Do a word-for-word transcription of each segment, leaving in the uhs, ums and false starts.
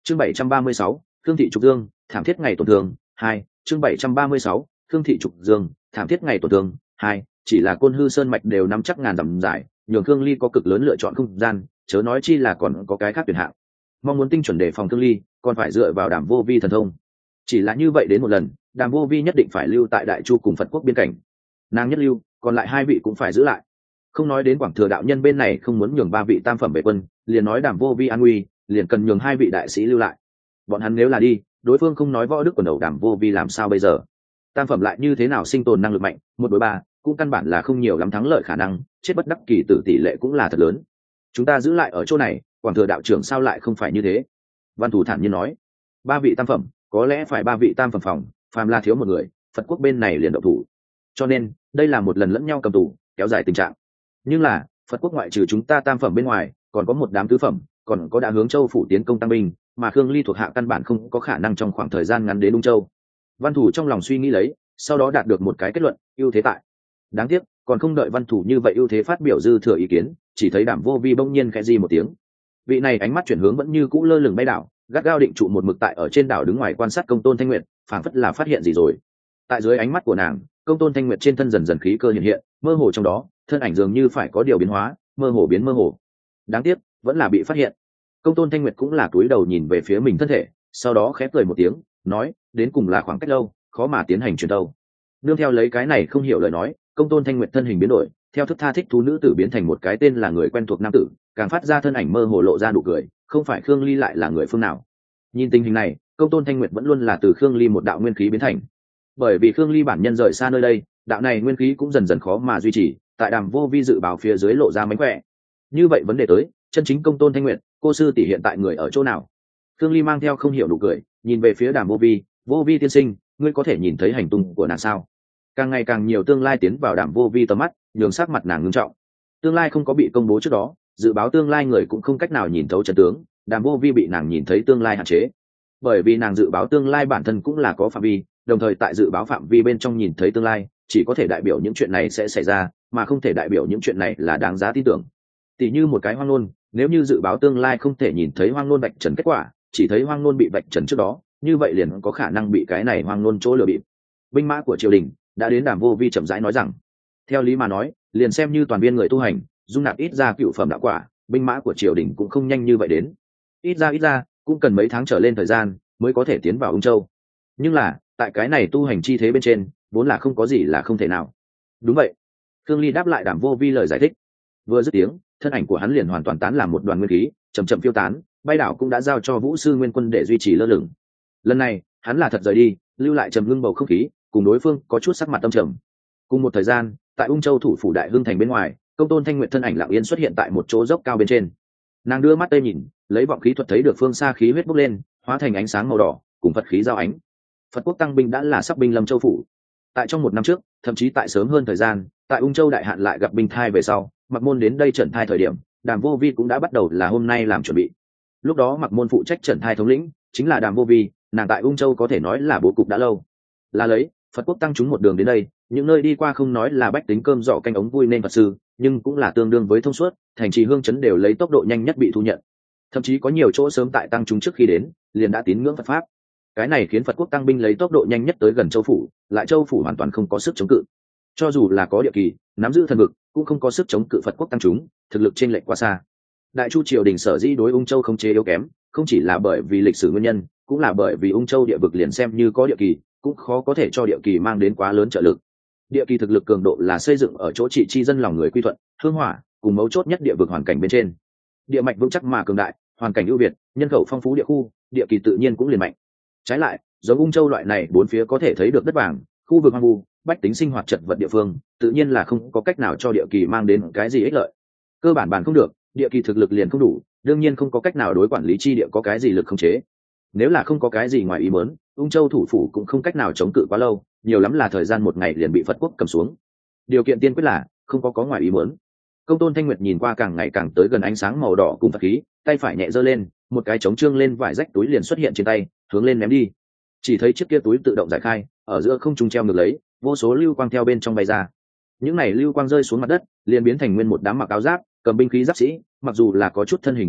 chương bảy trăm ba mươi sáu, Khương thị trục dương, thảm thiết ngày tổn thương hai. chương bảy trăm ba mươi sáu, Khương thị trục dương, thảm thiết ngày tổn thương hai. Chỉ là Côn Hư Sơn mạch đều nắm chắc ngàn dặm dài, nhường Khương Ly có cực lớn lựa chọn không gian, chớ nói chi là còn có cái khác tuyển hạng. Mong muốn tinh chuẩn để phòng Khương Ly, còn phải dựa vào Đàm Vô Vi thần thông. Chỉ là như vậy đến một lần, Đàm Vô Vi nhất định phải lưu tại Đại Chu cùng Phật quốc biên cảnh. Nàng nhất lưu, còn lại hai vị cũng phải giữ lại. Không nói đến Quảng Thừa đạo nhân bên này không muốn nhường ba vị tam phẩm vệ quân, liền nói Đàm Vô Vi an nguy, liền cần nhường hai vị đại sĩ lưu lại. Bọn hắn nếu là đi, đối phương không nói võ đức quần đầu Đàm Vô Vi làm sao bây giờ? Tam phẩm lại như thế nào sinh tồn năng lực mạnh, một đối ba, cũng căn bản là không nhiều lắm thắng lợi khả năng, chết bất đắc kỳ tử tỷ lệ cũng là thật lớn. Chúng ta giữ lại ở chỗ này, Quảng Thừa đạo trưởng sao lại không phải như thế? Văn Thủ thản nhiên nói, ba vị tam phẩm, có lẽ phải ba vị tam phẩm phòng, phàm là thiếu một người, Phật quốc bên này liền động thủ. Cho nên, đây là một lần lẫn nhau cầm tù, kéo dài tình trạng. Nhưng là, Phật quốc ngoại trừ chúng ta tam phẩm bên ngoài, còn có một đám tứ phẩm, còn có đã hướng Châu phủ tiến công tăng binh, mà Khương Ly thuộc hạ căn bản không có khả năng trong khoảng thời gian ngắn đến Ung Châu. Văn Thủ trong lòng suy nghĩ lấy, sau đó đạt được một cái kết luận, ưu thế tại. Đáng tiếc, còn không đợi Văn Thủ như vậy ưu thế phát biểu dư thừa ý kiến, chỉ thấy Đàm Vô Vi bỗng nhiên khẽ di một tiếng. Vị này ánh mắt chuyển hướng vẫn như cũ lơ lửng bay đảo, gắt gao định trụ một mực tại ở trên đảo đứng ngoài quan sát Công Tôn Thanh Nguyệt, phảng phất là phát hiện gì rồi. Tại dưới ánh mắt của nàng, Công Tôn Thanh Nguyệt trên thân dần dần khí cơ hiện hiện, mơ hồ trong đó, thân ảnh dường như phải có điều biến hóa, mơ hồ biến mơ hồ. Đáng tiếc, vẫn là bị phát hiện. Công Tôn Thanh Nguyệt cũng là cúi đầu nhìn về phía mình thân thể, sau đó khẽ cười một tiếng, nói, đến cùng là khoảng cách lâu, khó mà tiến hành truyền tâu. Nương theo lấy cái này không hiểu lời nói, Công Tôn Thanh Nguyệt thân hình biến đổi, theo thức tha thích thú nữ tử biến thành một cái tên là người quen thuộc nam tử, càng phát ra thân ảnh mơ hồ lộ ra nụ cười, không phải Khương Ly lại là người phương nào. Nhìn tình hình này, Công Tôn Thanh Nguyệt vẫn luôn là từ Khương Ly một đạo nguyên khí biến thành. Bởi vì Khương Ly bản nhân rời xa nơi đây, đạo này nguyên khí cũng dần dần khó mà duy trì, tại Đàm Vô Vi dự báo phía dưới lộ ra mánh khỏe. Như vậy vấn đề tới, chân chính Công Tôn Thanh Nguyệt, cô sư tỷ hiện tại người ở chỗ nào? Khương Ly mang theo không hiểu nụ cười, nhìn về phía Đàm Vô Vi, Vô Vi tiên sinh, ngươi có thể nhìn thấy hành tung của nàng sao? Càng ngày càng nhiều tương lai tiến vào Đàm Vô Vi tầm mắt, nhường sắc mặt nàng ngưng trọng. Tương lai không có bị công bố trước đó, dự báo tương lai người cũng không cách nào nhìn thấu chân tướng, Đàm Vô Vi bị nàng nhìn thấy tương lai hạn chế. Bởi vì nàng dự báo tương lai bản thân cũng là có phạm vi, đồng thời tại dự báo phạm vi bên trong nhìn thấy tương lai, chỉ có thể đại biểu những chuyện này sẽ xảy ra, mà không thể đại biểu những chuyện này là đáng giá tin tưởng. Tỷ như một cái hoang nôn, nếu như dự báo tương lai không thể nhìn thấy hoang nôn vạch trần kết quả, chỉ thấy hoang nôn bị vạch trần trước đó, như vậy liền có khả năng bị cái này hoang nôn chỗ lừa bịp. Binh mã của triều đình đã đến. Đàm Vô Vi chậm rãi nói rằng, theo lý mà nói, liền xem như toàn viên người tu hành dung nạp ít ra cựu phẩm đạo quả, binh mã của triều đình cũng không nhanh như vậy đến, ít ra ít ra cũng cần mấy tháng trở lên thời gian mới có thể tiến vào Ung Châu. Nhưng là tại cái này tu hành chi thế bên trên, vốn là không có gì là không thể nào. Đúng vậy, Khương Ly đáp lại Đàm Vô Vi lời giải thích. Vừa dứt tiếng, thân ảnh của hắn liền hoàn toàn tán làm một đoàn nguyên khí, chậm chậm phiêu tán, bay đảo cũng đã giao cho Vũ sư Nguyên Quân để duy trì lơ lửng. Lần này hắn là thật rời đi, lưu lại trầm ngưng bầu không khí, cùng đối phương có chút sắc mặt tâm trầm. Cùng một thời gian, tại Ung Châu thủ phủ Đại Hưng thành bên ngoài, Công Tôn Thanh Nguyệt thân ảnh lặng yên xuất hiện tại một chỗ dốc cao bên trên. Nàng đưa mắt tây nhìn, lấy vọng khí thuật thấy được phương xa khí huyết bốc lên, hóa thành ánh sáng màu đỏ, cùng Phật khí giao ánh. Phật quốc tăng binh đã là sắp binh lâm Châu phủ. Tại trong một năm trước, thậm chí tại sớm hơn thời gian, tại Ung Châu đại hạn lại gặp binh thai về sau, Mặc Môn đến đây trần thai thời điểm, Đàm Vô Vi cũng đã bắt đầu là hôm nay làm chuẩn bị. Lúc đó Mặc Môn phụ trách trần thai thống lĩnh chính là Đàm Vô Vi, nàng tại Ung Châu có thể nói là bố cục đã lâu. Là lấy Phật quốc tăng chúng một đường đến đây, những nơi đi qua không nói là bách tính cơm giỏ canh ống vui nên Phật sư, nhưng cũng là tương đương với thông suốt, thành trì hương chấn đều lấy tốc độ nhanh nhất bị thu nhận. Thậm chí có nhiều chỗ sớm tại tăng chúng trước khi đến, liền đã tín ngưỡng Phật pháp. Cái này khiến Phật quốc tăng binh lấy tốc độ nhanh nhất tới gần Châu phủ, lại Châu phủ hoàn toàn không có sức chống cự. Cho dù là có địa kỳ, nắm giữ thần vực, cũng không có sức chống cự Phật quốc tăng chúng, thực lực chênh lệch quá xa. Đại Chu triều đình sở dĩ đối Ung Châu không chế yếu kém, không chỉ là bởi vì lịch sử nguyên nhân, cũng là bởi vì Ung Châu địa vực liền xem như có địa kỳ, cũng khó có thể cho địa kỳ mang đến quá lớn trợ lực. Địa kỳ thực lực cường độ là xây dựng ở chỗ trị chi dân lòng người quy thuận, hương hỏa, cùng mấu chốt nhất địa vực hoàn cảnh bên trên. Địa mạch vững chắc mà cường đại, hoàn cảnh ưu việt, nhân khẩu phong phú địa khu, địa kỳ tự nhiên cũng liền mạnh. Trái lại, giống Ung Châu loại này bốn phía có thể thấy được đất vàng, khu vực hoang vu, bách tính sinh hoạt chật vật địa phương, tự nhiên là không có cách nào cho địa kỳ mang đến cái gì ích lợi. Cơ bản bản không được, địa kỳ thực lực liền không đủ, đương nhiên không có cách nào đối quản lý chi địa có cái gì lực khống chế. Nếu là không có cái gì ngoài ý muốn, Ung Châu thủ phủ cũng không cách nào chống cự quá lâu, nhiều lắm là thời gian một ngày liền bị Phật quốc cầm xuống. Điều kiện tiên quyết là không có có ngoài ý muốn. Công Tôn Thanh Nguyệt nhìn qua càng ngày càng tới gần ánh sáng màu đỏ cùng Phật khí, tay phải nhẹ giơ lên, một cái trống trương lên vải rách túi liền xuất hiện trên tay, hướng lên ném đi. Chỉ thấy chiếc kia túi tự động giải khai, ở giữa không trung treo ngược lấy, vô số lưu quang theo bên trong bay ra. Những này lưu quang rơi xuống mặt đất, liền biến thành nguyên một đám mặc áo giáp, cầm binh khí giáp sĩ, mặc dù là có chút thân hình lay động,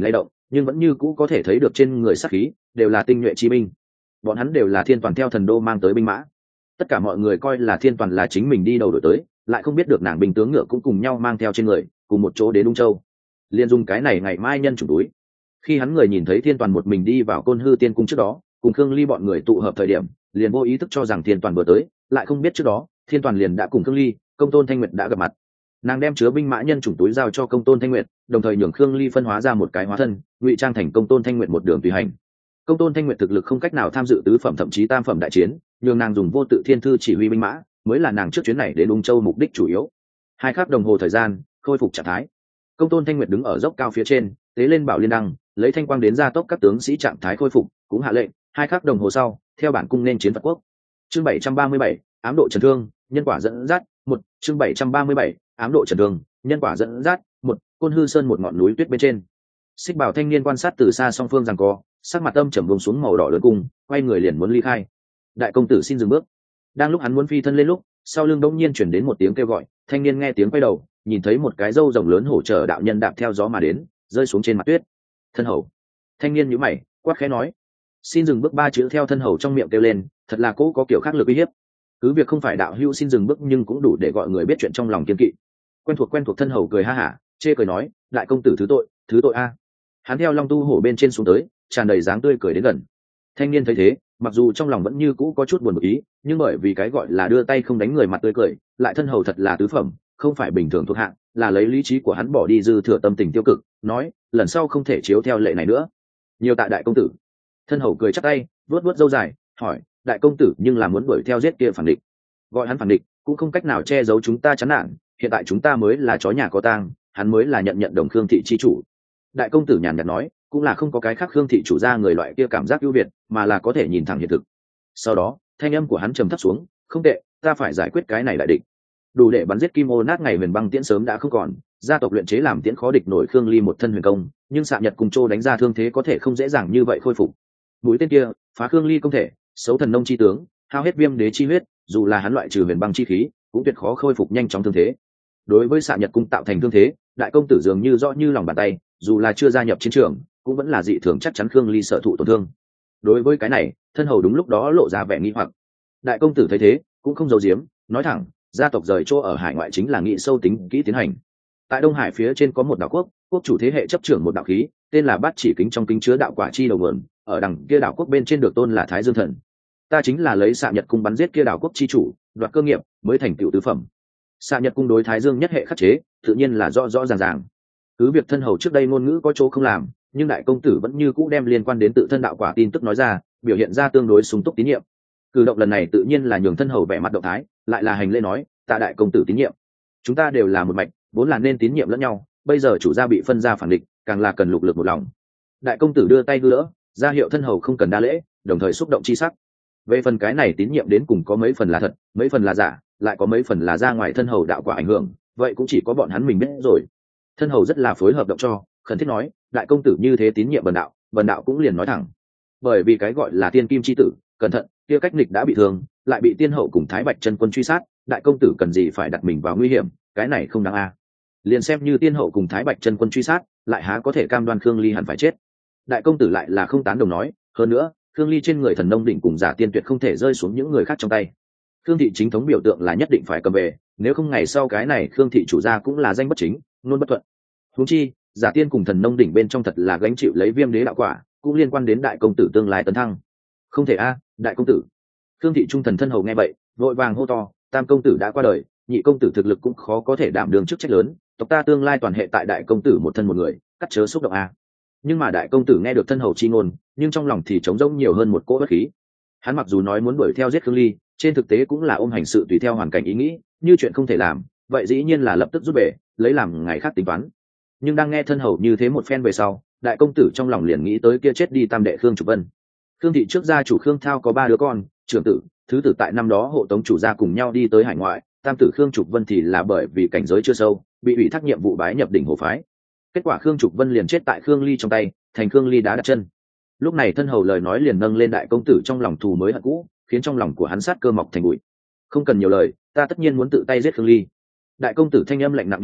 nhưng vẫn như cũ có thể thấy được trên người sát khí đều là tinh nhuệ chí binh. Bọn hắn đều là thiên toàn theo thần đô mang tới binh mã, tất cả mọi người coi là thiên toàn là chính mình đi đầu đổi tới, lại không biết được nàng binh tướng ngựa cũng cùng nhau mang theo trên người, cùng một chỗ đến Ung Châu. Liên dùng cái này ngày mai nhân chủ túi. Khi hắn người nhìn thấy thiên toàn một mình đi vào Côn Hư Tiên cung trước đó, cùng Khương Ly bọn người tụ hợp thời điểm, liền vô ý thức cho rằng thiên toàn vừa tới, lại không biết trước đó thiên toàn liền đã cùng Khương Ly, Công Tôn Thanh Nguyệt đã gặp mặt. Nàng đem chứa binh mã nhân chủng túi giao cho Công Tôn Thanh Nguyệt, đồng thời nhường Khương Ly phân hóa ra một cái hóa thân, ngụy trang thành Công Tôn Thanh Nguyệt một đường tùy hành. Công Tôn Thanh Nguyệt thực lực không cách nào tham dự tứ phẩm thậm chí tam phẩm đại chiến, nhường nàng dùng vô tự thiên thư chỉ huy binh mã, mới là nàng trước chuyến này đến Ung Châu mục đích chủ yếu. Hai khắc đồng hồ thời gian, khôi phục trạng thái. Công Tôn Thanh Nguyệt đứng ở dốc cao phía trên, tế lên bảo liên đăng, lấy thanh quang đến gia tốc các tướng sĩ trạng thái khôi phục, cũng hạ lệnh, hai khắc đồng hồ sau, theo bản cung nên chiến Phật quốc. Chương bảy trăm ba mươi bảy, ám độ trần thương, nhân quả dẫn dắt, một, chương bảy trăm ba mươi bảy, ám độ trần thương, nhân quả dẫn dắt, một, Côn Hư Sơn một ngọn núi tuyết bên trên. Xích Bảo thanh niên quan sát từ xa song phương giằng co, sắc mặt âm trầm buông xuống màu đỏ lớn cung, quay người liền muốn ly khai. Đại công tử xin dừng bước. Đang lúc hắn muốn phi thân lên lúc, sau lưng đống nhiên chuyển đến một tiếng kêu gọi, thanh niên nghe tiếng quay đầu, nhìn thấy một cái râu rồng lớn hổ trở đạo nhân đạp theo gió mà đến, rơi xuống trên mặt tuyết. Thân hầu. Thanh niên nhíu mày, quát khẽ nói: "Xin dừng bước" ba chữ theo thân hầu trong miệng kêu lên, thật là cố có kiểu khác lực uy hiếp. Cứ việc không phải đạo hữu xin dừng bước nhưng cũng đủ để gọi người biết chuyện trong lòng kiên kỵ. Quen thuộc quen thuộc thân hầu cười ha hả, chê cười nói: "Đại công tử thứ tội, thứ tội a." Hắn theo long tu hổ bên trên xuống tới, tràn đầy dáng tươi cười đến gần. Thanh niên thấy thế, mặc dù trong lòng vẫn như cũ có chút buồn bực ý, nhưng bởi vì cái gọi là đưa tay không đánh người mặt tươi cười, lại thân hầu thật là tứ phẩm, không phải bình thường thuộc hạng, là lấy lý trí của hắn bỏ đi dư thừa tâm tình tiêu cực, nói: "Lần sau không thể chiếu theo lệ này nữa." Nhiều tạ đại công tử. Thân hầu cười chắp tay, vuốt vuốt râu dài, hỏi: "Đại công tử nhưng là muốn đuổi theo giết kia phản địch?" Gọi hắn phản địch, cũng không cách nào che giấu chúng ta chán nản, hiện tại chúng ta mới là chó nhà có tang, hắn mới là nhận nhận đồng Khương thị chi chủ. Đại công tử nhàn nhạt nói, cũng là không có cái khác Khương thị chủ ra người loại kia cảm giác ưu việt, mà là có thể nhìn thẳng hiện thực. Sau đó, thanh âm của hắn trầm thấp xuống: "Không tệ, ta phải giải quyết cái này đại địch." Đủ để bắn giết Kim Ô Nát ngày huyền băng tiễn sớm đã không còn, gia tộc luyện chế làm tiễn khó địch nổi Khương Ly một thân huyền công, nhưng Sạ Nhật cùng Trô đánh ra thương thế có thể không dễ dàng như vậy khôi phục. Mũi tên kia, phá Khương Ly công thể, xấu thần nông chi tướng, hao hết viêm đế chi huyết, dù là hắn loại trừ huyền băng chi khí, cũng tuyệt khó khôi phục nhanh chóng thương thế. Đối với Sạ Nhật cung tạo thành thương thế, đại công tử dường như rõ như lòng bàn tay, dù là chưa gia nhập chiến trường, cũng vẫn là dị thường chắc chắn Khương Ly sợ thụ tổn thương. Đối với cái này, thân hầu đúng lúc đó lộ ra vẻ nghi hoặc. Đại công tử thấy thế, cũng không giấu giếm, nói thẳng: "Gia tộc rời chỗ ở hải ngoại chính là nghị sâu tính kỹ tiến hành. Tại Đông Hải phía trên có một đảo quốc, quốc chủ thế hệ chấp trưởng một đạo khí, tên là Bát Chỉ Kính, trong kính chứa đạo quả chi đầu nguồn, ở đằng kia đảo quốc bên trên được tôn là Thái Dương Thần. Ta chính là lấy Sạ Nhật cung bắn giết kia đảo quốc chi chủ, đoạt cơ nghiệp, mới thành tựu tứ phẩm." Sạ Nhật cung đối Thái Dương nhất hệ khắc chế, tự nhiên là rõ rõ ràng ràng. Cứ việc thân hầu trước đây ngôn ngữ có chỗ không làm, nhưng đại công tử vẫn như cũ đem liên quan đến tự thân đạo quả tin tức nói ra, biểu hiện ra tương đối sung túc tín nhiệm. Cử động lần này tự nhiên là nhường thân hầu vẻ mặt động thái, lại là hành lễ nói: "Tạ đại công tử tín nhiệm. Chúng ta đều là một mạch, vốn là nên tín nhiệm lẫn nhau, bây giờ chủ gia bị phân ra phản địch, càng là cần lục lực một lòng." Đại công tử đưa tay đưa đỡ, ra hiệu thân hầu không cần đa lễ, đồng thời xúc động chi sắc. Về phần cái này tín nhiệm đến cùng có mấy phần là thật, mấy phần là giả, lại có mấy phần là ra ngoài thân hầu đạo quả ảnh hưởng, vậy cũng chỉ có bọn hắn mình biết rồi. Thân hầu rất là phối hợp động cho, khẩn thiết nói: "Đại công tử như thế tín nhiệm bần đạo, bần đạo cũng liền nói thẳng. Bởi vì cái gọi là tiên kim chi tử, cẩn thận, kia cách nghịch đã bị thương, lại bị tiên hậu cùng Thái Bạch chân quân truy sát, đại công tử cần gì phải đặt mình vào nguy hiểm, cái này không đáng a. Liền xem như tiên hậu cùng Thái Bạch chân quân truy sát, lại há có thể cam đoan Khương Ly hẳn phải chết." Đại công tử lại là không tán đồng nói: "Hơn nữa, Khương Ly trên người thần nông đỉnh cùng giả tiên tuyệt không thể rơi xuống những người khác trong tay. Khương thị chính thống biểu tượng là nhất định phải cầm về, nếu không ngày sau cái này Khương thị chủ gia cũng là danh bất chính, luôn bất thuận. Huống chi, giả tiên cùng thần nông đỉnh bên trong thật là gánh chịu lấy viêm đế đạo quả, cũng liên quan đến đại công tử tương lai tấn thăng. Không thể a, đại công tử." Khương thị trung thần thân hầu nghe vậy, vội vàng hô to: "Tam công tử đã qua đời, nhị công tử thực lực cũng khó có thể đảm đương chức trách lớn, tộc ta tương lai toàn hệ tại đại công tử một thân một người, cắt chớ xúc động a." Nhưng mà đại công tử nghe được thân hầu chi ngôn, nhưng trong lòng thì trống rỗng nhiều hơn một cỗ bất khí. Hắn mặc dù nói muốn đuổi theo giết Khương Ly, trên thực tế cũng là ôm hành sự tùy theo hoàn cảnh ý nghĩ, như chuyện không thể làm, vậy dĩ nhiên là lập tức rút về, lấy làm ngày khác tính toán. Nhưng đang nghe thân hầu như thế một phen về sau, đại công tử trong lòng liền nghĩ tới kia chết đi tam đệ Khương Trục Vân. Khương thị trước gia chủ Khương Thao có ba đứa con, trưởng tử, thứ tử tại năm đó hộ tống chủ gia cùng nhau đi tới hải ngoại, tam tử Khương Trục Vân thì là bởi vì cảnh giới chưa sâu, bị ủy thác nhiệm vụ bái nhập đỉnh hồ phái. Kết quả Khương Trục Vân liền chết tại Khương Ly trong tay, thành Khương Ly đá đặt chân. Lúc này thân hầu lời nói liền nâng lên đại công tử trong lòng thù mới hận cũ, khiến trong lòng của hắn sát cơ mọc thành bụi. "Không cần nhiều lời, ta tất nhiên muốn tự tay giết Khương Ly." Đại công tử thanh âm lạnh nặng địa đạo,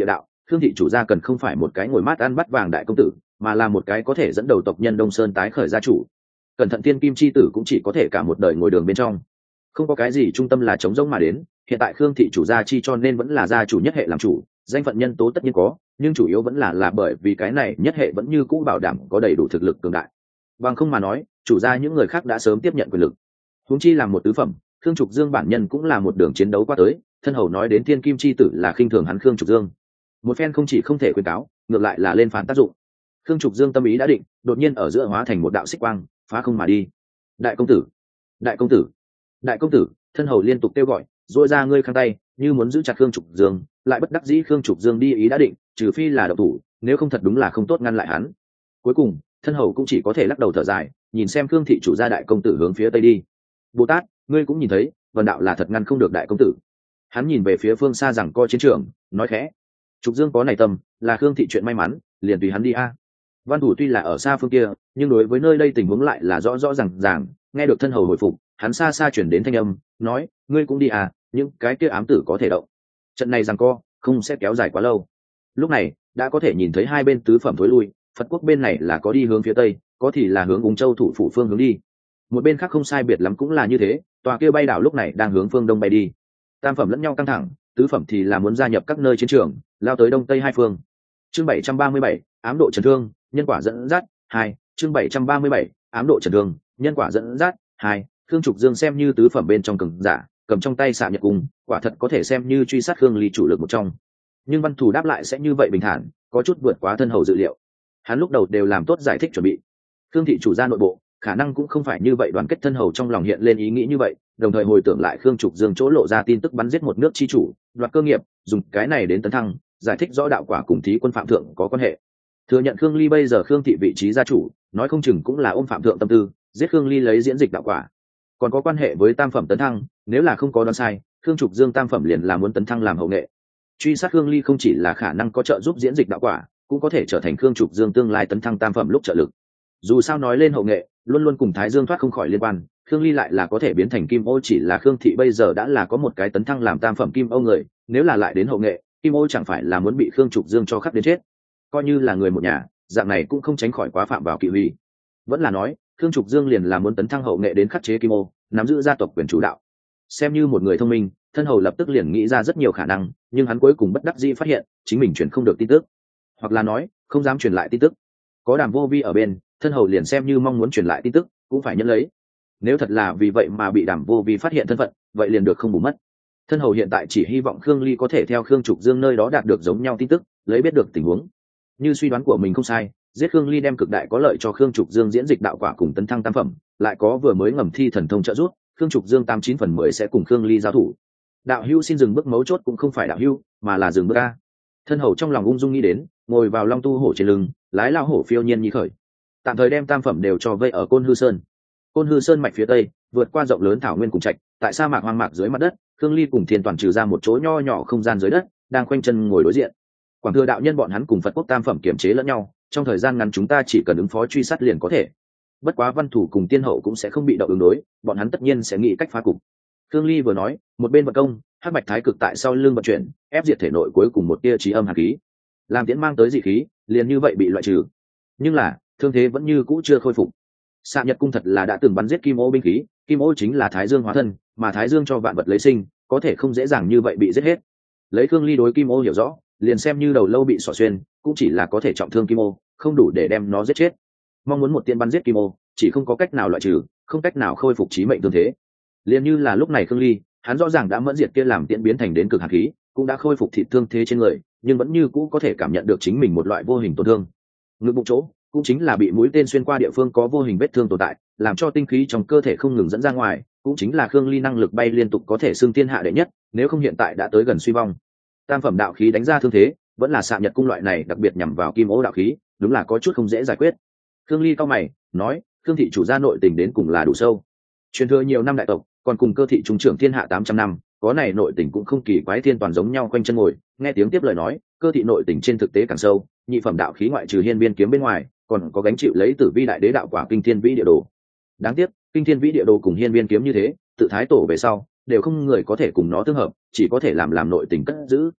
khương thị chủ gia cần không phải một cái ngồi mát ăn bắt vàng đại công tử, mà là một cái có thể dẫn đầu tộc nhân Đông Sơn tái khởi gia chủ. Cẩn thận tiên kim chi tử cũng chỉ có thể cả một đời ngồi đường bên trong, không có cái gì trung tâm là chống rỗng mà đến. Hiện tại khương thị chủ gia chi cho nên vẫn là gia chủ nhất hệ làm chủ, danh phận nhân tố tất nhiên có, nhưng chủ yếu vẫn là là bởi vì cái này nhất hệ vẫn như cũ bảo đảm có đầy đủ thực lực cường đại. Bằng không mà nói, chủ gia những người khác đã sớm tiếp nhận quyền lực. Huống chi làm một tứ phẩm, khương trục dương bản nhân cũng là một đường chiến đấu qua tới, thân hầu nói đến thiên kim chi tử là khinh thường hắn khương trục dương. Một phen không chỉ không thể khuyên cáo, ngược lại là lên phản tác dụng. Khương trục dương tâm ý đã định, đột nhiên ở giữa hóa thành một đạo xích quang, phá không mà đi. Đại công tử, đại công tử, đại công tử, thân hầu liên tục kêu gọi, duỗi ra ngươi khang tay, như muốn giữ chặt khương trục dương, lại bất đắc dĩ khương trục dương đi ý đã định, trừ phi là độc thủ, nếu không thật đúng là không tốt ngăn lại hắn. Cuối cùng thân hầu cũng chỉ có thể lắc đầu thở dài, nhìn xem khương thị chủ gia đại công tử hướng phía tây đi. Bồ Tát, ngươi cũng nhìn thấy vần đạo là thật ngăn không được đại công tử. Hắn nhìn về phía phương xa rằng coi chiến trường, nói khẽ, trục dương có này tâm, là khương thị chuyện may mắn, liền tùy hắn đi a. Văn thủ tuy là ở xa phương kia, nhưng đối với nơi đây tình huống lại là rõ rõ ràng ràng. Nghe được thân hầu hồi phục, hắn xa xa chuyển đến thanh âm, nói, ngươi cũng đi à, những cái kia ám tử có thể động. Trận này rằng co không sẽ kéo dài quá lâu. Lúc này đã có thể nhìn thấy hai bên tứ phẩm thối lui, Phật quốc bên này là có đi hướng phía tây, có thì là hướng Ung Châu thủ phủ phương hướng đi. Một bên khác không sai biệt lắm cũng là như thế, tòa kia bay đảo lúc này đang hướng phương đông bay đi. Tam phẩm lẫn nhau căng thẳng, tứ phẩm thì là muốn gia nhập các nơi chiến trường, lao tới đông tây hai phương. Chương bảy trăm ba mươi bảy, ám độ trần thương, nhân quả dẫn dắt hai. Chương bảy trăm ba mươi bảy, ám độ trần thương, nhân quả dẫn dắt hai. Khương Trục Dương xem như tứ phẩm bên trong cường giả, cầm trong tay xạ nhật cung, quả thật có thể xem như truy sát Khương Ly chủ lực một trong. Nhưng Văn Thủ đáp lại sẽ như vậy bình thản, có chút vượt quá thân hầu dự liệu. Hắn lúc đầu đều làm tốt giải thích chuẩn bị. Khương thị chủ gia nội bộ khả năng cũng không phải như vậy, đoàn kết thân hầu trong lòng hiện lên ý nghĩ như vậy, đồng thời hồi tưởng lại Khương Trục Dương chỗ lộ ra tin tức bắn giết một nước chi chủ, đoạt cơ nghiệp, dùng cái này đến tấn thăng, giải thích rõ đạo quả cùng thí quân phạm thượng có quan hệ. Thừa nhận Khương Ly bây giờ Khương thị vị trí gia chủ, nói không chừng cũng là ôm phạm thượng tâm tư, giết Khương Ly lấy diễn dịch đạo quả. Còn có quan hệ với tam phẩm tấn thăng, nếu là không có đoán sai, Khương Trục Dương tam phẩm liền là muốn tấn thăng làm hậu nghệ. Truy sát Khương Ly không chỉ là khả năng có trợ giúp diễn dịch đạo quả, cũng có thể trở thành Khương Trục Dương tương lai tấn thăng tam phẩm lúc trợ lực. Dù sao nói lên hậu nghệ, luôn luôn cùng Thái Dương thoát không khỏi liên quan, Khương Ly lại là có thể biến thành Kim Ô, chỉ là Khương thị bây giờ đã là có một cái tấn thăng làm tam phẩm Kim Ô người, nếu là lại đến hậu nghệ, Kim Ô chẳng phải là muốn bị Khương Trục Dương cho khắc đến chết. Coi như là người một nhà, dạng này cũng không tránh khỏi quá phạm vào kỵ huy. Vẫn là nói, Khương Trục Dương liền là muốn tấn thăng hậu nghệ đến khắc chế Kim Ô, nắm giữ gia tộc quyền chủ đạo. Xem như một người thông minh, thân hầu lập tức liền nghĩ ra rất nhiều khả năng, nhưng hắn cuối cùng bất đắc dĩ phát hiện chính mình truyền không được tin tức, hoặc là nói không dám truyền lại tin tức. Có Đàm Vô Vi ở bên, thân hầu liền xem như mong muốn truyền lại tin tức cũng phải nhẫn lấy. Nếu thật là vì vậy mà bị Đàm Vô Vi phát hiện thân phận, vậy liền được không bù mất. Thân hầu hiện tại chỉ hy vọng Khương Ly có thể theo Khương Trục Dương nơi đó đạt được giống nhau tin tức, lấy biết được tình huống. Như suy đoán của mình không sai, giết Khương Ly đem cực đại có lợi cho Khương Trục Dương diễn dịch đạo quả cùng tấn thăng tam phẩm, lại có vừa mới ngầm thi thần thông trợ giúp, Khương Trục Dương tám chín phần mười sẽ cùng Khương Ly giao thủ. Đạo hữu xin dừng bước, mấu chốt cũng không phải đạo hữu, mà là dừng bước a. Thân hầu trong lòng ung dung nghĩ đến, ngồi vào long tu hổ trên lưng, lái lao hổ phiêu nhiên nhi khởi, tạm thời đem tam phẩm đều cho vây ở Côn Hư Sơn. Côn Hư Sơn mạch phía tây, vượt qua rộng lớn thảo nguyên cùng trạch, tại sa mạc hoang mạc dưới mặt đất, Khương Ly cùng Thiên Toàn trừ ra một chỗ nho nhỏ không gian dưới đất, đang khoanh chân ngồi đối diện. Quảng Thừa đạo nhân bọn hắn cùng Phật quốc tam phẩm kiểm chế lẫn nhau, trong thời gian ngắn chúng ta chỉ cần ứng phó truy sát liền có thể. Bất quá Văn Thủ cùng Tiên Hậu cũng sẽ không bị động ứng đối, bọn hắn tất nhiên sẽ nghĩ cách phá cục. Khương Ly vừa nói, một bên vận công, hắc bạch thái cực tại sau lưng vận chuyển, ép diệt thể nội cuối cùng một tia trí âm hàn khí, làm tiễn mang tới dị khí, liền như vậy bị loại trừ. Nhưng là thương thế vẫn như cũ chưa khôi phục. Xạ Nhật cung thật là đã từng bắn giết Kim Ô binh khí, Kim Ô chính là Thái Dương hóa thân, mà Thái Dương cho vạn vật lấy sinh, có thể không dễ dàng như vậy bị giết hết. Lấy Khương Ly đối Kim Ô hiểu rõ, liền xem như đầu lâu bị xỏ xuyên, cũng chỉ là có thể trọng thương Kim Ô, không đủ để đem nó giết chết. Mong muốn một tiên bắn giết Kim Ô, chỉ không có cách nào loại trừ, không cách nào khôi phục chí mệnh thương thế. Liền như là lúc này Khương Ly, hắn rõ ràng đã mẫn diệt kia làm tiễn biến thành đến cực hàn khí, cũng đã khôi phục thịt thương thế trên người, nhưng vẫn như cũ có thể cảm nhận được chính mình một loại vô hình tổn thương. Ngực bụng chỗ, cũng chính là bị mũi tên xuyên qua địa phương có vô hình vết thương tồn tại, làm cho tinh khí trong cơ thể không ngừng dẫn ra ngoài, cũng chính là Khương Ly năng lực bay liên tục có thể xưng thiên hạ đệ nhất, nếu không hiện tại đã tới gần suy vong. Tam phẩm đạo khí đánh ra thương thế, vẫn là Xạ Nhật cung loại này đặc biệt nhằm vào Kim Ô đạo khí, đúng là có chút không dễ giải quyết. Khương Ly cau mày, nói, Khương thị chủ gia nội tình đến cùng là đủ sâu. Truyền thừa nhiều năm đại tộc, còn cùng Cơ thị trung trưởng thiên hạ tám trăm năm, có này nội tình cũng không kỳ quái. Thiên Toàn giống nhau quanh chân ngồi, nghe tiếng tiếp lời nói, Cơ thị nội tình trên thực tế càng sâu, nhị phẩm đạo khí ngoại trừ Hiên Viên kiếm bên ngoài, còn có gánh chịu lấy Tử Vi đại đế đạo quả Kinh Thiên Vĩ địa đồ. Đáng tiếc, Kinh Thiên Vĩ địa đồ cùng Hiên Viên kiếm như thế, tự thái tổ về sau, đều không người có thể cùng nó tương hợp, chỉ có thể làm làm nội tình cất giữ.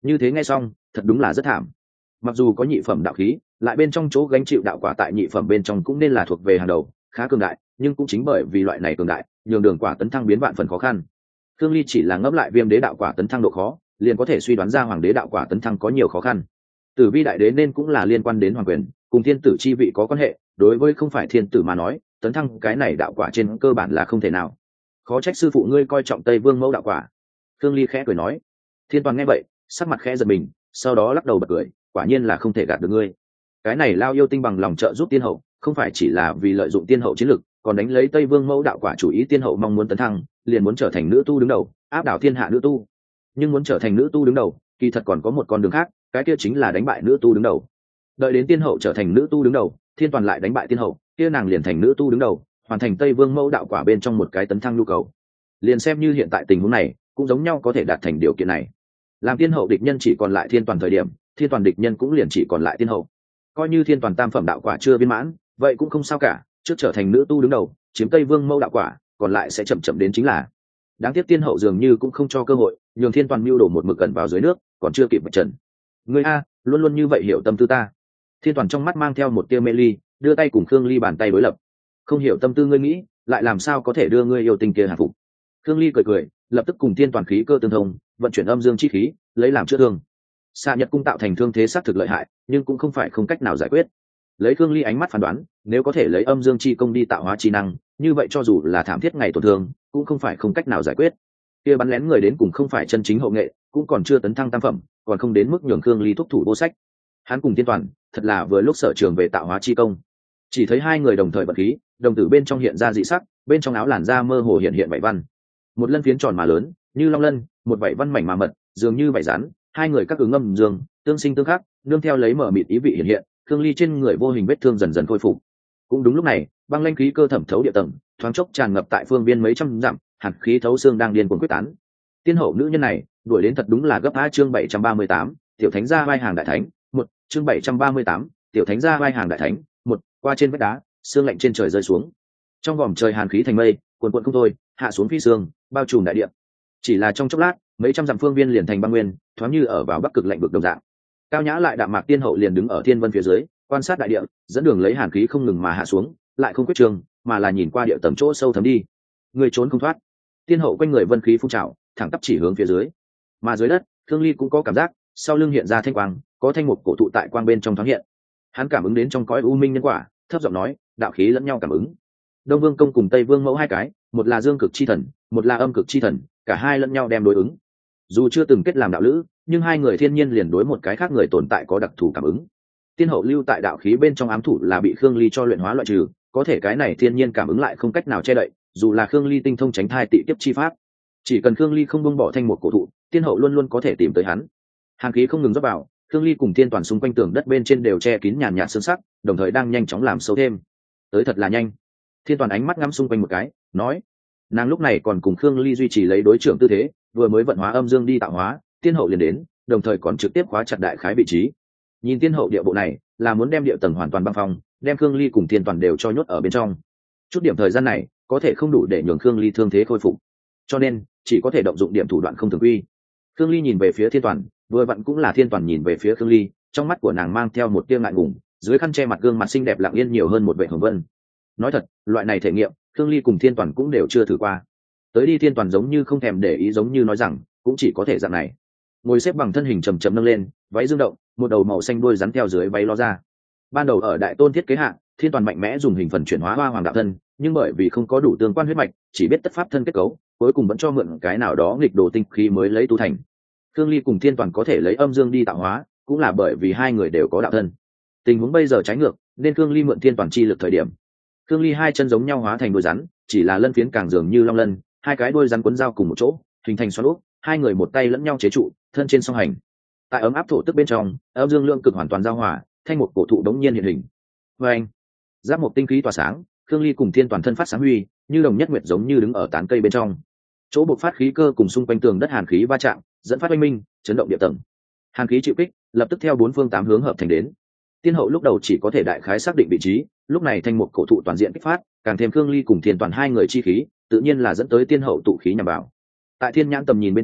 Như thế nghe xong thật đúng là rất thảm. Mặc dù có nhị phẩm đạo khí, lại bên trong chỗ gánh chịu đạo quả tại nhị phẩm bên trong cũng nên là thuộc về hàng đầu, khá cường đại, nhưng cũng chính bởi vì loại này cường đại, nhường đường quả tấn thăng biến vạn phần khó khăn. Thương Ly chỉ là ngẫm lại viêm đế đạo quả tấn thăng độ khó, liền có thể suy đoán ra hoàng đế đạo quả tấn thăng có nhiều khó khăn. Tử vi đại đế nên cũng là liên quan đến hoàng quyền, cùng thiên tử chi vị có quan hệ, đối với không phải thiên tử mà nói, tấn thăng cái này đạo quả trên cơ bản là không thể nào. Khó trách sư phụ ngươi coi trọng Tây Vương mẫu đạo quả. Thương Ly khẽ cười nói. Thiên Toàn nghe vậy, sắc mặt khẽ giật mình, sau đó lắc đầu bật cười, quả nhiên là không thể gạt được ngươi. Cái này lao yêu tinh bằng lòng trợ giúp tiên hậu, không phải chỉ là vì lợi dụng tiên hậu chiến lực, còn đánh lấy Tây Vương mẫu đạo quả chủ ý tiên hậu mong muốn tấn thăng, liền muốn trở thành nữ tu đứng đầu, áp đảo thiên hạ nữ tu. Nhưng muốn trở thành nữ tu đứng đầu, kỳ thật còn có một con đường khác, cái kia chính là đánh bại nữ tu đứng đầu. Đợi đến tiên hậu trở thành nữ tu đứng đầu, Thiên Toàn lại đánh bại tiên hậu, kia nàng liền thành nữ tu đứng đầu, hoàn thành Tây Vương mẫu đạo quả bên trong một cái tấn thăng nhu cầu. Liền xem như hiện tại tình huống này, cũng giống nhau có thể đạt thành điều kiện này. Làm tiên hậu địch nhân chỉ còn lại Thiên Toàn thời điểm, Thiên Toàn địch nhân cũng liền chỉ còn lại tiên hậu. Coi như Thiên Toàn tam phẩm đạo quả chưa viên mãn, vậy cũng không sao cả, trước trở thành nữ tu đứng đầu, chiếm Tây Vương mẫu đạo quả, còn lại sẽ chậm chậm đến chính là. Đáng tiếc tiên hậu dường như cũng không cho cơ hội, nhường Thiên Toàn mưu đổ một mực gần vào dưới nước, còn chưa kịp vạch trần. Ngươi a, luôn luôn như vậy hiểu tâm tư ta. Thiên Toàn trong mắt mang theo một tia mê ly, đưa tay cùng Khương Ly bàn tay đối lập. Không hiểu tâm tư ngươi nghĩ, lại làm sao có thể đưa ngươi yêu tình kia hạ phục. Khương Ly cười cười, lập tức cùng Thiên Toàn khí cơ tương thông, vận chuyển âm dương chi khí, lấy làm chữa thương. Xạ Nhật cung tạo thành thương thế sát thực lợi hại, nhưng cũng không phải không cách nào giải quyết. Lấy Khương Ly ánh mắt phán đoán, nếu có thể lấy âm dương chi công đi tạo hóa chi năng, như vậy cho dù là thảm thiết ngày tổn thương, cũng không phải không cách nào giải quyết. Kia bắn lén người đến cùng không phải chân chính hậu nghệ, cũng còn chưa tấn thăng tam phẩm, còn không đến mức nhường Khương Ly thúc thủ vô sách. Hắn cùng Thiên Toàn, thật là vừa lúc sở trường về tạo hóa chi công. Chỉ thấy hai người đồng thời bật khí, đồng tử bên trong hiện ra dị sắc, bên trong áo làn da mơ hồ hiện hiện vảy văn. Một lân phiến tròn mà lớn, như long lân, một vảy văn mảnh mà mật, dường như vảy rắn, hai người các ứng âm dương, tương sinh tương khắc, nương theo lấy mở mịt ý vị hiện hiện, Khương Ly trên người vô hình vết thương dần dần khôi phục. Cũng đúng lúc này, băng lãnh khí cơ thẩm thấu địa tầng, thoáng chốc tràn ngập tại phương viên mấy trăm dặm, hàn khí thấu xương đang điên cuồng quyết tán. Tiên hậu nữ nhân này, đuổi đến thật đúng là gấp a. Chương bảy trăm ba mươi tám, tiểu thánh gia vai hàng đại thánh, một. Chương bảy trăm ba mươi tám, tiểu thánh gia vai hàng đại thánh, một. Qua trên vách đá, sương lạnh trên trời rơi xuống. Trong vòm trời hàn khí thành mây, cuồn cuộn không thôi, hạ xuống phi sương, bao trùm đại địa. Chỉ là trong chốc lát, mấy trăm dặm phương viên liền thành băng nguyên, thoáng như ở vào bắc cực lạnh vực đồng dạng. Cao nhã lại đạm mạc tiên hậu liền đứng ở thiên vân phía dưới, quan sát đại địa, dẫn đường lấy hàn khí không ngừng mà hạ xuống, lại không quyết trường, mà là nhìn qua địa tầng chỗ sâu thấm đi. Người trốn không thoát. Tiên hậu quanh người vân khí phun trào, thẳng tắp chỉ hướng phía dưới. Mà dưới đất, Thương Ly cũng có cảm giác, sau lưng hiện ra thanh quang, có thanh mục cổ thụ tại quang bên trong thoáng hiện. Hắn cảm ứng đến trong cõi u minh nhân quả, thấp giọng nói, đạo khí lẫn nhau cảm ứng. Đông Vương công cùng Tây Vương mẫu hai cái, một là dương cực chi thần, một là âm cực chi thần, cả hai lẫn nhau đem đối ứng. Dù chưa từng kết làm đạo lữ, nhưng hai người thiên nhiên liền đối một cái khác người tồn tại có đặc thù cảm ứng. Tiên hậu lưu tại đạo khí bên trong ám thủ là bị Khương Ly cho luyện hóa loại trừ, có thể cái này thiên nhiên cảm ứng lại không cách nào che đậy, dù là Khương Ly tinh thông tránh thai tị kiếp chi pháp, chỉ cần Khương Ly không buông bỏ thanh một cổ thụ, tiên hậu luôn luôn có thể tìm tới hắn. Hàn khí không ngừng rót vào, Khương Ly cùng Thiên Toàn xung quanh tường đất bên trên đều che kín nhàn nhạt sương sắc, đồng thời đang nhanh chóng làm sâu thêm. Tới thật là nhanh. Thiên Toàn ánh mắt ngắm xung quanh một cái, nói, nàng lúc này còn cùng Khương Ly duy trì lấy đối trưởng tư thế, vừa mới vận hóa âm dương đi tạo hóa, tiên hậu liền đến, đồng thời còn trực tiếp khóa chặt đại khái vị trí. Nhìn tiên hậu địa bộ này, là muốn đem địa tầng hoàn toàn băng phong, đem Khương Ly cùng Thiên Toàn đều cho nhốt ở bên trong. Chút điểm thời gian này, có thể không đủ để nhường Khương Ly thương thế khôi phục, cho nên chỉ có thể động dụng điểm thủ đoạn không thường quy. Khương Ly nhìn về phía Thiên Toàn, vừa vặn cũng là Thiên Toàn nhìn về phía Khương Ly, trong mắt của nàng mang theo một tia ngại ngùng, dưới khăn che mặt gương mặt xinh đẹp lặng yên nhiều hơn một vẻ hồng vân. Nói thật, loại này thể nghiệm, Khương Ly cùng Thiên Toàn cũng đều chưa thử qua. Tới đi Thiên Toàn giống như không thèm để ý, giống như nói rằng, cũng chỉ có thể dạng này. Ngồi xếp bằng thân hình chầm chậm nâng lên, váy dương động, một đầu màu xanh đuôi rắn theo dưới váy ló ra. Ban đầu ở Đại Tôn thiết kế hạ, Thiên Toàn mạnh mẽ dùng hình phần chuyển hóa hoa hoàng đạo thân, nhưng bởi vì không có đủ tương quan huyết mạch, chỉ biết tất pháp thân kết cấu, cuối cùng vẫn cho mượn cái nào đó nghịch đồ tinh khí mới lấy tu thành. Khương Ly cùng Thiên Toàn có thể lấy âm dương đi tạo hóa, cũng là bởi vì hai người đều có đạo thân. Tình huống bây giờ trái ngược, nên Khương Ly mượn Thiên Toàn chi lực thời điểm. Khương Ly hai chân giống nhau hóa thành đuôi rắn, chỉ là lân phiến càng dường như long lân, hai cái đuôi rắn quấn giao cùng một chỗ, hình thành xoắn ốc, hai người một tay lẫn nhau chế trụ, thân trên song hành. Tại ấm áp thổ tức bên trong, âm dương lượng cực hoàn toàn giao hòa, thanh một cổ thụ đống nhiên hiện hình. Oeng! Giáp một tinh khí tỏa sáng, Khương Ly cùng Thiên Toàn thân phát sáng huy, như đồng nhất nguyệt giống như đứng ở tán cây bên trong. Chỗ bộc phát khí cơ cùng xung quanh tường đất hàn khí va chạm, dẫn phát oanh minh, chấn động địa tầng. Hàn khí chịu kích, lập tức theo bốn phương tám hướng hợp thành đến. Tiên hậu lúc đầu chỉ có thể đại khái xác định vị trí, lúc này thanh một cổ thụ toàn diện kích phát, càng thêm Khương Ly cùng Thiên Toàn hai người chi khí, tự nhiên là dẫn tới tiên hậu tụ khí nhằm vào. Tại thiên nhãn tầm nhìn bên trong,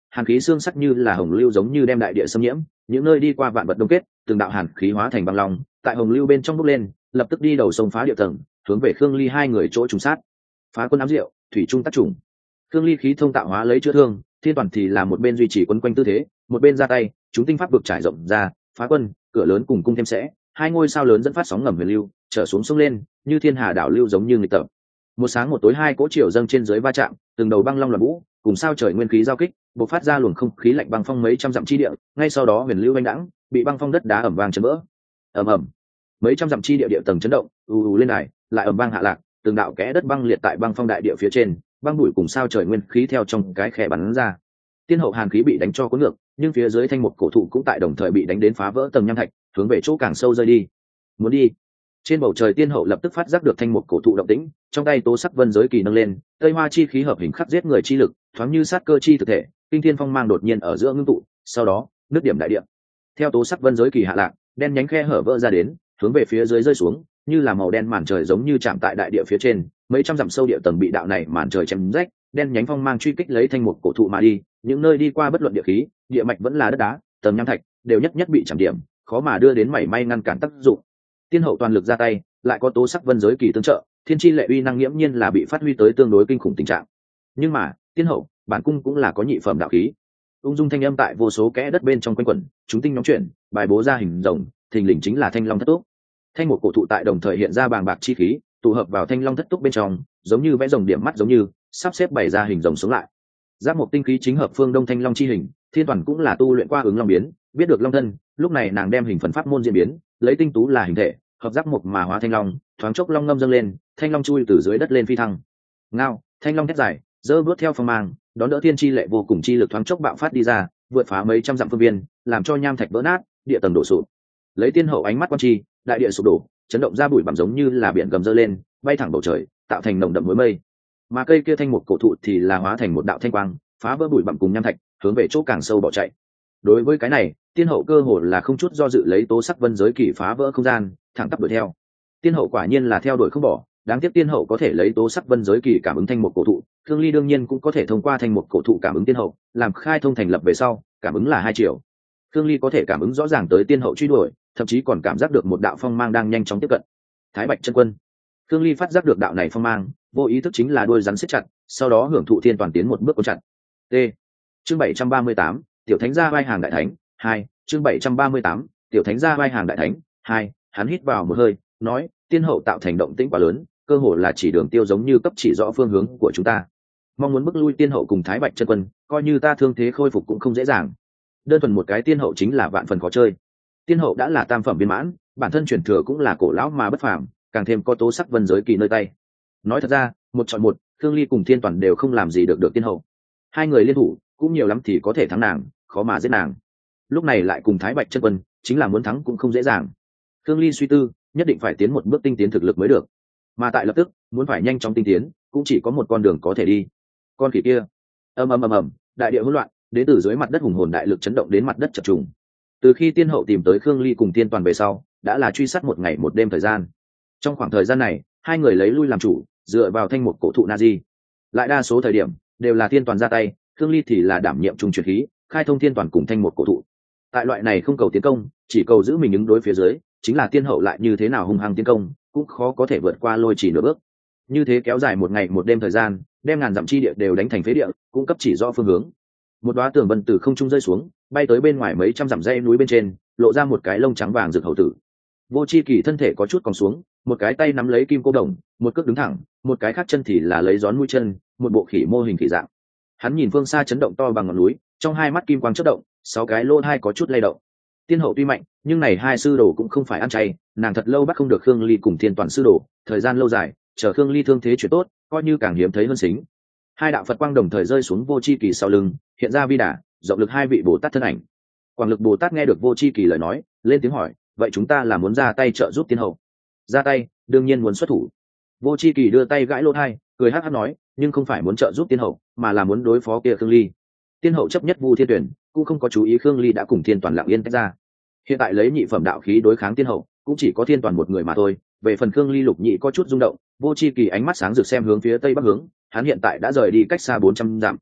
hàn khí xương sắc như là hồng lưu giống như đem đại địa xâm nhiễm, những nơi đi qua vạn vật đông kết, từng đạo hàn khí hóa thành băng long tại hồng lưu bên trong bốc lên, lập tức đi đầu sông phá địa tầng, hướng về Khương Ly hai người chỗ trùng sát. Phá quân ám diệu, thủy trung tác trùng. Khương Ly khí thông tạo hóa lấy chữa thương, Thiên Toàn thì là một bên duy trì quấn quanh tư thế, một bên ra tay, chúng tinh pháp vực trải rộng ra, phá quân, cửa lớn cùng cung thêm sẽ, hai ngôi sao lớn dẫn phát sóng ngầm huyền lưu, trở xuống sông lên, như thiên hà đảo lưu giống như nghịch tập. Một sáng một tối hai cỗ chiều dâng trên dưới va chạm, từng đầu băng long loạn vũ, cùng sao trời nguyên khí giao kích, bộc phát ra luồng không khí lạnh băng phong mấy trăm dặm chi địa, ngay sau đó huyền lưu vênh đãng, bị băng phong đất đá ẩm vang chấn vỡ. Ầm ầm. Mấy trăm dặm chi địa địa tầng chấn động, ù ù lên này, lại ầm vang hạ lạc, từng đạo kẽ đất băng liệt tại băng phong đại địa phía trên, băng bụi cùng sao trời nguyên khí theo trong cái khe bắn ra. Tiên hậu hàn khí bị đánh cho cuốn ngược, nhưng phía dưới thanh một cổ thụ cũng tại đồng thời bị đánh đến phá vỡ tầng nham thạch, hướng về chỗ càng sâu rơi đi. Muốn đi. Trên bầu trời tiên hậu lập tức phát giác được thanh một cổ thụ động tĩnh, trong tay tố sắc vân giới kỳ nâng lên, tây hoa chi khí hợp hình khắc giết người chi lực, thoáng như sát cơ chi thực thể, kinh thiên phong mang đột nhiên ở giữa ngưng tụ, sau đó, nước điểm đại địa. Theo tố sắc vân giới kỳ hạ lạc, đen nhánh khe hở vỡ ra đến, hướng về phía dưới rơi xuống, như là màu đen màn trời giống như chạm tại đại địa phía trên, mấy trăm dặm sâu địa tầng bị đạo này màn trời chém rách, đen nhánh phong mang truy kích lấy thanh một cổ thụ mà đi, những nơi đi qua bất luận địa khí, địa mạch vẫn là đất đá, tầng nham thạch đều nhất nhất bị chạm điểm, khó mà đưa đến mảy may ngăn cản tác dụng. Tiên hậu toàn lực ra tay, lại có tố sắc vân giới kỳ tương trợ, thiên chi lệ uy năng nghiễm nhiên là bị phát huy tới tương đối kinh khủng tình trạng. Nhưng mà, tiên hậu, bản cung cũng là có nhị phẩm đạo khí. Ung dung thanh âm tại vô số kẽ đất bên trong quanh quẩn, chúng tinh nhóm chuyển, bài bố ra hình rồng, thình lình chính là thanh long thất túc. Thanh một cổ thụ tại đồng thời hiện ra bàng bạc chi khí, tụ hợp vào thanh long thất túc bên trong, giống như vẽ rồng điểm mắt giống như, sắp xếp bày ra hình rồng xuống lại. Giáp một tinh khí chính hợp phương đông thanh long chi hình, Thiên Toàn cũng là tu luyện qua ứng long biến, biết được long thân, lúc này nàng đem hình phần pháp môn diễn biến, lấy tinh tú là hình thể, hợp giáp một mà hóa thanh long, thoáng chốc long ngâm dâng lên, thanh long chui từ dưới đất lên phi thăng. Ngao, thanh long thét dài, dơ bước theo phong mang, đón đỡ thiên chi lệ vô cùng chi lực thoáng chốc bạo phát đi ra, vượt phá mấy trăm dặm phương viên, làm cho nham thạch vỡ nát, địa tầng đổ sụp. Lấy tiên hậu ánh mắt quan chi, đại địa sụp đổ, chấn động ra bụi bặm giống như là biển gầm dơ lên, bay thẳng bầu trời, tạo thành nồng đậm muối mây. Mà cây kia thanh một cổ thụ thì là hóa thành một đạo thanh quang, phá vỡ bụi bặm cùng nham thạch, hướng về chỗ càng sâu bỏ chạy. Đối với cái này, tiên hậu cơ hồ là không chút do dự lấy tố sắc vân giới kỳ phá vỡ không gian, thẳng tắp đuổi theo. Tiên hậu quả nhiên là theo đuổi không bỏ, đáng tiếc tiên hậu có thể lấy tố sắc vân giới kỳ cảm ứng thanh một cổ thụ, Khương Ly đương nhiên cũng có thể thông qua thanh một cổ thụ cảm ứng tiên hậu, làm khai thông thành lập về sau, cảm ứng là hai chiều. Khương Ly có thể cảm ứng rõ ràng tới tiên hậu truy đuổi, thậm chí còn cảm giác được một đạo phong mang đang nhanh chóng tiếp cận. Thái Bạch chân quân. Khương Ly phát giác được đạo này phong mang, vô ý thức chính là đuôi rắn siết chặt, sau đó hưởng thụ Thiên Toàn tiến một bước cuốn chặt. T. Chương bảy trăm ba mươi tám, tiểu thánh gia vai hàng đại thánh, hai. Chương bảy trăm ba mươi tám, tiểu thánh gia vai hàng đại thánh, hai. Hắn hít vào một hơi, nói, tiên hậu tạo thành động tĩnh quá lớn, cơ hồ là chỉ đường tiêu giống như cấp chỉ rõ phương hướng của chúng ta. Mong muốn bức lui tiên hậu cùng Thái Bạch chân quân, coi như ta thương thế khôi phục cũng không dễ dàng. Đơn thuần một cái tiên hậu chính là vạn phần khó chơi. Tiên hậu đã là tam phẩm viên mãn, bản thân truyền thừa cũng là cổ lão mà bất phàm, càng thêm có tố sắc vân giới kỳ nơi tay. Nói thật ra, một chọn một, Khương Ly cùng Thiên Toàn đều không làm gì được được tiên hậu. Hai người liên thủ, cũng nhiều lắm thì có thể thắng nàng, khó mà giết nàng. Lúc này lại cùng Thái Bạch chân quân, chính là muốn thắng cũng không dễ dàng. Khương Ly suy tư, nhất định phải tiến một bước tinh tiến thực lực mới được. Mà tại lập tức, muốn phải nhanh chóng tinh tiến, cũng chỉ có một con đường có thể đi. Con khỉ kia. Ầm ầm ầm ầm, đại địa hỗn loạn, đến từ dưới mặt đất hùng hồn đại lực chấn động đến mặt đất chập trùng. Từ khi tiên hậu tìm tới Khương Ly cùng Thiên Toàn về sau, đã là truy sát một ngày một đêm thời gian. Trong khoảng thời gian này, hai người lấy lui làm chủ, dựa vào thanh một cổ thụ Nazi. Lại đa số thời điểm đều là Thiên Toàn ra tay, Khương Ly thì là đảm nhiệm trung truyền khí, khai thông Thiên Toàn cùng thanh một cổ thụ. Tại loại này không cầu tiến công, chỉ cầu giữ mình ứng đối phía dưới, chính là tiên hậu lại như thế nào hung hăng tiến công, cũng khó có thể vượt qua lôi chỉ nửa bước. Như thế kéo dài một ngày một đêm thời gian, đem ngàn dặm chi địa đều đánh thành phế địa, cũng cấp chỉ rõ phương hướng. Một đóa tường vân từ không trung rơi xuống, bay tới bên ngoài mấy trăm dặm dãy núi bên trên, lộ ra một cái lông trắng vàng rực hầu tử. Vô Chi Kỳ thân thể có chút còng xuống, một cái tay nắm lấy kim cô đồng, một cước đứng thẳng, một cái khác chân thì là lấy gión mũi chân, một bộ khỉ mô hình khỉ dạng. Hắn nhìn phương xa chấn động to bằng ngọn núi, trong hai mắt kim quang chớp động, sáu cái lỗ hai có chút lay động. Tiên hậu tuy mạnh, nhưng này hai sư đồ cũng không phải ăn chay, nàng thật lâu bắt không được Khương Ly cùng Thiên Toàn sư đồ, thời gian lâu dài, chờ Khương Ly thương thế chuyển tốt, coi như càng hiếm thấy hơn xính. Hai đạo Phật quang đồng thời rơi xuống Vô Chi Kỳ sau lưng, hiện ra vi đà, rộng lực hai vị Bồ Tát thân ảnh. Quảng Lực Bồ Tát nghe được Vô Chi Kỳ lời nói, lên tiếng hỏi, vậy chúng ta là muốn ra tay trợ giúp tiên hậu? Ra tay, đương nhiên muốn xuất thủ. Vô Chi Kỳ đưa tay gãi lỗ hai, cười hắc hắc nói, nhưng không phải muốn trợ giúp tiên hậu, mà là muốn đối phó kia Khương Ly. Tiên hậu chấp nhất Vu Thiên Tuyển, cũng không có chú ý Khương Ly đã cùng Thiên Toàn lặng yên tách ra. Hiện tại lấy nhị phẩm đạo khí đối kháng tiên hậu, cũng chỉ có Thiên Toàn một người mà thôi. Về phần Khương Ly lục nhị có chút rung động, Vô Chi Kỳ ánh mắt sáng rực xem hướng phía tây bắc hướng, hắn hiện tại đã rời đi cách xa bốn trăm dặm.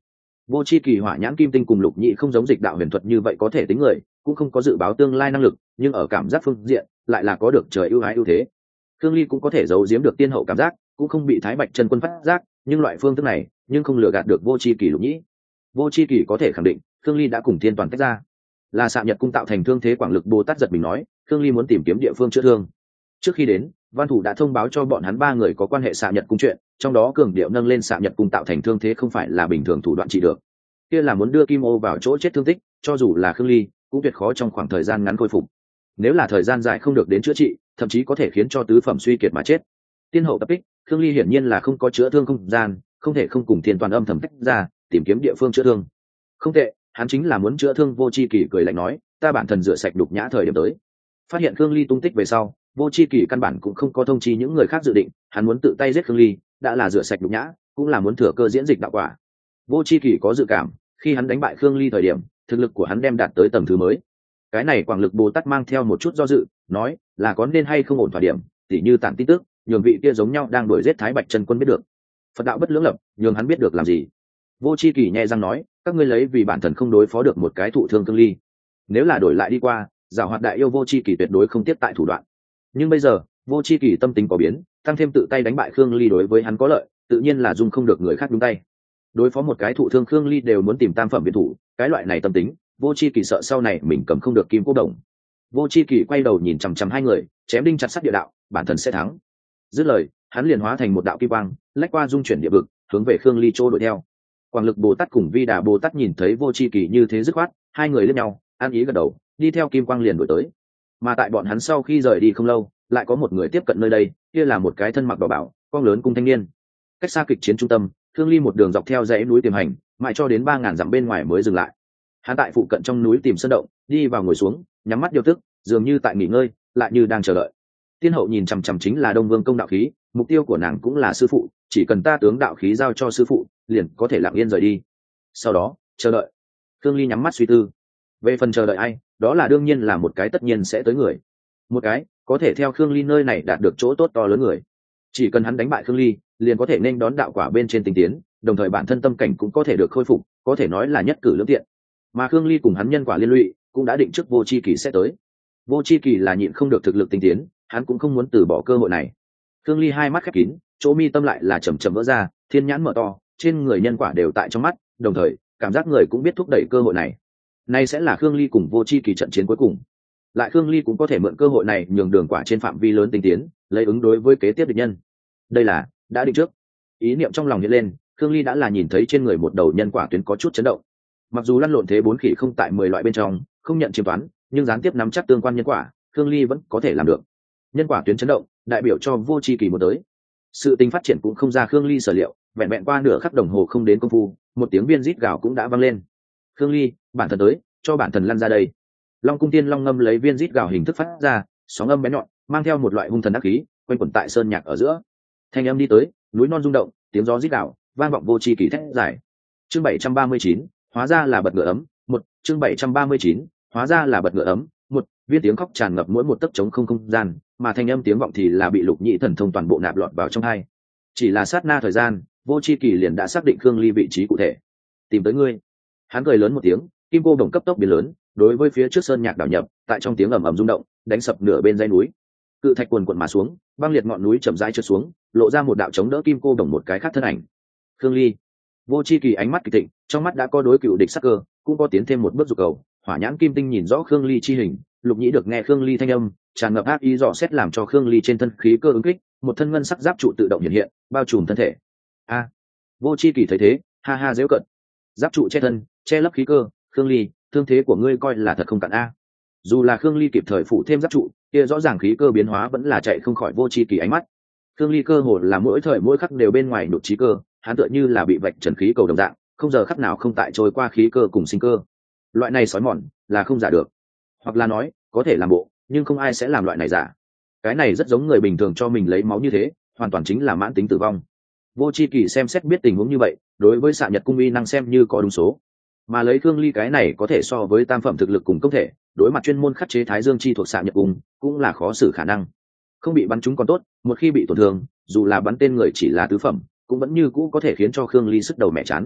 Vô chi kỳ hỏa nhãn kim tinh cùng lục nhĩ không giống dịch đạo huyền thuật như vậy có thể tính người, cũng không có dự báo tương lai năng lực, nhưng ở cảm giác phương diện lại là có được trời ưu ái ưu thế. Khương Ly cũng có thể giấu giếm được tiên hậu cảm giác, cũng không bị Thái Bạch chân quân phát giác, nhưng loại phương thức này nhưng không lừa gạt được vô chi kỳ lục nhĩ. Vô chi kỳ có thể khẳng định Khương Ly đã cùng thiên toàn tách ra. Là Sạm Nhật cung tạo thành thương thế quảng lực Bồ Tát giật mình nói, Khương Ly muốn tìm kiếm địa phương chữa thương. Trước khi đến, Văn Thủ đã thông báo cho bọn hắn ba người có quan hệ Sạm Nhật cung chuyện, trong đó cường điệu nâng lên Sạm Nhật cung tạo thành thương thế không phải là bình thường thủ đoạn trị được, kia là muốn đưa Kim Ô vào chỗ chết thương tích, cho dù là Khương Ly cũng tuyệt khó trong khoảng thời gian ngắn khôi phục. Nếu là thời gian dài không được đến chữa trị, thậm chí có thể khiến cho tứ phẩm suy kiệt mà chết. Tiên hậu tập kích, Khương Ly hiển nhiên là không có chữa thương không gian, không thể không cùng thiên toàn âm thầm tách ra tìm kiếm địa phương chữa thương. Không tệ, hắn chính là muốn chữa thương. Vô chi kỳ cười lạnh nói, ta bản thân rửa sạch đục nhã thời điểm tới. Phát hiện Khương Ly tung tích về sau, vô chi kỳ căn bản cũng không có thông chi những người khác dự định, hắn muốn tự tay giết Khương Ly, đã là rửa sạch đục nhã, cũng là muốn thừa cơ diễn dịch đạo quả. Vô chi kỳ có dự cảm, khi hắn đánh bại Khương Ly thời điểm, thực lực của hắn đem đạt tới tầng thứ mới. Cái này quảng lực Bồ Tát mang theo một chút do dự, nói là có nên hay không ổn thỏa điểm, tỉ như tản tin tức, nhường vị kia giống nhau đang đuổi giết Thái Bạch chân quân biết được. Phật đạo bất lưỡng lập, nhường hắn biết được làm gì. Vô chi kỳ nhẹ răng nói, các ngươi lấy vì bản thân không đối phó được một cái thụ thương Khương Ly, nếu là đổi lại đi qua, giảo hoạt đại yêu vô chi kỳ tuyệt đối không tiếp tại thủ đoạn. Nhưng bây giờ vô chi kỳ tâm tính có biến, tăng thêm tự tay đánh bại Khương Ly đối với hắn có lợi, tự nhiên là dung không được người khác đúng tay. Đối phó một cái thụ thương Khương Ly đều muốn tìm tam phẩm biệt thủ, cái loại này tâm tính, vô chi kỳ sợ sau này mình cầm không được kim cô đồng. Vô chi kỳ quay đầu nhìn chằm chằm hai người, chém đinh chặt sắt địa đạo, bản thân sẽ thắng. Dứt lời, hắn liền hóa thành một đạo kim quang, lách qua dung chuyển địa vực, hướng về Khương Ly chỗ đuổi theo. Quảng lực Bồ Tát cùng Vi Đà Bồ Tát nhìn thấy vô chi kỳ như thế dứt khoát, hai người liếc nhau, an ý gật đầu, đi theo kim quang liền đuổi tới. Mà tại bọn hắn sau khi rời đi không lâu, lại có một người tiếp cận nơi đây, kia là một cái thân mặc đỏ bảo, con lớn cung thanh niên. Cách xa kịch chiến trung tâm, Khương Ly một đường dọc theo dãy núi tiềm hành, mãi cho đến ba ngàn dặm bên ngoài mới dừng lại. Hắn tại phụ cận trong núi tìm sơn động, đi vào ngồi xuống, nhắm mắt điều tức, dường như tại nghỉ ngơi, lại như đang chờ đợi. Tiên hậu nhìn chằm chằm chính là Đông Vương công đạo khí, mục tiêu của nàng cũng là sư phụ, chỉ cần ta tướng đạo khí giao cho sư phụ, liền có thể lặng yên rời đi. Sau đó, chờ đợi. Khương Ly nhắm mắt suy tư. Về phần chờ đợi ai, đó là đương nhiên là một cái tất nhiên sẽ tới người. Một cái có thể theo Khương Ly nơi này đạt được chỗ tốt to lớn người. Chỉ cần hắn đánh bại Khương Ly, liền có thể nên đón đạo quả bên trên tinh tiến, đồng thời bản thân tâm cảnh cũng có thể được khôi phục, có thể nói là nhất cử lưỡng tiện. Mà Khương Ly cùng hắn nhân quả liên lụy, cũng đã định trước vô chi kỳ sẽ tới. Vô chi kỳ là nhịn không được thực lực tinh tiến, hắn cũng không muốn từ bỏ cơ hội này. Khương Ly hai mắt khép kín, chỗ mi tâm lại là chầm chậm vỡ ra, thiên nhãn mở to, trên người nhân quả đều tại trong mắt, đồng thời cảm giác người cũng biết thúc đẩy cơ hội này. Nay sẽ là Khương Ly cùng vô chi kỳ trận chiến cuối cùng. Lại Khương Ly cũng có thể mượn cơ hội này nhường đường quả trên phạm vi lớn tinh tiến, lấy ứng đối với kế tiếp địch nhân. Đây là đã định trước. Ý niệm trong lòng hiện lên, Khương Ly đã là nhìn thấy trên người một đầu nhân quả tuyến có chút chấn động. Mặc dù lăn lộn thế bốn khỉ không tại mười loại bên trong, không nhận chiếm toán, nhưng gián tiếp nắm chắc tương quan nhân quả, Khương Ly vẫn có thể làm được. Nhân quả tuyến chấn động, đại biểu cho vô chi kỳ một tới. Sự tình phát triển cũng không ra Khương Ly sở liệu, vẹn vẹn qua nửa khắc đồng hồ không đến công phu, một tiếng viên rít gào cũng đã vang lên. Khương Ly, bản thân tới, cho bản thân lăn ra đây. Long cung tiên long ngâm lấy viên rít gào hình thức phát ra, sóng âm bén nhọn, mang theo một loại hung thần ác khí, quanh quẩn tại sơn nhạc ở giữa. Thanh âm đi tới, núi non rung động, tiếng gió rít gào, vang vọng vô chi kỳ thét giải. Chương bảy trăm ba mươi chín, hóa ra là bật ngựa ấm, một, chương bảy trăm ba mươi chín, hóa ra là bật ngựa ấm, một, viên tiếng khóc tràn ngập mỗi một tấc trống không không gian, mà thanh âm tiếng vọng thì là bị Lục Nhĩ thần thông toàn bộ nạp lọt vào trong hai. Chỉ là sát na thời gian, vô chi kỳ liền đã xác định Khương Ly vị trí cụ thể. Tìm tới ngươi. Hắn cười lớn một tiếng, kim cô đồng cấp tốc biến lớn, đối với phía trước sơn nhạc đảo nhập, tại trong tiếng ầm ầm rung động, đánh sập nửa bên dãy núi. Cự thạch quần quần mà xuống, băng liệt ngọn núi chậm rãi trượt xuống, lộ ra một đạo chống đỡ kim cô đồng một cái khác thân ảnh. Khương Ly. Vô chi kỳ ánh mắt kỳ thịnh, trong mắt đã có đối cựu địch sắc cơ, cũng có tiến thêm một bước dục cầu. Hỏa nhãn kim tinh nhìn rõ Khương Ly chi hình, Lục Nhĩ được nghe Khương Ly thanh âm, tràn ngập ác ý dò xét làm cho Khương Ly trên thân khí cơ ứng kích, một thân ngân sắc giáp trụ tự động hiện hiện, bao trùm thân thể. A. Vô chi kỳ thấy thế, ha ha giễu cận. Giáp trụ che thân, che lấp khí cơ, Khương Ly, thương thế của ngươi coi là thật không cạn a. Dù là Khương Ly kịp thời phụ thêm giáp trụ, kia rõ ràng khí cơ biến hóa vẫn là chạy không khỏi vô chi kỳ ánh mắt. Khương Ly cơ hồ là mỗi thời mỗi khắc đều bên ngoài đột trí cơ, hắn tựa như là bị vạch trần khí cầu đồng dạng, không giờ khắc nào không tại trôi qua khí cơ cùng sinh cơ. Loại này sói mòn là không giả được, hoặc là nói có thể làm bộ, nhưng không ai sẽ làm loại này giả. Cái này rất giống người bình thường cho mình lấy máu như thế, hoàn toàn chính là mãn tính tử vong. Vô chi kỳ xem xét biết tình huống như vậy, đối với Xạ Nhật cung uy năng xem như có đúng số, mà lấy Khương Ly cái này có thể so với tam phẩm thực lực cùng công thể, đối mặt chuyên môn khắc chế Thái Dương chi thuộc Xạ Nhật cung cũng là khó xử khả năng. Không bị bắn trúng còn tốt, một khi bị tổn thương, dù là bắn tên người chỉ là tứ phẩm, cũng vẫn như cũ có thể khiến cho Khương Ly sức đầu mẹ chán.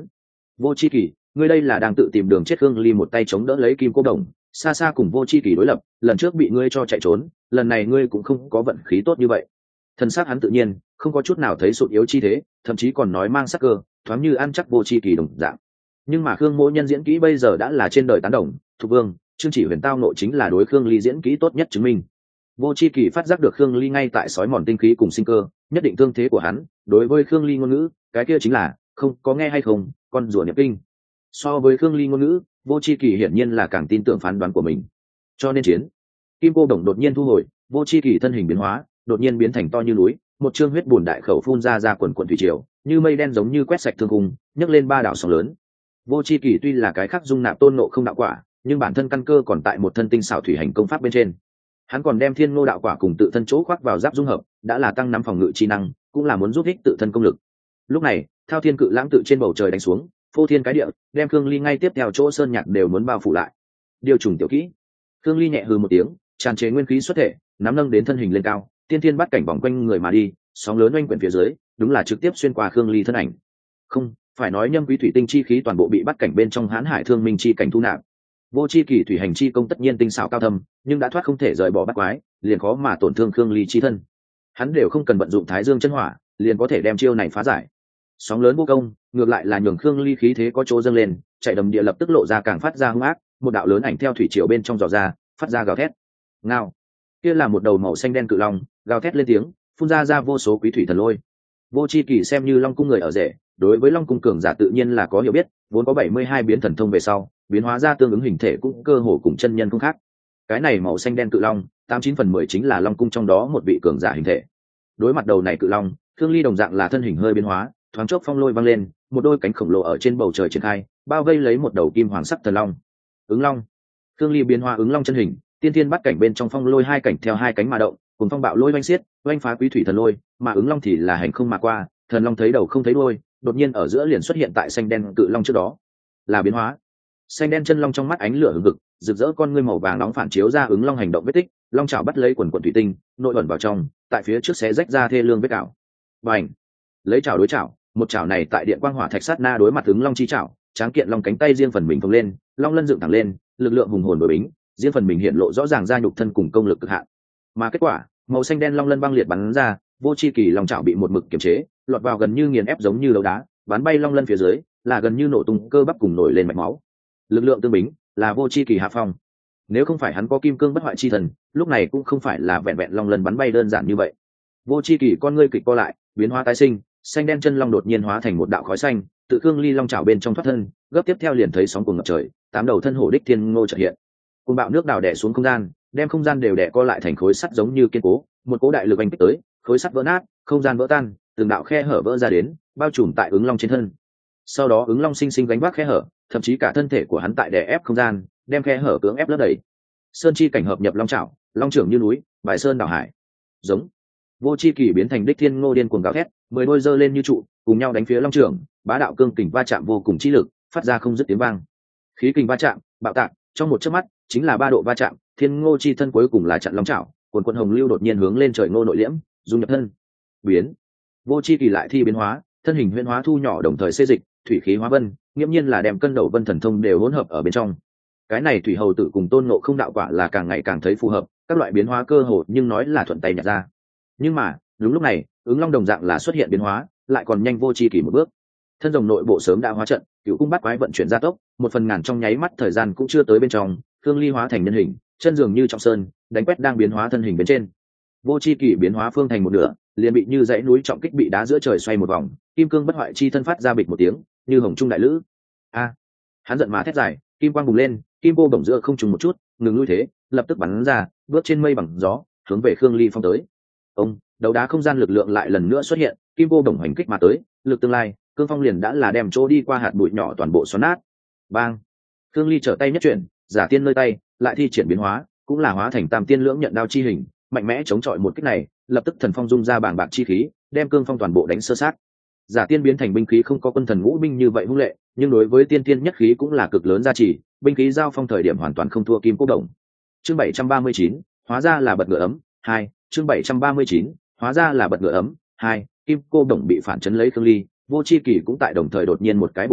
Vô Chi Kỳ, ngươi đây là đang tự tìm đường chết. Khương Ly một tay chống đỡ lấy kim cô đồng, xa xa cùng Vô Chi Kỳ đối lập, lần trước bị ngươi cho chạy trốn, lần này ngươi cũng không có vận khí tốt như vậy. Thân xác hắn tự nhiên không có chút nào thấy sụt yếu chi thế, thậm chí còn nói mang sắc cơ, thoáng như ăn chắc Vô Chi Kỳ đồng dạng. Nhưng mà Khương Mỗ Nhân diễn kỹ bây giờ đã là trên đời tán đồng, Thục Vương, Trương Chỉ Huyền tao nội chính là đối Khương Ly diễn kỹ tốt nhất chứng minh. Vô Chi Kỳ phát giác được Khương Ly ngay tại sói mòn tinh khí cùng sinh cơ, nhất định thương thế của hắn, đối với Khương Ly ngôn ngữ, cái kia chính là không có nghe hay không, con rùa nhập kinh. So với Khương Ly ngôn ngữ, Vô Chi Kỳ hiển nhiên là càng tin tưởng phán đoán của mình. Cho nên chiến, kim cô đồng đột nhiên thu hồi, Vô Chi Kỳ thân hình biến hóa, đột nhiên biến thành to như núi, một trương huyết bùn đại khẩu phun ra ra quần quần thủy triều, như mây đen giống như quét sạch thương cung, nhấc lên ba đảo sóng lớn. Vô Chi Kỳ tuy là cái khác dung nạp tôn nộ không đạo quả, nhưng bản thân căn cơ còn tại một thân tinh xảo thủy hành công pháp bên trên. Hắn còn đem thiên ngô đạo quả cùng tự thân chỗ khoác vào giáp dung hợp, đã là tăng nắm phòng ngự chi năng, cũng là muốn giúp ích tự thân công lực. Lúc này thao thiên cự lãng tự trên bầu trời đánh xuống, phô thiên cái địa, đem Khương Ly ngay tiếp theo chỗ sơn nhạc đều muốn bao phủ lại. Điều trùng tiểu kỹ. Khương Ly nhẹ hừ một tiếng, tràn chế nguyên khí xuất thể, nắm nâng đến thân hình lên cao, tiên thiên bắt cảnh vòng quanh người mà đi, sóng lớn oanh quyển phía dưới, đúng là trực tiếp xuyên qua Khương Ly thân ảnh. Không phải nói nhâm quý thủy tinh chi khí toàn bộ bị bắt cảnh bên trong hãn hải thương minh chi cảnh thu nạp. Vô Chi Kỳ thủy hành chi công tất nhiên tinh xảo cao thâm, nhưng đã thoát không thể rời bỏ bắt quái, liền khó mà tổn thương Khương Ly chi thân. Hắn đều không cần vận dụng Thái Dương chân hỏa, liền có thể đem chiêu này phá giải. Sóng lớn vô công, ngược lại là nhường Khương Ly khí thế có chỗ dâng lên, chạy đầm địa lập tức lộ ra càng phát ra hung ác, một đạo lớn ảnh theo thủy triều bên trong dò ra, phát ra gào thét. Ngao. Kia là một đầu màu xanh đen cự long, gào thét lên tiếng, phun ra ra vô số quý thủy thần lôi. Vô Chi Kỳ xem như Long cung người ở rể, đối với Long cung cường giả tự nhiên là có hiểu biết, vốn có bảy mươi hai biến thần thông về sau, biến hóa ra tương ứng hình thể cũng cơ hồ cùng chân nhân không khác. Cái này màu xanh đen cự long, tám chín phần mười chính là Long cung trong đó một vị cường giả hình thể. Đối mặt đầu này cự long, Khương Ly đồng dạng là thân hình hơi biến hóa, thoáng chốc phong lôi văng lên, một đôi cánh khổng lồ ở trên bầu trời triển khai, bao vây lấy một đầu kim hoàng sắc thần long. Ứng long. Khương Ly biến hóa ứng long chân hình, tiên thiên bắt cảnh bên trong phong lôi hai cảnh theo hai cánh mà động, cùng phong bạo lôi oanh xiết, oanh phá quý thủy thần lôi, mà ứng long thì là hành không mà qua, thần long thấy đầu không thấy đuôi, đột nhiên ở giữa liền xuất hiện tại xanh đen cự long trước đó. Là biến hóa. Xanh đen chân long trong mắt ánh lửa hừng hực, rực rỡ con ngươi màu vàng nóng phản chiếu ra ứng long hành động vết tích, long chảo bắt lấy quần quần thủy tinh, nội ẩn vào trong, tại phía trước xé rách ra thê lương vết cào. Bành! Lấy chảo đối chảo, một chảo này tại điện quang hỏa thạch sát na đối mặt ứng long chi chảo, tráng kiện long cánh tay riêng phần mình phồng lên, long lân dựng thẳng lên, lực lượng hùng hồn đối bính, riêng phần mình hiện lộ rõ ràng ra nhục thân cùng công lực cực hạn. Mà kết quả, màu xanh đen long lân băng liệt bắn ra, Vô Chi Kỳ long chảo bị một mực kiềm chế, lọt vào gần như nghiền ép giống như đấu đá, bắn bay long lân phía dưới, là gần như nổ tung cơ bắp cùng nổi lên mạch máu. Lực lượng tương bính, là Vô Chi Kỳ hạ phong. Nếu không phải hắn có kim cương bất hoại chi thần, lúc này cũng không phải là vẹn vẹn long lân bắn bay đơn giản như vậy. Vô Chi Kỳ con ngươi kịch co lại, biến hóa tái sinh, xanh đen chân long đột nhiên hóa thành một đạo khói xanh, tự Khương Ly long chảo bên trong thoát thân, gấp tiếp theo liền thấy sóng cuồng ngập trời, tám đầu thân hổ đích thiên ngô chợt hiện. Cuồng bạo nước đào đè xuống không gian, đem không gian đều đè co lại thành khối sắt giống như kiên cố, một cỗ đại lực anh kích tới, khối sắt vỡ nát, không gian vỡ tan, từng đạo khe hở vỡ ra đến, bao trùm tại ứng long trên thân. Sau đó ứng long sinh sinh gánh vác khe hở, thậm chí cả thân thể của hắn tại đè ép không gian, đem khe hở cưỡng ép lấp đầy. Sơn chi cảnh hợp nhập long chảo, long trưởng như núi, bài sơn đảo hải. Giống. Vô Chi Kỳ biến thành đích thiên ngô điên cuồng gào thét, mười đôi giơ lên như trụ, cùng nhau đánh phía long trưởng, bá đạo cương kình va chạm vô cùng chi lực, phát ra không dứt tiếng vang. Khí kình va chạm, bạo tạc, trong một chớp mắt, chính là ba độ va chạm, thiên ngô chi thân cuối cùng là chặn long chảo, quần quần hồng lưu đột nhiên hướng lên trời ngô nội liễm, dung nhập thân. Biến. Vô Chi Kỳ lại thi biến hóa, thân hình huyễn hóa thu nhỏ đồng thời xê dịch, thủy khí hóa vân, nghiễm nhiên là đem cân đầu vân thần thông đều hỗn hợp ở bên trong. Cái này thủy hầu tử cùng tôn ngộ không đạo quả là càng ngày càng thấy phù hợp, các loại biến hóa cơ hồ nhưng nói là thuận tay nhặt ra. Nhưng mà đúng lúc này, ứng long đồng dạng là xuất hiện biến hóa, lại còn nhanh Vô Chi Kỳ một bước. Thân rồng nội bộ sớm đã hóa trận, cựu cung bắt quái vận chuyển gia tốc, một phần ngàn trong nháy mắt thời gian cũng chưa tới bên trong, Khương Ly hóa thành nhân hình, chân dường như trọng sơn, đánh quét đang biến hóa thân hình bên trên. Vô Chi Kỳ biến hóa phương thành một nửa, liền bị như dãy núi trọng kích bị đá giữa trời xoay một vòng, kim cương bất hoại chi thân phát ra bịch một tiếng, như hồng trung đại lữ. A! Hắn giận má thét dài, kim quang bùng lên, kim cô bổng giữa không trùng một chút, ngừng lui thế, lập tức bắn ra, bước trên mây bằng gió, hướng về Khương Ly phong tới. Ông, đấu đá không gian lực lượng lại lần nữa xuất hiện, kim cô bổng hành kích mà tới, lực tương lai, cương phong liền đã là đem chỗ đi qua hạt bụi nhỏ toàn bộ xoắn nát. Bang! Khương Ly trở tay nhất chuyển, giả tiên nơi tay, lại thi triển biến hóa, cũng là hóa thành tam tiên lưỡng nhận đao chi hình, mạnh mẽ chống chọi một kích này, lập tức thần phong dung ra bảng bạc chi khí, đem cương phong toàn bộ đánh sơ sát. Giả tiên biến thành binh khí không có quân thần ngũ binh như vậy hung lệ, nhưng đối với tiên tiên nhất khí cũng là cực lớn giá trị, binh khí giao phong thời điểm hoàn toàn không thua kim cô đồng. Chương bảy trăm ba mươi chín, hóa ra là bật ngựa ấm, hai, chương bảy trăm ba mươi chín, hóa ra là bật ngựa ấm, hai, kim cô đồng bị phản chấn lấy Khương Ly, Vô Chi Kỳ cũng tại đồng thời đột nhiên một cái bổ nào,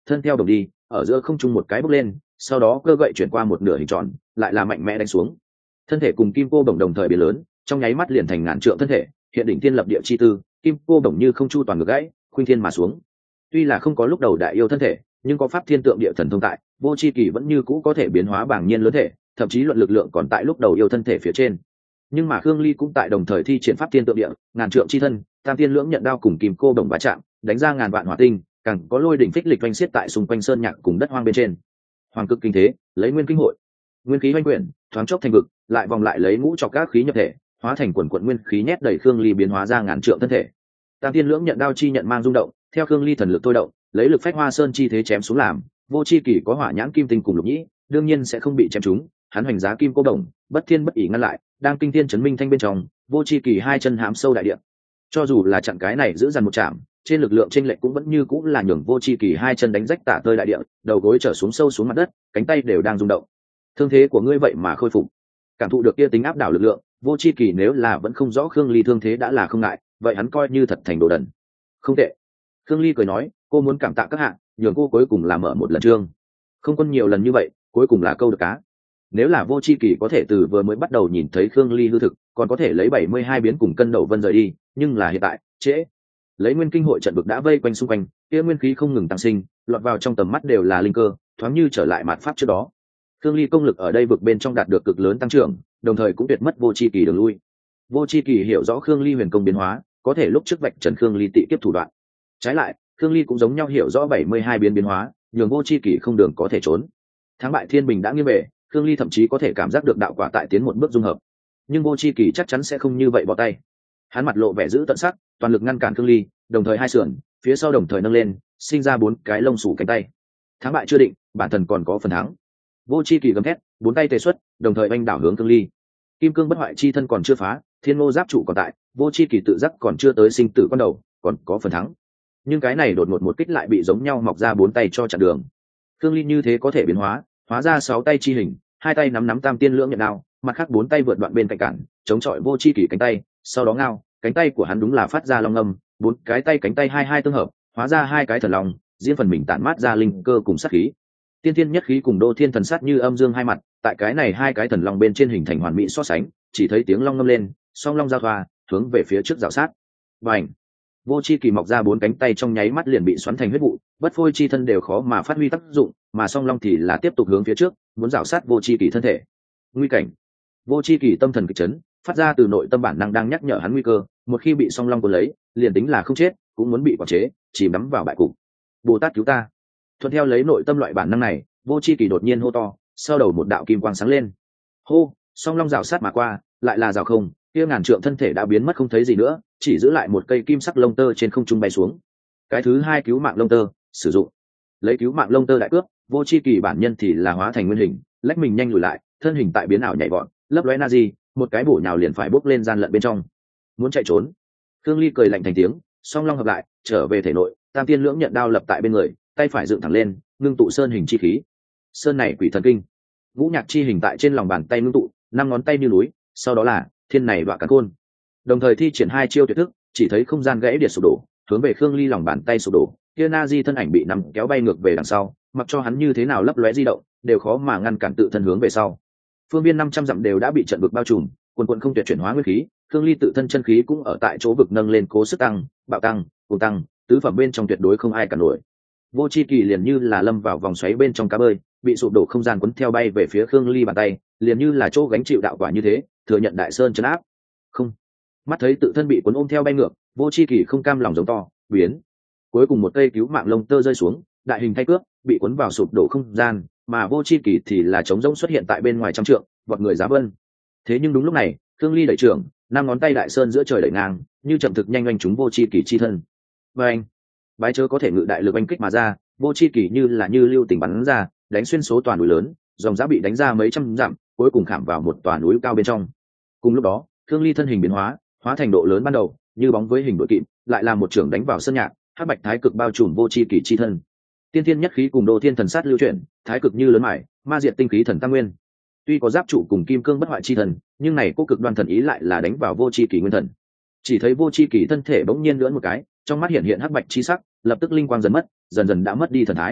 thân theo đồng đi ở giữa không trung một cái bốc lên, sau đó cơ gậy chuyển qua một nửa hình tròn, lại là mạnh mẽ đánh xuống. Thân thể cùng kim cô đồng đồng thời biến lớn, trong nháy mắt liền thành ngàn trượng thân thể, hiện đỉnh thiên lập địa chi tư, kim cô đồng như không chu toàn ngược gãy, khuynh thiên mà xuống. Tuy là không có lúc đầu đại yêu thân thể, nhưng có pháp thiên tượng địa thần thông tại, vô chi kỳ vẫn như cũ có thể biến hóa bảng nhiên lớn thể, thậm chí luận lực lượng còn tại lúc đầu yêu thân thể phía trên. Nhưng mà Khương Ly cũng tại đồng thời thi triển pháp thiên tượng địa, ngàn trượng chi thân, tam tiên lưỡng nhận đao cùng kim cô đồng va chạm, đánh ra ngàn vạn hỏa tinh, càng có lôi đỉnh phích lịch oanh xiết tại xung quanh sơn nhạc cùng đất hoang bên trên. Hoàng cực kinh thế, lấy nguyên kinh hội, nguyên khí hoanh quyển, thoáng chốc thành vực, lại vòng lại lấy ngũ trọc các khí nhập thể, hóa thành quần quần nguyên khí nhét đầy Khương Ly biến hóa ra ngàn trượng thân thể. Tam tiên lưỡng nhận đao chi nhận mang rung động, theo Khương Ly thần lực thôi động, lấy lực phách hoa sơn chi thế chém xuống làm, vô chi kỳ có hỏa nhãn kim tinh cùng lục nhĩ, đương nhiên sẽ không bị chém trúng, hắn hoành giá kim cô đồng, bất thiên bất ỷ ngăn lại, đang kinh thiên chấn minh thanh bên trong, vô chi kỳ hai chân hám sâu đại địa. Cho dù là chặn cái này giữ dằn một chạm, trên lực lượng chênh lệch cũng vẫn như cũng là nhường vô chi kỳ hai chân đánh rách tả tơi đại địa, đầu gối trở xuống sâu xuống mặt đất, cánh tay đều đang rung động. Thương thế của ngươi vậy mà khôi phục. Cảm thụ được kia tính áp đảo lực lượng, vô chi kỳ nếu là vẫn không rõ Khương Ly thương thế đã là không ngại, vậy hắn coi như thật thành đồ đần. Không tệ. Khương Ly cười nói, cô muốn cảm tạ các hạ, nhường cô cuối cùng là mở một lần chương. Không quân nhiều lần như vậy, cuối cùng là câu được cá. Nếu là vô chi kỳ có thể từ vừa mới bắt đầu nhìn thấy Khương Ly hư thực, còn có thể lấy bảy mươi hai biến cùng cân đầu vân rời đi, nhưng là hiện tại, trễ. Lấy nguyên kinh hội trận vực đã vây quanh xung quanh, kia nguyên khí không ngừng tăng sinh, lọt vào trong tầm mắt đều là linh cơ, thoáng như trở lại mạt pháp trước đó. Khương Ly công lực ở đây vực bên trong đạt được cực lớn tăng trưởng, đồng thời cũng tuyệt mất vô chi kỳ đường lui. Vô chi kỳ hiểu rõ Khương Ly huyền công biến hóa, có thể lúc trước vạch trần Khương Ly tị kiếp thủ đoạn. Trái lại, Khương Ly cũng giống nhau hiểu rõ bảy mươi hai biến biến hóa, nhường vô chi kỳ không đường có thể trốn. Thắng bại thiên bình đã nghiêng về, Khương Ly thậm chí có thể cảm giác được đạo quả tại tiến một bước dung hợp. Nhưng vô chi kỳ chắc chắn sẽ không như vậy bỏ tay. Hắn mặt lộ vẻ giữ tận sắc, toàn lực ngăn cản Khương Ly, đồng thời hai sườn, phía sau đồng thời nâng lên, sinh ra bốn cái lông sủ cánh tay. Thắng bại chưa định, bản thân còn có phần thắng. Vô chi kỳ gầm thét, bốn tay tề xuất, đồng thời oanh đảo hướng Khương Ly. Kim cương bất hoại chi thân còn chưa phá, thiên ngô giáp trụ còn tại, vô chi kỳ tự giác còn chưa tới sinh tử con đầu, còn có phần thắng. Nhưng cái này đột ngột một kích lại bị giống nhau mọc ra bốn tay cho chặn đường. Khương Ly như thế có thể biến hóa, hóa ra sáu tay chi hình, hai tay nắm nắm tam tiên lưỡng nhận đao, mặt khác bốn tay vượt đoạn bên cạnh cản, chống chọi vô chi kỳ cánh tay, sau đó ngao, cánh tay của hắn đúng là phát ra long âm, bốn cái tay cánh tay hai hai tương hợp, hóa ra hai cái thần long, riêng phần mình tản mát ra linh cơ cùng sát khí. Tiên thiên nhất khí cùng đô thiên thần sát như âm dương hai mặt, tại cái này hai cái thần long bên trên hình thành hoàn mỹ so sánh, chỉ thấy tiếng long ngâm lên, song long giao thoa, hướng về phía trước rào sát. Bành! Vô chi kỳ mọc ra bốn cánh tay trong nháy mắt liền bị xoắn thành huyết vụ, bất phôi chi thân đều khó mà phát huy tác dụng, mà song long thì là tiếp tục hướng phía trước, muốn rào sát vô chi kỳ thân thể. Nguy cảnh! Vô chi kỳ tâm thần kịch chấn, phát ra từ nội tâm bản năng đang nhắc nhở hắn nguy cơ, một khi bị song long cuốn lấy, liền tính là không chết, cũng muốn bị quản chế, chìm đắm vào bại cục. Bồ Tát cứu ta! Thuận theo lấy nội tâm loại bản năng này, vô chi kỳ đột nhiên hô to, sau đầu một đạo kim quang sáng lên. Hô, song long rào sát mà qua, lại là rào không, kia ngàn trượng thân thể đã biến mất không thấy gì nữa, chỉ giữ lại một cây kim sắc lông tơ trên không trung bay xuống. Cái thứ hai cứu mạng lông tơ, sử dụng. Lấy cứu mạng lông tơ đại cướp, vô chi kỳ bản nhân thì là hóa thành nguyên hình, lách mình nhanh lùi lại, thân hình tại biến ảo nhảy vọt, lấp lóe na di, một cái bổ nhào liền phải bốc lên gian lận bên trong. Muốn chạy trốn. Khương Ly cười lạnh thành tiếng, song long hợp lại, trở về thể nội, tam tiên lưỡng nhận đao lập tại bên người, tay phải dựng thẳng lên, ngưng tụ sơn hình chi khí. Sơn này quỷ thần kinh, ngũ nhạc chi hình tại trên lòng bàn tay ngưng tụ, năm ngón tay như núi, sau đó là thiên này đoạn cắn côn. Đồng thời thi triển hai chiêu tuyệt thức, chỉ thấy không gian gãy điệt sụp đổ, hướng về Khương Ly lòng bàn tay sụp đổ, kia na di thân ảnh bị nằm kéo bay ngược về đằng sau, mặc cho hắn như thế nào lấp lóe di động, đều khó mà ngăn cản tự thân hướng về sau. Phương viên năm trăm dặm đều đã bị trận vực bao trùm, quần quần không tuyệt chuyển hóa nguyên khí, Khương Ly tự thân chân khí cũng ở tại chỗ vực nâng lên cố sức tăng, bạo tăng, cùng tăng, tứ phẩm bên trong tuyệt đối không ai cản nổi. Vô chi kỳ liền như là lâm vào vòng xoáy bên trong cá bơi, bị sụp đổ không gian cuốn theo bay về phía Khương Ly bàn tay, liền như là chỗ gánh chịu đạo quả như thế, thừa nhận đại sơn trấn áp. Không, mắt thấy tự thân bị cuốn ôm theo bay ngược, vô chi kỳ không cam lòng giống to, biến. Cuối cùng một cây cứu mạng lông tơ rơi xuống, đại hình thay cướp, bị cuốn vào sụp đổ không gian, mà vô chi kỳ thì là trống rỗng xuất hiện tại bên ngoài trăm trượng, vọt người giá vân. Thế nhưng đúng lúc này, Khương Ly đẩy trưởng, năm ngón tay đại sơn giữa trời đẩy ngang, như chậm thực nhanh oanh chúng vô chi kỳ chi thân. Và anh, bái chớ có thể ngự đại lực oanh kích mà ra, vô chi kỳ như là như lưu tình bắn ra, đánh xuyên số toàn núi lớn, dòng giá bị đánh ra mấy trăm dặm, cuối cùng khảm vào một tòa núi cao bên trong. Cùng lúc đó, Khương Ly thân hình biến hóa, hóa thành độ lớn ban đầu, như bóng với hình đội kỵ, lại là một trưởng đánh vào sân nhạc, hắc bạch thái cực bao trùm vô chi kỳ chi thân. Tiên thiên nhất khí cùng đô thiên thần sát lưu chuyển, thái cực như lớn mải, ma diệt tinh khí thần tam nguyên. Tuy có giáp trụ cùng kim cương bất hoại chi thần, nhưng này cô cực đoan thần ý lại là đánh vào vô chi kỳ nguyên thần. Chỉ thấy vô chi kỳ thân thể bỗng nhiên lưỡn một cái, trong mắt hiện hiện hắc bạch chi sắc, lập tức linh quang dần mất, dần dần đã mất đi thần thái.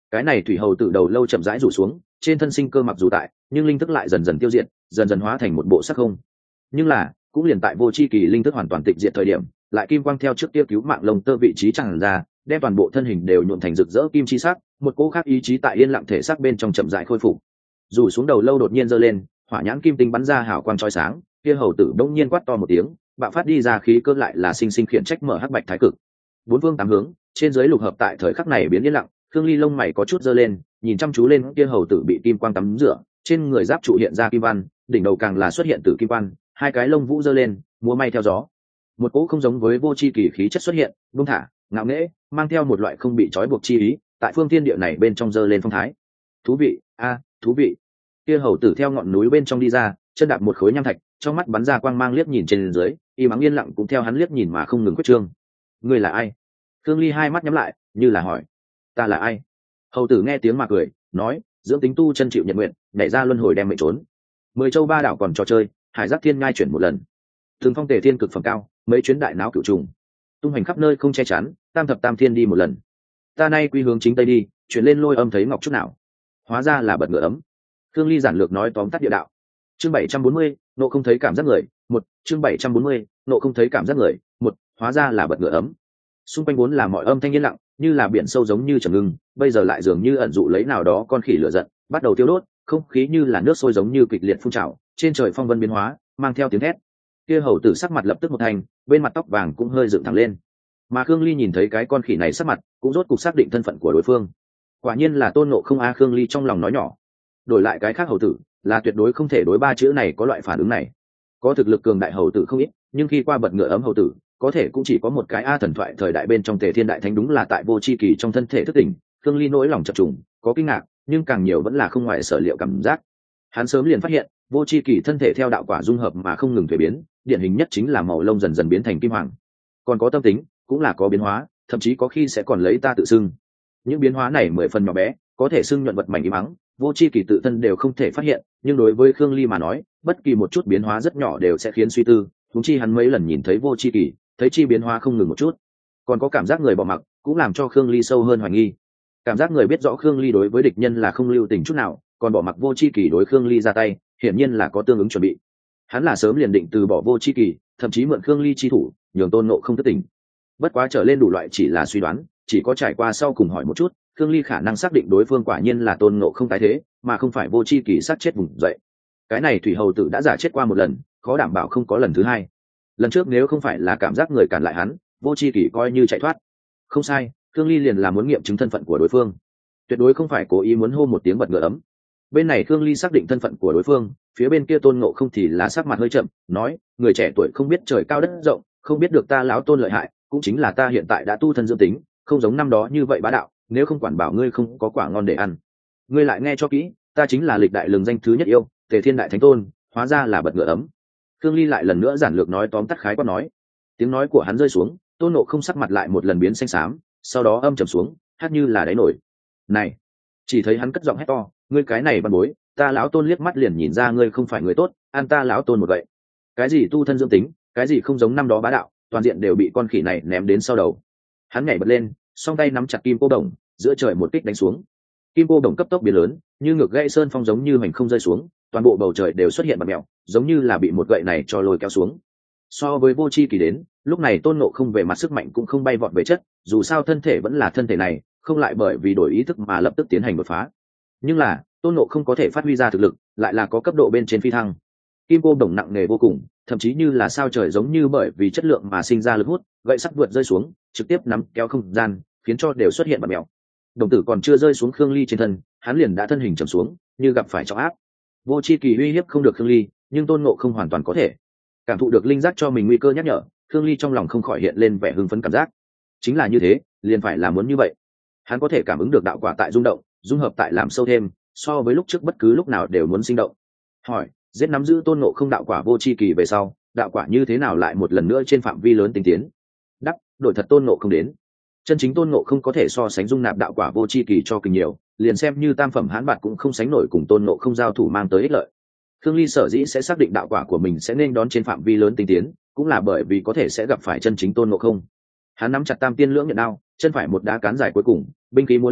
Cái này thủy hầu tử đầu lâu chậm rãi rủ xuống, trên thân sinh cơ mặc dù tại, nhưng linh thức lại dần dần tiêu diệt, dần dần hóa thành một bộ sắc không. Nhưng là cũng liền tại vô chi kỳ linh thức hoàn toàn tịch diệt thời điểm, lại kim quang theo trước kia cứu mạng lông tơ vị trí tràn ra, đem toàn bộ thân hình đều nhuộm thành rực rỡ kim chi sắc, một cỗ khác ý chí tại yên lặng thể xác bên trong chậm rãi khôi phục. Rủ xuống đầu lâu đột nhiên giơ lên, hỏa nhãn kim tinh bắn ra hào quang chói sáng, kia hầu tử đông nhiên quát to một tiếng, bạo phát đi ra khí cơ lại là sinh sinh khiển trách mở hắc bạch thái cực. Bốn phương tám hướng, trên dưới lục hợp tại thời khắc này biến yên lặng, Khương Ly lông mày có chút giơ lên, nhìn chăm chú lên kia hầu tử bị kim quang tắm rửa, trên người giáp trụ hiện ra kim văn, đỉnh đầu càng là xuất hiện tử kim quan, hai cái lông vũ giơ lên, múa may theo gió. Một cỗ không giống với vô chi kỳ khí chất xuất hiện, buông thả, ngạo nghễ, mang theo một loại không bị trói buộc chi ý, tại phương thiên địa này bên trong giơ lên phong thái. Thú vị, a, thú vị. Kia hầu tử theo ngọn núi bên trong đi ra, chân đạp một khối nham thạch, trong mắt bắn ra quang mang liếc nhìn trên dưới, y mắng yên lặng cũng theo hắn liếc nhìn mà không ngừng quyết trương. Ngươi là ai? Khương Ly hai mắt nhắm lại, như là hỏi. Ta là ai? Hầu tử nghe tiếng mà cười, nói, dưỡng tính tu chân chịu nhận nguyện, nhảy ra luân hồi đem mệnh trốn. Mười châu ba đảo còn trò chơi, hải giác thiên ngai chuyển một lần. Thường phong tề thiên cực phẩm cao, mấy chuyến đại náo cửu trùng. Tung hành khắp nơi không che chắn, tam thập tam thiên đi một lần. Ta nay quy hướng chính tây đi, chuyển lên lôi âm thấy ngọc chút nào. Hóa ra là bật ngựa ấm. Khương Ly giản lược nói tóm tắt địa đạo. Chương bảy trăm bốn mươi, nộ không thấy cảm giác người, một, chương bảy trăm bốn mươi, nộ không thấy cảm giác người, một, hóa ra là bật ngựa ấm. Xung quanh vốn là mọi âm thanh yên lặng, như là biển sâu giống như trầm ngưng, bây giờ lại dường như ẩn dụ lấy nào đó con khỉ lửa giận, bắt đầu tiêu đốt, không khí như là nước sôi giống như kịch liệt phun trào, trên trời phong vân biến hóa, mang theo tiếng thét. Kia hầu tử sắc mặt lập tức một thành, bên mặt tóc vàng cũng hơi dựng thẳng lên. Mà Khương Ly nhìn thấy cái con khỉ này sắc mặt, cũng rốt cục xác định thân phận của đối phương. Quả nhiên là Tôn Ngộ Không a. Khương Ly trong lòng nói nhỏ. Đổi lại cái khác hầu tử, là tuyệt đối không thể đối ba chữ này có loại phản ứng này. Có thực lực cường đại hầu tử không ít, nhưng khi qua bật ngựa ấm hầu tử, có thể cũng chỉ có một cái a. Thần thoại thời đại bên trong Tề Thiên Đại Thánh đúng là tại vô chi kỳ trong thân thể thức tỉnh. Khương Ly nỗi lòng chập trùng, có kinh ngạc, nhưng càng nhiều vẫn là không ngoài sở liệu cảm giác. Hắn sớm liền phát hiện, vô chi kỳ thân thể theo đạo quả dung hợp mà không ngừng thay biến, điển hình nhất chính là màu lông dần dần biến thành kim hoàng. Còn có tâm tính, cũng là có biến hóa, thậm chí có khi sẽ còn lấy ta tự xưng. Những biến hóa này mười phần nhỏ bé, có thể xưng nhuận vật mảnh im ắng, vô chi kỳ tự thân đều không thể phát hiện, nhưng đối với Khương Ly mà nói, bất kỳ một chút biến hóa rất nhỏ đều sẽ khiến suy tư, huống chi hắn mấy lần nhìn thấy vô chi kỳ, thấy chi biến hóa không ngừng một chút. Còn có cảm giác người bỏ mặc, cũng làm cho Khương Ly sâu hơn hoài nghi. Cảm giác người biết rõ Khương Ly đối với địch nhân là không lưu tình chút nào, còn bỏ mặc vô chi kỳ đối Khương Ly ra tay, hiển nhiên là có tương ứng chuẩn bị. Hắn là sớm liền định từ bỏ vô chi kỳ, thậm chí mượn Khương Ly chi thủ, nhường Tôn Ngộ Không thất tình. Bất quá trở lên đủ loại chỉ là suy đoán, chỉ có trải qua sau cùng hỏi một chút, Khương Ly khả năng xác định đối phương quả nhiên là Tôn Ngộ Không tái thế, mà không phải vô chi kỳ sát chết vùng dậy. Cái này thủy hầu tử đã giả chết qua một lần, khó đảm bảo không có lần thứ hai. Lần trước nếu không phải là cảm giác người cản lại hắn, vô chi kỳ coi như chạy thoát. Không sai, Khương Ly liền là muốn nghiệm chứng thân phận của đối phương, tuyệt đối không phải cố ý muốn hô một tiếng bật ngựa ấm. Bên này Khương Ly xác định thân phận của đối phương, phía bên kia Tôn Ngộ Không thì là sắc mặt hơi chậm, nói, người trẻ tuổi không biết trời cao đất rộng, không biết được ta lão Tôn lợi hại, cũng chính là ta hiện tại đã tu thân dưỡng tính, không giống năm đó như vậy bá đạo, nếu không quản bảo ngươi không có quả ngon để ăn. Ngươi lại nghe cho kỹ, ta chính là lịch đại lừng danh thứ nhất yêu, Tề Thiên Đại Thánh Tôn, hóa ra là bật ngựa ấm. Khương Ly lại lần nữa giản lược nói tóm tắt khái quát nói. Tiếng nói của hắn rơi xuống, Tôn Ngộ Không sắc mặt lại một lần biến xanh xám, sau đó âm trầm xuống, hát như là đáy nổi. Này, chỉ thấy hắn cất giọng hét to, ngươi cái này văn bối, ta lão Tôn liếc mắt liền nhìn ra ngươi không phải người tốt, ăn ta lão Tôn một vậy. Cái gì tu thân dưỡng tính, cái gì không giống năm đó bá đạo, toàn diện đều bị con khỉ này ném đến sau đầu. Hắn nhảy bật lên, song tay nắm chặt kim cô đồng, giữa trời một kích đánh xuống. Kim cô đồng cấp tốc biến lớn, như ngược gãy sơn phong giống như hoành không rơi xuống, toàn bộ bầu trời đều xuất hiện bạt mèo, giống như là bị một gậy này cho lôi kéo xuống. So với vô chi kỳ đến, lúc này Tôn Ngộ Không về mặt sức mạnh cũng không bay vọt về chất, dù sao thân thể vẫn là thân thể này, không lại bởi vì đổi ý thức mà lập tức tiến hành đột phá. Nhưng là Tôn Ngộ Không có thể phát huy ra thực lực, lại là có cấp độ bên trên phi thăng. Kim cô đồng nặng nề vô cùng, thậm chí như là sao trời giống như bởi vì chất lượng mà sinh ra lực hút, gậy sắt vượt rơi xuống, trực tiếp nắm kéo không gian, khiến cho đều xuất hiện bạt mèo. Đồng tử còn chưa rơi xuống Khương Ly trên thân, hắn liền đã thân hình trầm xuống, như gặp phải trọng áp. Vô chi kỳ uy hiếp không được Khương Ly, nhưng Tôn Ngộ Không hoàn toàn có thể. Cảm thụ được linh giác cho mình nguy cơ nhắc nhở, Khương Ly trong lòng không khỏi hiện lên vẻ hưng phấn cảm giác. Chính là như thế, liền phải là muốn như vậy. Hắn có thể cảm ứng được đạo quả tại rung động, dung hợp tại làm sâu thêm, so với lúc trước bất cứ lúc nào đều muốn sinh động. Hỏi, giết nắm giữ Tôn Ngộ Không đạo quả vô chi kỳ về sau, đạo quả như thế nào lại một lần nữa trên phạm vi lớn tinh tiến? Đắc, đổi thật Tôn Ngộ Không đến. Chân chính Tôn Ngộ Không có thể so sánh dung nạp đạo quả vô chi kỳ cho kinh nhiều, liền xem như tam phẩm hán bạt cũng không sánh nổi cùng Tôn Ngộ Không giao thủ mang tới ích lợi. Khương Ly sở dĩ sẽ xác định đạo quả của mình sẽ nên đón trên phạm vi lớn tinh tiến, cũng là bởi vì có thể sẽ gặp phải chân chính Tôn Ngộ Không. Hắn nắm chặt tam tiên lưỡng nhận đao, chân phải một đá cán dài cuối cùng, binh khí múa lên,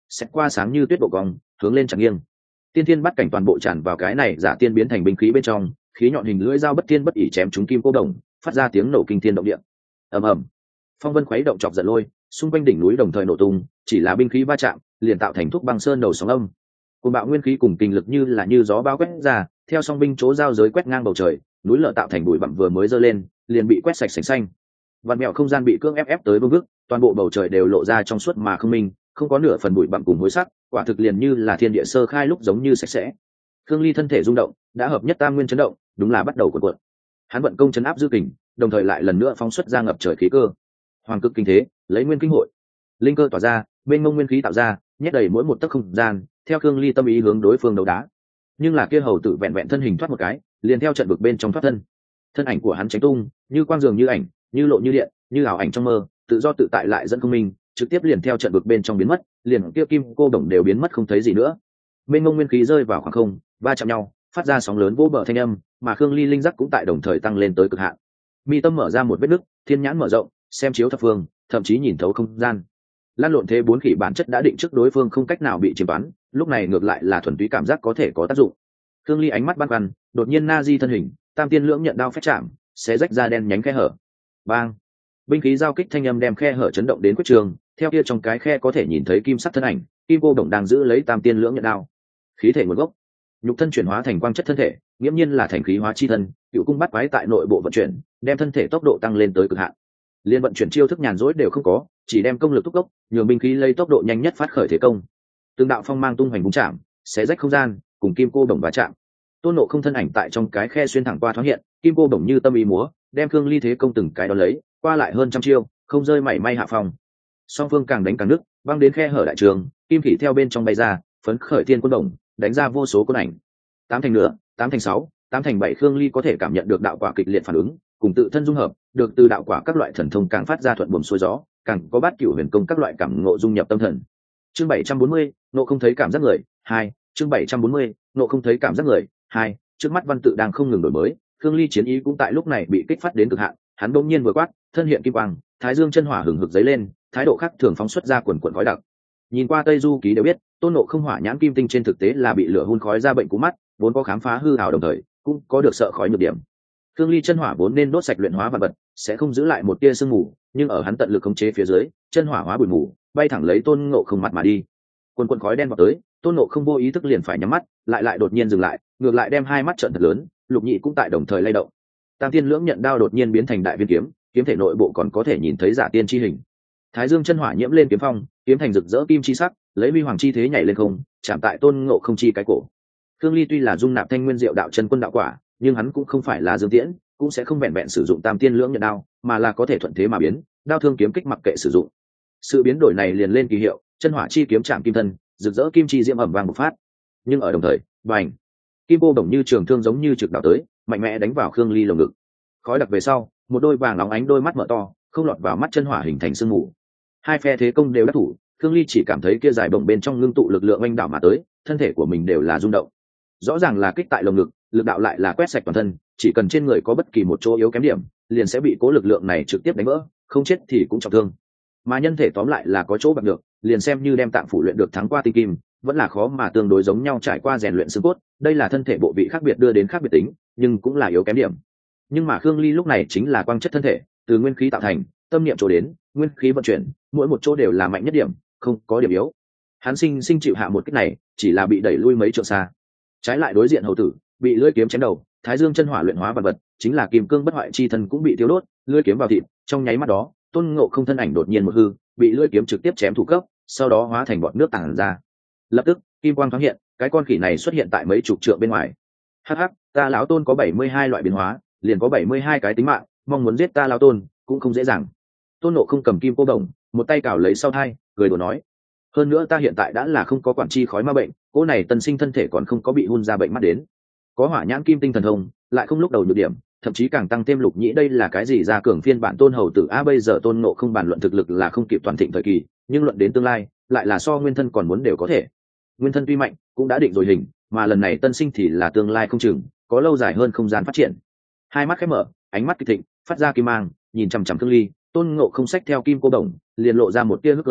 xét qua sáng như tuyết độ cong hướng lên chẳng nghiêng. Tiên thiên bắt cảnh toàn bộ tràn vào cái này giả tiên biến thành binh khí bên trong, khí nhọn hình lưỡi dao bất tiên bất ỉ chém trúng kim cô đồng, phát ra tiếng nổ kinh thiên động địa. Ầm ầm, phong vân khuấy động chọc giận lôi, xung quanh đỉnh núi đồng thời nổ tung, chỉ là binh khí va chạm liền tạo thành thuốc băng sơn đầu sóng âm. Cùng bạo nguyên khí cùng kinh lực như là như gió bao quét ra, theo song binh chỗ giao giới quét ngang bầu trời, núi lở tạo thành bụi bặm vừa mới dơ lên liền bị quét sạch sành xanh. Vạn mẹo không gian bị cưỡng ép ép tới vương vức, toàn bộ bầu trời đều lộ ra trong suốt mà không minh, không có nửa phần bụi bặm cùng hối sắc, quả thực liền như là thiên địa sơ khai lúc giống như sạch sẽ. Khương Ly thân thể rung động, đã hợp nhất tam nguyên chấn động, đúng là bắt đầu cuộn cuộn. Hắn vận công chấn áp dư kình, đồng thời lại lần nữa phóng xuất ra ngập trời khí cơ. Hoàng cực kinh thế, lấy nguyên kinh hội, linh cơ tỏa ra, bên ngông nguyên khí tạo ra, nhét đầy mỗi một tấc không gian, theo Khương Ly tâm ý hướng đối phương đấu đá. Nhưng là kia hầu tử vẹn vẹn thân hình thoát một cái, liền theo trận vực bên trong thoát thân. Thân ảnh của hắn tránh tung, như quang dường như ảnh, như lộ như điện, như ảo ảnh trong mơ, tự do tự tại lại dẫn không minh, trực tiếp liền theo trận vực bên trong biến mất, liền kia kim cô đồng đều biến mất không thấy gì nữa. Bên ngông nguyên khí rơi vào khoảng không, va chạm nhau, phát ra sóng lớn vỗ bờ thanh âm, mà Khương Ly linh giác cũng tại đồng thời tăng lên tới cực hạn. Mi tâm mở ra một vết nứt, thiên nhãn mở rộng, xem chiếu thập phương, thậm chí nhìn thấu không gian. Lan lộn thế bốn khỉ bản chất đã định trước đối phương không cách nào bị chiếm đoán, lúc này ngược lại là thuần túy cảm giác có thể có tác dụng. Khương Ly ánh mắt băn khoăn, đột nhiên na di thân hình, tam tiên lưỡng nhận đao phép chạm, sẽ rách ra đen nhánh khe hở. Bang! Binh khí giao kích thanh âm đem khe hở chấn động đến quyết trường, theo kia trong cái khe có thể nhìn thấy kim sắc thân ảnh, kim cô đồng đang giữ lấy tam tiên lưỡng nhận đao. Khí thể nguồn gốc, nhục thân chuyển hóa thành quang chất thân thể, nghiễm nhiên là thành khí hóa chi thân, cựu cung bắt quái tại nội bộ vận chuyển, đem thân thể tốc độ tăng lên tới cực hạn. Liên vận chuyển chiêu thức nhàn rỗi đều không có, chỉ đem công lực thúc đốc, nhường binh khí lấy tốc độ nhanh nhất phát khởi thế công. Từng đạo phong mang tung hoành búng chạm, xé rách không gian, cùng kim cô đồng va chạm. Tôn Ngộ Không thân ảnh tại trong cái khe xuyên thẳng qua thoáng hiện, kim cô đồng như tâm ý múa, đem Khương Ly thế công từng cái đó lấy, qua lại hơn trăm chiêu, không rơi mảy may hạ phòng. Song phương càng đánh càng nứt, văng đến khe hở đại trường, kim khỉ theo bên trong bay ra, phấn khởi thiên quân đồng, đánh ra vô số quân ảnh. Tám thành nửa, tám thành sáu, tám thành bảy, Khương Ly có thể cảm nhận được đạo quả kịch liệt phản ứng, cùng tự thân dung hợp, được từ đạo quả các loại thần thông càng phát ra thuận buồm xuôi gió, càng có bát cửu huyền công các loại cảm ngộ dung nhập tâm thần. Chương bảy trăm bốn mươi, nộ không thấy cảm giác người, hai, chương bảy trăm bốn mươi, nộ không thấy cảm giác người, hai, trước mắt văn tự đang không ngừng đổi mới, Khương Ly chiến ý cũng tại lúc này bị kích phát đến cực hạn, hắn đột nhiên vừa quát, thân hiện kim quang, thái dương chân hỏa hừng hực dấy lên, thái độ khác thường phóng xuất ra quần quần khói đặc. Nhìn qua Tây Du ký đều biết, Tôn Ngộ Không hỏa nhãn kim tinh trên thực tế là bị lửa hun khói ra bệnh cú mắt, vốn có khám phá hư hào đồng thời, cũng có được sợ khói nhược điểm. Khương Ly chân hỏa vốn nên đốt sạch luyện hóa vật vật, sẽ không giữ lại một tia sương mù, nhưng ở hắn tận lực khống chế phía dưới, chân hỏa hóa bụi mù, bay thẳng lấy Tôn Ngộ Không mặt mà đi. Quần quần khói đen vọt tới, Tôn Ngộ Không vô ý thức liền phải nhắm mắt, lại lại đột nhiên dừng lại, ngược lại đem hai mắt trợn thật lớn, Lục Nhị cũng tại đồng thời lay động. Tam tiên lưỡng nhận đao đột nhiên biến thành đại viên kiếm, kiếm thể nội bộ còn có thể nhìn thấy giả tiên chi hình. Thái dương chân hỏa nhiễm lên kiếm phong, kiếm thành rực rỡ kim chi sắc, lấy huy hoàng chi thế nhảy lên không, chạm tại Tôn Ngộ Không chi cái cổ. Khương Ly tuy là dung nạp thanh nguyên diệu đạo chân quân đạo quả, nhưng hắn cũng không phải là Dương Tiễn, cũng sẽ không vẹn vẹn sử dụng tam tiên lưỡng nhận đao, mà là có thể thuận thế mà biến, đao thương kiếm kích mặc kệ sử dụng. Sự biến đổi này liền lên kỳ hiệu, chân hỏa chi kiếm chạm kim thân, rực rỡ kim chi diễm ẩm vàng một phát. Nhưng ở đồng thời, bành, kim cô đồng như trường thương giống như trực đạo tới, mạnh mẽ đánh vào Khương Ly lồng ngực. Khói đặc về sau, một đôi vàng óng ánh đôi mắt mở to, không lọt vào mắt chân hỏa hình thành sương mù. Hai phe thế công đều đắc thủ, Khương Ly chỉ cảm thấy kia dài bồng bên trong ngưng tụ lực lượng oanh đảo mà tới, thân thể của mình đều là rung động. Rõ ràng là kích tại lồng ngực, lực đạo lại là quét sạch toàn thân, chỉ cần trên người có bất kỳ một chỗ yếu kém điểm, liền sẽ bị cố lực lượng này trực tiếp đánh vỡ, không chết thì cũng trọng thương. Mà nhân thể tóm lại là có chỗ bạc được, liền xem như đem tạng phủ luyện được thắng qua tinh kim, vẫn là khó mà tương đối giống nhau trải qua rèn luyện xương cốt, đây là thân thể bộ vị khác biệt đưa đến khác biệt tính, nhưng cũng là yếu kém điểm. Nhưng mà Khương Ly lúc này chính là quang chất thân thể, từ nguyên khí tạo thành, tâm niệm chỗ đến, nguyên khí vận chuyển, mỗi một chỗ đều là mạnh nhất điểm, không có điểm yếu. Hắn sinh sinh chịu hạ một kích này, chỉ là bị đẩy lui mấy trượng xa. Trái lại đối diện hầu tử, bị lưỡi kiếm chém đầu, thái dương chân hỏa luyện hóa vật vật, chính là kim cương bất hoại chi thân cũng bị tiêu đốt, lưỡi kiếm vào thịt, trong nháy mắt đó, Tôn Ngộ Không thân ảnh đột nhiên một hư, bị lưỡi kiếm trực tiếp chém thủ cấp, sau đó hóa thành bọt nước tản ra. Lập tức, kim quang thoáng hiện, cái con khỉ này xuất hiện tại mấy chục trượng bên ngoài. Hắc hắc, ta lão Tôn có bảy mươi hai loại biến hóa, liền có bảy mươi hai cái tính mạng, mong muốn giết ta lão Tôn cũng không dễ dàng. Tôn Ngộ Không cầm kim cô đồng, một tay cào lấy sau thai, cười đùa nói: hơn nữa ta hiện tại đã là không có quản chi khói ma bệnh, cô này tân sinh thân thể còn không có bị hun ra bệnh mắt đến, có hỏa nhãn kim tinh thần thông, lại không lúc đầu nhược điểm, thậm chí càng tăng thêm Lục Nhĩ, đây là cái gì ra cường phiên bản Tôn hầu tử a? Bây giờ Tôn Ngộ Không bàn luận thực lực là không kịp toàn thịnh thời kỳ, nhưng luận đến tương lai, lại là so nguyên thân còn muốn đều có thể. Nguyên thân tuy mạnh, cũng đã định rồi hình, mà lần này tân sinh thì là tương lai không chừng, có lâu dài hơn không gian phát triển. Hai mắt khép mở, ánh mắt kịch thịnh, phát ra kim mang, nhìn chằm chằm Khương Ly. Tôn Ngộ Không xách theo kim cô đồng, liền lộ ra một tia hức cười,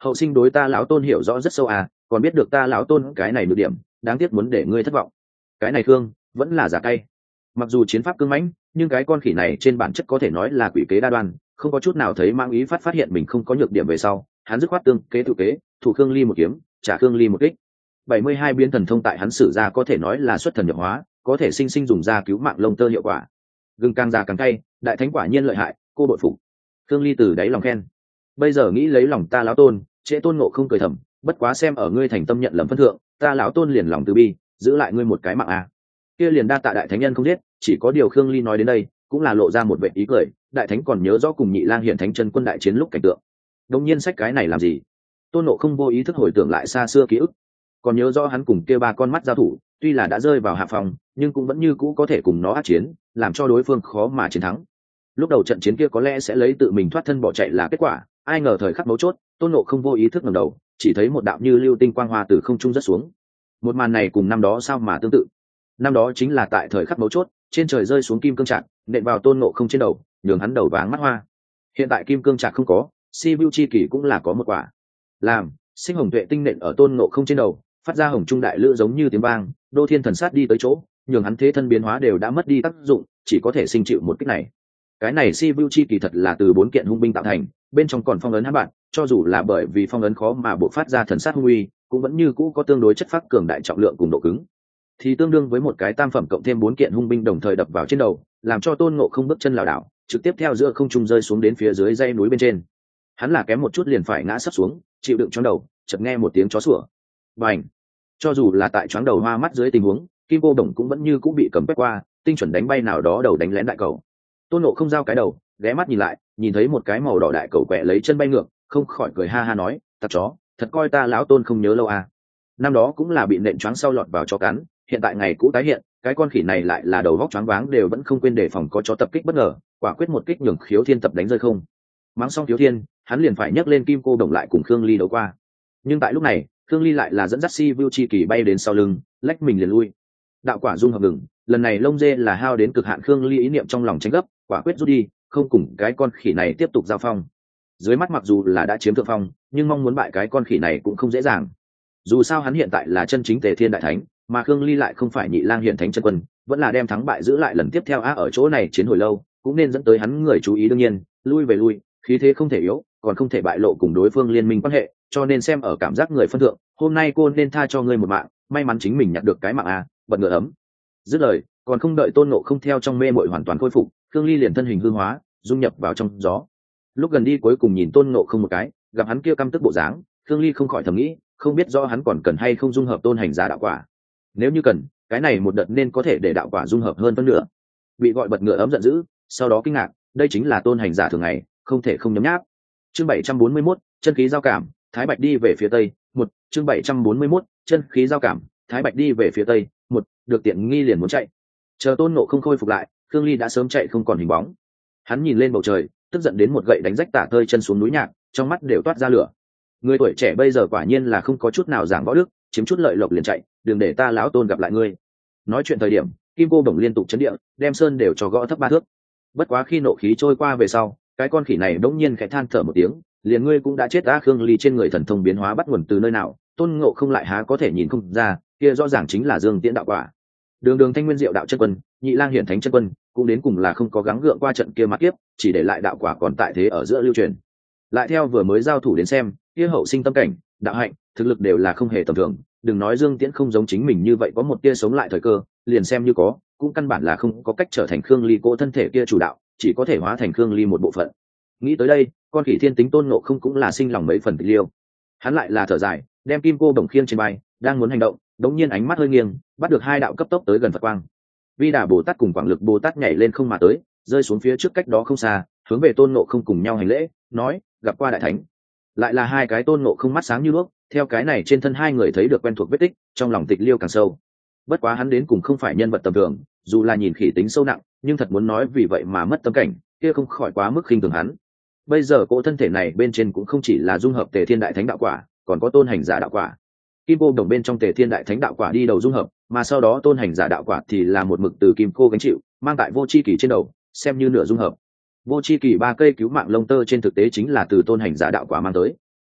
hậu sinh đối ta lão tôn hiểu rõ rất sâu à, còn biết được ta lão tôn cái này nhược điểm, đáng tiếc muốn để ngươi thất vọng. Cái này Khương vẫn là giả cay. Mặc dù chiến pháp cứng mãnh, nhưng cái con khỉ này trên bản chất có thể nói là quỷ kế đa đoan, không có chút nào thấy mang ý phát phát hiện mình không có nhược điểm về sau, hắn dứt khoát tương kế tự kế, thủ Khương Ly một kiếm, trả Khương Ly một kích. bảy mươi hai biến thần thông tại hắn sử ra có thể nói là xuất thần nhập hóa, có thể sinh sinh dùng ra cứu mạng lông tơ hiệu quả. Gừng càng già càng cay, đại thánh quả nhiên lợi hại, cô bội phục. Khương Ly từ đáy lòng khen. Bây giờ nghĩ lấy lòng ta lão tôn, trễ tôn ngộ không cười thầm, bất quá xem ở ngươi thành tâm nhận lầm phân thượng, ta lão tôn liền lòng từ bi, giữ lại ngươi một cái mạng à. Kia liền đa tạ đại thánh nhân không giết, chỉ có điều Khương Ly nói đến đây, cũng là lộ ra một vẻ ý cười, đại thánh còn nhớ rõ cùng Nhị Lang hiện thánh chân quân đại chiến lúc cảnh tượng. Đống nhiên sách cái này làm gì? Tôn Ngộ không vô ý thức hồi tưởng lại xa xưa ký ức, còn nhớ rõ hắn cùng kia ba con mắt giao thủ, tuy là đã rơi vào hạ phòng, nhưng cũng vẫn như cũ có thể cùng nó ác chiến, làm cho đối phương khó mà chiến thắng. Lúc đầu trận chiến kia có lẽ sẽ lấy tự mình thoát thân bỏ chạy là kết quả, ai ngờ thời khắc mấu chốt, Tôn Ngộ không vô ý thức ngẩng đầu, chỉ thấy một đạo như lưu tinh quang hoa từ không trung rớt xuống. Một màn này cùng năm đó sao mà tương tự. Năm đó chính là tại thời khắc mấu chốt, trên trời rơi xuống kim cương trạc, nện vào Tôn Ngộ không trên đầu, nhường hắn đầu váng mắt hoa. Hiện tại kim cương trạc không có, si vu chi kỷ cũng là có một quả. Làm sinh hồng tuệ tinh nện ở Tôn Ngộ không trên đầu, phát ra hồng trung đại lữ giống như tiếng vang, đô thiên thần sát đi tới chỗ, nhường hắn thế thân biến hóa đều đã mất đi tác dụng, chỉ có thể sinh chịu một kích này. Cái này si vu chi kỳ thật là từ bốn kiện hung binh tạo thành, bên trong còn phong ấn hắn bạn, cho dù là bởi vì phong ấn khó mà bộ phát ra thần sát hung uy, cũng vẫn như cũ có tương đối chất phát cường đại trọng lượng cùng độ cứng, thì tương đương với một cái tam phẩm cộng thêm bốn kiện hung binh đồng thời đập vào trên đầu, làm cho Tôn Ngộ không bước chân lảo đảo, trực tiếp theo giữa không trung rơi xuống đến phía dưới dãy núi bên trên. Hắn là kém một chút liền phải ngã sấp xuống, chịu đựng choáng đầu, chợt nghe một tiếng chó sủa. Bành! Cho dù là tại choáng đầu hoa mắt dưới tình huống, Kim Cô Đồng cũng vẫn như cũ bị cầm quét qua, tinh chuẩn đánh bay nào đó đầu đánh lén đại cầu. Tôn Ngộ không giao cái đầu, ghé mắt nhìn lại, nhìn thấy một cái màu đỏ đại cầu quẹ lấy chân bay ngược, không khỏi cười ha ha nói, "Tặc chó, thật coi ta lão Tôn không nhớ lâu à?" Năm đó cũng là bị nện choáng sau lọt vào chó cắn, hiện tại ngày cũ tái hiện, cái con khỉ này lại là đầu vóc choáng váng đều vẫn không quên đề phòng có chó tập kích bất ngờ, quả quyết một kích nhường Khiếu Thiên tập đánh rơi không. Mắng xong Khiếu Thiên, hắn liền phải nhấc lên Kim Cô Đồng lại cùng Khương Ly đấu qua. Nhưng tại lúc này, Khương Ly lại là dẫn dắt Si Vu Chi Kỳ bay đến sau lưng, lách mình liền lui. Đạo quả dung hợp ngừng, lần này lông dê là hao đến cực hạn, Khương Ly ý niệm trong lòng tránh gấp, quả quyết rút đi, không cùng cái con khỉ này tiếp tục giao phong. Dưới mắt mặc dù là đã chiếm thượng phong, nhưng mong muốn bại cái con khỉ này cũng không dễ dàng. Dù sao hắn hiện tại là chân chính Tề Thiên đại thánh, mà Khương Ly lại không phải Nhị Lang hiện thánh chân quân, vẫn là đem thắng bại giữ lại lần tiếp theo á. Ở chỗ này chiến hồi lâu, cũng nên dẫn tới hắn người chú ý, đương nhiên, lui về lui, khí thế không thể yếu, còn không thể bại lộ cùng đối phương liên minh quan hệ, cho nên xem ở cảm giác người phân thượng, hôm nay cô nên tha cho ngươi một mạng, may mắn chính mình nhặt được cái mạng a, bật ngựa ấm. Dứt lời, còn không đợi Tôn Ngộ không theo trong mê muội hoàn toàn khôi phục, Khương Ly liền thân hình hư hóa, dung nhập vào trong gió. Lúc gần đi cuối cùng nhìn Tôn Ngộ không một cái, gặp hắn kia căm tức bộ dáng, Khương Ly không khỏi thầm nghĩ, không biết rõ hắn còn cần hay không dung hợp tôn hành giả đạo quả. Nếu như cần, cái này một đợt nên có thể để đạo quả dung hợp hơn phân nửa. Bị gọi bật ngựa ấm giận dữ, sau đó kinh ngạc, đây chính là tôn hành giả thường ngày, không thể không nhấm nháp. Chương bảy trăm bốn mươi mốt, chân khí giao cảm, Thái Bạch đi về phía tây. Một, chương bảy trăm bốn mươi mốt, chân khí giao cảm, Thái Bạch đi về phía tây. Một, được tiện nghi liền muốn chạy. Chờ Tôn Ngộ không khôi phục lại, Khương Ly đã sớm chạy không còn hình bóng. Hắn nhìn lên bầu trời, tức giận đến một gậy đánh rách tả tơi chân xuống núi nhạc, trong mắt đều toát ra lửa. Người tuổi trẻ bây giờ quả nhiên là không có chút nào giảng võ đức, chiếm chút lợi lộc liền chạy, đừng để ta lão Tôn gặp lại ngươi. Nói chuyện thời điểm, Kim Cô Đồng liên tục chấn địa, đem sơn đều cho gõ thấp ba thước. Bất quá khi nộ khí trôi qua về sau, cái con khỉ này đống nhiên khẽ than thở một tiếng, liền ngươi cũng đã chết đã. Khương Ly trên người thần thông biến hóa bắt nguồn từ nơi nào, Tôn Ngộ không lại há có thể nhìn không ra, kia rõ ràng chính là Dương Tiễn đạo quả. Đường Đường Thanh Nguyên Diệu đạo chân quân, Nhị Lang hiển thánh chân quân, cũng đến cùng là không có gắng gượng qua trận kia mắt kiếp, chỉ để lại đạo quả còn tại thế ở giữa lưu truyền. Lại theo vừa mới giao thủ đến xem, kia hậu sinh tâm cảnh, đạo hạnh, thực lực đều là không hề tầm thường, đừng nói Dương Tiễn không giống chính mình như vậy có một tia sống lại thời cơ, liền xem như có, cũng căn bản là không có cách trở thành Khương Ly cỗ thân thể kia chủ đạo, chỉ có thể hóa thành Khương Ly một bộ phận. Nghĩ tới đây, con khỉ thiên tính Tôn Ngộ không cũng là sinh lòng mấy phần tịch liêu. Hắn lại là thở dài, đem Kim Cô Đồng khiêng trên bay, đang muốn hành động, đống nhiên ánh mắt hơi nghiêng, bắt được hai đạo cấp tốc tới gần Phật quang. Vi Đà Bồ Tát cùng Quảng Lực Bồ Tát nhảy lên không mà tới, rơi xuống phía trước cách đó không xa, hướng về Tôn Ngộ không cùng nhau hành lễ, nói: gặp qua đại thánh. Lại là hai cái Tôn Ngộ không mắt sáng như đuốc, theo cái này trên thân hai người thấy được quen thuộc vết tích, trong lòng tịch liêu càng sâu. Bất quá hắn đến cùng không phải nhân vật tầm thường, dù là nhìn khỉ tính sâu nặng, nhưng thật muốn nói vì vậy mà mất tâm cảnh, kia không khỏi quá mức khinh thường hắn. Bây giờ cỗ thân thể này bên trên cũng không chỉ là dung hợp Tề Thiên Đại Thánh đạo quả, còn có tôn hành giả đạo quả. Kim Cô Đồng bên trong Tề Thiên Đại Thánh đạo quả đi đầu dung hợp, mà sau đó tôn hành giả đạo quả thì là một mực từ Kim Cô gánh chịu, mang tại Vô Chi Kỳ trên đầu, xem như nửa dung hợp. Vô Chi Kỳ ba cây cứu mạng lông tơ trên thực tế chính là từ tôn hành giả đạo quả mang tới.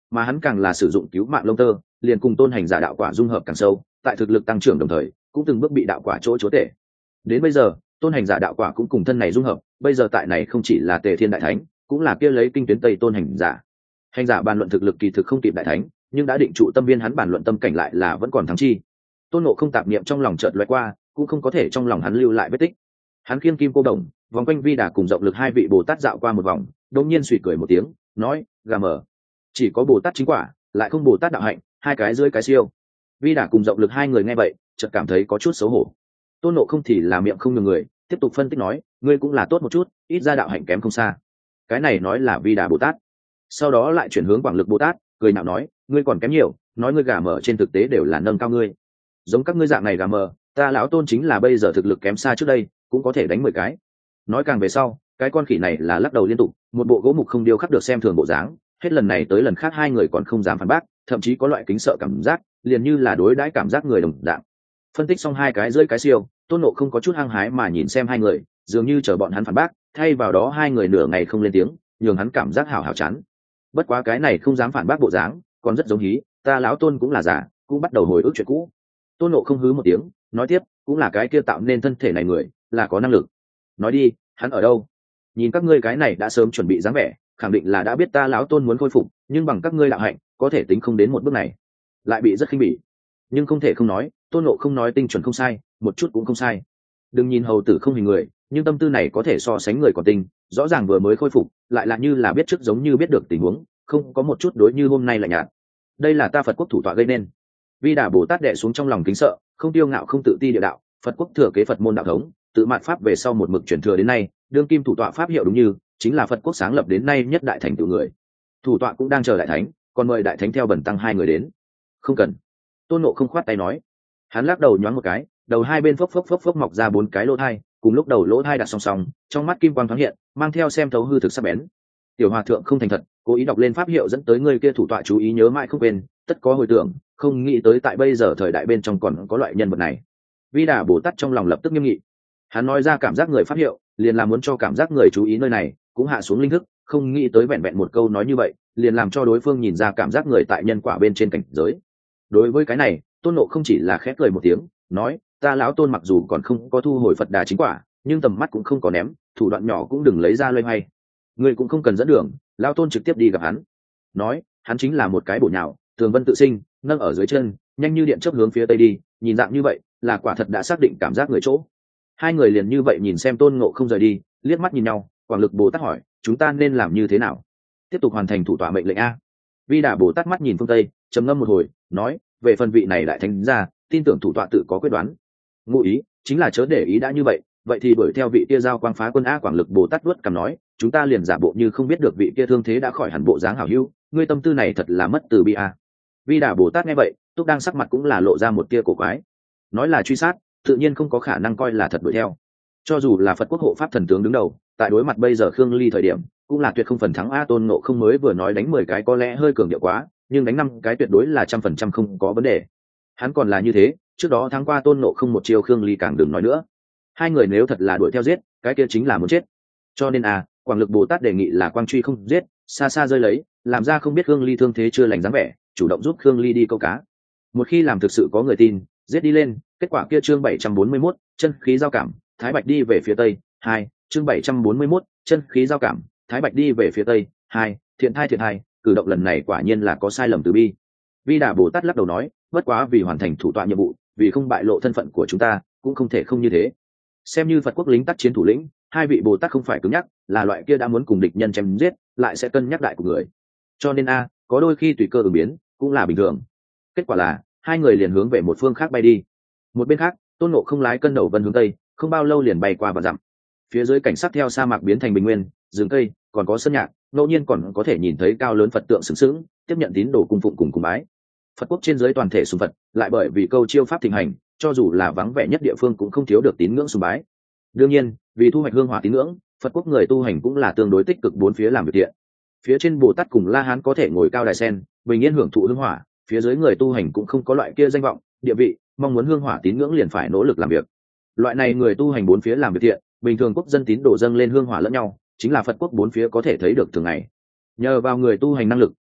mà hắn càng là sử dụng cứu mạng lông tơ, liền cùng tôn hành giả đạo quả dung hợp càng sâu, tại thực lực tăng trưởng đồng thời cũng từng bước bị đạo quả chỗ chúa tể. Đến bây giờ tôn hành giả đạo quả cũng cùng thân này dung hợp, bây giờ tại này không chỉ là Tề Thiên đại thánh, cũng là kia lấy kinh tuyến tây tôn hành giả. Hành giả bàn luận thực lực kỳ thực không kịp đại thánh, nhưng đã định trụ tâm viên hắn bàn luận tâm cảnh lại là vẫn còn thắng chi. Tôn Ngộ không tạp niệm trong lòng chợt lóe qua, cũng không có thể trong lòng hắn lưu lại vết tích. Hắn khiêng kim cô đồng, vòng quanh Vi Đà cùng rộng lực hai vị Bồ Tát dạo qua một vòng, đột nhiên suy cười một tiếng, nói: "Gà mờ, chỉ có Bồ Tát chính quả, lại không Bồ Tát đạo hạnh, hai cái dưới cái siêu." Vi Đà cùng rộng lực hai người nghe vậy, chợt cảm thấy có chút xấu hổ. Tôn Ngộ không thì là miệng không nhường người, tiếp tục phân tích nói: "Ngươi cũng là tốt một chút, ít ra đạo hạnh kém không xa." Cái này nói là Vi Đà Bồ Tát. Sau đó lại chuyển hướng Quảng Lực Bồ Tát, cười nhạo nói: "Ngươi còn kém nhiều, nói ngươi gà mờ trên thực tế đều là nâng cao ngươi. Giống các ngươi dạng này gà mờ, ta lão Tôn chính là bây giờ thực lực kém xa trước đây, cũng có thể đánh mười cái." Nói càng về sau, cái con khỉ này là lắc đầu liên tục, một bộ gỗ mục không điêu khắc được xem thường bộ dáng, hết lần này tới lần khác hai người còn không dám phản bác, thậm chí có loại kính sợ cảm giác, liền như là đối đãi cảm giác người đồng dạng. Phân tích xong hai cái rưỡi cái siêu, Tôn Ngộ không có chút hăng hái mà nhìn xem hai người, dường như chờ bọn hắn phản bác, thay vào đó hai người nửa ngày không lên tiếng, nhường hắn cảm giác hảo hảo chán. Bất quá cái này không dám phản bác bộ dáng, còn rất giống hí, ta lão Tôn cũng là giả, cũng bắt đầu hồi ức chuyện cũ. Tôn Ngộ không hứ một tiếng, nói tiếp, cũng là cái kia tạo nên thân thể này người, là có năng lực. Nói đi, hắn ở đâu? Nhìn các ngươi cái này đã sớm chuẩn bị dáng vẻ, khẳng định là đã biết ta lão Tôn muốn khôi phục, nhưng bằng các ngươi đạo hạnh, có thể tính không đến một bước này, lại bị rất khinh bỉ. Nhưng không thể không nói, Tôn Ngộ không nói tinh chuẩn không sai, một chút cũng không sai. Đừng nhìn hầu tử không hình người, nhưng tâm tư này có thể so sánh người còn tinh, rõ ràng vừa mới khôi phục, lại là như là biết trước giống như biết được tình huống, không có một chút đối như hôm nay lạnh nhạt. Đây là ta Phật quốc thủ tọa gây nên. Vi Đà Bồ Tát đệ xuống trong lòng kính sợ, không tiêu ngạo không tự ti địa đạo, Phật quốc thừa kế Phật môn đạo thống, tự mạt pháp về sau một mực truyền thừa đến nay, đương kim thủ tọa pháp hiệu đúng như chính là Phật quốc sáng lập đến nay nhất đại thành tựu người. Thủ tọa cũng đang chờ đại thánh, còn mời đại thánh theo bẩn tăng hai người đến. Không cần. Tôn Ngộ không khoát tay nói. Hắn lắc đầu nhoáng một cái, đầu hai bên phốc phốc phốc phốc mọc ra bốn cái lỗ thai, cùng lúc đầu lỗ thai đặt song song, trong mắt kim quang thoáng hiện, mang theo xem thấu hư thực sắc bén. Tiểu hòa thượng không thành thật, cố ý đọc lên pháp hiệu dẫn tới người kia thủ tọa chú ý nhớ mãi không quên, tất có hồi tưởng, không nghĩ tới tại bây giờ thời đại bên trong còn có loại nhân vật này. Vi Đà Bồ Tát trong lòng lập tức nghiêm nghị. Hắn nói ra cảm giác người pháp hiệu, liền là muốn cho cảm giác người chú ý nơi này, cũng hạ xuống linh thức, không nghĩ tới vẹn vẹn một câu nói như vậy, liền làm cho đối phương nhìn ra cảm giác người tại nhân quả bên trên cảnh giới. Đối với cái này, Tôn Ngộ không chỉ là khẽ cười một tiếng, nói: "Ta lão Tôn mặc dù còn không có thu hồi Phật Đà chính quả, nhưng tầm mắt cũng không có ném, thủ đoạn nhỏ cũng đừng lấy ra loay hoay. Ngươi cũng không cần dẫn đường, lão Tôn trực tiếp đi gặp hắn." Nói, hắn chính là một cái bổ nhào, tường vân tự sinh, nâng ở dưới chân, nhanh như điện chớp hướng phía tây đi, nhìn dạng như vậy, là quả thật đã xác định cảm giác người chỗ. Hai người liền như vậy nhìn xem Tôn Ngộ không rời đi, liếc mắt nhìn nhau. Quảng Lực Bồ Tát hỏi: "Chúng ta nên làm như thế nào? Tiếp tục hoàn thành thủ tọa mệnh lệnh a?" Vi Đà Bồ Tát mắt nhìn phương tây, trầm ngâm một hồi, nói: "Về phần vị này đại thánh gia, tin tưởng thủ tọa tự có quyết đoán. Ngụ ý chính là chớ để ý đã như vậy, vậy thì đuổi theo vị kia giao quang phá quân a." Quảng Lực Bồ Tát vuốt cằm nói: "Chúng ta liền giả bộ như không biết được vị kia thương thế đã khỏi hẳn bộ dáng hảo hữu, ngươi tâm tư này thật là mất từ bi a." Vi Đà Bồ Tát nghe vậy, túc đang sắc mặt cũng là lộ ra một tia cổ quái. Nói là truy sát, tự nhiên không có khả năng coi là thật đuổi theo. Cho dù là Phật quốc hộ pháp thần tướng đứng đầu, tại đối mặt bây giờ Khương Ly thời điểm, cũng là tuyệt không phần thắng a. Tôn Ngộ không mới vừa nói đánh mười cái có lẽ hơi cường điệu quá, nhưng đánh năm cái tuyệt đối là trăm phần trăm không có vấn đề. Hắn còn là như thế, trước đó tháng qua Tôn Ngộ không một chiêu, Khương Ly càng đừng nói nữa. Hai người nếu thật là đuổi theo giết, cái kia chính là muốn chết. Cho nên a, Quảng Lực Bồ Tát đề nghị là quang truy không giết, xa xa rơi lấy, làm ra không biết Khương Ly thương thế chưa lành dáng vẻ, chủ động giúp Khương Ly đi câu cá. Một khi làm thực sự có người tin, giết đi lên, kết quả kia chương bảy trăm bốn mươi mốt, chân khí giao cảm, Thái Bạch đi về phía tây. Hai, chương bảy trăm bốn mươi mốt, chân khí giao cảm, Thái Bạch đi về phía tây. Hai, thiện thai thiện thai, cử động lần này quả nhiên là có sai lầm từ bi. Vi Đà Bồ Tát lắc đầu nói: "Bất quá vì hoàn thành thủ tọa nhiệm vụ, vì không bại lộ thân phận của chúng ta, cũng không thể không như thế. Xem như Phật quốc lính tác chiến thủ lĩnh, hai vị Bồ Tát không phải cứng nhắc, là loại kia đã muốn cùng địch nhân chém giết, lại sẽ cân nhắc đại của người. Cho nên a, có đôi khi tùy cơ ứng biến, cũng là bình thường." Kết quả là hai người liền hướng về một phương khác bay đi. Một bên khác, Tôn Ngộ không lái cân đầu vân hướng tây, không bao lâu liền bay qua và dặm. Phía dưới cảnh sắc theo sa mạc biến thành bình nguyên, rừng cây, còn có sơn nhạc, ngẫu nhiên còn có thể nhìn thấy cao lớn Phật tượng sừng sững, tiếp nhận tín đồ cung phụng cùng cung bái. Phật quốc trên dưới toàn thể sùng Phật, lại bởi vì câu chiêu pháp thịnh hành, cho dù là vắng vẻ nhất địa phương cũng không thiếu được tín ngưỡng sùng bái. Đương nhiên, vì thu hoạch hương hỏa tín ngưỡng, Phật quốc người tu hành cũng là tương đối tích cực bốn phía làm việc thiện. Phía trên Bồ Tát cùng La Hán có thể ngồi cao đài sen, bình yên hưởng thụ hương hỏa, phía dưới người tu hành cũng không có loại kia danh vọng, địa vị, mong muốn hương hỏa tín ngưỡng liền phải nỗ lực làm việc. Loại này người tu hành bốn phía làm việc thiện, bình thường quốc dân tín đổ dâng lên hương hỏa lẫn nhau, chính là Phật quốc bốn phía có thể thấy được thường ngày. Nhờ vào người tu hành năng lực,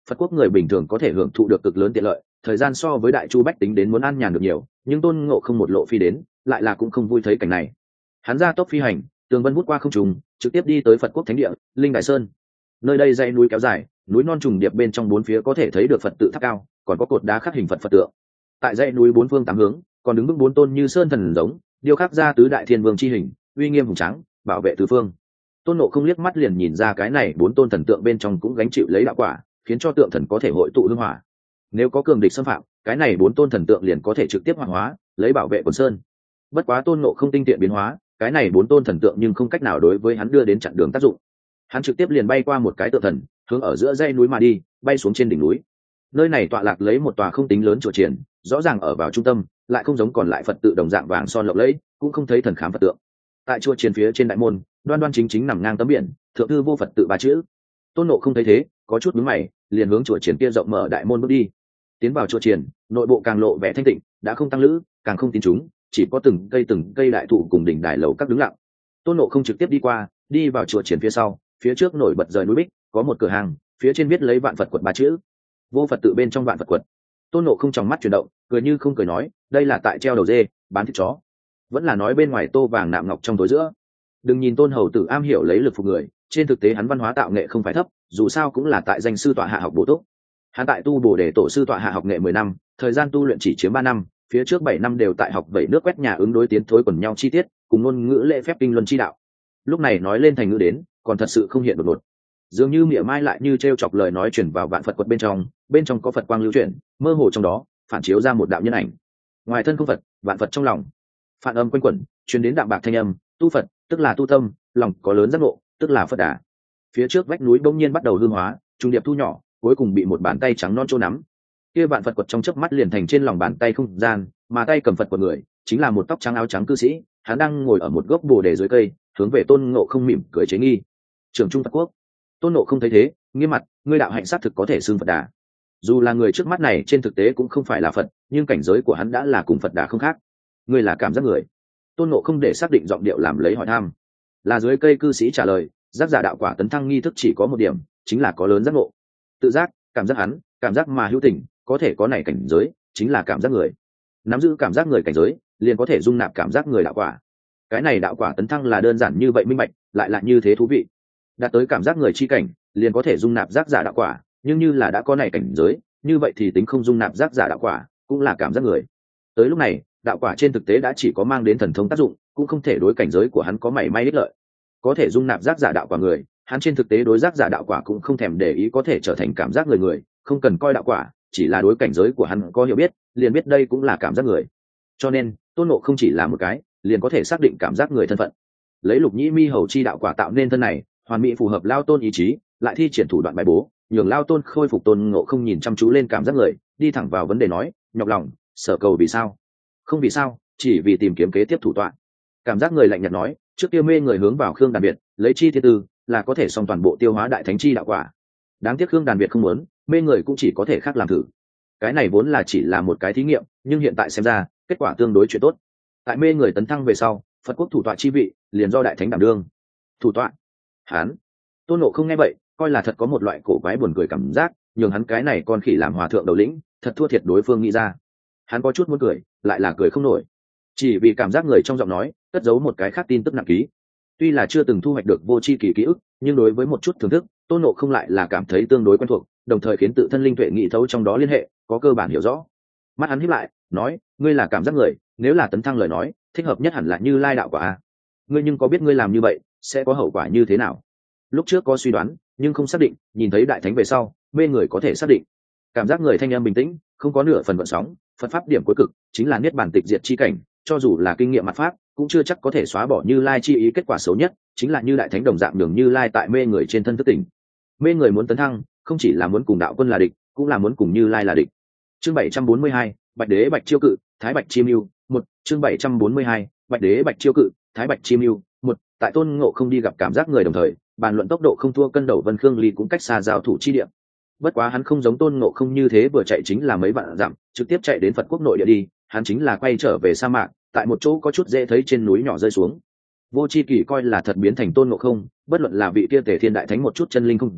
Phật quốc người bình thường có thể hưởng thụ được cực lớn tiện lợi, thời gian so với đại chu bách tính đến muốn ăn nhàn được nhiều, nhưng tôn ngộ không một lộ phi đến lại là cũng không vui thấy cảnh này. Hắn ra tốc phi hành, tường vân vút qua không trùng, trực tiếp đi tới Phật quốc thánh địa Linh Đài Sơn. Nơi đây dãy núi kéo dài, núi non trùng điệp, bên trong bốn phía có thể thấy được Phật tự tháp cao, còn có cột đá khắc hình Phật Phật tượng. Tại dãy núi bốn phương tám hướng còn đứng vững bốn tôn như sơn thần giống, điêu khắc ra tứ đại thiên vương chi hình, uy nghiêm hùng tráng, bảo vệ tứ phương. Tôn Ngộ không liếc mắt liền nhìn ra cái này bốn tôn thần tượng bên trong cũng gánh chịu lấy đạo quả, khiến cho tượng thần có thể hội tụ hương hỏa. Nếu có cường địch xâm phạm, cái này bốn tôn thần tượng liền có thể trực tiếp hoạt hóa, lấy bảo vệ quần sơn. Bất quá Tôn Ngộ không tinh tiện biến hóa, cái này bốn tôn thần tượng nhưng không cách nào đối với hắn đưa đến chặn đường tác dụng. Hắn trực tiếp liền bay qua một cái tượng thần, hướng ở giữa dãy núi mà đi, bay xuống trên đỉnh núi. Nơi này tọa lạc lấy một tòa không tính lớn chùa triển, rõ ràng ở vào trung tâm, lại không giống còn lại Phật tự đồng dạng vàng son lộng lẫy, cũng không thấy thần khám Phật tượng. Tại chùa triển phía trên đại môn, đoan đoan chính chính nằm ngang tấm biển, thượng thư vô Phật tự ba chữ. Tôn Ngộ không thấy thế, có chút nhướng mày, liền hướng chùa triển kia rộng mở đại môn bước đi. Tiến vào chùa triển, nội bộ càng lộ vẻ thanh tịnh, đã không tăng lữ, càng không tín chúng, chỉ có từng cây từng cây đại thụ cùng đỉnh đài lầu các đứng lặng. Tôn Ngộ không trực tiếp đi qua, đi vào chùa triển phía sau, phía trước nổi bật rời núi bích, có một cửa hàng, phía trên viết lấy vạn Phật quật ba chữ. Vô Phật tự bên trong vạn Phật quật. Tôn Ngộ không trong mắt chuyển động, cười như không cười nói, đây là tại treo đầu dê, bán thịt chó, vẫn là nói bên ngoài tô vàng nạm ngọc trong tối giữa. Đừng nhìn Tôn hầu tử am hiểu lấy lực phục người, trên thực tế hắn văn hóa tạo nghệ không phải thấp, dù sao cũng là tại danh sư tọa hạ học bổ túc. Hắn tại tu bổ để tổ sư tọa hạ học nghệ mười năm, thời gian tu luyện chỉ chiếm ba năm, phía trước bảy năm đều tại học vẩy nước quét nhà ứng đối tiến thối quần nhau chi tiết, cùng ngôn ngữ lễ phép kinh luân chi đạo. Lúc này nói lên thành ngữ đến, còn thật sự không hiện đột ngột. Dường như mỉa mai lại như trêu chọc lời nói chuyển vào vạn Phật quật bên trong, bên trong có Phật quang lưu chuyển, mơ hồ trong đó phản chiếu ra một đạo nhân ảnh. Ngoài thân không Phật, vạn Phật trong lòng. Phản âm quanh quẩn, truyền đến đạm bạc thanh âm, tu Phật, tức là tu tâm, lòng có lớn giác ngộ, tức là Phật đà. Phía trước vách núi bỗng nhiên bắt đầu hương hóa, trung điệp thu nhỏ, cuối cùng bị một bàn tay trắng non chỗ nắm. Kia vạn Phật quật trong chớp mắt liền thành trên lòng bàn tay không gian, mà tay cầm Phật của người, chính là một tóc trắng áo trắng cư sĩ, hắn đang ngồi ở một gốc bồ đề dưới cây, hướng về Tôn Ngộ không mỉm cười chế nghi. Trưởng trung Phật quốc. Tôn Ngộ không thấy thế, nghiêm mặt, ngươi đạo hạnh sát thực có thể xưng Phật đà. Dù là người trước mắt này trên thực tế cũng không phải là Phật, nhưng cảnh giới của hắn đã là cùng Phật đà không khác. Ngươi là cảm giác người. Tôn Ngộ không để xác định giọng điệu làm lấy hỏi thăm. Là dưới cây cư sĩ trả lời, giác giả đạo quả tấn thăng nghi thức chỉ có một điểm, chính là có lớn giác ngộ. Tự giác, cảm giác hắn, cảm giác mà hữu tình, có thể có này cảnh giới, chính là cảm giác người. Nắm giữ cảm giác người cảnh giới, liền có thể dung nạp cảm giác người đạo quả. Cái này đạo quả tấn thăng là đơn giản như vậy minh bạch, lại là như thế thú vị. Đạt tới cảm giác người chi cảnh, liền có thể dung nạp giác giả đạo quả, nhưng như là đã có này cảnh giới, như vậy thì tính không dung nạp giác giả đạo quả, cũng là cảm giác người. Tới lúc này, đạo quả trên thực tế đã chỉ có mang đến thần thông tác dụng, cũng không thể đối cảnh giới của hắn có mảy may ích lợi. Có thể dung nạp giác giả đạo quả người, hắn trên thực tế đối giác giả đạo quả cũng không thèm để ý, có thể trở thành cảm giác người người, không cần coi đạo quả, chỉ là đối cảnh giới của hắn có hiểu biết, liền biết đây cũng là cảm giác người. Cho nên, Tôn Ngộ không chỉ là một cái, liền có thể xác định cảm giác người thân phận. Lấy Lục Nhĩ Mi hầu chi đạo quả tạo nên thân này, hoàn mỹ phù hợp Lao Tôn ý chí, lại thi triển thủ đoạn bài bố, nhường Lao Tôn khôi phục Tôn Ngộ không nhìn chăm chú lên cảm giác người, đi thẳng vào vấn đề nói, nhọc lòng, sở cầu vì sao? Không vì sao, chỉ vì tìm kiếm kế tiếp thủ đoạn. Cảm giác người lạnh nhạt nói, trước kia mê người hướng vào Khương Đàn Biệt, lấy chi thiên tư, là có thể xong toàn bộ tiêu hóa đại thánh chi đạo quả. Đáng tiếc Khương Đàn Biệt không muốn, mê người cũng chỉ có thể khác làm thử. Cái này vốn là chỉ là một cái thí nghiệm, nhưng hiện tại xem ra, kết quả tương đối chuyện tốt. Tại mê người tấn thăng về sau, Phật quốc thủ tọa chi vị liền do đại thánh đảm đương. Thủ tọa? Hán. Tôn Ngộ không nghe vậy, coi là thật có một loại cổ quái buồn cười cảm giác, nhường hắn cái này con khỉ làm hòa thượng đầu lĩnh, thật thua thiệt đối phương nghĩ ra. Hắn có chút muốn cười, lại là cười không nổi. Chỉ vì cảm giác người trong giọng nói, cất giấu một cái khác tin tức nặng ký. Tuy là chưa từng thu hoạch được vô tri kỳ ký ức, nhưng đối với một chút thưởng thức, Tôn Ngộ không lại là cảm thấy tương đối quen thuộc, đồng thời khiến tự thân linh tuệ nghĩ thấu trong đó liên hệ, có cơ bản hiểu rõ. Mắt hắn híp lại, nói, ngươi là cảm giác người, nếu là tấn thăng lời nói, thích hợp nhất hẳn là Như Lai đạo quả a. Ngươi nhưng có biết ngươi làm như vậy sẽ có hậu quả như thế nào? Lúc trước có suy đoán, nhưng không xác định, nhìn thấy đại thánh về sau, mê người có thể xác định. Cảm giác người thanh âm bình tĩnh, không có nửa phần gợn sóng, Phật pháp điểm cuối cực chính là niết bàn tịch diệt chi cảnh, cho dù là kinh nghiệm mặt pháp, cũng chưa chắc có thể xóa bỏ Như Lai chi ý. Kết quả xấu nhất chính là như đại thánh đồng dạng đường Như Lai tại mê người trên thân thức tỉnh. Mê người muốn tấn thăng, không chỉ là muốn cùng đạo quân là địch, cũng là muốn cùng Như Lai là địch. Chương bảy trăm bốn mươi hai, Bạch Đế Bạch Chiêu Cự, Thái Bạch Chiêm Lưu, một. Chương bảy trăm bốn mươi hai, Bạch Đế Bạch Chiêu Cự, Thái Bạch Chiêm Lưu, một. Tại Tôn Ngộ không đi gặp cảm giác người đồng thời, bàn luận tốc độ không thua cân đầu Vân Khương Ly cũng cách xa giao thủ chi địa. Bất quá hắn không giống Tôn Ngộ không như thế vừa chạy chính là mấy vạn dặm, trực tiếp chạy đến Phật quốc nội địa đi, hắn chính là quay trở về sa mạc, tại một chỗ có chút dễ thấy trên núi nhỏ rơi xuống. Vô Chi Kỳ coi là thật biến thành Tôn Ngộ không, bất luận là vị kia Tề Thiên đại thánh một chút chân linh không giấu,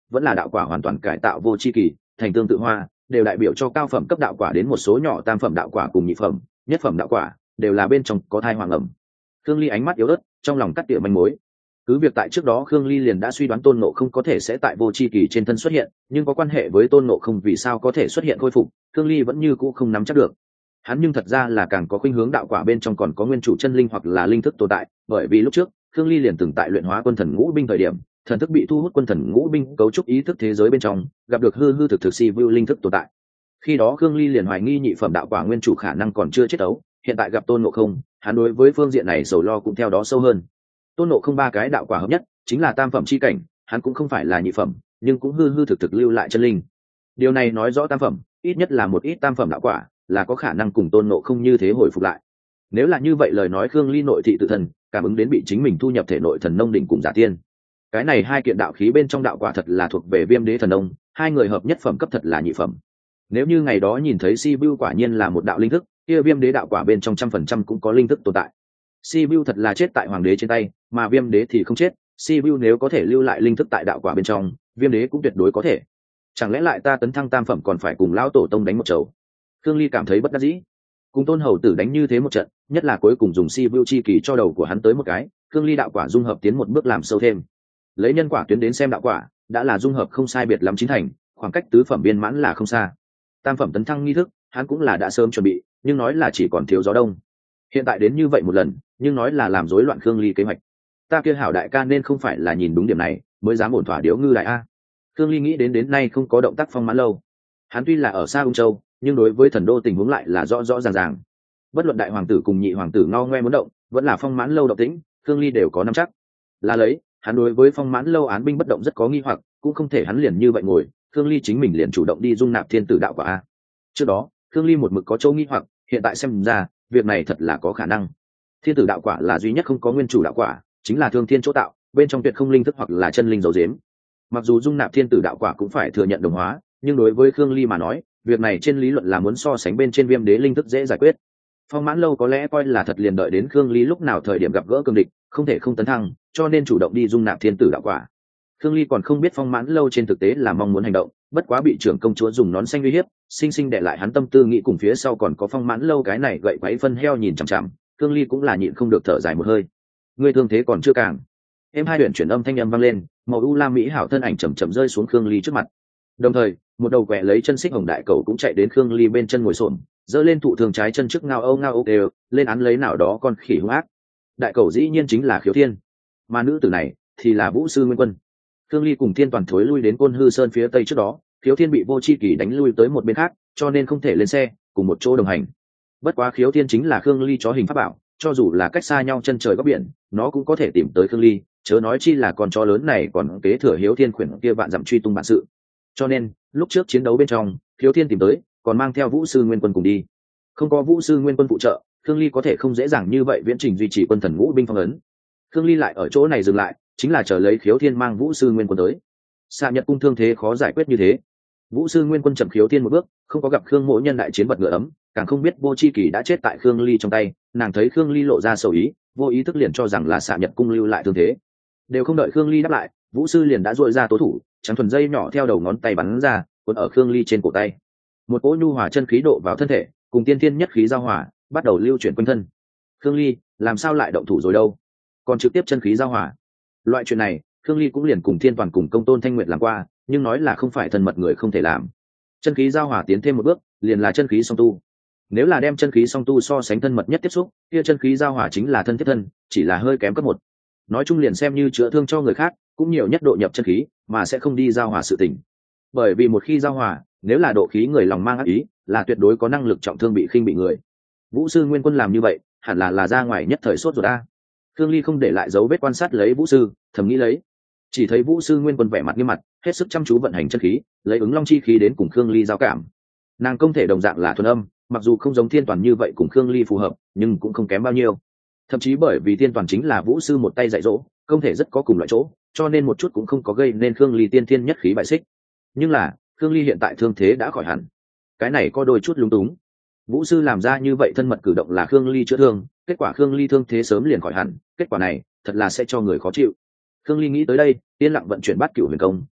vẫn là đạo quả hoàn toàn cải tạo vô tri kỳ thành tương tự hoa, đều đại biểu cho cao phẩm cấp đạo quả đến một số nhỏ tam phẩm đạo quả cùng nhị phẩm nhất phẩm đạo quả đều là bên trong có thai hoàng ẩm. Khương Ly ánh mắt yếu ớt, trong lòng cắt tỉa manh mối. Cứ việc tại trước đó Khương Ly liền đã suy đoán Tôn Ngộ Không có thể sẽ tại vô tri kỳ trên thân xuất hiện, nhưng có quan hệ với Tôn Ngộ Không vì sao có thể xuất hiện khôi phục, Khương Ly vẫn như cũ không nắm chắc được. Hắn nhưng thật ra là càng có khuynh hướng đạo quả bên trong còn có nguyên chủ chân linh hoặc là linh thức tồn tại, bởi vì lúc trước Khương Ly liền từng tại luyện hóa quân thần ngũ binh thời điểm, thần thức bị thu hút quân thần ngũ binh cấu trúc ý thức thế giới bên trong, gặp được hư hư thực thực si vu linh thức tồn tại. Khi đó Khương Ly liền hoài nghi nhị phẩm đạo quả nguyên chủ khả năng còn chưa chết ấu, hiện tại gặp Tôn Ngộ Không, hắn đối với phương diện này sầu lo cũng theo đó sâu hơn. Tôn Ngộ Không ba cái đạo quả hợp nhất chính là tam phẩm chi cảnh, hắn cũng không phải là nhị phẩm, nhưng cũng hư hư thực thực lưu lại chân linh. Điều này nói rõ tam phẩm, ít nhất là một ít tam phẩm đạo quả, là có khả năng cùng Tôn Ngộ Không như thế hồi phục lại. Nếu là như vậy lời nói Khương Ly nội thị tự thần, cảm ứng đến bị chính mình thu nhập thể nội thần nông đỉnh cùng giả tiên. Cái này hai kiện đạo khí bên trong đạo quả thật là thuộc về Viêm Đế thần nông, hai người hợp nhất phẩm cấp thật là nhị phẩm. Nếu như ngày đó nhìn thấy Si Bưu quả nhiên là một đạo linh thức, kia Viêm Đế đạo quả bên trong trăm phần trăm cũng có linh thức tồn tại. Si Bưu thật là chết tại hoàng đế trên tay, mà Viêm Đế thì không chết, Si Bưu nếu có thể lưu lại linh thức tại đạo quả bên trong, Viêm Đế cũng tuyệt đối có thể. Chẳng lẽ lại ta tấn thăng tam phẩm còn phải cùng lão tổ tông đánh một chầu? Khương Ly cảm thấy bất đắc dĩ. Cùng Tôn Hầu Tử đánh như thế một trận, nhất là cuối cùng dùng Si Bưu chi kỳ cho đầu của hắn tới một cái, Khương Ly đạo quả dung hợp tiến một bước làm sâu thêm. Lấy nhân quả tuyến đến xem đạo quả, đã là dung hợp không sai biệt lắm chín thành, khoảng cách tứ phẩm viên mãn là không xa. Tam phẩm tấn thăng nghi thức, hắn cũng là đã sớm chuẩn bị, nhưng nói là chỉ còn thiếu gió đông. Hiện tại đến như vậy một lần, nhưng nói là làm rối loạn Khương Ly kế hoạch. Ta kia hảo đại ca nên không phải là nhìn đúng điểm này, mới dám ổn thỏa điếu ngư đại a. Khương Ly nghĩ đến đến nay không có động tác Phong Mãn Lâu. Hắn tuy là ở xa Ung Châu, nhưng đối với thần đô tình huống lại là rõ rõ ràng ràng. Bất luận đại hoàng tử cùng nhị hoàng tử ngao ngoe muốn động, vẫn là Phong Mãn Lâu động tĩnh, Khương Ly đều có nắm chắc. Là lấy, hắn đối với Phong Mãn Lâu án binh bất động rất có nghi hoặc, cũng không thể hắn liền như vậy ngồi, Khương Ly chính mình liền chủ động đi dung nạp thiên tử đạo quả a. Trước đó, Khương Ly một mực có chỗ nghi hoặc, hiện tại xem ra, việc này thật là có khả năng. Thiên tử đạo quả là duy nhất không có nguyên chủ đạo quả, chính là thương thiên chỗ tạo, bên trong tuyệt không linh thức hoặc là chân linh dấu dếm. Mặc dù dung nạp thiên tử đạo quả cũng phải thừa nhận đồng hóa, nhưng đối với Khương Ly mà nói, việc này trên lý luận là muốn so sánh bên trên Viêm Đế linh thức dễ giải quyết. Phong Mãn Lâu có lẽ coi là thật liền đợi đến Khương Ly lúc nào thời điểm gặp gỡ cường địch, không thể không tấn thăng, cho nên chủ động đi dung nạp thiên tử đạo quả. Khương Ly còn không biết Phong Mãn Lâu trên thực tế là mong muốn hành động, bất quá bị trưởng công chúa dùng nón xanh uy hiếp, sinh sinh để lại hắn tâm tư nghĩ cùng phía sau còn có Phong Mãn Lâu cái này gậy quấy phân heo nhìn chằm chằm, Khương Ly cũng là nhịn không được thở dài một hơi. Ngươi thương thế còn chưa càng. Em hai huyền chuyển âm thanh âm vang lên, màu u lam mỹ hảo thân ảnh chậm chậm rơi xuống Khương Ly trước mặt. Đồng thời, một đầu quẹ lấy chân xích hồng đại cầu cũng chạy đến Khương Ly bên chân ngồi xổm, giơ lên thụ thường trái chân trước ngao âu ngao âu đều, lên án lấy nào đó con khỉ hung ác. Đại cầu dĩ nhiên chính là Khiếu Thiên, mà nữ tử này thì là Vũ Sư Nguyên Quân. Khương Ly cùng Thiên Toàn thối lui đến Côn Hư Sơn phía tây trước đó, Khiếu Thiên bị Vô Chi Kỳ đánh lui tới một bên khác, cho nên không thể lên xe, cùng một chỗ đồng hành. Bất quá Khiếu Thiên chính là Khương Ly chó hình pháp bảo, cho dù là cách xa nhau chân trời góc biển, nó cũng có thể tìm tới Khương Ly, chớ nói chi là con chó lớn này còn kế thừa Hiếu Thiên khuyển kia vạn dặm truy tung bản sự. Cho nên, lúc trước chiến đấu bên trong, Khiếu Thiên tìm tới, còn mang theo Vũ Sư Nguyên Quân cùng đi. Không có Vũ Sư Nguyên Quân phụ trợ, Khương Ly có thể không dễ dàng như vậy viễn trình duy trì quân thần ngũ binh phong ấn. Khương Ly lại ở chỗ này dừng lại, chính là chờ lấy Khiếu Thiên mang Vũ Sư Nguyên Quân tới. Xạ Nhật cung thương thế khó giải quyết như thế, Vũ Sư Nguyên Quân chậm Khiếu Thiên một bước, không có gặp Khương Mỗ Nhân đại chiến vật ngựa ấm, càng không biết Vô Chi Kỳ đã chết tại Khương Ly trong tay, nàng thấy Khương Ly lộ ra sầu ý, vô ý thức liền cho rằng là Xạ Nhật cung lưu lại thương thế. Đều không đợi Khương Ly đáp lại, Vũ Sư liền đã duỗi ra tố thủ, trắng thuần dây nhỏ theo đầu ngón tay bắn ra, cuốn ở Khương Ly trên cổ tay. Một cỗ nhu hòa chân khí độ vào thân thể, cùng tiên thiên nhất khí giao hòa, bắt đầu lưu chuyển quanh thân. Khương Ly, làm sao lại động thủ rồi đâu? Còn trực tiếp chân khí giao hòa. Loại chuyện này, Khương Ly cũng liền cùng Thiên Toàn cùng Công Tôn Thanh Nguyệt làm qua, nhưng nói là không phải thân mật người không thể làm. Chân khí giao hòa tiến thêm một bước, liền là chân khí song tu. Nếu là đem chân khí song tu so sánh thân mật nhất tiếp xúc, kia chân khí giao hòa chính là thân thiết thân, chỉ là hơi kém cấp một. Nói chung liền xem như chữa thương cho người khác, cũng nhiều nhất độ nhập chân khí, mà sẽ không đi giao hòa sự tình. Bởi vì một khi giao hòa, nếu là độ khí người lòng mang ác ý, là tuyệt đối có năng lực trọng thương bị khinh bị người. Vũ Sư Nguyên Quân làm như vậy, hẳn là là ra ngoài nhất thời sốt ruột a. Khương Ly không để lại dấu vết quan sát lấy Vũ Sư, thầm nghĩ lấy. Chỉ thấy Vũ Sư Nguyên Quân vẻ mặt nghiêm mặt, hết sức chăm chú vận hành chân khí, lấy ứng long chi khí đến cùng Khương Ly giao cảm. Nàng công thể đồng dạng là thuần âm, mặc dù không giống Thiên Toàn như vậy cùng Khương Ly phù hợp, nhưng cũng không kém bao nhiêu. Thậm chí bởi vì Thiên Toàn chính là Vũ Sư một tay dạy dỗ, công thể rất có cùng loại chỗ, cho nên một chút cũng không có gây nên Khương Ly tiên thiên nhất khí bại xích. Nhưng là, Khương Ly hiện tại thương thế đã khỏi hẳn, cái này có đôi chút lúng túng. Vũ Sư làm ra như vậy thân mật cử động là Khương Ly chữa thương, kết quả Khương Ly thương thế sớm liền khỏi hẳn, kết quả này thật là sẽ cho người khó chịu. Khương Ly nghĩ tới đây, yên lặng vận chuyển bát cửu huyền công,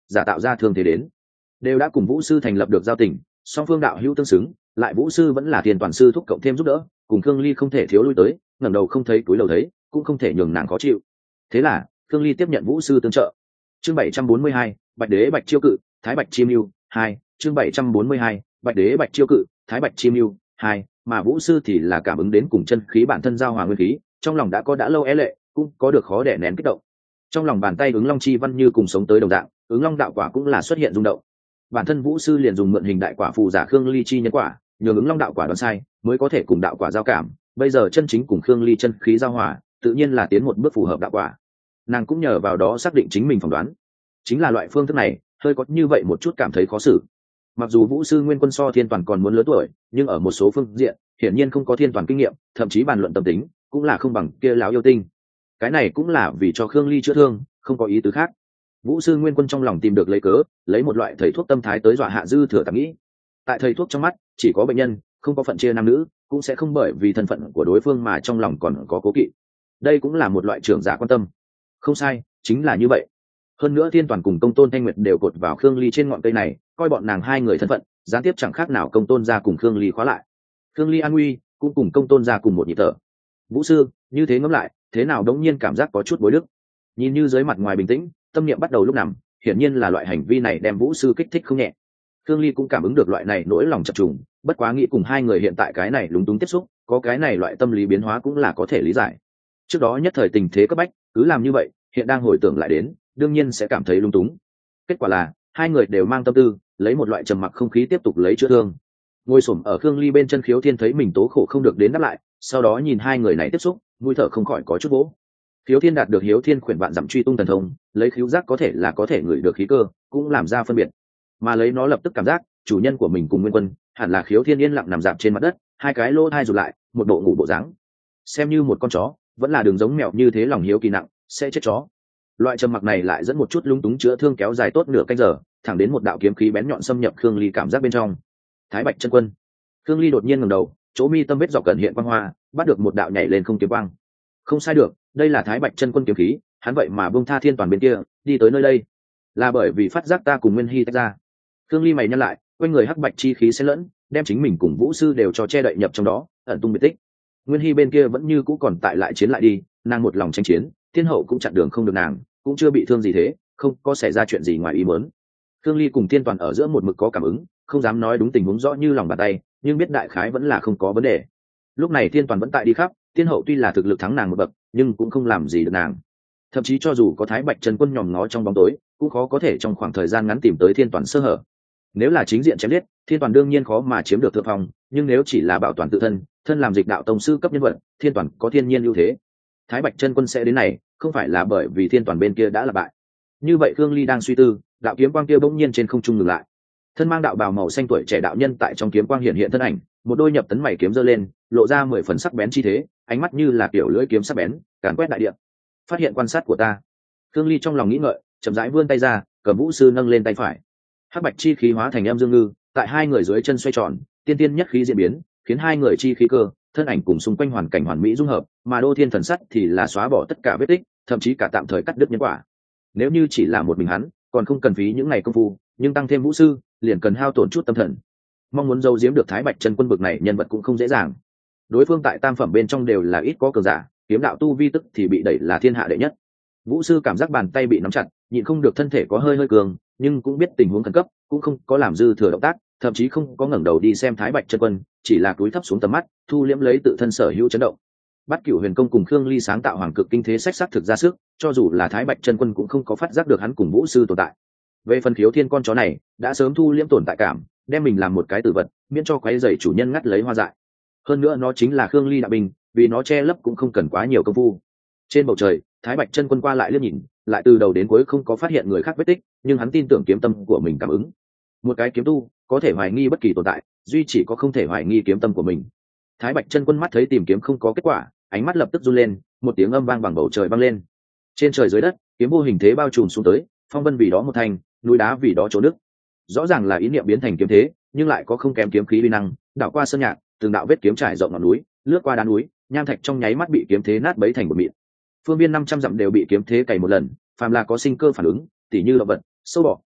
giả tạo ra thương thế đến. Đều đã cùng vũ sư thành lập được giao tình, song phương đạo hữu tương xứng, lại vũ sư vẫn là tiền toàn sư thúc cộng thêm giúp đỡ, cùng Khương Ly không thể thiếu lui tới, ngẩng đầu không thấy túi lầu thấy, cũng không thể nhường nàng khó chịu. Thế là Khương Ly tiếp nhận vũ sư tương trợ. Chương bảy trăm bốn mươi hai, Bạch Đế Bạch Chiêu Cự, Thái Bạch Chim Lưu hai. Chương bảy trăm bốn mươi hai, Bạch Đế Bạch Chiêu Cự, Thái Bạch Chim Lưu hai. Mà vũ sư thì là cảm ứng đến cùng chân khí bản thân giao hòa nguyên khí, trong lòng đã có đã lâu é lệ, cũng có được khó đè nén kích động. Trong lòng bàn tay ứng long chi văn như cùng sống tới đồng dạng, ứng long đạo quả cũng là xuất hiện rung động. Bản thân vũ sư liền dùng mượn hình đại quả phù giả Khương Ly chi nhân quả, nhường ứng long đạo quả đoán sai, mới có thể cùng đạo quả giao cảm. Bây giờ chân chính cùng Khương Ly chân khí giao hòa, tự nhiên là tiến một bước phù hợp đạo quả. Nàng cũng nhờ vào đó xác định chính mình phỏng đoán, chính là loại phương thức này, hơi có như vậy một chút cảm thấy khó xử. Mặc dù vũ sư Nguyên Quân so Thiên Toàn còn muốn lớn tuổi, nhưng ở một số phương diện, hiển nhiên không có Thiên Toàn kinh nghiệm, thậm chí bàn luận tâm tính, cũng là không bằng kia láo yêu tinh. Cái này cũng là vì cho Khương Ly chữa thương, không có ý tứ khác. Vũ sư Nguyên Quân trong lòng tìm được lấy cớ, lấy một loại thầy thuốc tâm thái tới dọa hạ dư thừa tạm nghĩ. Tại thầy thuốc trong mắt, chỉ có bệnh nhân, không có phận chia nam nữ, cũng sẽ không bởi vì thân phận của đối phương mà trong lòng còn có cố kỵ. Đây cũng là một loại trưởng giả quan tâm. Không sai, chính là như vậy. Hơn nữa Thiên Toàn cùng Công Tôn Thanh Nguyệt đều cột vào Khương Ly trên ngọn cây này, coi bọn nàng hai người thân phận, gián tiếp chẳng khác nào Công Tôn gia cùng Khương Ly khóa lại. Khương Ly an nguy, cũng cùng Công Tôn gia cùng một nhịp thở. Vũ sư, như thế ngẫm lại, thế nào đống nhiên cảm giác có chút bối đức. Nhìn như dưới mặt ngoài bình tĩnh, tâm niệm bắt đầu lúc nằm, hiển nhiên là loại hành vi này đem vũ sư kích thích không nhẹ. Khương Ly cũng cảm ứng được loại này nỗi lòng chập trùng, bất quá nghĩ cùng hai người hiện tại cái này lúng túng tiếp xúc, có cái này loại tâm lý biến hóa cũng là có thể lý giải. Trước đó nhất thời tình thế cấp bách, cứ làm như vậy, hiện đang hồi tưởng lại đến, đương nhiên sẽ cảm thấy lung túng. Kết quả là hai người đều mang tâm tư, lấy một loại trầm mặc không khí tiếp tục lấy chữa thương. Ngồi xổm ở Khương Ly bên chân Khiếu Thiên thấy mình tố khổ không được đến đáp lại, sau đó nhìn hai người này tiếp xúc, mũi thở không khỏi có chút vỗ. Khiếu Thiên đạt được Hiếu Thiên khuyển vạn dặm truy tung thần thông, lấy khiếu giác có thể là có thể ngửi được khí cơ, cũng làm ra phân biệt. Mà lấy nó lập tức cảm giác, chủ nhân của mình cùng Nguyên Quân, hẳn là Khiếu Thiên yên lặng nằm dạp trên mặt đất, hai cái lỗ hai rụt lại, một bộ ngủ bộ dáng. Xem như một con chó, vẫn là đường giống mèo như thế lòng hiếu kỳ nặng, sẽ chết chó. Loại trầm mặc này lại dẫn một chút lúng túng chữa thương kéo dài tốt nửa canh giờ, thẳng đến một đạo kiếm khí bén nhọn xâm nhập Khương Ly cảm giác bên trong. Thái Bạch chân quân. Khương Ly đột nhiên ngẩng đầu, chỗ mi tâm vết dọc cẩn hiện quang hoa, bắt được một đạo nhảy lên không kiếm quang. Không sai được, đây là Thái Bạch chân quân kiếm khí, hắn vậy mà bông tha Thiên Toàn bên kia, đi tới nơi đây, là bởi vì phát giác ta cùng Nguyên Hy tách ra. Khương Ly mày nhăn lại, quanh người hắc bạch chi khí xen lẫn, đem chính mình cùng vũ sư đều cho che đậy nhập trong đó, ẩn tung biệt tích. Nguyên Hy bên kia vẫn như cũ còn tại lại chiến lại đi, nàng một lòng tranh chiến, Thiên hậu cũng chặn đường không được nàng, cũng chưa bị thương gì thế, không có xảy ra chuyện gì ngoài ý muốn. Khương Ly cùng Thiên Toàn ở giữa một mực có cảm ứng, không dám nói đúng tình huống rõ như lòng bàn tay, nhưng biết đại khái vẫn là không có vấn đề. Lúc này Thiên Toàn vẫn tại đi khắp, Thiên hậu tuy là thực lực thắng nàng một bậc, nhưng cũng không làm gì được nàng. Thậm chí cho dù có Thái Bạch chân quân nhòm ngó trong bóng tối, cũng khó có thể trong khoảng thời gian ngắn tìm tới Thiên Toàn sơ hở. Nếu là chính diện chém giết, Thiên Toàn đương nhiên khó mà chiếm được thượng phong, nhưng nếu chỉ là bảo toàn tự thân, thân làm dịch đạo tông sư cấp nhân vật, Thiên Toàn có thiên nhiên ưu thế. Thái Bạch chân quân sẽ đến này, không phải là bởi vì Thiên Toàn bên kia đã là bại. Như vậy Khương Ly đang suy tư, đạo kiếm quang kia bỗng nhiên trên không trung ngừng lại. Thân mang đạo bào màu xanh tuổi trẻ đạo nhân tại trong kiếm quang hiện hiện thân ảnh, một đôi nhập tấn mày kiếm giơ lên, lộ ra mười phần sắc bén chi thế, ánh mắt như là kiểu lưỡi kiếm sắc bén, càn quét đại địa. Phát hiện quan sát của ta. Khương Ly trong lòng nghĩ ngợi, chậm rãi vươn tay ra, cầm vũ sư nâng lên tay phải. Hắc bạch chi khí hóa thành âm dương ngư, tại hai người dưới chân xoay tròn, tiên tiên nhất khí diễn biến, khiến hai người chi khí cơ, thân ảnh cùng xung quanh hoàn cảnh hoàn mỹ dung hợp, mà Đô Thiên thần sắt thì là xóa bỏ tất cả vết tích, thậm chí cả tạm thời cắt đứt nhân quả. Nếu như chỉ là một mình hắn, còn không cần phí những ngày công phu, nhưng tăng thêm vũ sư, liền cần hao tổn chút tâm thần. Mong muốn giấu giếm được Thái Bạch chân quân bực này nhân vật cũng không dễ dàng. Đối phương tại tam phẩm bên trong đều là ít có cường giả, kiếm đạo tu vi tức thì bị đẩy là thiên hạ đệ nhất. Vũ sư cảm giác bàn tay bị nắm chặt, nhịn không được thân thể có hơi hơi cường, nhưng cũng biết tình huống khẩn cấp, cũng không có làm dư thừa động tác, thậm chí không có ngẩng đầu đi xem Thái Bạch chân quân, chỉ là cúi thấp xuống tầm mắt, thu liễm lấy tự thân sở hữu chấn động. Bát Cửu Huyền Công cùng Khương Ly sáng tạo hoàng cực kinh thế sách sắc thực ra sức, cho dù là Thái Bạch chân quân cũng không có phát giác được hắn cùng vũ sư tồn tại. Về phần Khiếu Thiên con chó này, đã sớm thu liễm tồn tại cảm, đem mình làm một cái tử vật, miễn cho quấy rầy chủ nhân ngắt lấy hoa dại. Hơn nữa nó chính là Khương Ly đạo binh, vì nó che lấp cũng không cần quá nhiều công phu. Trên bầu trời, Thái Bạch chân quân qua lại liếc nhìn, lại từ đầu đến cuối không có phát hiện người khác vết tích, nhưng hắn tin tưởng kiếm tâm của mình cảm ứng. Một cái kiếm tu có thể hoài nghi bất kỳ tồn tại, duy chỉ có không thể hoài nghi kiếm tâm của mình. Thái Bạch chân quân mắt thấy tìm kiếm không có kết quả, ánh mắt lập tức run lên, một tiếng âm vang bằng bầu trời vang lên. Trên trời dưới đất, kiếm vô hình thế bao trùm xuống tới, phong vân vì đó một thành, núi đá vì đó chỗ nước. Rõ ràng là ý niệm biến thành kiếm thế, nhưng lại có không kém kiếm khí uy năng, đảo qua sơn nhạc, từng đạo vết kiếm trải rộng ngọn núi, lướt qua đá núi, nham thạch trong nháy mắt bị kiếm thế nát bấy thành một mịn. Phương viên năm trăm dặm đều bị kiếm thế cày một lần, phàm là có sinh cơ phản ứng, tỉ như động vật, sâu bọ,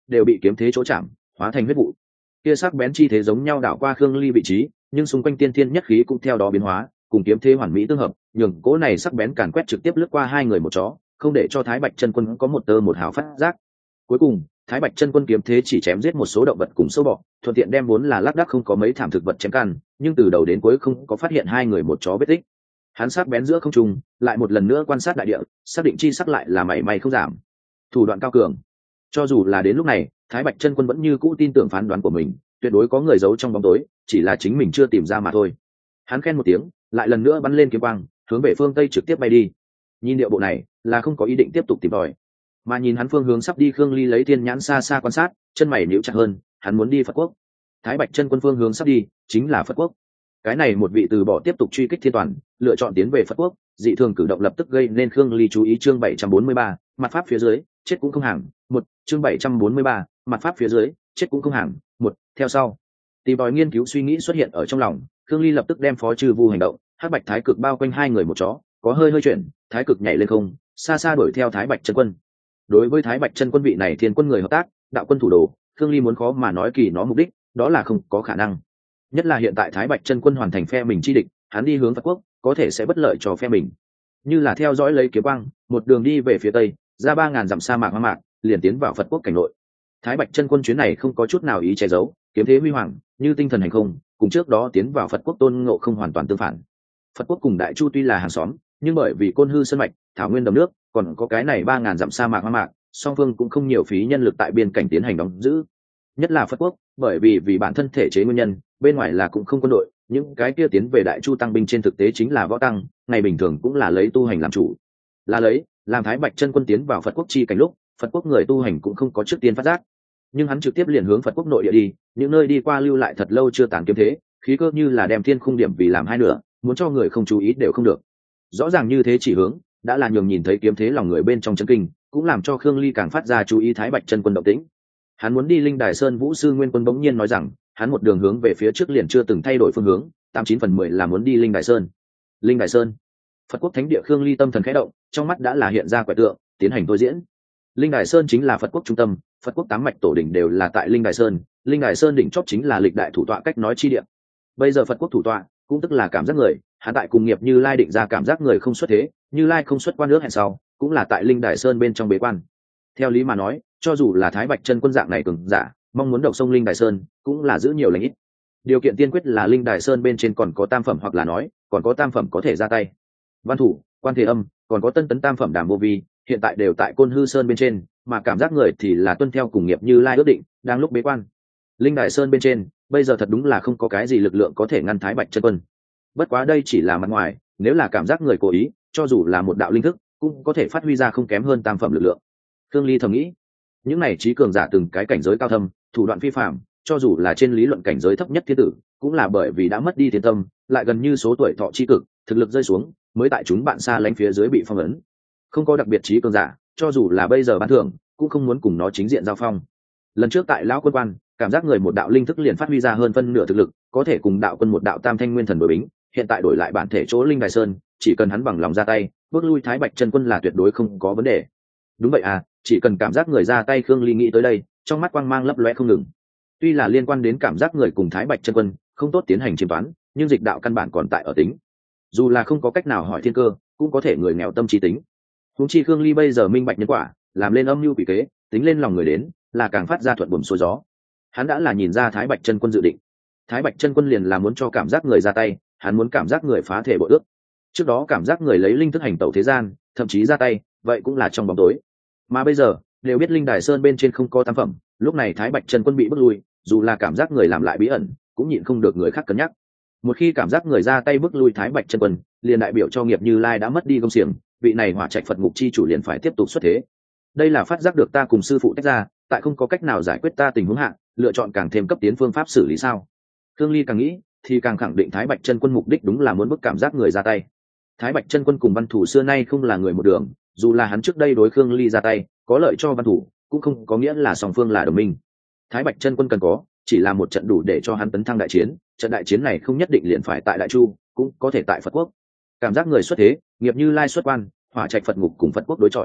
đều bị kiếm thế chỗ chạm hóa thành huyết vụ. Kia sắc bén chi thế giống nhau đảo qua Khương Ly vị trí, nhưng xung quanh tiên thiên nhất khí cũng theo đó biến hóa, cùng kiếm thế hoàn mỹ tương hợp, nhường cỗ này sắc bén càn quét trực tiếp lướt qua hai người một chó, không để cho Thái Bạch chân quân có một tơ một hào phát giác. Cuối cùng, Thái Bạch chân quân kiếm thế chỉ chém giết một số động vật cùng sâu bọ, thuận tiện đem vốn là lác đác không có mấy thảm thực vật chém căn, nhưng từ đầu đến cuối không có phát hiện hai người một chó vết tích. Hắn sắc bén giữa không trung, lại một lần nữa quan sát đại địa, xác định chi sắc lại là mảy may không giảm. Thủ đoạn cao cường. Cho dù là đến lúc này, Thái Bạch chân quân vẫn như cũ tin tưởng phán đoán của mình, tuyệt đối có người giấu trong bóng tối, chỉ là chính mình chưa tìm ra mà thôi. Hắn khen một tiếng, lại lần nữa bắn lên kiếm quang, hướng về phương tây trực tiếp bay đi. Nhìn điệu bộ này, là không có ý định tiếp tục tìm tòi, mà nhìn hắn phương hướng sắp đi, Khương Ly lấy thiên nhãn xa xa quan sát, chân mày nhíu chặt hơn, hắn muốn đi Phật quốc. Thái Bạch chân quân phương hướng sắp đi chính là Phật quốc. Cái này một vị từ bỏ tiếp tục truy kích thiên toàn, lựa chọn tiến về Phật quốc, dị thường cử động lập tức gây nên Khương Ly chú ý. Chương bảy trăm bốn mươi ba, mặt pháp phía dưới, chết cũng không hàng. Một, chương bảy trăm bốn mươi ba, mặt pháp phía dưới, chết cũng không hàng. Một, theo sau, tìm tòi nghiên cứu suy nghĩ xuất hiện ở trong lòng, Khương Ly lập tức đem phó trừ vu hành động, hắc bạch thái cực bao quanh hai người một chó, có hơi hơi chuyển, thái cực nhảy lên không, xa xa đuổi theo Thái Bạch chân quân. Đối với Thái Bạch chân quân vị này thiên quân người hợp tác, đạo quân thủ đồ, Khương Ly muốn khó mà nói kỳ nó mục đích, đó là không có khả năng. Nhất là hiện tại Thái Bạch chân quân hoàn thành phe mình chi địch, hắn đi hướng Phật quốc, có thể sẽ bất lợi cho phe mình. Như là theo dõi lấy kiếm quang, một đường đi về phía tây, ra ba ngàn dặm sa mạc hoang mạc, liền tiến vào Phật quốc cảnh nội. Thái Bạch chân quân chuyến này không có chút nào ý che giấu, kiếm thế huy hoàng, như tinh thần hành không, cùng trước đó tiến vào Phật quốc Tôn Ngộ không hoàn toàn tương phản. Phật quốc cùng Đại Chu tuy là hàng xóm, nhưng bởi vì Côn Hư sơn mạch, thảo nguyên đầm nước, còn có cái này ba ngàn dặm sa mạc hoang mạc, song phương cũng không nhiều phí nhân lực tại biên cảnh tiến hành đóng giữ. Nhất là Phật quốc, bởi vì vì bản thân thể chế nguyên nhân, bên ngoài là cũng không quân đội, những cái kia tiến về Đại Chu tăng binh trên thực tế chính là võ tăng, ngày bình thường cũng là lấy tu hành làm chủ. Là lấy, làm Thái Bạch chân quân tiến vào Phật quốc chi cảnh lúc, Phật quốc người tu hành cũng không có trước tiên phát giác, nhưng hắn trực tiếp liền hướng Phật quốc nội địa đi, những nơi đi qua lưu lại thật lâu chưa tàn kiếm thế, khí cơ như là đem thiên khung điểm vì làm hai nửa, muốn cho người không chú ý đều không được. Rõ ràng như thế chỉ hướng, đã là nhường nhìn thấy kiếm thế lòng người bên trong chân kinh, cũng làm cho Khương Ly càng phát ra chú ý Thái Bạch chân quân động tĩnh. Hắn muốn đi Linh Đài Sơn, Vũ sư Nguyên Quân bỗng nhiên nói rằng, hắn một đường hướng về phía trước liền chưa từng thay đổi phương hướng, tám chín phần mười là muốn đi Linh Đài Sơn. Linh Đài Sơn, Phật quốc thánh địa. Khương Ly tâm thần khẽ động, trong mắt đã là hiện ra quẻ tượng, tiến hành tôi diễn. Linh Đài Sơn chính là Phật quốc trung tâm, Phật quốc tám mạch tổ đỉnh đều là tại Linh Đài Sơn, Linh Đài Sơn đỉnh chót chính là lịch đại thủ tọa cách nói chi địa. Bây giờ Phật quốc thủ tọa cũng tức là cảm giác người, hắn tại cùng nghiệp Như Lai định ra cảm giác người không xuất thế, Như Lai không xuất quan nước hẹn sau, cũng là tại Linh Đài Sơn bên trong bế quan. Theo lý mà nói, cho dù là Thái Bạch chân quân dạng này cường giả, mong muốn độc sông Linh Đài Sơn, cũng là giữ nhiều lành ít. Điều kiện tiên quyết là Linh Đài Sơn bên trên còn có tam phẩm, hoặc là nói, còn có tam phẩm có thể ra tay. Văn Thủ, Quan Thế Âm, còn có tân tấn tam phẩm Đàm Vô Vi, hiện tại đều tại Côn Hư Sơn bên trên, mà cảm giác người thì là tuân theo cùng nghiệp Như Lai ước định, đang lúc bế quan. Linh Đài Sơn bên trên, bây giờ thật đúng là không có cái gì lực lượng có thể ngăn Thái Bạch chân quân. Bất quá đây chỉ là mặt ngoài, nếu là cảm giác người cố ý, cho dù là một đạo linh thức, cũng có thể phát huy ra không kém hơn tam phẩm lực lượng. Khương Ly thầm nghĩ, những này trí cường giả từng cái cảnh giới cao thâm, thủ đoạn phi phàm, cho dù là trên lý luận cảnh giới thấp nhất thiên tử, cũng là bởi vì đã mất đi thiên tâm, lại gần như số tuổi thọ chi cực, thực lực rơi xuống, mới tại chúng bạn xa lánh phía dưới bị phong ấn. Không có đặc biệt trí cường giả, cho dù là bây giờ bán thưởng, cũng không muốn cùng nó chính diện giao phong. Lần trước tại lão quân quan, cảm giác người một đạo linh thức liền phát huy ra hơn phân nửa thực lực, có thể cùng đạo quân một đạo tam thanh nguyên thần đối bính. Hiện tại đổi lại bản thể chỗ Linh Đài Sơn, chỉ cần hắn bằng lòng ra tay, bước lui Thái Bạch chân quân là tuyệt đối không có vấn đề. Đúng vậy à, chỉ cần cảm giác người ra tay. Khương Ly nghĩ tới đây, trong mắt quang mang lấp lóe không ngừng. Tuy là liên quan đến cảm giác người cùng Thái Bạch chân quân, không tốt tiến hành chiếm toán, nhưng dịch đạo căn bản còn tại ở tính. Dù là không có cách nào hỏi thiên cơ, cũng có thể người nghèo tâm trí tính. Huống chi Khương Ly bây giờ minh bạch nhân quả, làm lên âm mưu quỷ kế, tính lên lòng người đến, là càng phát ra thuận buồm xuôi gió. Hắn đã là nhìn ra Thái Bạch chân quân dự định. Thái Bạch chân quân liền là muốn cho cảm giác người ra tay, hắn muốn cảm giác người phá thể bội ước. Trước đó cảm giác người lấy linh thức hành tẩu thế gian, thậm chí ra tay, vậy cũng là trong bóng tối. Mà bây giờ, đều biết Linh Đài Sơn bên trên không có tam phẩm, lúc này Thái Bạch chân quân bị bước lui, dù là cảm giác người làm lại bí ẩn, cũng nhịn không được người khác cân nhắc. Một khi cảm giác người ra tay bước lui Thái Bạch chân quân, liền đại biểu cho nghiệp Như Lai đã mất đi công xiềng, vị này hỏa trạch Phật ngục chi chủ liền phải tiếp tục xuất thế. Đây là phát giác được ta cùng sư phụ tách ra, tại không có cách nào giải quyết ta tình huống hạ, lựa chọn càng thêm cấp tiến phương pháp xử lý sao? Khương Ly càng nghĩ, thì càng khẳng định Thái Bạch chân quân mục đích đúng là muốn bức cảm giác người ra tay. Thái Bạch chân quân cùng Văn Thủ xưa nay không là người một đường, dù là hắn trước đây đối Khương Ly ra tay, có lợi cho Văn Thủ, cũng không có nghĩa là song phương là đồng minh. Thái Bạch chân quân cần có, chỉ là một trận đủ để cho hắn tấn thăng đại chiến, trận đại chiến này không nhất định liền phải tại Đại Chu, cũng có thể tại Phật quốc. Cảm giác người xuất thế, nghiệp Như Lai xuất quan, hỏa trạch Phật ngục cùng Phật quốc đối chọi.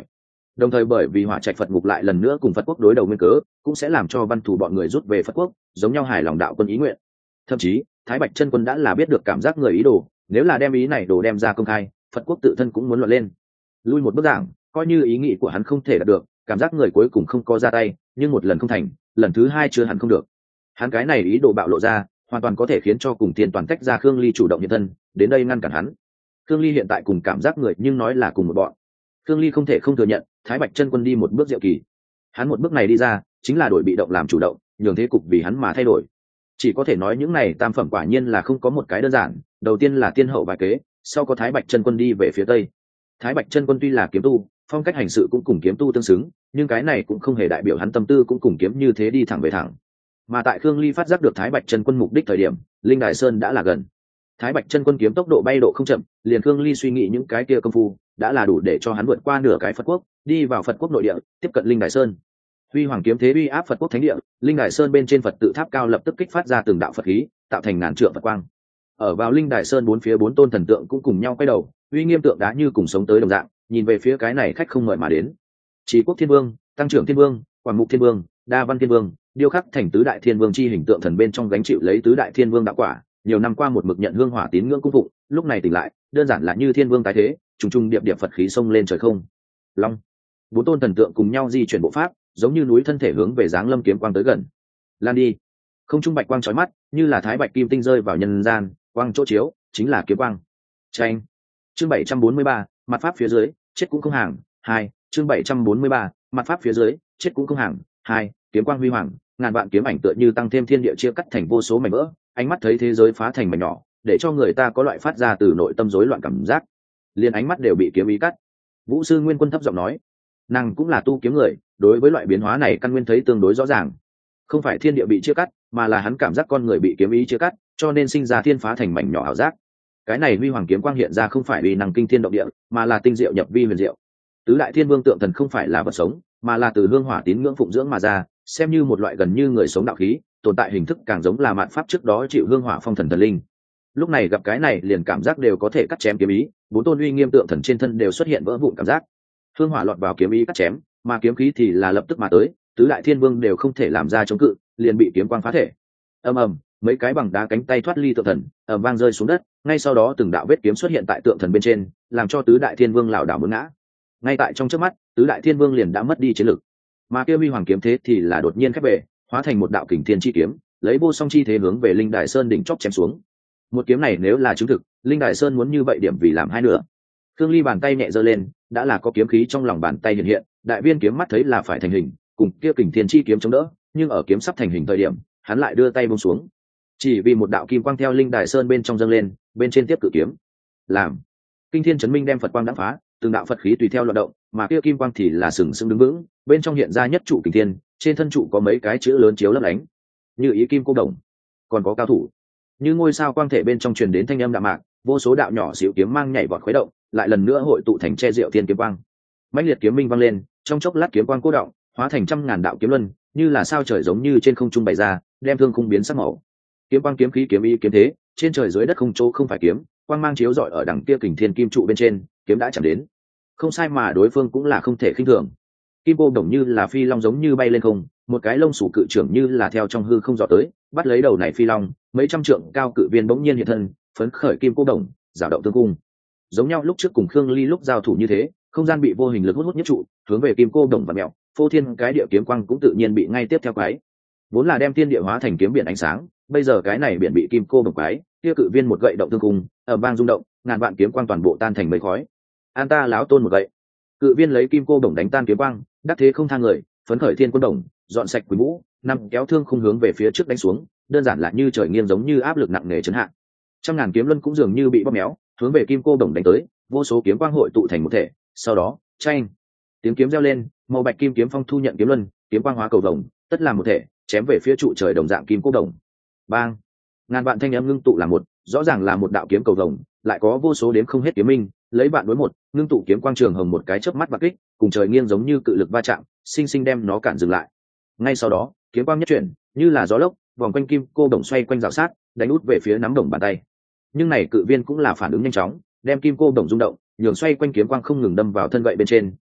đồng thời bởi vì hỏa trạch Phật ngục lại lần nữa cùng Phật quốc đối đầu nguyên cớ, cũng sẽ làm cho văn thủ bọn người rút về Phật quốc, giống nhau hài lòng đạo quân ý nguyện. Thậm chí Thái Bạch chân quân đã là biết được cảm giác người ý đồ, nếu là đem ý này đồ đem ra công khai, Phật quốc tự thân cũng muốn luận lên. Lui một bước giảng, coi như ý nghĩ của hắn không thể đạt được, cảm giác người cuối cùng không có ra tay, nhưng một lần không thành, lần thứ hai chưa hẳn không được. Hắn cái này ý đồ bạo lộ ra, hoàn toàn có thể khiến cho cùng tiền toàn tách ra Khương Ly chủ động hiện thân, đến đây ngăn cản hắn. Khương Ly hiện tại cùng cảm giác người nhưng nói là cùng một bọn. Khương Ly không thể không thừa nhận, Thái Bạch chân quân đi một bước diệu kỳ. Hắn một bước này đi ra, chính là đổi bị động làm chủ động, nhường thế cục vì hắn mà thay đổi. Chỉ có thể nói những này tam phẩm quả nhiên là không có một cái đơn giản, đầu tiên là tiên hậu vài kế, sau có Thái Bạch chân quân đi về phía tây. Thái Bạch chân quân tuy là kiếm tu, phong cách hành sự cũng cùng kiếm tu tương xứng, nhưng cái này cũng không hề đại biểu hắn tâm tư cũng cùng kiếm như thế đi thẳng về thẳng. Mà tại Khương Ly phát giác được Thái Bạch chân quân mục đích thời điểm, Linh Đài Sơn đã là gần. Thái Bạch chân quân kiếm tốc độ bay độ không chậm, liền Khương Ly suy nghĩ những cái kia công phu, đã là đủ để cho hắn vượt qua nửa cái Phật quốc, đi vào Phật quốc nội địa, tiếp cận Linh Đài Sơn. Huy hoàng kiếm thế uy áp Phật quốc thánh địa, Linh Đài Sơn bên trên Phật tự tháp cao lập tức kích phát ra từng đạo Phật khí, tạo thành ngàn trượng Phật quang. Ở vào Linh Đài Sơn bốn phía bốn tôn thần tượng cũng cùng nhau quay đầu, uy nghiêm tượng đá như cùng sống tới đồng dạng, nhìn về phía cái này khách không mời mà đến. Chí Quốc Thiên Vương, Tăng Trưởng Thiên Vương, Quảng Mục Thiên Vương, Đa Văn Thiên Vương, điêu khắc thành tứ đại thiên vương chi hình tượng thần bên trong gánh chịu lấy tứ đại thiên vương đạo quả, nhiều năm qua một mực nhận hương hỏa tín ngưỡng cung phụng, lúc này tỉnh lại, đơn giản là như thiên vương tái thế, trùng trùng điệp điệp Phật khí xông lên trời không. Long, bốn tôn thần tượng cùng nhau di chuyển bộ pháp, giống như núi thân thể hướng về dáng lâm kiếm quang tới gần. Lan đi, không trung bạch quang chói mắt, như là thái bạch kim tinh rơi vào nhân gian, quang chỗ chiếu chính là kiếm quang. Tranh. Chương bảy trăm bốn mươi ba, mặt pháp phía dưới, chết cũng không hàng. Hai, chương bảy trăm bốn mươi ba, mặt pháp phía dưới, chết cũng không hàng. Hai, kiếm quang huy hoàng, ngàn vạn kiếm ảnh tựa như tăng thêm thiên địa chia cắt thành vô số mảnh vỡ, ánh mắt thấy thế giới phá thành mảnh nhỏ, để cho người ta có loại phát ra từ nội tâm rối loạn cảm giác, liền ánh mắt đều bị kiếm ý cắt. Vũ sư Nguyên Quân thấp giọng nói, nàng cũng là tu kiếm người, đối với loại biến hóa này căn nguyên thấy tương đối rõ ràng. Không phải thiên địa bị chia cắt, mà là hắn cảm giác con người bị kiếm ý chia cắt, cho nên sinh ra thiên phá thành mảnh nhỏ ảo giác. Cái này huy hoàng kiếm quang hiện ra không phải vì năng kinh thiên động địa, mà là tinh diệu nhập vi huyền diệu. Tứ đại thiên vương tượng thần không phải là vật sống, mà là từ hương hỏa tín ngưỡng phụng dưỡng mà ra, xem như một loại gần như người sống đạo khí, tồn tại hình thức càng giống là mạn pháp trước đó chịu hương hỏa phong thần thần linh. Lúc này gặp cái này liền cảm giác đều có thể cắt chém kiếm ý, bốn tôn uy nghiêm tượng thần trên thân đều xuất hiện vỡ vụn cảm giác. Hương hỏa lọt vào kiếm ý cắt chém, mà kiếm khí thì là lập tức mà tới, tứ đại thiên vương đều không thể làm ra chống cự, liền bị kiếm quang phá thể. Ầm ầm, mấy cái bằng đá cánh tay thoát ly tượng thần, ầm vang rơi xuống đất, ngay sau đó từng đạo vết kiếm xuất hiện tại tượng thần bên trên, làm cho tứ đại thiên vương lảo đảo muốn ngã. Ngay tại trong chớp mắt, tứ đại thiên vương liền đã mất đi chiến lực, mà kia huy hoàng kiếm thế thì là đột nhiên khép về, hóa thành một đạo kình thiên chi kiếm, lấy vô song chi thế hướng về Linh Đài Sơn đỉnh chóp chém xuống. Một kiếm này nếu là chứng thực, Linh Đài Sơn muốn như vậy điểm vì làm hai nửa. Khương Ly bàn tay nhẹ giơ lên, đã là có kiếm khí trong lòng bàn tay hiện hiện, đại viên kiếm mắt thấy là phải thành hình, cùng kia kình thiên chi kiếm chống đỡ, nhưng ở kiếm sắp thành hình thời điểm, hắn lại đưa tay buông xuống. Chỉ vì một đạo kim quang theo Linh Đài Sơn bên trong dâng lên, bên trên tiếp cự kiếm. Làm kinh thiên chấn minh đem Phật quang đãng phá, từng đạo Phật khí tùy theo loạn động, mà kia kim quang thì là sừng sững đứng vững, bên trong hiện ra nhất trụ kình thiên, trên thân trụ có mấy cái chữ lớn chiếu lấp lánh, như ý kim cô đồng. Còn có cao thủ, như ngôi sao quang thể bên trong truyền đến thanh âm đạm mạc, vô số đạo nhỏ xíu kiếm mang nhảy vọt khuấy động, lại lần nữa hội tụ thành che diệu thiên kiếm quang. Mãnh liệt kiếm minh vang lên, trong chốc lát kiếm quang cô động, hóa thành trăm ngàn đạo kiếm luân, như là sao trời giống như trên không trung bày ra, đem thương khung biến sắc màu. Kiếm quang kiếm khí kiếm ý kiếm thế, trên trời dưới đất không chỗ không phải kiếm, quang mang chiếu rọi ở đằng kia kình thiên kim trụ bên trên, kiếm đã chạm đến. Không sai mà đối phương cũng là không thể khinh thường. Kim cô đồng như là phi long giống như bay lên không, một cái lông sủ cự trưởng như là theo trong hư không dò tới, bắt lấy đầu này phi long, mấy trăm trượng cao cự viên bỗng nhiên hiện thân, phấn khởi kim cô đồng, rào động tương cung. Giống nhau lúc trước cùng Khương Ly lúc giao thủ như thế, không gian bị vô hình lực hút hút nhất trụ, hướng về kim cô đồng và mèo, phô thiên cái địa kiếm quang cũng tự nhiên bị ngay tiếp theo cái. Vốn là đem tiên địa hóa thành kiếm biển ánh sáng, bây giờ cái này biển bị kim cô đồng quái, kia cự viên một gậy động tương cung, ở bang rung động, ngàn vạn kiếm quang toàn bộ tan thành mây khói. An ta láo tôn một gậy, cự viên lấy kim cô đồng đánh tan kiếm quang, đắc thế không thang người, phấn khởi thiên quân đồng, dọn sạch quỷ vũ, năm kéo thương không hướng về phía trước đánh xuống, đơn giản là như trời nghiêng giống như áp lực nặng nề chấn hạ. Trăm ngàn kiếm luân cũng dường như bị bóp méo, hướng về kim cô đồng đánh tới, vô số kiếm quang hội tụ thành một thể, sau đó, chanh, tiếng kiếm reo lên, màu bạch kim kiếm phong thu nhận kiếm luân, kiếm quang hóa cầu đồng, tất làm một thể, chém về phía trụ trời đồng dạng kim cô đồng. Bang! Ngàn vạn thanh âm ngưng tụ là một, rõ ràng là một đạo kiếm cầu đồng, lại có vô số đến không hết kiếm minh, lấy bạn đối một, ngưng tụ kiếm quang trường hồng một cái chớp mắt bạc kích, cùng trời nghiêng giống như cự lực va chạm, sinh sinh đem nó cản dừng lại. Ngay sau đó, kiếm quang nhất chuyển, như là gió lốc, vòng quanh kim cô đồng xoay quanh rào sát, đánh út về phía nắm đồng bàn tay. Nhưng này cự viên cũng là phản ứng nhanh chóng, đem kim cô đồng rung động, nhường xoay quanh kiếm quang không ngừng đâm vào thân gậy bên trên,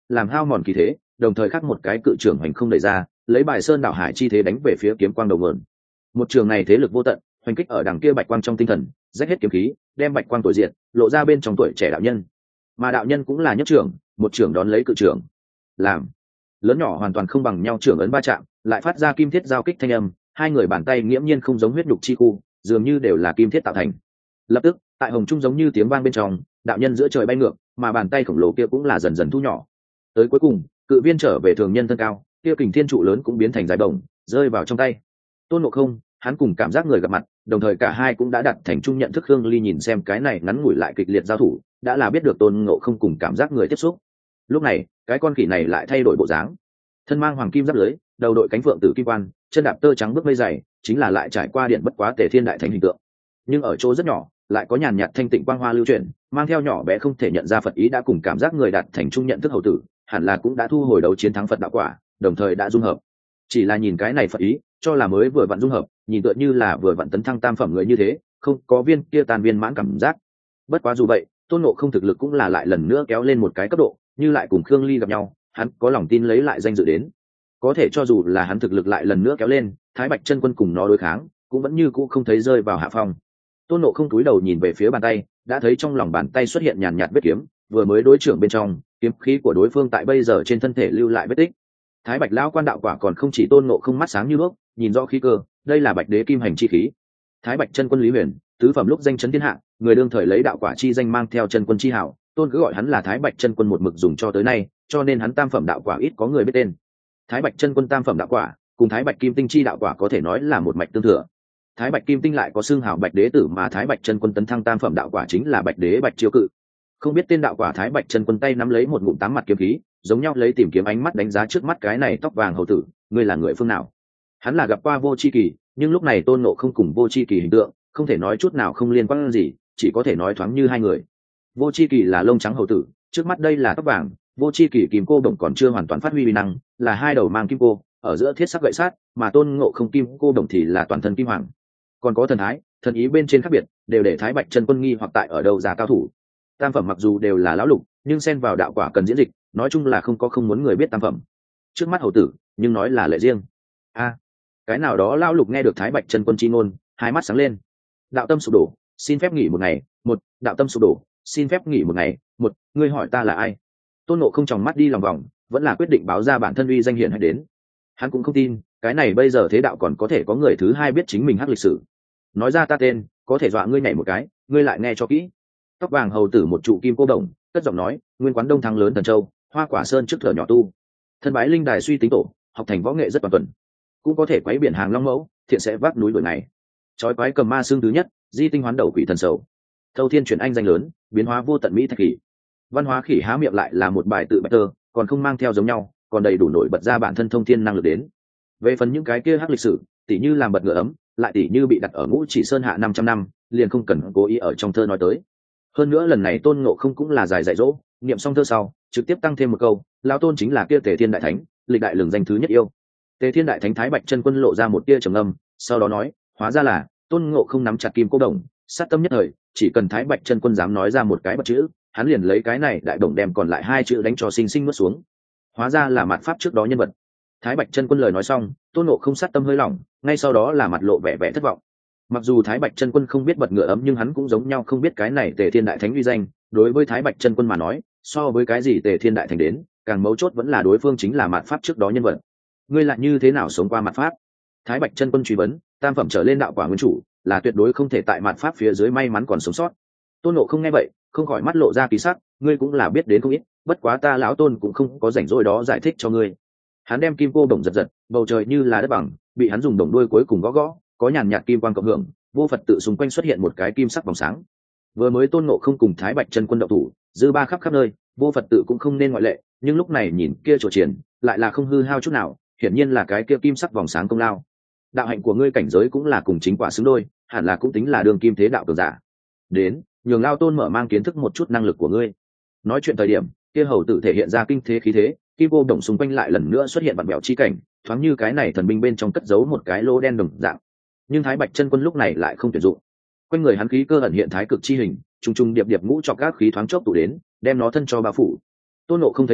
làm hao mòn kỳ thế, đồng thời khắc một cái cự trưởng hành không đẩy ra, lấy bài sơn đảo hải chi thế đánh về phía kiếm quang đầu nguồn. Một trường này thế lực vô tận, hoành kích ở đằng kia bạch quang trong tinh thần, rách hết kiếm khí, đem bạch quang tuổi diệt, lộ ra bên trong tuổi trẻ đạo nhân. Mà đạo nhân cũng là nhất trưởng, một trưởng đón lấy cự trưởng. Làm lớn nhỏ hoàn toàn không bằng nhau, trưởng ấn va chạm, lại phát ra kim thiết giao kích thanh âm, hai người bàn tay nghiễm nhiên không giống huyết nhục chi khu, dường như đều là kim thiết tạo thành. Lập tức, tại hồng trung giống như tiếng vang bên trong, đạo nhân giữa trời bay ngược, mà bàn tay khổng lồ kia cũng là dần dần thu nhỏ. Tới cuối cùng, cự viên trở về thường nhân thân cao, kia kình thiên trụ lớn cũng biến thành dài đồng, rơi vào trong tay Tôn Ngộ Không. Hắn cùng cảm giác người gặp mặt, đồng thời cả hai cũng đã đặt thành chung nhận thức. Khương Ly nhìn xem cái này ngắn ngủi lại kịch liệt giao thủ, đã là biết được Tôn Ngộ Không cùng cảm giác người tiếp xúc. Lúc này, cái con khỉ này lại thay đổi bộ dáng, thân mang hoàng kim giáp lưới, đầu đội cánh phượng tử kim quan, chân đạp tơ trắng bước mây dày, chính là lại trải qua điện bất quá Tề Thiên đại thánh hình tượng. Nhưng ở chỗ rất nhỏ, lại có nhàn nhạt thanh tịnh quang hoa lưu chuyển, mang theo nhỏ bé không thể nhận ra Phật ý, đã cùng cảm giác người đạt thành chung nhận thức. Hầu tử hẳn là cũng đã thu hồi đấu chiến thắng Phật đạo quả, đồng thời đã dung hợp. Chỉ là nhìn cái này Phật ý, cho là mới vừa vặn dung hợp, nhìn tựa như là vừa vặn tấn thăng tam phẩm người như thế, không có viên kia tàn viên mãn cảm giác. Bất quá dù vậy, Tôn Ngộ Không thực lực cũng là lại lần nữa kéo lên một cái cấp độ, như lại cùng Khương Ly gặp nhau, hắn có lòng tin lấy lại danh dự đến. Có thể cho dù là hắn thực lực lại lần nữa kéo lên, Thái Bạch Chân Quân cùng nó đối kháng, cũng vẫn như cũ không thấy rơi vào hạ phong. Tôn Ngộ Không cúi đầu nhìn về phía bàn tay, đã thấy trong lòng bàn tay xuất hiện nhàn nhạt vết kiếm, vừa mới đối trưởng bên trong, kiếm khí của đối phương tại bây giờ trên thân thể lưu lại vết tích. Thái Bạch lão quan đạo quả còn không chỉ Tôn Ngộ Không mắt sáng như đuốc, nhìn rõ khí cơ, đây là Bạch Đế kim hành chi khí. Thái Bạch Chân Quân Lý Huyền, tứ phẩm lúc danh chấn thiên hạ, người đương thời lấy đạo quả chi danh mang theo chân quân chi hảo, Tôn cứ gọi hắn là Thái Bạch Chân Quân một mực dùng cho tới nay, cho nên hắn tam phẩm đạo quả ít có người biết tên. Thái Bạch Chân Quân tam phẩm đạo quả, cùng Thái Bạch Kim Tinh chi đạo quả có thể nói là một mạch tương thừa. Thái Bạch Kim Tinh lại có xương hảo Bạch Đế tử, mà Thái Bạch Chân Quân tấn thăng tam phẩm đạo quả chính là Bạch Đế Bạch Chiêu Cự. Không biết tên đạo quả Thái Bạch Chân Quân tay nắm lấy một ngụm tám mặt kiếm khí, giống nhau lấy tìm kiếm ánh mắt đánh giá trước mắt cái này tóc vàng hầu tử, ngươi là người phương nào? Hắn là gặp qua Vô Chi Kỳ, nhưng lúc này Tôn Ngộ Không cùng Vô Chi Kỳ hình tượng, không thể nói chút nào không liên quan gì, chỉ có thể nói thoáng như hai người. Vô Chi Kỳ là lông trắng hầu tử, trước mắt đây là tóc vàng. Vô Chi Kỳ kim cô đồng còn chưa hoàn toàn phát huy uy năng, là hai đầu mang kim cô, ở giữa thiết sắc gậy sát, mà Tôn Ngộ Không kim cô đồng thì là toàn thân kim hoàng. Còn có thần thái, thần ý bên trên khác biệt, đều để Thái Bạch Chân Quân nghi hoặc tại ở đâu ra cao thủ. Tam phẩm mặc dù đều là lão lục, nhưng xen vào đạo quả cần diễn dịch, nói chung là không có không muốn người biết tam phẩm. Trước mắt hầu tử, nhưng nói là lệ riêng. A, cái nào đó lão lục nghe được Thái Bạch Chân Quân chi ngôn, hai mắt sáng lên. Đạo tâm sụp đổ, xin phép nghỉ một ngày. Một, đạo tâm sụp đổ, xin phép nghỉ một ngày. Một, ngươi hỏi ta là ai? Tôn Ngộ Không tròng mắt đi lòng vòng, vẫn là quyết định báo ra bản thân uy danh hiển hay đến. Hắn cũng không tin, cái này bây giờ thế đạo còn có thể có người thứ hai biết chính mình hắc lịch sử. Nói ra ta tên, có thể dọa ngươi nhảy một cái, ngươi lại nghe cho kỹ. Tóc vàng hầu tử một trụ kim cô đồng, cất giọng nói, nguyên quán Đông Thăng lớn Thần Châu, Hoa Quả Sơn trước thở nhỏ tu. Thân bái linh đài suy tính tổ, học thành võ nghệ rất toàn tuần. Cũng có thể quấy biển hàng long mẫu, thiện sẽ vác núi đồi này. Chói quái cầm ma xương thứ nhất, di tinh hoán đầu quỷ thần sầu. Thâu thiên chuyển anh danh lớn, biến hóa vô tận mỹ thạch khỉ. Văn hóa khỉ há miệng lại là một bài tự bạch tơ, còn không mang theo giống nhau, còn đầy đủ nổi bật ra bản thân thông thiên năng lực đến. Về phần những cái kia hắc lịch sử, tỉ như làm bật ngựa ấm, lại tỉ như bị đặt ở Ngũ Chỉ Sơn hạ năm trăm năm, liền không cần cố ý ở trong thơ nói tới. Hơn nữa lần này Tôn Ngộ Không cũng là dài dạy dỗ, niệm xong thơ sau, trực tiếp tăng thêm một câu, lão tôn chính là kia Tề Thiên đại thánh, lịch đại lường danh thứ nhất yêu. Tề Thiên đại thánh Thái Bạch Chân Quân lộ ra một tia trầm âm, sau đó nói, hóa ra là Tôn Ngộ Không nắm chặt kim cô đồng, sát tâm nhất thời, chỉ cần Thái Bạch Chân Quân dám nói ra một cái bật chữ, hắn liền lấy cái này đại đồng đem còn lại hai chữ đánh cho sinh sinh nuốt xuống. Hóa ra là mặt pháp trước đó nhân vật. Thái Bạch Chân Quân lời nói xong, Tôn Ngộ Không sát tâm hơi lỏng, ngay sau đó là mặt lộ vẻ vẻ thất vọng. Mặc dù Thái Bạch Chân Quân không biết bật ngựa ấm, nhưng hắn cũng giống nhau không biết cái này Tề Thiên đại thánh uy danh. Đối với Thái Bạch Chân Quân mà nói, so với cái gì Tề Thiên đại thánh đến, càng mấu chốt vẫn là đối phương chính là mạt pháp trước đó nhân vật. Ngươi lại như thế nào sống qua mạt pháp? Thái Bạch Chân Quân truy vấn. Tam phẩm trở lên đạo quả nguyên chủ, là tuyệt đối không thể tại mạt pháp phía dưới may mắn còn sống sót. Tôn Ngộ Không nghe vậy, không khỏi mắt lộ ra kỳ sắc, ngươi cũng là biết đến không ít, bất quá ta lão Tôn cũng không có rảnh rỗi đó giải thích cho ngươi. Hắn đem kim cô đồng giật giật, bầu trời như là đất bằng, bị hắn dùng đồng đuôi cuối cùng gõ gõ, có nhàn nhạt kim quang cộng hưởng, vô Phật tự xung quanh xuất hiện một cái kim sắc vòng sáng. Vừa mới Tôn Ngộ Không cùng Thái Bạch Chân Quân động thủ, dư ba khắp khắp nơi, vô Phật tự cũng không nên ngoại lệ, nhưng lúc này nhìn kia trò triển, lại là không hư hao chút nào, hiển nhiên là cái kia kim sắc vòng sáng công lao. Đạo hạnh của ngươi cảnh giới cũng là cùng chính quả xứng đôi, hẳn là cũng tính là đường kim thế đạo cường giả. Đến, nhường Lao Tôn mở mang kiến thức một chút năng lực của ngươi. Nói chuyện thời điểm, kia hầu tử thể hiện ra kinh thế khí thế, kim cô đồng xung quanh lại lần nữa xuất hiện vặn vẹo chi cảnh, thoáng như cái này thần binh bên trong cất giấu một cái lỗ đen đồng dạng. Nhưng Thái Bạch Chân Quân lúc này lại không tuyển dụng. Quanh người hắn khí cơ ẩn hiện thái cực chi hình, trùng trùng điệp điệp ngũ trọc các khí thoáng chốc tụ đến, đem nó thân cho bao phủ. Tôn Ngộ Không thấy thế,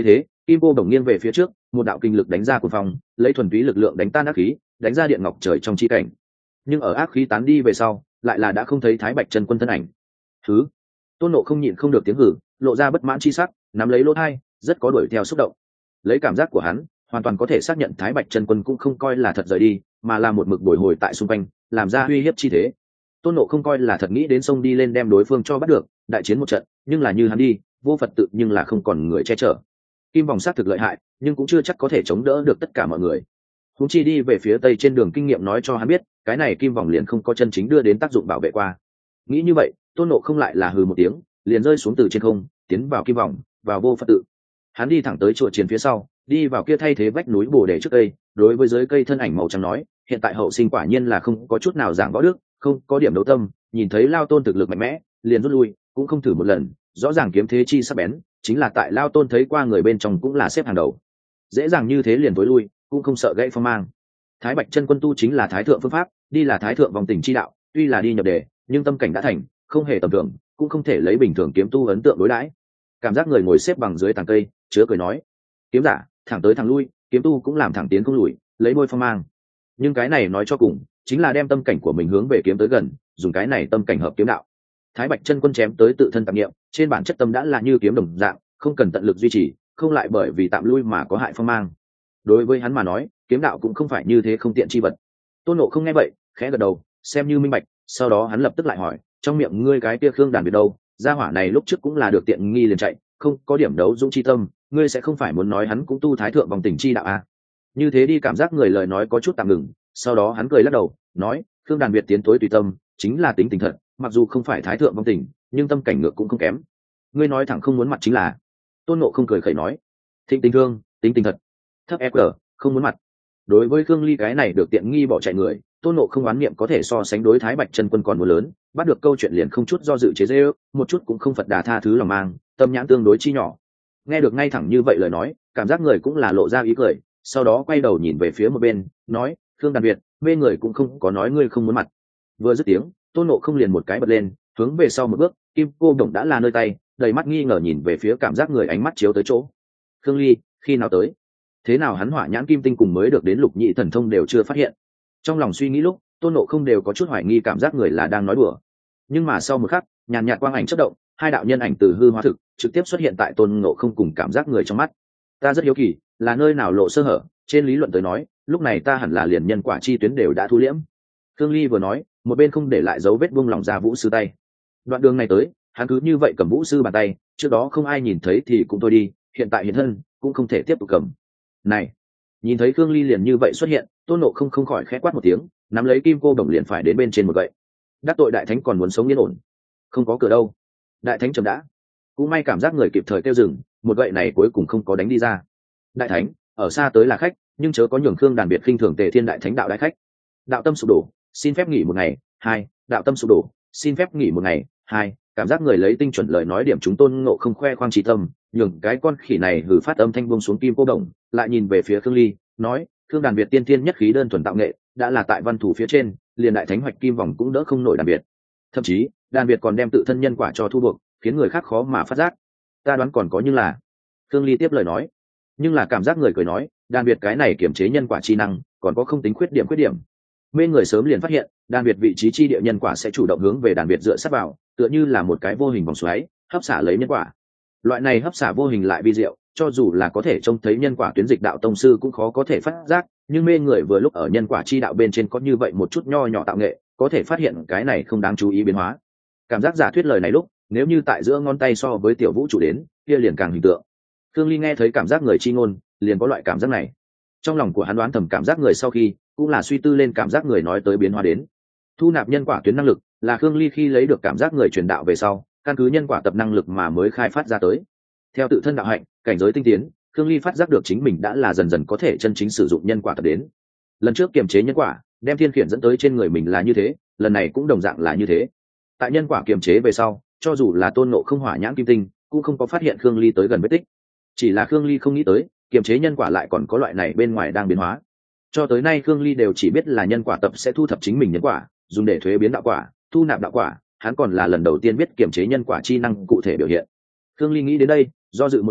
Kim cô đồng nghiêng về phía trước, một đạo kinh lực đánh ra của phòng, lấy thuần túy lực lượng đánh tan ác khí, đánh ra điện ngọc trời trong chi cảnh. Nhưng ở ác khí tán đi về sau, lại là đã không thấy Thái Bạch chân quân thân ảnh. Thứ, Tôn Nộ không nhịn không được tiếng hử, lộ ra bất mãn chi sắc, nắm lấy lỗ tai, rất có đuổi theo xúc động. Lấy cảm giác của hắn, hoàn toàn có thể xác nhận Thái Bạch chân quân cũng không coi là thật rời đi, mà là một mực bồi hồi tại xung quanh, làm ra uy hiếp chi thế. Tôn Nộ không coi là thật nghĩ đến sông đi lên đem đối phương cho bắt được, đại chiến một trận, nhưng là như hắn đi, vô Phật tự nhưng là không còn người che chở. Kim vòng sát thực lợi hại, nhưng cũng chưa chắc có thể chống đỡ được tất cả mọi người. Huống chi đi về phía tây trên đường kinh nghiệm nói cho hắn biết, cái này kim vòng liền không có chân chính đưa đến tác dụng bảo vệ qua. Nghĩ như vậy, Tôn Nộ không lại là hừ một tiếng, liền rơi xuống từ trên không, tiến vào kim vòng, vào vô Phật tự. Hắn đi thẳng tới chùa chiến phía sau, đi vào kia thay thế vách núi bồ đề trước cây, đối với dưới cây thân ảnh màu trắng nói, hiện tại hậu sinh quả nhiên là không có chút nào giảng võ đức, không có điểm đấu tâm, nhìn thấy Lao Tôn thực lực mạnh mẽ, liền rút lui, cũng không thử một lần, rõ ràng kiếm thế chi sắc bén, chính là tại Lao Tôn thấy qua người bên trong cũng là xếp hàng đầu, dễ dàng như thế liền tối lui, cũng không sợ gãy phong mang. Thái Bạch chân quân tu chính là thái thượng phương pháp, đi là thái thượng vòng tình chi đạo, tuy là đi nhập đề, nhưng tâm cảnh đã thành, không hề tầm thường, cũng không thể lấy bình thường kiếm tu ấn tượng đối đãi. Cảm giác người ngồi xếp bằng dưới tàng cây, chứa cười nói, kiếm giả thẳng tới thẳng lui, kiếm tu cũng làm thẳng tiến không lùi, lấy bôi phong mang. Nhưng cái này nói cho cùng chính là đem tâm cảnh của mình hướng về kiếm tới gần, dùng cái này tâm cảnh hợp kiếm đạo. Thái Bạch chân quân chém tới tự thân tạp niệm, trên bản chất tâm đã là như kiếm đồng dạng, không cần tận lực duy trì, không lại bởi vì tạm lui mà có hại phong mang. Đối với hắn mà nói, kiếm đạo cũng không phải như thế không tiện chi vật. Tôn Nộ không nghe vậy, khẽ gật đầu, xem như minh bạch, sau đó hắn lập tức lại hỏi, trong miệng ngươi cái kia Khương Đàn Việt đâu? Gia hỏa này lúc trước cũng là được tiện nghi liền chạy, không có điểm đấu dũng chi tâm, ngươi sẽ không phải muốn nói hắn cũng tu thái thượng vòng tình chi đạo à? Như thế đi cảm giác người lời nói có chút tạm ngừng, sau đó hắn cười lắc đầu, nói, Khương Đàn Việt tiến tối tùy tâm, chính là tính tình thật, mặc dù không phải thái thượng vong tình, nhưng tâm cảnh ngược cũng không kém. Ngươi nói thẳng không muốn mặt chính là. Tôn Nộ không cười khẩy nói, thịnh tình thương, tính tình thật, thấp e q, không muốn mặt. Đối với Khương Ly cái này được tiện nghi bỏ chạy người, Tôn Nộ không oán niệm có thể so sánh đối Thái Bạch chân quân còn muốn lớn, bắt được câu chuyện liền không chút do dự chế giễu, một chút cũng không phật đà tha thứ lòng mang, tâm nhãn tương đối chi nhỏ. Nghe được ngay thẳng như vậy lời nói, cảm giác người cũng là lộ ra ý cười, sau đó quay đầu nhìn về phía một bên, nói, Khương Đàn Việt, mê người cũng không có nói ngươi không muốn mặt. Vừa dứt tiếng, Tôn Nộ không liền một cái bật lên, hướng về sau một bước, kim cô đồng đã là nơi tay, đầy mắt nghi ngờ nhìn về phía cảm giác người, ánh mắt chiếu tới chỗ. Khương Ly, khi nào tới? Thế nào hắn hỏa nhãn kim tinh cùng mới được đến lục nhị thần thông đều chưa phát hiện? Trong lòng suy nghĩ lúc, Tôn Nộ không đều có chút hoài nghi cảm giác người là đang nói đùa. Nhưng mà sau một khắc, nhàn nhạt quang ảnh chớp động, hai đạo nhân ảnh từ hư hóa thực, trực tiếp xuất hiện tại Tôn Nộ không cùng cảm giác người trong mắt. Ta rất hiếu kỳ, là nơi nào lộ sơ hở? Trên lý luận tới nói, lúc này ta hẳn là liền nhân quả chi tuyến đều đã thu liễm. Khương Ly vừa nói, một bên không để lại dấu vết buông lỏng ra vũ sư tay. Đoạn đường này tới, hắn cứ như vậy cầm vũ sư bàn tay, trước đó không ai nhìn thấy thì cũng thôi đi, hiện tại hiện thân cũng không thể tiếp tục cầm. Này, nhìn thấy Khương Ly liền như vậy xuất hiện, Tôn Nộ không không khỏi khẽ quát một tiếng, nắm lấy kim cô đồng liền phải đến bên trên một gậy. Đắc tội đại thánh còn muốn sống yên ổn, không có cửa đâu. Đại thánh chậm đã, cũng may cảm giác người kịp thời kêu dừng, một gậy này cuối cùng không có đánh đi ra. Đại thánh ở xa tới là khách, nhưng chớ có nhường Khương Đàn Biệt khinh thường Tề Thiên đại thánh đạo đại khách. Đạo tâm sụp đổ, xin phép nghỉ một ngày. Hai, đạo tâm sụp đổ, xin phép nghỉ một ngày. Hai, cảm giác người lấy tinh chuẩn lời nói điểm chúng Tôn Ngộ không khoe khoang trí tâm, nhường cái con khỉ này hử phát âm thanh buông xuống kim cô đồng, lại nhìn về phía Khương Ly, nói, Khương Đàn Biệt tiên thiên nhất khí đơn thuần tạo nghệ, đã là tại văn thủ phía trên, liền đại thánh hoạch kim vòng cũng đỡ không nổi Đàn Biệt. Thậm chí, Đàn Biệt còn đem tự thân nhân quả cho thu buộc, khiến người khác khó mà phát giác. Ta đoán còn có nhưng là. Khương Ly tiếp lời nói, nhưng là cảm giác người cười nói, Đàn Biệt cái này kiểm chế nhân quả chi năng, còn có không tính khuyết điểm khuyết điểm. Mê người sớm liền phát hiện, Đàn Biệt vị trí chi địa nhân quả sẽ chủ động hướng về Đàn Biệt dựa sát vào, tựa như là một cái vô hình vòng xoáy, hấp xả lấy nhân quả. Loại này hấp xả vô hình lại vi diệu, cho dù là có thể trông thấy nhân quả tuyến dịch đạo tông sư cũng khó có thể phát giác, nhưng mê người vừa lúc ở nhân quả chi đạo bên trên có như vậy một chút nho nhỏ tạo nghệ, có thể phát hiện cái này không đáng chú ý biến hóa. Cảm giác giả thuyết lời này lúc, nếu như tại giữa ngón tay so với tiểu vũ trụ đến, kia liền càng hình tượng. Khương Ly nghe thấy cảm giác người chi ngôn, liền có loại cảm giác này. Trong lòng của hắn đoán thầm cảm giác người sau khi, cũng là suy tư lên cảm giác người nói tới biến hóa đến. Thu nạp nhân quả tuyến năng lực, là Khương Ly khi lấy được cảm giác người truyền đạo về sau, căn cứ nhân quả tập năng lực mà mới khai phát ra tới. Theo tự thân đạo hạnh, cảnh giới tinh tiến, Khương Ly phát giác được chính mình đã là dần dần có thể chân chính sử dụng nhân quả tập đến. Lần trước kiềm chế nhân quả, đem thiên khiển dẫn tới trên người mình là như thế, lần này cũng đồng dạng là như thế. Tại nhân quả kiềm chế về sau, cho dù là Tôn Ngộ không hỏa nhãn kim tinh, cũng không có phát hiện Khương Ly tới gần vết tích. Chỉ là Khương Ly không nghĩ tới, kiềm chế nhân quả lại còn có loại này bên ngoài đang biến hóa. Cho tới nay Khương Ly đều chỉ biết là nhân quả tập sẽ thu thập chính mình nhân quả, dùng để thuế biến đạo quả, thu nạp đạo quả, hắn còn là lần đầu tiên biết kiềm chế nhân quả chi năng cụ thể biểu hiện. Khương Ly nghĩ đến đây, do dự một chút,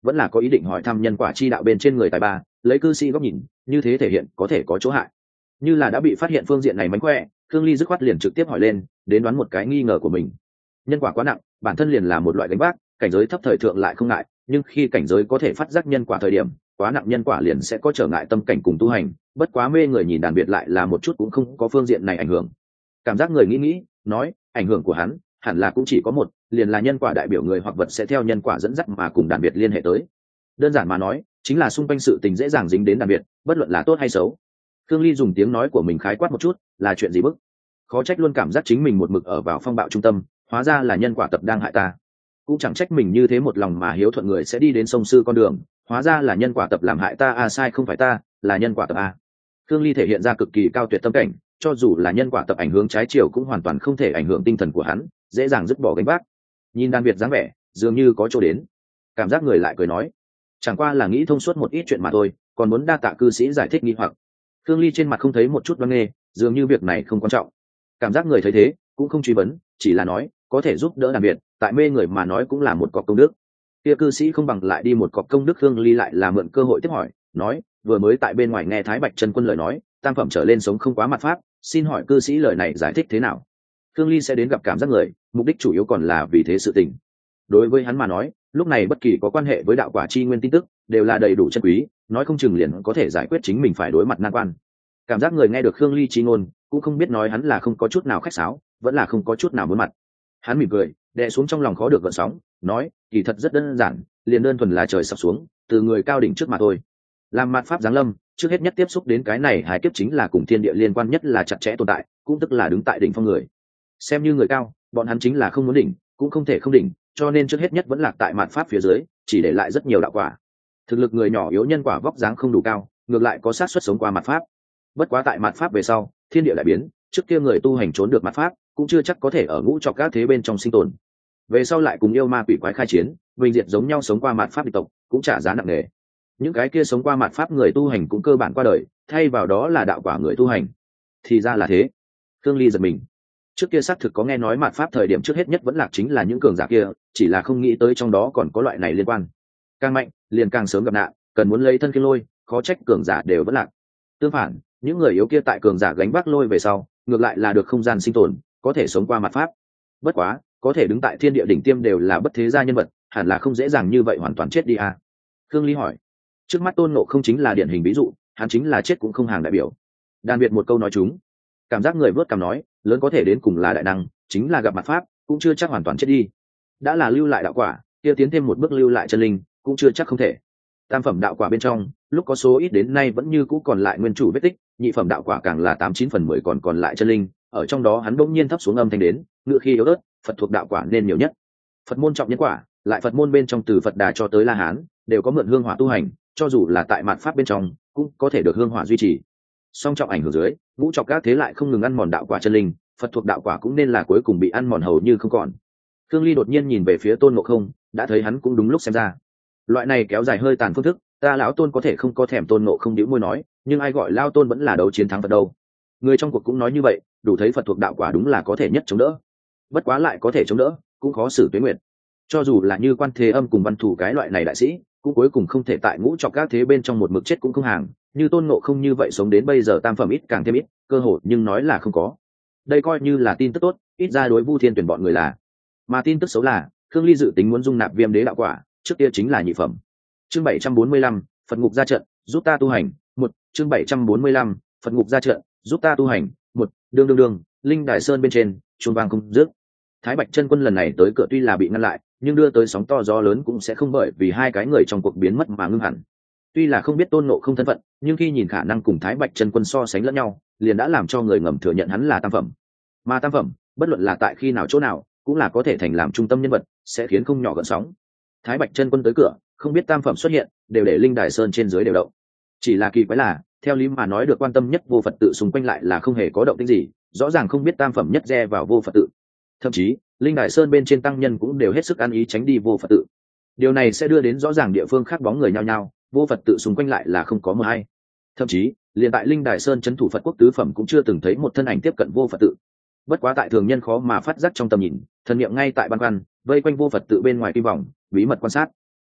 vẫn là có ý định hỏi thăm nhân quả chi đạo bên trên người tài ba, lấy cư sĩ góc nhìn, như thế thể hiện có thể có chỗ hại. Như là đã bị phát hiện phương diện này mánh khỏe, Khương Ly dứt khoát liền trực tiếp hỏi lên, đến đoán một cái nghi ngờ của mình. Nhân quả quá nặng, bản thân liền là một loại gánh vác, cảnh giới thấp thời thượng lại không ngại, nhưng khi cảnh giới có thể phát giác nhân quả thời điểm, quá nặng nhân quả liền sẽ có trở ngại tâm cảnh cùng tu hành, bất quá mê người nhìn đàn biệt lại là một chút cũng không có phương diện này ảnh hưởng. Cảm giác người nghĩ nghĩ, nói, ảnh hưởng của hắn hẳn là cũng chỉ có một, liền là nhân quả đại biểu người hoặc vật sẽ theo nhân quả dẫn dắt mà cùng đàn biệt liên hệ tới. Đơn giản mà nói, chính là xung quanh sự tình dễ dàng dính đến đàn biệt, bất luận là tốt hay xấu. Khương Ly dùng tiếng nói của mình khái quát một chút, là chuyện gì bức? Khó trách luôn cảm giác chính mình một mực ở vào phong bạo trung tâm, hóa ra là nhân quả tập đang hại ta. Cũng chẳng trách mình như thế một lòng mà hiếu thuận người sẽ đi đến sông sư con đường, hóa ra là nhân quả tập làm hại ta. À sai, không phải ta, là nhân quả tập a. Khương Ly thể hiện ra cực kỳ cao tuyệt tâm cảnh, cho dù là nhân quả tập ảnh hưởng trái chiều cũng hoàn toàn không thể ảnh hưởng tinh thần của hắn, dễ dàng dứt bỏ gánh vác. Nhìn đan biệt dáng vẻ, dường như có chỗ đến. Cảm giác người lại cười nói, chẳng qua là nghĩ thông suốt một ít chuyện mà thôi, còn muốn đa tạ cư sĩ giải thích nghi hoặc. Khương Ly trên mặt không thấy một chút đoan nghê, dường như việc này không quan trọng. Cảm giác người thấy thế cũng không truy vấn, chỉ là nói có thể giúp đỡ đàn biệt, tại mê người mà nói cũng là một cọc công đức. Kia cư sĩ không bằng lại đi một cọc công đức. Khương Ly lại là mượn cơ hội tiếp hỏi, nói vừa mới tại bên ngoài nghe Thái Bạch chân quân lời nói, tam phẩm trở lên sống không quá mặt pháp, xin hỏi cư sĩ lời này giải thích thế nào? Khương Ly sẽ đến gặp cảm giác người, mục đích chủ yếu còn là vì thế sự tình. Đối với hắn mà nói, lúc này bất kỳ có quan hệ với đạo quả chi nguyên tin tức đều là đầy đủ chân quý, nói không chừng liền có thể giải quyết chính mình phải đối mặt nan quan. Cảm giác người nghe được Khương Ly chi ngôn, cũng không biết nói hắn là không có chút nào khách sáo, vẫn là không có chút nào muốn mặt. Hắn mỉm cười, đè xuống trong lòng khó được gợn sóng, nói, kỳ thật rất đơn giản, liền đơn thuần là trời sập xuống, từ người cao đỉnh trước mà thôi. Làm mạt pháp giáng lâm, trước hết nhất tiếp xúc đến cái này hai kiếp chính là cùng thiên địa liên quan nhất là chặt chẽ tồn tại, cũng tức là đứng tại đỉnh phong người. Xem như người cao, bọn hắn chính là không muốn đỉnh, cũng không thể không đỉnh, cho nên trước hết nhất vẫn lạc tại mạt pháp phía dưới, chỉ để lại rất nhiều đạo quả. Thực lực người nhỏ yếu nhân quả vóc dáng không đủ cao, ngược lại có sát suất sống qua mạt pháp. Bất quá tại mạt pháp về sau, thiên địa lại biến, trước kia người tu hành trốn được mạt pháp, cũng chưa chắc có thể ở ngũ trọc các thế bên trong sinh tồn. Về sau lại cùng yêu ma quỷ quái khai chiến, bình diệt giống nhau sống qua mạt pháp địch tộc, cũng trả giá nặng nề. Những cái kia sống qua mạt pháp người tu hành cũng cơ bản qua đời, thay vào đó là đạo quả người tu hành. Thì ra là thế. Khương Ly giật mình. Trước kia xác thực có nghe nói mạt pháp thời điểm trước hết nhất vẫn lạc chính là những cường giả kia, chỉ là không nghĩ tới trong đó còn có loại này liên quan. Càng mạnh, liền càng sớm gặp nạn, cần muốn lấy thân kiêng lôi, khó trách cường giả đều vẫn lạc. Tương phản, những người yếu kia tại cường giả gánh vác lôi về sau, ngược lại là được không gian sinh tồn, có thể sống qua mạt pháp. Bất quá, có thể đứng tại thiên địa đỉnh tiêm đều là bất thế gia nhân vật, hẳn là không dễ dàng như vậy hoàn toàn chết đi à? Khương Ly hỏi. Trước mắt Tôn Ngộ không chính là điển hình ví dụ, hắn chính là chết cũng không hàng đại biểu. Đan biệt một câu nói chúng. Cảm giác người vớt cằm nói, lớn có thể đến cùng là đại năng, chính là gặp mặt pháp, cũng chưa chắc hoàn toàn chết đi. Đã là lưu lại đạo quả, kia tiến thêm một bước lưu lại chân linh, cũng chưa chắc không thể. Tam phẩm đạo quả bên trong, lúc có số ít đến nay vẫn như cũ còn lại nguyên chủ vết tích, nhị phẩm đạo quả càng là tám chín phần mười còn còn lại chân linh, ở trong đó hắn bỗng nhiên thấp xuống âm thanh đến, ngựa khi yếu ớt, Phật thuộc đạo quả nên nhiều nhất. Phật môn trọng nhân quả, lại Phật môn bên trong từ Phật Đà cho tới La Hán, đều có mượn hương hỏa tu hành, cho dù là tại mạt pháp bên trong, cũng có thể được hương hỏa duy trì. Song trọng ảnh hưởng dưới, ngũ trọc các thế lại không ngừng ăn mòn đạo quả chân linh, Phật thuộc đạo quả cũng nên là cuối cùng bị ăn mòn hầu như không còn. Khương Ly đột nhiên nhìn về phía Tôn Ngộ Không, đã thấy hắn cũng đúng lúc xem ra. Loại này kéo dài hơi tàn phương thức, ta lão Tôn có thể không có thèm. Tôn Ngộ Không nhíu môi nói, nhưng ai gọi lao Tôn vẫn là đấu chiến thắng Phật đâu. Người trong cuộc cũng nói như vậy, đủ thấy Phật thuộc đạo quả đúng là có thể nhất chống đỡ. Bất quá lại có thể chống đỡ, cũng khó xử tuế nguyệt. Cho dù là như Quan Thế Âm cùng Văn Thủ cái loại này đại sĩ, cũng cuối cùng không thể tại ngũ trọc các thế bên trong một mực chết cũng không hàng, như Tôn Ngộ Không như vậy sống đến bây giờ tam phẩm ít càng thêm ít, cơ hội nhưng nói là không có. Đây coi như là tin tức tốt, ít ra đối Vu Thiên tuyển bọn người là. Mà tin tức xấu là, Khương Ly dự tính muốn dung nạp Viêm Đế đạo quả, trước kia chính là nhị phẩm. Chương bảy trăm bốn mươi lăm, Phật ngục ra trận, giúp ta tu hành. Một, chương bảy trăm bốn mươi lăm, Phật ngục ra trận, giúp ta tu hành. Một, đương đương đương, Linh Đài Sơn bên trên, chuông vang không dứt. Thái Bạch chân quân lần này tới cửa tuy là bị ngăn lại, nhưng đưa tới sóng to gió lớn cũng sẽ không bởi vì hai cái người trong cuộc biến mất mà ngưng hẳn. Tuy là không biết Tôn Ngộ Không thân phận, nhưng khi nhìn khả năng cùng Thái Bạch chân quân so sánh lẫn nhau, liền đã làm cho người ngầm thừa nhận hắn là tam phẩm. Mà tam phẩm, bất luận là tại khi nào chỗ nào, cũng là có thể thành làm trung tâm nhân vật, sẽ khiến không nhỏ gợn sóng. Thái Bạch chân quân tới cửa, không biết tam phẩm xuất hiện, đều để Linh Đài Sơn trên dưới đều động. Chỉ là kỳ quái là, theo lý mà nói được quan tâm nhất vô Phật tự xung quanh lại là không hề có động tĩnh gì, rõ ràng không biết tam phẩm nhất re vào vô Phật tự. Thậm chí, Linh Đài Sơn bên trên tăng nhân cũng đều hết sức ăn ý tránh đi vô Phật tự. Điều này sẽ đưa đến rõ ràng địa phương khác bóng người nhao nhao, vô Phật tự xung quanh lại là không có mờ hay. Thậm chí, liền tại Linh Đài Sơn trấn thủ Phật quốc tứ phẩm cũng chưa từng thấy một thân ảnh tiếp cận vô Phật tự. Bất quá tại thường nhân khó mà phát giác trong tầm nhìn, thần niệm ngay tại ban quan, vây quanh vô Phật tự bên ngoài kim vòng, bí mật quan sát.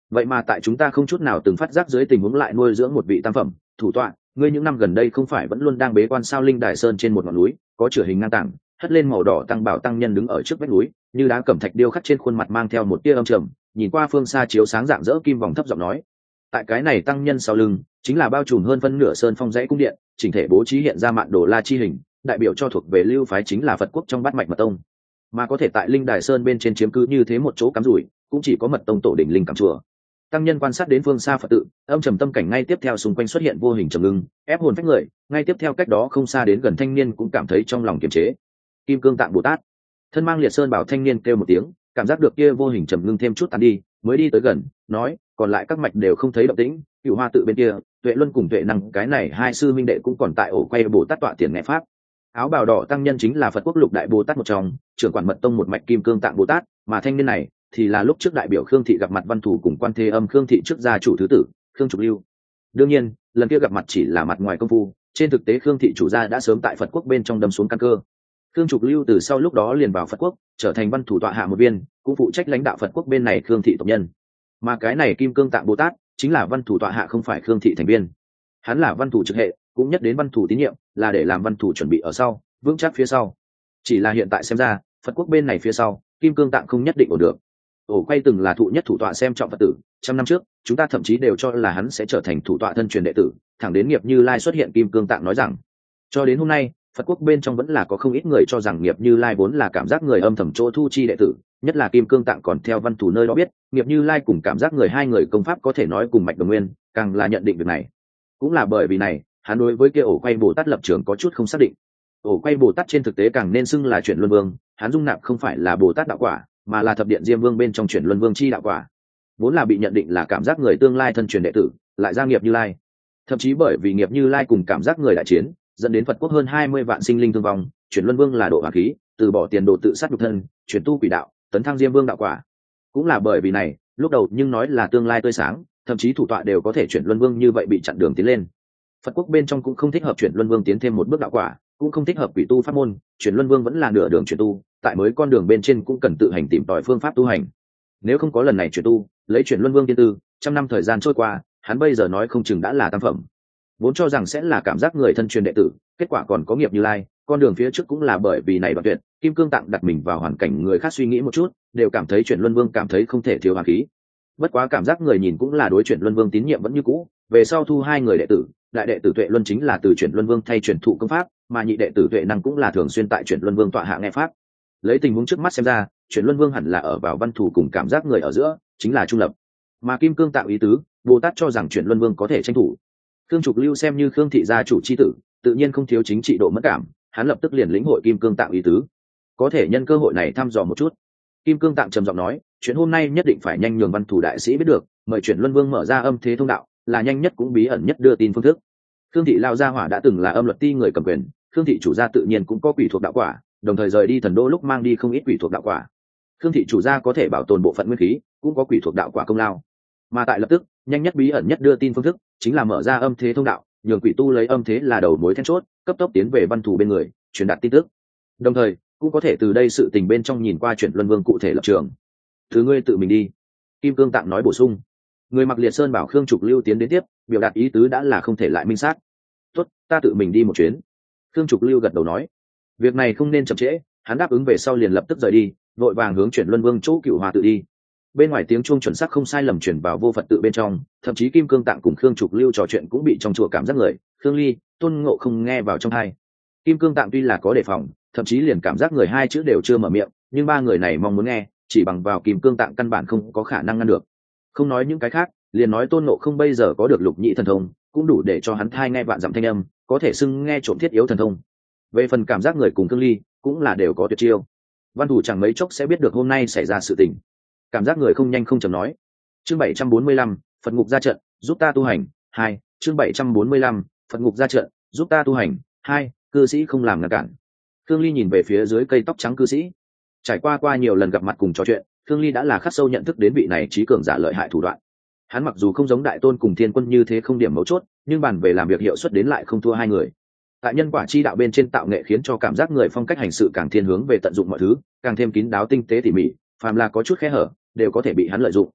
vậy mà tại chúng ta không chút nào từng phát giác dưới tình huống lại nuôi dưỡng một vị tam phẩm thủ tọa. Ngươi những năm gần đây không phải vẫn luôn đang bế quan sao? Linh Đài Sơn trên một ngọn núi có chửa hình ngang tảng hất lên màu đỏ tăng bảo tăng nhân đứng ở trước vách núi, như đá cẩm thạch điêu khắc, trên khuôn mặt mang theo một tia âm trầm, nhìn qua phương xa chiếu sáng rạng rỡ kim vòng, thấp giọng nói. Tại cái này tăng nhân sau lưng chính là bao trùm hơn phân nửa sơn phong dãy cung điện, chỉnh thể bố trí hiện ra mạn đồ la chi hình, đại biểu cho thuộc về lưu phái chính là Phật quốc trong bát mạch mật tông. Mà có thể tại Linh Đài Sơn bên trên chiếm cứ như thế một chỗ cắm rủi, cũng chỉ có mật tông tổ đỉnh linh cảm chùa. Tăng nhân quan sát đến phương xa Phật tự, âm trầm tâm cảnh, ngay tiếp theo xung quanh xuất hiện vô hình trầm ngưng, ép hồn phách người, ngay tiếp theo cách đó không xa đến gần thanh niên cũng cảm thấy trong lòng kiềm chế. Kim Cương Tạng Bồ Tát, thân mang liệt sơn bảo thanh niên kêu một tiếng, cảm giác được kia vô hình trầm ngưng thêm chút tàn đi, mới đi tới gần, nói, còn lại các mạch đều không thấy động tĩnh, Cửu Hoa tự bên kia, Tuệ Luân cùng Tuệ Năng cái này hai sư minh đệ cũng còn tại ổ quay Bồ Tát tọa tiền nghe pháp. Áo bào đỏ tăng nhân chính là Phật quốc lục đại Bồ Tát một trong, trưởng quản mật tông một mạch Kim Cương Tạng Bồ Tát, mà thanh niên này thì là lúc trước đại biểu Khương thị gặp mặt Văn Thủ cùng Quan Thế Âm Khương thị trước gia chủ thứ tử Khương Trục Lưu. Đương nhiên, lần kia gặp mặt chỉ là mặt ngoài công phu, trên thực tế Khương thị chủ gia đã sớm tại Phật quốc bên trong đâm xuống căn cơ. Khương Trục Lưu từ sau lúc đó liền vào Phật quốc, trở thành Văn Thủ tọa hạ một viên, cũng phụ trách lãnh đạo Phật quốc bên này Khương thị tộc nhân. Mà cái này Kim Cương Tạng Bồ Tát chính là Văn Thủ tọa hạ, không phải Khương thị thành viên. Hắn là Văn Thủ trực hệ, cũng nhất đến Văn Thủ tín nhiệm, là để làm Văn Thủ chuẩn bị ở sau, vững chắc phía sau. Chỉ là hiện tại xem ra, Phật quốc bên này phía sau, Kim Cương Tạng không nhất định ổn được. Ổ quay từng là thụ nhất thủ tọa xem trọng Phật tử, trăm năm trước chúng ta thậm chí đều cho là hắn sẽ trở thành thủ tọa thân truyền đệ tử, thẳng đến Nghiệp Như Lai xuất hiện, Kim Cương Tạng nói rằng, cho đến hôm nay Phật quốc bên trong vẫn là có không ít người cho rằng Nghiệp Như Lai vốn là cảm giác người âm thầm chỗ thu chi đệ tử, nhất là Kim Cương Tạng còn theo Văn Thủ nơi đó biết Nghiệp Như Lai cùng cảm giác người hai người công pháp có thể nói cùng mạch đồng nguyên, càng là nhận định việc này. Cũng là bởi vì này, hắn đối với kia ổ quay Bồ Tát lập trường có chút không xác định. Ổ quay Bồ Tát trên thực tế càng nên xưng là chuyển luân vương, hắn dung nạp không phải là Bồ Tát đạo quả, mà là thập điện Diêm Vương bên trong chuyển luân vương chi đạo quả, vốn là bị nhận định là cảm giác người tương lai thân truyền đệ tử, lại gia Nghiệp Như Lai. Thậm chí bởi vì Nghiệp Như Lai cùng cảm giác người đại chiến, dẫn đến Phật quốc hơn hai mươi vạn sinh linh thương vong, chuyển luân vương là độ hỏa khí, từ bỏ tiền đồ tự sát nhục thân, chuyển tu quỷ đạo, tấn thăng Diêm Vương đạo quả. Cũng là bởi vì này, lúc đầu nhưng nói là tương lai tươi sáng, thậm chí thủ tọa đều có thể chuyển luân vương, như vậy bị chặn đường tiến lên. Phật quốc bên trong cũng không thích hợp chuyển luân vương tiến thêm một bước đạo quả, cũng không thích hợp quỷ tu pháp môn, chuyển luân vương vẫn là nửa đường chuyển tu, tại mới con đường bên trên cũng cần tự hành tìm tòi phương pháp tu hành. Nếu không có lần này chuyển tu, lấy chuyển luân vương tiên tư, trăm năm thời gian trôi qua, hắn bây giờ nói không chừng đã là tam phẩm. Vốn cho rằng sẽ là cảm giác người thân truyền đệ tử, kết quả còn có Nghiệp Như Lai, con đường phía trước cũng là bởi vì này đoạn tuyệt. Kim Cương Tạng đặt mình vào hoàn cảnh người khác suy nghĩ một chút, đều cảm thấy chuyển luân vương cảm thấy không thể thiếu hoàn khí. Bất quá cảm giác người nhìn cũng là đối chuyển luân vương tín nhiệm vẫn như cũ, về sau thu hai người đệ tử, đại đệ tử Tuệ Luân chính là từ chuyển luân vương thay chuyển thụ công pháp, mà nhị đệ tử Tuệ Năng cũng là thường xuyên tại chuyển luân vương tọa hạ nghe pháp. Lấy tình huống trước mắt xem ra, chuyển luân vương hẳn là ở vào Văn Thủ cùng cảm giác người ở giữa, chính là trung lập. Mà Kim Cương Tạng ý tứ, Bồ Tát cho rằng chuyển luân vương có thể tranh thủ. Khương Trục Lưu xem như Khương thị gia chủ chi tử, tự nhiên không thiếu chính trị độ mất cảm, hắn lập tức liền lĩnh hội Kim Cương Tạng ý tứ, có thể nhân cơ hội này thăm dò một chút. Kim Cương Tạng trầm giọng nói, chuyện hôm nay nhất định phải nhanh nhường Văn Thủ đại sĩ biết được, mời chuyển luân vương mở ra âm thế thông đạo, là nhanh nhất cũng bí ẩn nhất đưa tin phương thức. Khương thị lao gia hỏa đã từng là âm luật ti người cầm quyền, Khương thị chủ gia tự nhiên cũng có quỷ thuộc đạo quả, đồng thời rời đi thần đô lúc mang đi không ít quỷ thuộc đạo quả. Khương thị chủ gia có thể bảo tồn bộ phận nguyên khí, cũng có quỷ thuộc đạo quả công lao. Mà tại lập tức, nhanh nhất bí ẩn nhất đưa tin phương thức chính là mở ra âm thế thông đạo, nhường quỷ tu lấy âm thế là đầu mối then chốt, cấp tốc tiến về Văn Thủ bên người, truyền đạt tin tức. Đồng thời, cũng có thể từ đây sự tình bên trong nhìn qua chuyển luân vương cụ thể lập trường. Thứ ngươi tự mình đi. Kim Cương Tạng nói bổ sung. Người mặc liệt sơn bảo Khương Trục Lưu tiến đến tiếp, biểu đạt ý tứ đã là không thể lại minh xác. Tốt, ta tự mình đi một chuyến. Khương Trục Lưu gật đầu nói, việc này không nên chậm trễ. Hắn đáp ứng về sau liền lập tức rời đi, vội vàng hướng chuyển luân vương chỗ Cửu Hòa tự đi. Bên ngoài tiếng chuông chuẩn xác không sai lầm truyền vào vô Phật tự bên trong, thậm chí Kim Cương Tạng cùng Khương Trục Lưu trò chuyện cũng bị trong chùa cảm giác người Khương Ly, Tôn Ngộ không nghe vào trong tai. Kim Cương Tạng tuy là có đề phòng, thậm chí liền cảm giác người hai chữ đều chưa mở miệng, nhưng ba người này mong muốn nghe, chỉ bằng vào Kim Cương Tạng căn bản không có khả năng ngăn được. Không nói những cái khác, liền nói Tôn Ngộ không bây giờ có được lục nhị thần thông, cũng đủ để cho hắn thai nghe vạn dặm thanh âm, có thể xưng nghe trộm thiết yếu thần thông. Về phần cảm giác người cùng Khương Ly, cũng là đều có tuyệt chiêu. Văn Thủ chẳng mấy chốc sẽ biết được hôm nay xảy ra sự tình. Cảm giác người không nhanh không chậm nói. Chương bảy trăm bốn mươi lăm, Phật ngục ra trận, giúp ta tu hành. Hai, chương bảy trăm bốn mươi lăm, Phật ngục ra trận, giúp ta tu hành. Hai, cư sĩ không làm ngăn cản. Khương Ly nhìn về phía dưới cây tóc trắng cư sĩ. Trải qua qua nhiều lần gặp mặt cùng trò chuyện, Khương Ly đã là khắc sâu nhận thức đến vị này trí cường giả lợi hại thủ đoạn. Hắn mặc dù không giống Đại Tôn cùng Thiên Quân như thế không điểm mấu chốt, nhưng bàn về làm việc hiệu suất đến lại không thua hai người. Tại nhân quả chi đạo bên trên tạo nghệ khiến cho cảm giác người phong cách hành sự càng thiên hướng về tận dụng mọi thứ, càng thêm kín đáo tinh tế tỉ mỉ, phàm là có chút khe hở đều có thể bị hắn lợi dụng.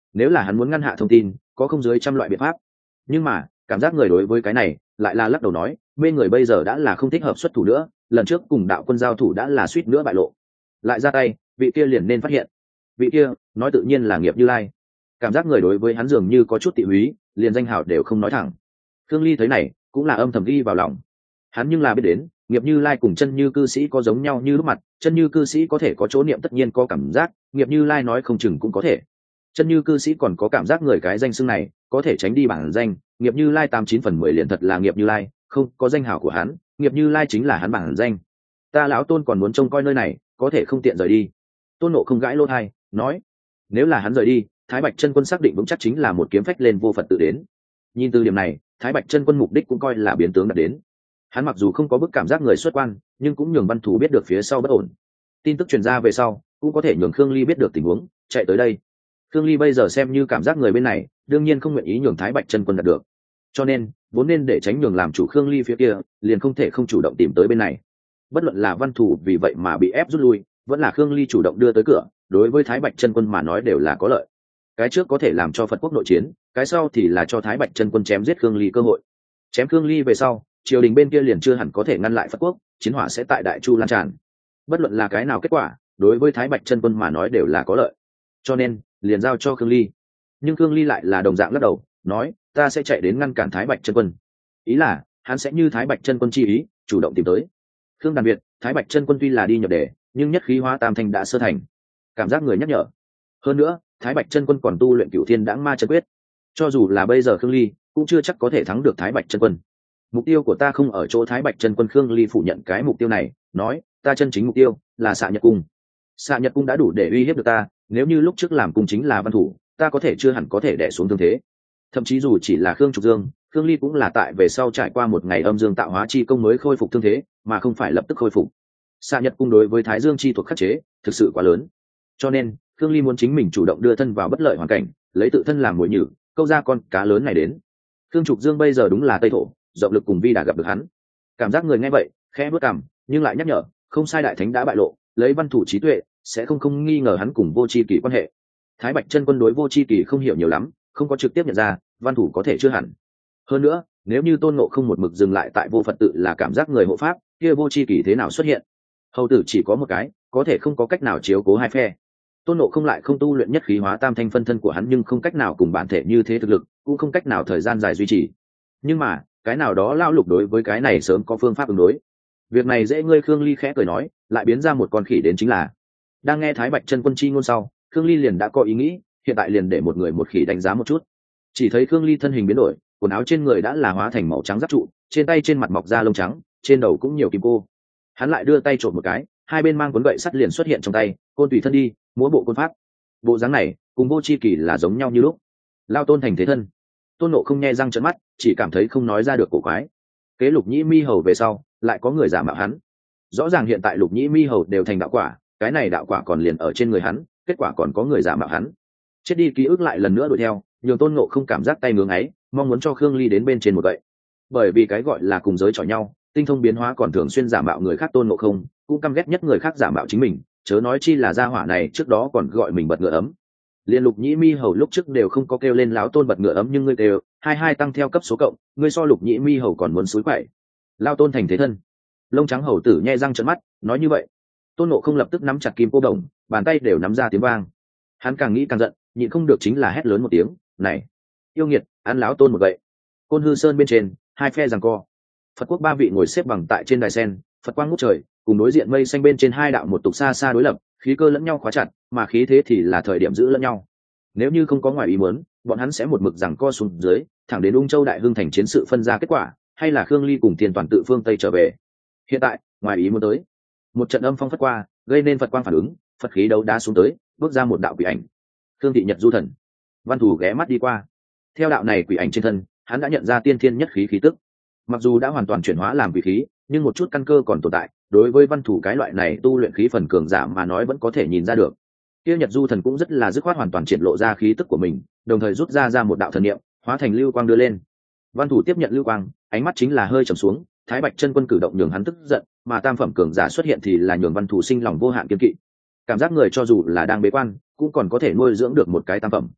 nếu là hắn muốn ngăn hạ thông tin có không dưới trăm loại biện pháp, nhưng mà cảm giác người đối với cái này lại là lắc đầu nói bên người bây giờ đã là không thích hợp xuất thủ nữa, lần trước cùng đạo quân giao thủ đã là suýt nữa bại lộ, lại ra tay vị kia liền nên phát hiện. Vị kia nói tự nhiên là Nghiệp Như Lai. Cảm giác người đối với hắn dường như có chút tị húy, liền danh hào đều không nói thẳng. Khương Ly thấy này cũng là âm thầm ghi vào lòng. Hắn nhưng là biết đến Nghiệp Như Lai cùng Chân Như cư sĩ có giống nhau như lúc mặt, Chân Như cư sĩ có thể có chỗ niệm tất nhiên có cảm giác, Nghiệp Như Lai nói không chừng cũng có thể. Chân Như cư sĩ còn có cảm giác người cái danh xưng này có thể tránh đi bản danh, Nghiệp Như Lai tám chín phần mười liền thật là Nghiệp Như Lai, không có danh hào của hắn, Nghiệp Như Lai chính là hắn bản danh. Ta lão Tôn còn muốn trông coi nơi này, có thể không tiện rời đi. Tôn Nộ không gãi lỗ tai, nói nếu là hắn rời đi, Thái Bạch Chân Quân xác định vững chắc chính là một kiếm phách lên vô Phật tự đến. Nhìn từ điểm này, Thái Bạch Chân Quân mục đích cũng coi là biến tướng đạt đến. Hắn mặc dù không có bức cảm giác người xuất quan, nhưng cũng nhường Văn Thủ biết được phía sau bất ổn. Tin tức truyền ra về sau, cũng có thể nhường Khương Ly biết được tình huống, chạy tới đây. Khương Ly bây giờ xem như cảm giác người bên này, đương nhiên không nguyện ý nhường Thái Bạch Chân Quân đạt được. Cho nên, vốn nên để tránh nhường làm chủ Khương Ly phía kia, liền không thể không chủ động tìm tới bên này. Bất luận là Văn Thủ vì vậy mà bị ép rút lui, vẫn là Khương Ly chủ động đưa tới cửa, đối với Thái Bạch Chân Quân mà nói đều là có lợi. Cái trước có thể làm cho Phật quốc nội chiến, cái sau thì là cho Thái Bạch Chân Quân chém giết Khương Ly cơ hội. Chém Khương Ly về sau, triều đình bên kia liền chưa hẳn có thể ngăn lại Phật quốc, chiến hỏa sẽ tại Đại Chu lan tràn. Bất luận là cái nào kết quả, đối với Thái Bạch Chân Quân mà nói đều là có lợi. Cho nên, liền giao cho Khương Ly. Nhưng Khương Ly lại là đồng dạng lắc đầu, nói, ta sẽ chạy đến ngăn cản Thái Bạch Chân Quân. Ý là, hắn sẽ như Thái Bạch Chân Quân chi ý, chủ động tìm tới. Khương Đàn Việt, Thái Bạch Chân Quân tuy là đi nhập đề, nhưng nhất khí hóa tam thanh đã sơ thành. Cảm giác người nhắc nhở. Hơn nữa, Thái Bạch Chân Quân còn tu luyện Cửu Thiên Đãng Ma Chân Quyết, cho dù là bây giờ Khương Ly cũng chưa chắc có thể thắng được Thái Bạch Chân Quân. Mục tiêu của ta không ở chỗ Thái Bạch Chân Quân. Khương Ly phủ nhận cái mục tiêu này, nói, ta chân chính mục tiêu là Xạ Nhật Cung. Xạ Nhật Cung đã đủ để uy hiếp được ta, nếu như lúc trước làm cung chính là Văn Thủ, ta có thể chưa hẳn có thể đè xuống thương thế. Thậm chí dù chỉ là Khương Trục Dương, Khương Ly cũng là tại về sau trải qua một ngày âm dương tạo hóa chi công mới khôi phục thương thế, mà không phải lập tức khôi phục. Xạ Nhật Cung đối với Thái Dương chi thuộc khắc chế thực sự quá lớn, cho nên Khương Ly muốn chính mình chủ động đưa thân vào bất lợi hoàn cảnh, lấy tự thân làm mồi nhử, câu ra con cá lớn này đến. Khương Trục Dương bây giờ đúng là Tây Thổ, rộng lực cùng vi đã gặp được hắn. Cảm giác người nghe vậy, khẽ bước cằm, nhưng lại nhắc nhở, không sai, đại thánh đã bại lộ, lấy Văn Thủ trí tuệ, sẽ không không nghi ngờ hắn cùng Vô Chi Kỳ quan hệ. Thái Bạch Chân Quân đối Vô Chi Kỳ không hiểu nhiều lắm, không có trực tiếp nhận ra, Văn Thủ có thể chưa hẳn. Hơn nữa, nếu như Tôn Ngộ không một mực dừng lại tại Vô Phật tự là cảm giác người hộ pháp, kia Vô Chi Kỳ thế nào xuất hiện? Hầu tử chỉ có một cái, có thể không có cách nào chiếu cố hai phe. Tôn Ngộ không lại không tu luyện nhất khí hóa tam thanh phân thân của hắn, nhưng không cách nào cùng bản thể như thế thực lực, cũng không cách nào thời gian dài duy trì. Nhưng mà, cái nào đó Lão Lục đối với cái này sớm có phương pháp ứng đối. Việc này dễ ngươi. Khương Ly khẽ cười nói, lại biến ra một con khỉ đến chính là. Đang nghe Thái Bạch Chân Quân chi ngôn sau, Khương Ly liền đã có ý nghĩ, hiện tại liền để một người một khỉ đánh giá một chút. Chỉ thấy Khương Ly thân hình biến đổi, quần áo trên người đã là hóa thành màu trắng giáp trụ, trên tay trên mặt mọc da lông trắng, trên đầu cũng nhiều kim cô. Hắn lại đưa tay trộm một cái, hai bên mang cuốn gậy sắt liền xuất hiện trong tay, côn tùy thân đi, múa bộ côn pháp. Bộ dáng này cùng Vô Chi Kỳ là giống nhau như lúc. Lao Tôn thành thế thân. Tôn Nộ không nhe răng trợn mắt, chỉ cảm thấy không nói ra được cổ quái. Kế Lục Nhĩ Mi Hầu về sau, lại có người giả mạo hắn. Rõ ràng hiện tại Lục Nhĩ Mi Hầu đều thành đạo quả, cái này đạo quả còn liền ở trên người hắn, kết quả còn có người giả mạo hắn. Chết đi ký ức lại lần nữa đuổi theo, nhường Tôn Nộ không cảm giác tay ngưỡng ấy, mong muốn cho Khương Ly đến bên trên một gậy. Bởi vì cái gọi là cùng giới chọi nhau, tinh thông biến hóa còn thường xuyên giả mạo người khác. Tôn Nộ không cũng căm ghét nhất người khác giả mạo chính mình, chớ nói chi là gia hỏa này trước đó còn gọi mình bật ngựa ấm. Liên Lục Nhĩ Mi Hầu lúc trước đều không có kêu lên lão Tôn bật ngựa ấm, nhưng ngươi đều hai hai tăng theo cấp số cộng, ngươi so Lục Nhĩ Mi Hầu còn muốn xúi quậy. Lao Tôn thành thế thân. Lông trắng hầu tử nhe răng trợn mắt, nói như vậy. Tôn Nộ không lập tức nắm chặt kim cô đồng, bàn tay đều nắm ra tiếng vang. Hắn càng nghĩ càng giận, nhịn không được chính là hét lớn một tiếng, này yêu nghiệt, ăn lão Tôn một vậy. Côn Hư Sơn bên trên, hai phe giằng co. Phật quốc ba vị ngồi xếp bằng tại trên đài sen, Phật quang ngút trời, cùng đối diện mây xanh bên trên hai đạo một tục xa xa đối lập, khí cơ lẫn nhau khóa chặt, mà khí thế thì là thời điểm giữ lẫn nhau. Nếu như không có ngoài ý muốn, bọn hắn sẽ một mực giằng co xuống dưới, thẳng đến Ung Châu Đại Hưng thành chiến sự phân ra kết quả, hay là Khương Ly cùng Thiên Toàn tự phương Tây trở về. Hiện tại, ngoài ý muốn tới, một trận âm phong phất qua, gây nên Phật quang phản ứng, Phật khí đấu đá xuống tới, bước ra một đạo quỷ ảnh. Khương Thị Nhật Du Thần. Văn Thủ ghé mắt đi qua. Theo đạo này quỷ ảnh trên thân, hắn đã nhận ra tiên thiên nhất khí khí tức. Mặc dù đã hoàn toàn chuyển hóa làm quỷ khí, nhưng một chút căn cơ còn tồn tại, đối với Văn Thủ cái loại này tu luyện khí phần cường giả mà nói vẫn có thể nhìn ra được. Tiêu Nhật Du Thần cũng rất là dứt khoát hoàn toàn triển lộ ra khí tức của mình, đồng thời rút ra ra một đạo thần niệm, hóa thành lưu quang đưa lên. Văn Thủ tiếp nhận lưu quang, ánh mắt chính là hơi trầm xuống. Thái Bạch Chân Quân cử động nhường hắn tức giận, mà tam phẩm cường giả xuất hiện thì là nhường Văn Thủ sinh lòng vô hạn kiên kỵ. Cảm giác người cho dù là đang bế quan, cũng còn có thể nuôi dưỡng được một cái tam phẩm.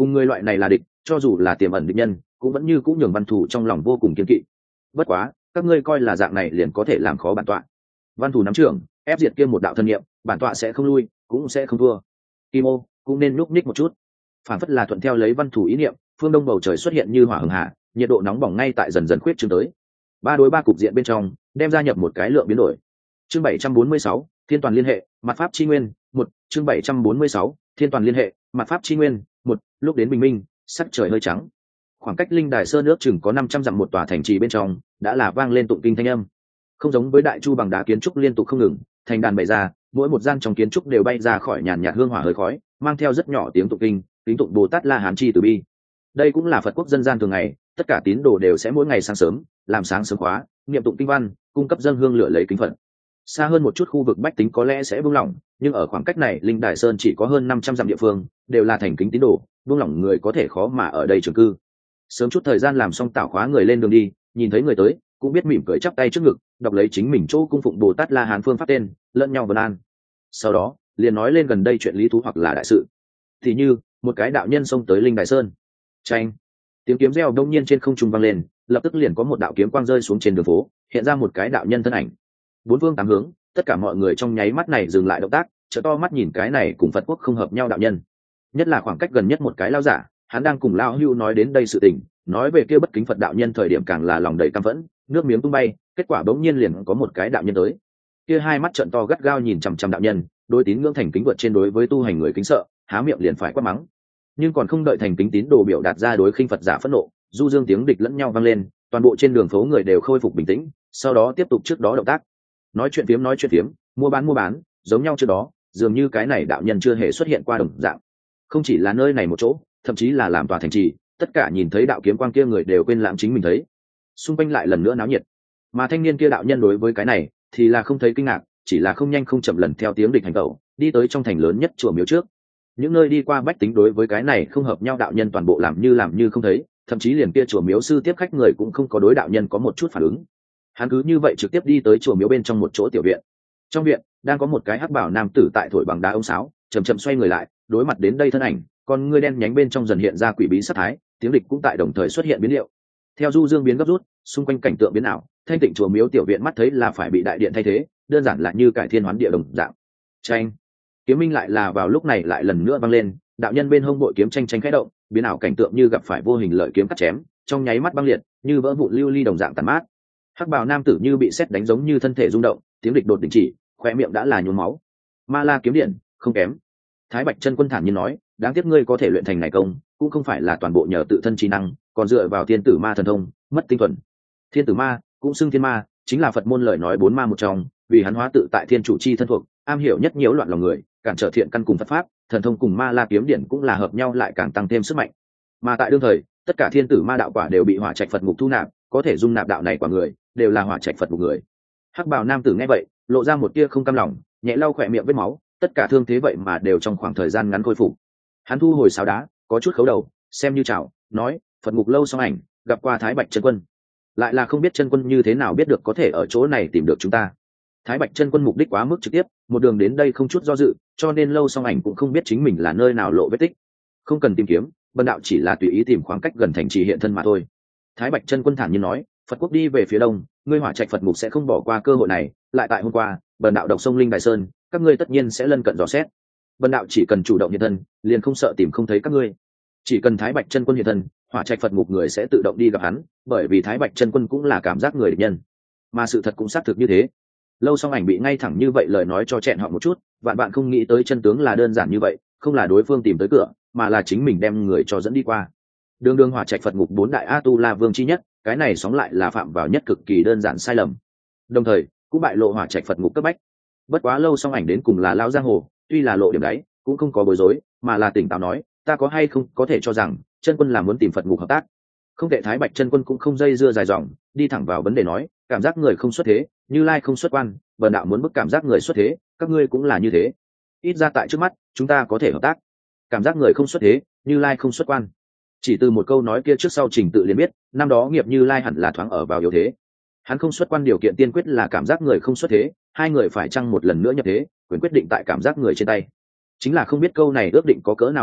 cùng người loại này là địch, cho dù là tiềm ẩn địch nhân cũng vẫn như cũng nhường văn thủ trong lòng vô cùng kiên kỵ. Bất quá các ngươi coi là dạng này liền có thể làm khó bản tọa. Văn thủ nắm trưởng ép diệt kia một đạo thân nhiệm, bản tọa sẽ không lui cũng sẽ không thua. Kim ô cũng nên núp ních một chút. Phản phất là thuận theo lấy văn thủ ý niệm, phương đông bầu trời xuất hiện như hỏa hừng hạ, nhiệt độ nóng bỏng ngay tại dần dần khuyết trương tới. Ba đối ba cục diện bên trong đem gia nhập một cái lượng biến đổi. Chương bảy trăm bốn mươi sáu, thiên toàn liên hệ, mặt pháp chi nguyên, một. Chương bảy trăm bốn mươi sáu, thiên toàn liên hệ, mặt pháp chi nguyên, một. Lúc đến bình minh, sắc trời hơi trắng. Khoảng cách linh đài sơn nước chừng có năm trăm dặm một tòa thành trì bên trong, đã là vang lên tụng kinh thanh âm. Không giống với đại chu bằng đá kiến trúc liên tục không ngừng, thành đàn bày ra, mỗi một gian trong kiến trúc đều bay ra khỏi nhàn nhạt hương hỏa hơi khói, mang theo rất nhỏ tiếng tụng kinh, kính tụng Bồ Tát La Hán chi từ bi. Đây cũng là Phật quốc dân gian thường ngày, tất cả tín đồ đều sẽ mỗi ngày sáng sớm làm sáng sớm khóa, niệm tụng kinh văn, cung cấp dâng hương lửa lấy kính phật. Xa hơn một chút khu vực bách tính có lẽ sẽ buông lỏng, nhưng ở khoảng cách này linh đài sơn chỉ có hơn năm trăm dặm địa phương, đều là thành kính tín đồ, buông lỏng người có thể khó mà ở đây trường cư. Sớm chút thời gian làm xong tảo khóa người lên đường đi, nhìn thấy người tới cũng biết mỉm cười chắp tay trước ngực, đọc lấy chính mình chỗ cung phụng Bồ Tát La Hán phương pháp tên, lẫn nhau vân an. Sau đó liền nói lên gần đây chuyện lý thú hoặc là đại sự. Thì như một cái đạo nhân xông tới linh đài sơn, tranh tiếng kiếm reo đông nhiên trên không trung vang lên, lập tức liền có một đạo kiếm quang rơi xuống trên đường phố, hiện ra một cái đạo nhân thân ảnh. Bốn phương tám hướng, tất cả mọi người trong nháy mắt này dừng lại động tác, trợ to mắt nhìn cái này cùng Phật quốc không hợp nhau đạo nhân. Nhất là khoảng cách gần nhất một cái lao giả, hắn đang cùng lao hưu nói đến đây sự tình, nói về kia bất kính Phật đạo nhân thời điểm càng là lòng đầy căm phẫn, nước miếng tung bay. Kết quả bỗng nhiên liền có một cái đạo nhân tới, kia hai mắt trợn to gắt gao nhìn chằm chằm đạo nhân, đối tín ngưỡng thành kính vượt trên đối với tu hành người kính sợ, há miệng liền phải quát mắng. Nhưng còn không đợi thành kính tín đồ biểu đạt ra đối khinh Phật giả phẫn nộ, du dương tiếng địch lẫn nhau vang lên, toàn bộ trên đường phố người đều khôi phục bình tĩnh, sau đó tiếp tục trước đó động tác, nói chuyện phiếm nói chuyện phiếm, mua bán mua bán, giống nhau trước đó, dường như cái này đạo nhân chưa hề xuất hiện qua đồng dạng. Không chỉ là nơi này một chỗ, thậm chí là làm tòa thành trì, tất cả nhìn thấy đạo kiếm quang kia người đều quên lãng chính mình thấy. Xung quanh lại lần nữa náo nhiệt, mà thanh niên kia đạo nhân đối với cái này thì là không thấy kinh ngạc, chỉ là không nhanh không chậm lần theo tiếng địch hành tẩu, đi tới trong thành lớn nhất chùa miếu trước. Những nơi đi qua bách tính đối với cái này không hợp nhau đạo nhân toàn bộ làm như làm như không thấy, thậm chí liền kia chùa miếu sư tiếp khách người cũng không có đối đạo nhân có một chút phản ứng. Hắn cứ như vậy trực tiếp đi tới chùa miếu bên trong một chỗ tiểu viện. Trong viện đang có một cái hắc bảo nam tử tại thổi bằng đá ông sáo, chậm chậm xoay người lại, đối mặt đến đây thân ảnh, con ngươi đen nhánh bên trong dần hiện ra quỷ bí sát thái, tiếng địch cũng tại đồng thời xuất hiện biến liệu. Theo du dương biến gấp rút, xung quanh cảnh tượng biến ảo, thanh tịnh chùa miếu tiểu viện mắt thấy là phải bị đại điện thay thế, đơn giản là như cải thiên hoán địa đồng dạng. Tranh kiếm minh lại là vào lúc này lại lần nữa vang lên, đạo nhân bên hông bội kiếm tranh tranh khẽ động, biến ảo cảnh tượng như gặp phải vô hình lợi kiếm cắt chém, trong nháy mắt băng liệt, như vỡ vụn lưu ly đồng dạng tàn mát. Hắc bào nam tử như bị sét đánh giống như thân thể rung động, tiếng địch đột đình chỉ, khoe miệng đã là nhuốm máu. Ma La kiếm điện, không kém. Thái Bạch chân quân thản nhiên nói, đáng tiếc ngươi có thể luyện thành này công, cũng không phải là toàn bộ nhờ tự thân trí năng, còn dựa vào thiên tử ma thần thông, mất tinh thuần. Thiên tử ma cũng xưng thiên ma, chính là Phật môn lời nói bốn ma một trong, vì hắn hóa tự tại thiên chủ chi thân thuộc, am hiểu nhất nhiễu loạn lòng người, cản trở thiện căn cùng Phật pháp, thần thông cùng Ma La kiếm điện cũng là hợp nhau lại càng tăng thêm sức mạnh. Mà tại đương thời, tất cả thiên tử ma đạo quả đều bị hỏa trạch Phật ngục thu nạp, có thể dung nạp đạo này quả người, đều là hỏa trạch Phật ngục người. Hắc bào nam tử nghe vậy, lộ ra một tia không cam lòng, nhẹ lau khỏe miệng vết máu, tất cả thương thế vậy mà đều trong khoảng thời gian ngắn khôi phục. Hắn thu hồi sáo đá, có chút khấu đầu, xem như chào, nói, Phật ngục lâu song ảnh, gặp qua Thái Bạch chân quân. Lại là không biết chân quân như thế nào biết được có thể ở chỗ này tìm được chúng ta. Thái Bạch chân quân mục đích quá mức trực tiếp, một đường đến đây không chút do dự, cho nên lâu song ảnh cũng không biết chính mình là nơi nào lộ vết tích. Không cần tìm kiếm, bần đạo chỉ là tùy ý tìm khoảng cách gần thành trì hiện thân mà thôi. Thái Bạch chân quân thản nhiên nói, Phật quốc đi về phía đông, ngươi hỏa trạch Phật ngục sẽ không bỏ qua cơ hội này, lại tại hôm qua, bần đạo độc sông linh Đài Sơn, các ngươi tất nhiên sẽ lân cận dò xét. Bần đạo chỉ cần chủ động hiện thân, liền không sợ tìm không thấy các ngươi. Chỉ cần Thái Bạch chân quân hiện thân, hỏa trạch Phật ngục người sẽ tự động đi gặp hắn, bởi vì Thái Bạch chân quân cũng là cảm giác người địch nhân. Mà sự thật cũng xác thực như thế. Lâu song ảnh bị ngay thẳng như vậy lời nói cho chẹn họ một chút, vạn bạn không nghĩ tới chân tướng là đơn giản như vậy, không là đối phương tìm tới cửa, mà là chính mình đem người cho dẫn đi qua. Đường đường hỏa trạch Phật ngục bốn đại A Tu La Vương chi nhất, cái này sóng lại là phạm vào nhất cực kỳ đơn giản sai lầm. Đồng thời, cũng bại lộ hỏa trạch Phật ngục cấp bách. Bất quá lâu song ảnh đến cùng là lao giang hồ, tuy là lộ điểm đấy, cũng không có bối rối, mà là tỉnh táo nói, ta có hay không có thể cho rằng chân quân là muốn tìm Phật ngục hợp tác. Không tệ. Thái Bạch chân quân cũng không dây dưa dài dòng, đi thẳng vào vấn đề nói, cảm giác người không xuất thế, Như Lai không xuất quan, bần đạo muốn bức cảm giác người xuất thế, các ngươi cũng là như thế. Ít ra tại trước mắt, chúng ta có thể hợp tác. Cảm giác người không xuất thế, Như Lai không xuất quan. Chỉ từ một câu nói kia trước sau trình tự liền biết, năm đó nghiệp Như Lai hẳn là thoáng ở vào yếu thế. Hắn không xuất quan điều kiện tiên quyết là cảm giác người không xuất thế, hai người phải chăng một lần nữa nhập thế, quyền quyết định tại cảm giác người trên tay. Chính là không biết câu này ước định có cỡ nào lực lượng,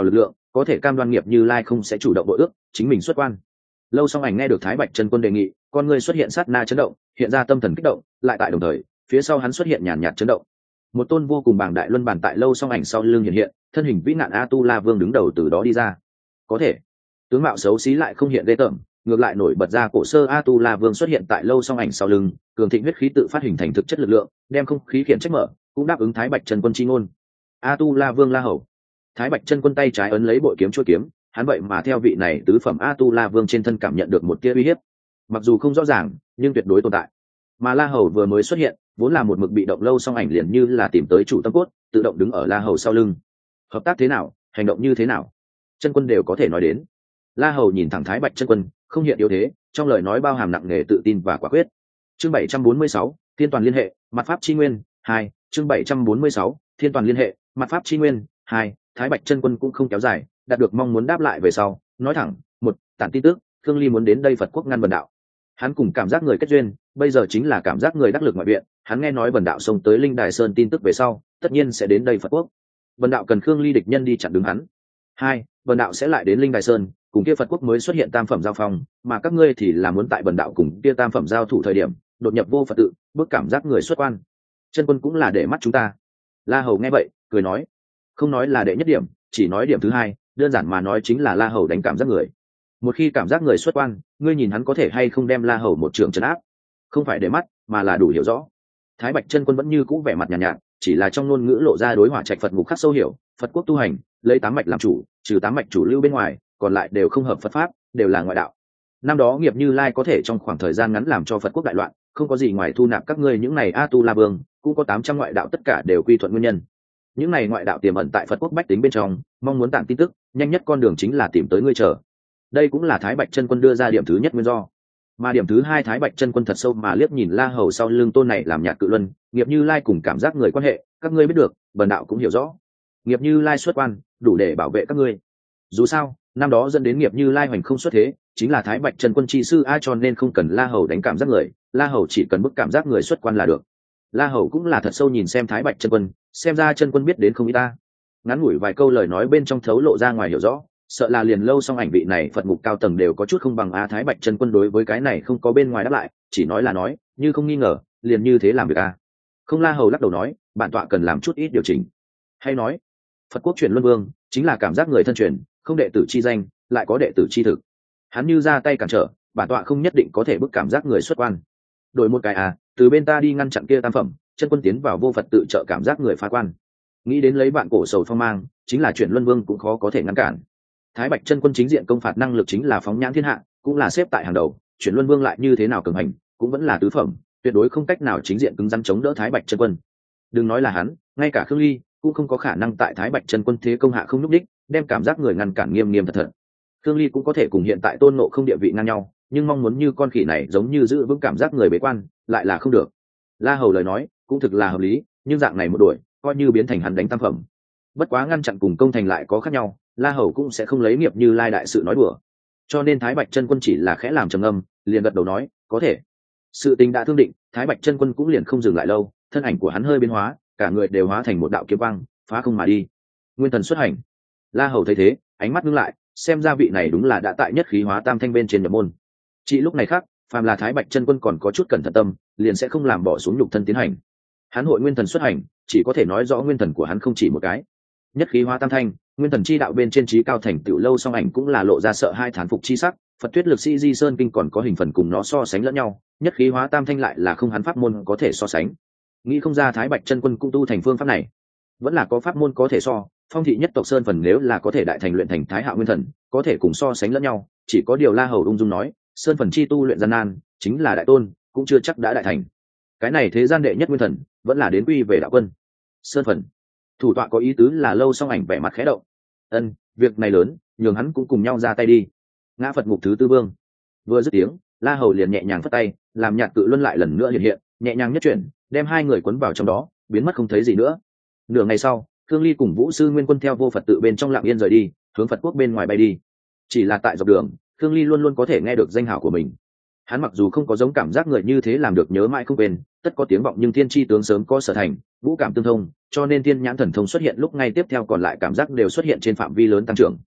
có thể cam đoan nghiệp Như Lai không sẽ chủ động bội ước chính mình xuất quan. Lâu Song Ảnh nghe được Thái Bạch chân quân đề nghị, con người xuất hiện sát na chấn động, hiện ra tâm thần kích động, lại tại đồng thời phía sau hắn xuất hiện nhàn nhạt chấn động. Một tôn vô cùng bàng đại luân bàn tại Lâu Song Ảnh sau lưng hiện hiện, thân hình vĩ nạn A Tu La Vương đứng đầu từ đó đi ra. Có thể tướng mạo xấu xí lại không hiện ghê tởm, ngược lại nổi bật ra cổ sơ A Tu La Vương xuất hiện tại Lâu Song Ảnh sau lưng, cường thịnh huyết khí tự phát hình thành thực chất lực lượng, đem không khí khiển trách mở, cũng đáp ứng Thái Bạch chân quân chi ngôn. A Tu La Vương La Hầu. Thái Bạch chân quân tay trái ấn lấy bội kiếm chuôi kiếm, hắn vậy mà theo vị này tứ phẩm A Tu La Vương trên thân cảm nhận được một tia uy hiếp, mặc dù không rõ ràng nhưng tuyệt đối tồn tại. Mà La Hầu vừa mới xuất hiện, vốn là một mực bị động Lâu Song Ảnh liền như là tìm tới chủ tâm cốt, tự động đứng ở La Hầu sau lưng. Hợp tác thế nào, hành động như thế nào, chân quân đều có thể nói đến. La Hầu nhìn thẳng Thái Bạch chân quân, không hiện yếu thế, trong lời nói bao hàm nặng nề tự tin và quả quyết. Chương bảy trăm bốn mươi sáu, Thiên toàn liên hệ, mặt pháp chi nguyên, hai, chương bảy trăm bốn mươi sáu, Thiên toàn liên hệ, mặt pháp chi nguyên, hai. Thái Bạch chân quân cũng không kéo dài, đạt được mong muốn đáp lại về sau, nói thẳng, một, tản tin tức, Khương Ly muốn đến đây Phật quốc ngăn Vần đạo. Hắn cùng cảm giác người kết duyên, bây giờ chính là cảm giác người đắc lực ngoại viện, hắn nghe nói Vần đạo xông tới Linh Đài Sơn tin tức về sau, tất nhiên sẽ đến đây Phật quốc. Vần đạo cần Khương Ly địch nhân đi chặn đứng hắn. Hai, Vần đạo sẽ lại đến Linh Đài Sơn, cùng kia Phật quốc mới xuất hiện tam phẩm giao phong, mà các ngươi thì là muốn tại Vần đạo cùng kia tam phẩm giao thủ thời điểm, đột nhập vô Phật tự, bước cảm giác người xuất quan. Chân quân cũng là để mắt chúng ta. La Hầu nghe vậy, cười nói, không nói là đệ nhất điểm, chỉ nói điểm thứ hai, đơn giản mà nói chính là La Hầu đánh cảm giác người. Một khi cảm giác người xuất quan, ngươi nhìn hắn có thể hay không đem La Hầu một trường trấn áp, không phải để mắt mà là đủ hiểu rõ. Thái Bạch chân quân vẫn như cũ vẻ mặt nhàn nhạt, nhạt, chỉ là trong ngôn ngữ lộ ra đối hỏa trạch Phật ngục khắc sâu hiểu, Phật quốc tu hành, lấy tám mạch làm chủ, trừ tám mạch chủ lưu bên ngoài, còn lại đều không hợp Phật pháp, đều là ngoại đạo. Năm đó nghiệp Như Lai có thể trong khoảng thời gian ngắn làm cho Phật quốc đại loạn, không có gì ngoài thu nạp các ngươi những này A Tu La Vương, cũng có tám trăm ngoại đạo tất cả đều quy thuận nguyên nhân. Những này ngoại đạo tiềm ẩn tại Phật quốc bách tính bên trong, mong muốn tạm tin tức, nhanh nhất con đường chính là tìm tới ngươi chờ. Đây cũng là Thái Bạch chân quân đưa ra điểm thứ nhất nguyên do. Mà điểm thứ hai, Thái Bạch chân quân thật sâu mà liếc nhìn La Hầu sau lưng tôn này làm nhạt cự luân, nghiệp Như Lai cùng cảm giác người quan hệ, các ngươi biết được, Bần đạo cũng hiểu rõ. Nghiệp Như Lai xuất quan, đủ để bảo vệ các ngươi. Dù sao, năm đó dẫn đến nghiệp Như Lai hoành không xuất thế, chính là Thái Bạch chân quân chi sư a, cho nên không cần La Hầu đánh cảm giác người, La Hầu chỉ cần bức cảm giác người xuất quan là được. La Hầu cũng là thật sâu nhìn xem Thái Bạch chân quân, xem ra chân quân biết đến không ít ta. Ngắn ngủi vài câu lời nói bên trong thấu lộ ra ngoài hiểu rõ, sợ là liền Lâu Song Ảnh vị này Phật ngục cao tầng đều có chút không bằng a. Thái Bạch chân quân đối với cái này không có bên ngoài đáp lại, chỉ nói là nói, như không nghi ngờ, liền như thế làm việc a. Không. La Hầu lắc đầu nói, bản tọa cần làm chút ít điều chỉnh. Hay nói, Phật quốc truyền luân vương chính là cảm giác người thân truyền, không đệ tử chi danh, lại có đệ tử chi thực. Hắn như ra tay cản trở, bản tọa không nhất định có thể bức cảm giác người xuất quan. Đổi một cái à, từ bên ta đi ngăn chặn kia tam phẩm, chân quân tiến vào vô Phật tự trợ cảm giác người phá quan. Nghĩ đến lấy bạn cổ sầu phong mang, chính là chuyển luân vương cũng khó có thể ngăn cản. Thái Bạch chân quân chính diện công phạt năng lực chính là phóng nhãn thiên hạ, cũng là xếp tại hàng đầu, chuyển luân vương lại như thế nào cường hành, cũng vẫn là tứ phẩm, tuyệt đối không cách nào chính diện cứng rắn chống đỡ Thái Bạch chân quân. Đừng nói là hắn, ngay cả Khương Ly cũng không có khả năng tại Thái Bạch chân quân thế công hạ không nhúc đích, đem cảm giác người ngăn cản nghiêm nghiêm thật thật. Khương Ly cũng có thể cùng hiện tại Tôn Ngộ Không địa vị ngang nhau, nhưng mong muốn như con khỉ này giống như giữ vững cảm giác người bế quan, lại là không được. La Hầu lời nói cũng thực là hợp lý, nhưng dạng này một đuổi, coi như biến thành hắn đánh tam phẩm. Bất quá ngăn chặn cùng công thành lại có khác nhau, La Hầu cũng sẽ không lấy nghiệp Như Lai đại sự nói đùa. Cho nên Thái Bạch chân quân chỉ là khẽ làm trầm ngâm, liền gật đầu nói, có thể. Sự tình đã thương định, Thái Bạch chân quân cũng liền không dừng lại lâu, thân ảnh của hắn hơi biến hóa, cả người đều hóa thành một đạo kiếm quang, phá không mà đi. Nguyên thần xuất hành. La Hầu thấy thế, ánh mắt ngưng lại, xem ra vị này đúng là đã tại nhất khí hóa tam thanh bên trên nhập môn. Chỉ lúc này khác, phàm là Thái Bạch chân quân còn có chút cẩn thận tâm, liền sẽ không làm bỏ xuống nhục thân tiến hành. Hắn hội nguyên thần xuất hành, chỉ có thể nói rõ nguyên thần của hắn không chỉ một cái. Nhất khí hóa tam thanh, nguyên thần chi đạo bên trên trí cao thành tựu Lâu Song Ảnh cũng là lộ ra sợ hai thán phục chi sắc. Phật Tuyết Lực Sĩ Di Sơn Kinh còn có hình phần cùng nó so sánh lẫn nhau, nhất khí hóa tam thanh lại là không hắn pháp môn có thể so sánh. Nghĩ không ra Thái Bạch chân quân cũng tu thành phương pháp này, vẫn là có pháp môn có thể so. Phong thị nhất tộc Sơn phần nếu là có thể đại thành luyện thành Thái Hạo nguyên thần, có thể cùng so sánh lẫn nhau. Chỉ có điều La Hầu ung dung nói, Sơn phần chi tu luyện gian nan, chính là đại tôn, cũng chưa chắc đã đại thành. Cái này thế gian đệ nhất nguyên thần, vẫn là đến quy về đạo quân. Sơn phần, thủ tọa có ý tứ là Lâu Song Ảnh vẻ mặt khẽ động. Ân, việc này lớn, nhường hắn cũng cùng nhau ra tay đi. Ngã Phật ngục thứ tư vương. Vừa dứt tiếng, La Hầu liền nhẹ nhàng phất tay, làm nhạt cự luân lại lần nữa hiện hiện, nhẹ nhàng nhất chuyển, đem hai người cuốn vào trong đó, biến mất không thấy gì nữa. Nửa ngày sau, Khương Ly cùng Vũ Sư Nguyên Quân theo vô Phật tự bên trong lặng yên rời đi, hướng Phật quốc bên ngoài bay đi. Chỉ là tại dọc đường, Khương Ly luôn luôn có thể nghe được danh hào của mình. Hắn mặc dù không có giống cảm giác người như thế làm được nhớ mãi không quên, tất có tiếng vọng, nhưng thiên tri tướng sớm có sở thành, vũ cảm tương thông, cho nên thiên nhãn thần thông xuất hiện lúc ngay tiếp theo còn lại cảm giác đều xuất hiện trên phạm vi lớn tăng trưởng.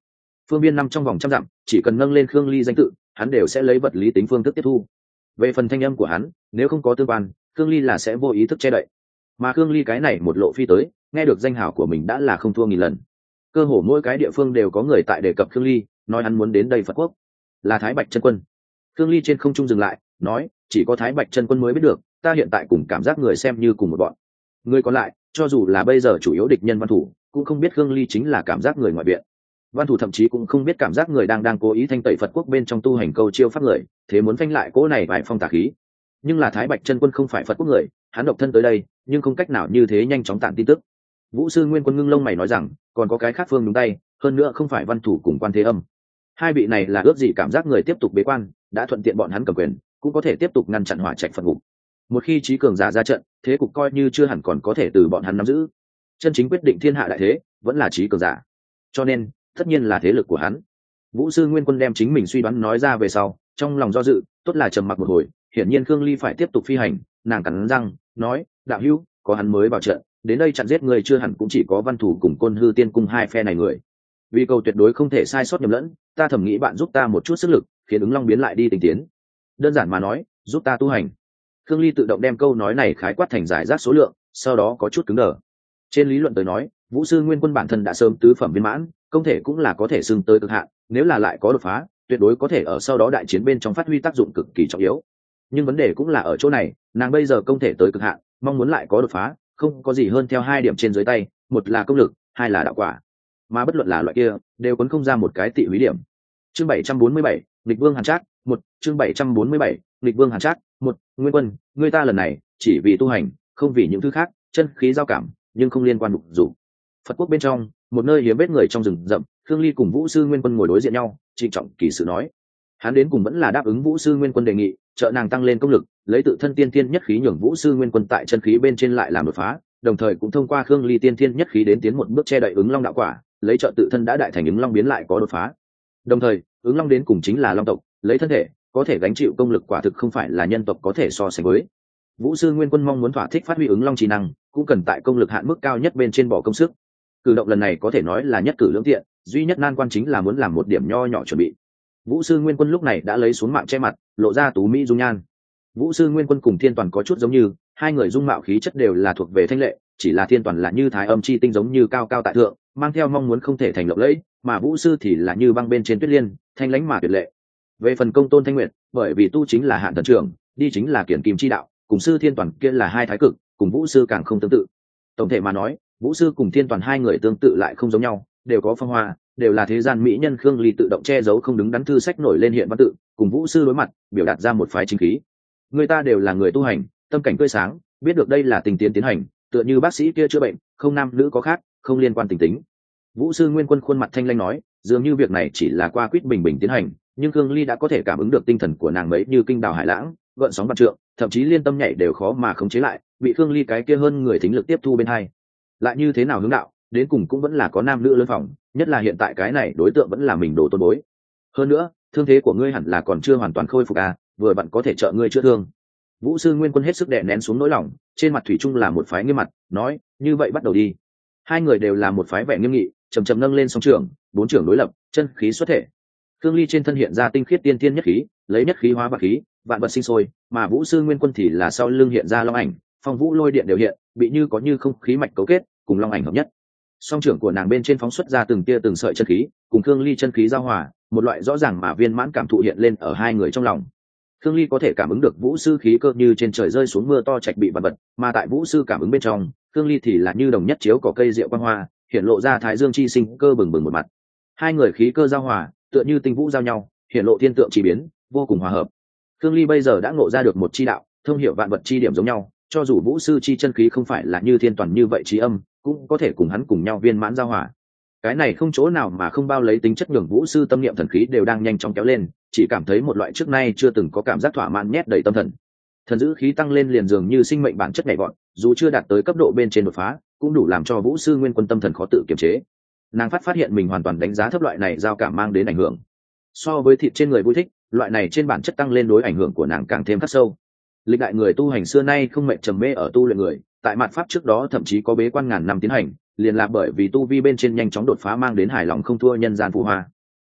phương viên năm trong vòng trăm dặm chỉ cần nâng lên khương ly danh tự, hắn đều sẽ lấy vật lý tính phương thức tiếp thu. Về phần thanh âm của hắn, nếu không có tương quan, khương ly là sẽ vô ý thức che đậy. Mà khương ly cái này một lộ phi tới, nghe được danh hào của mình đã là không thua nghìn lần. Cơ hồ mỗi cái địa phương đều có người tại đề cập khương ly, nói hắn muốn đến đây Phật quốc, là Thái Bạch chân quân. Khương ly trên không trung dừng lại, nói, chỉ có Thái Bạch chân quân mới biết được, ta hiện tại cùng cảm giác người xem như cùng một bọn. Người còn lại, cho dù là bây giờ chủ yếu địch nhân Văn Thủ, cũng không biết khương ly chính là cảm giác người ngoại viện. Văn Thủ thậm chí cũng không biết cảm giác người đang đang cố ý thanh tẩy Phật quốc bên trong tu hành câu chiêu pháp người, thế muốn phanh lại cỗ này vài phong tà khí. Nhưng là Thái Bạch chân quân không phải Phật quốc người, hắn độc thân tới đây, nhưng không cách nào như thế nhanh chóng tản tin tức. Vũ sư Nguyên Quân ngưng lông mày nói rằng, còn có cái khác phương đúng tay, hơn nữa không phải Văn Thủ cùng Quan Thế Âm. Hai vị này là ước gì cảm giác người tiếp tục bế quan, đã thuận tiện bọn hắn cầm quyền, cũng có thể tiếp tục ngăn chặn hỏa trạch Phật ngục. Một khi trí cường giả ra trận, thế cục coi như chưa hẳn còn có thể từ bọn hắn nắm giữ. Chân chính quyết định thiên hạ đại thế, vẫn là trí cường giả. Cho nên, tất nhiên là thế lực của hắn. Vũ sư Nguyên Quân đem chính mình suy đoán nói ra về sau, trong lòng do dự, tốt là trầm mặc một hồi, hiển nhiên Khương Ly phải tiếp tục phi hành, nàng cắn răng, nói, đạo hữu, có hắn mới vào trận, đến đây chặn giết người chưa hẳn cũng chỉ có Văn Thủ cùng Côn Hư Tiên cung hai phe này người. Vì cầu tuyệt đối không thể sai sót nhầm lẫn, ta thầm nghĩ bạn giúp ta một chút sức lực, khiến ứng long biến lại đi tình tiến. Đơn giản mà nói, giúp ta tu hành. Khương Ly tự động đem câu nói này khái quát thành giải rác số lượng, sau đó có chút cứng đờ. Trên lý luận tới nói, Vũ sư Nguyên Quân bản thân đã sớm tứ phẩm viên mãn, công thể cũng là có thể xưng tới cực hạn, nếu là lại có đột phá, tuyệt đối có thể ở sau đó đại chiến bên trong phát huy tác dụng cực kỳ trọng yếu. Nhưng vấn đề cũng là ở chỗ này, nàng bây giờ công thể tới cực hạn, mong muốn lại có đột phá, không có gì hơn theo hai điểm trên dưới tay, một là công lực, hai là đạo quả. Mà bất luận là loại kia, đều cuốn không ra một cái tị húy điểm. Chương bảy trăm bốn mươi bảy, Nghịch Vương Hàn Trác, một, chương bảy trăm bốn mươi bảy, Nghịch Vương Hàn Trác, một, Nguyên Quân, ngươi ta lần này chỉ vì tu hành, không vì những thứ khác, chân khí giao cảm, nhưng không liên quan mục dù. Phật quốc bên trong, một nơi hiếm vết người trong rừng rậm, Khương Ly cùng Vũ sư Nguyên Quân ngồi đối diện nhau, trịnh trọng kỳ sự nói, hắn đến cùng vẫn là đáp ứng Vũ sư Nguyên Quân đề nghị, trợ nàng tăng lên công lực, lấy tự thân tiên thiên nhất khí nhường Vũ sư Nguyên Quân tại chân khí bên trên lại làm đột phá, đồng thời cũng thông qua Khương Ly tiên thiên nhất khí đến tiến một bước che đậy ứng long đạo quả, lấy trợ tự thân đã đại thành ứng long biến lại có đột phá. Đồng thời, ứng long đến cùng chính là long tộc, lấy thân thể có thể gánh chịu công lực quả thực không phải là nhân tộc có thể so sánh với. Vũ sư Nguyên Quân mong muốn thỏa thích phát huy ứng long trí năng, cũng cần tại công lực hạn mức cao nhất bên trên bỏ công sức. Cử động lần này có thể nói là nhất cử lưỡng tiện, duy nhất nan quan chính là muốn làm một điểm nho nhỏ chuẩn bị. Vũ sư Nguyên Quân lúc này đã lấy xuống mạng che mặt, lộ ra tú mỹ dung nhan. Vũ sư Nguyên Quân cùng Thiên Toàn có chút giống như, hai người dung mạo khí chất đều là thuộc về thanh lệ, chỉ là Thiên Toàn là như thái âm chi tinh giống như cao cao tại thượng, mang theo mong muốn không thể thành lộng lẫy, mà Vũ sư thì là như băng bên trên tuyết liên, thanh lãnh mà tuyệt lệ. Về phần Công Tôn Thanh Nguyệt, bởi vì tu chính là Hạn Thần Trưởng, đi chính là Kiển Kim chi đạo, cùng sư Thiên Toàn kia là hai thái cực, cùng Vũ sư càng không tương tự. Tổng thể mà nói, Vũ sư cùng Thiên Toàn hai người tương tự lại không giống nhau, đều có phong hoa, đều là thế gian mỹ nhân. Khương Ly tự động che giấu không đứng đắn thư sách nổi lên hiện văn tự, cùng Vũ sư đối mặt, biểu đạt ra một phái chính khí. Người ta đều là người tu hành, tâm cảnh tươi sáng, biết được đây là tình tiến tiến hành, tựa như bác sĩ kia chữa bệnh, không nam nữ có khác, không liên quan tình tính. Vũ sư Nguyên Quân khuôn mặt thanh lãnh nói, dường như việc này chỉ là qua quýt bình bình tiến hành, nhưng Khương Ly đã có thể cảm ứng được tinh thần của nàng mấy như kinh đào hải lãng, gợn sóng vạn trượng, thậm chí liên tâm nhảy đều khó mà khống chế lại, bị Khương Ly cái kia hơn người thính lực tiếp thu bên hai. Lại như thế nào hướng đạo, đến cùng cũng vẫn là có nam nữ lớn phòng, nhất là hiện tại cái này đối tượng vẫn là mình đồ tôn bối. Hơn nữa, thương thế của ngươi hẳn là còn chưa hoàn toàn khôi phục à, vừa vặn có thể trợ ngươi chữa thương. Vũ sư Nguyên Quân hết sức đè nén xuống nỗi lòng, trên mặt thủy chung là một phái nghiêm mặt, nói, như vậy bắt đầu đi. Hai người đều là một phái vẻ nghiêm nghị, chầm chầm nâng lên song trưởng, bốn trưởng đối lập, chân khí xuất thể. Khương Ly trên thân hiện ra tinh khiết tiên tiên nhất khí, lấy nhất khí hóa vạn khí, vạn vật sinh sôi, mà Vũ sư Nguyên Quân thì là sau lưng hiện ra long ảnh, phong vũ lôi điện đều hiện, bị như có như không khí mạch cấu kết, cùng long ảnh hợp nhất. Song trưởng của nàng bên trên phóng xuất ra từng tia từng sợi chân khí, cùng Khương Ly chân khí giao hòa, một loại rõ ràng mà viên mãn cảm thụ hiện lên ở hai người trong lòng. Khương Ly có thể cảm ứng được Vũ sư khí cơ như trên trời rơi xuống mưa to trạch bị bật bật, mà tại Vũ sư cảm ứng bên trong, Khương Ly thì là như đồng nhất chiếu cỏ cây rượu quang hoa, hiện lộ ra thái dương chi sinh cơ bừng bừng một mặt. Hai người khí cơ giao hòa, tựa như tinh vũ giao nhau, hiện lộ thiên tượng chi biến, vô cùng hòa hợp. Khương Ly bây giờ đã ngộ ra được một chi đạo, thông hiểu vạn vật chi điểm giống nhau, cho dù Vũ sư chi chân khí không phải là như Thiên Toàn như vậy trí âm, cũng có thể cùng hắn cùng nhau viên mãn giao hòa. Cái này không chỗ nào mà không bao lấy tính chất nhường Vũ sư tâm niệm thần khí đều đang nhanh chóng kéo lên, chỉ cảm thấy một loại trước nay chưa từng có cảm giác thỏa mãn nhét đầy tâm thần. Thần dữ khí tăng lên liền dường như sinh mệnh bản chất nhảy vọt, dù chưa đạt tới cấp độ bên trên đột phá, cũng đủ làm cho Vũ sư Nguyên Quân tâm thần khó tự kiềm chế. Nàng phát phát hiện mình hoàn toàn đánh giá thấp loại này giao cảm mang đến ảnh hưởng. So với thịt trên người vui thích, loại này trên bản chất tăng lên đối ảnh hưởng của nàng càng thêm khắc sâu. Lịch đại người tu hành xưa nay không mệt trầm mê ở tu luyện người, tại mạt pháp trước đó thậm chí có bế quan ngàn năm tiến hành, liền là bởi vì tu vi bên trên nhanh chóng đột phá mang đến hài lòng không thua nhân gian phù hoa.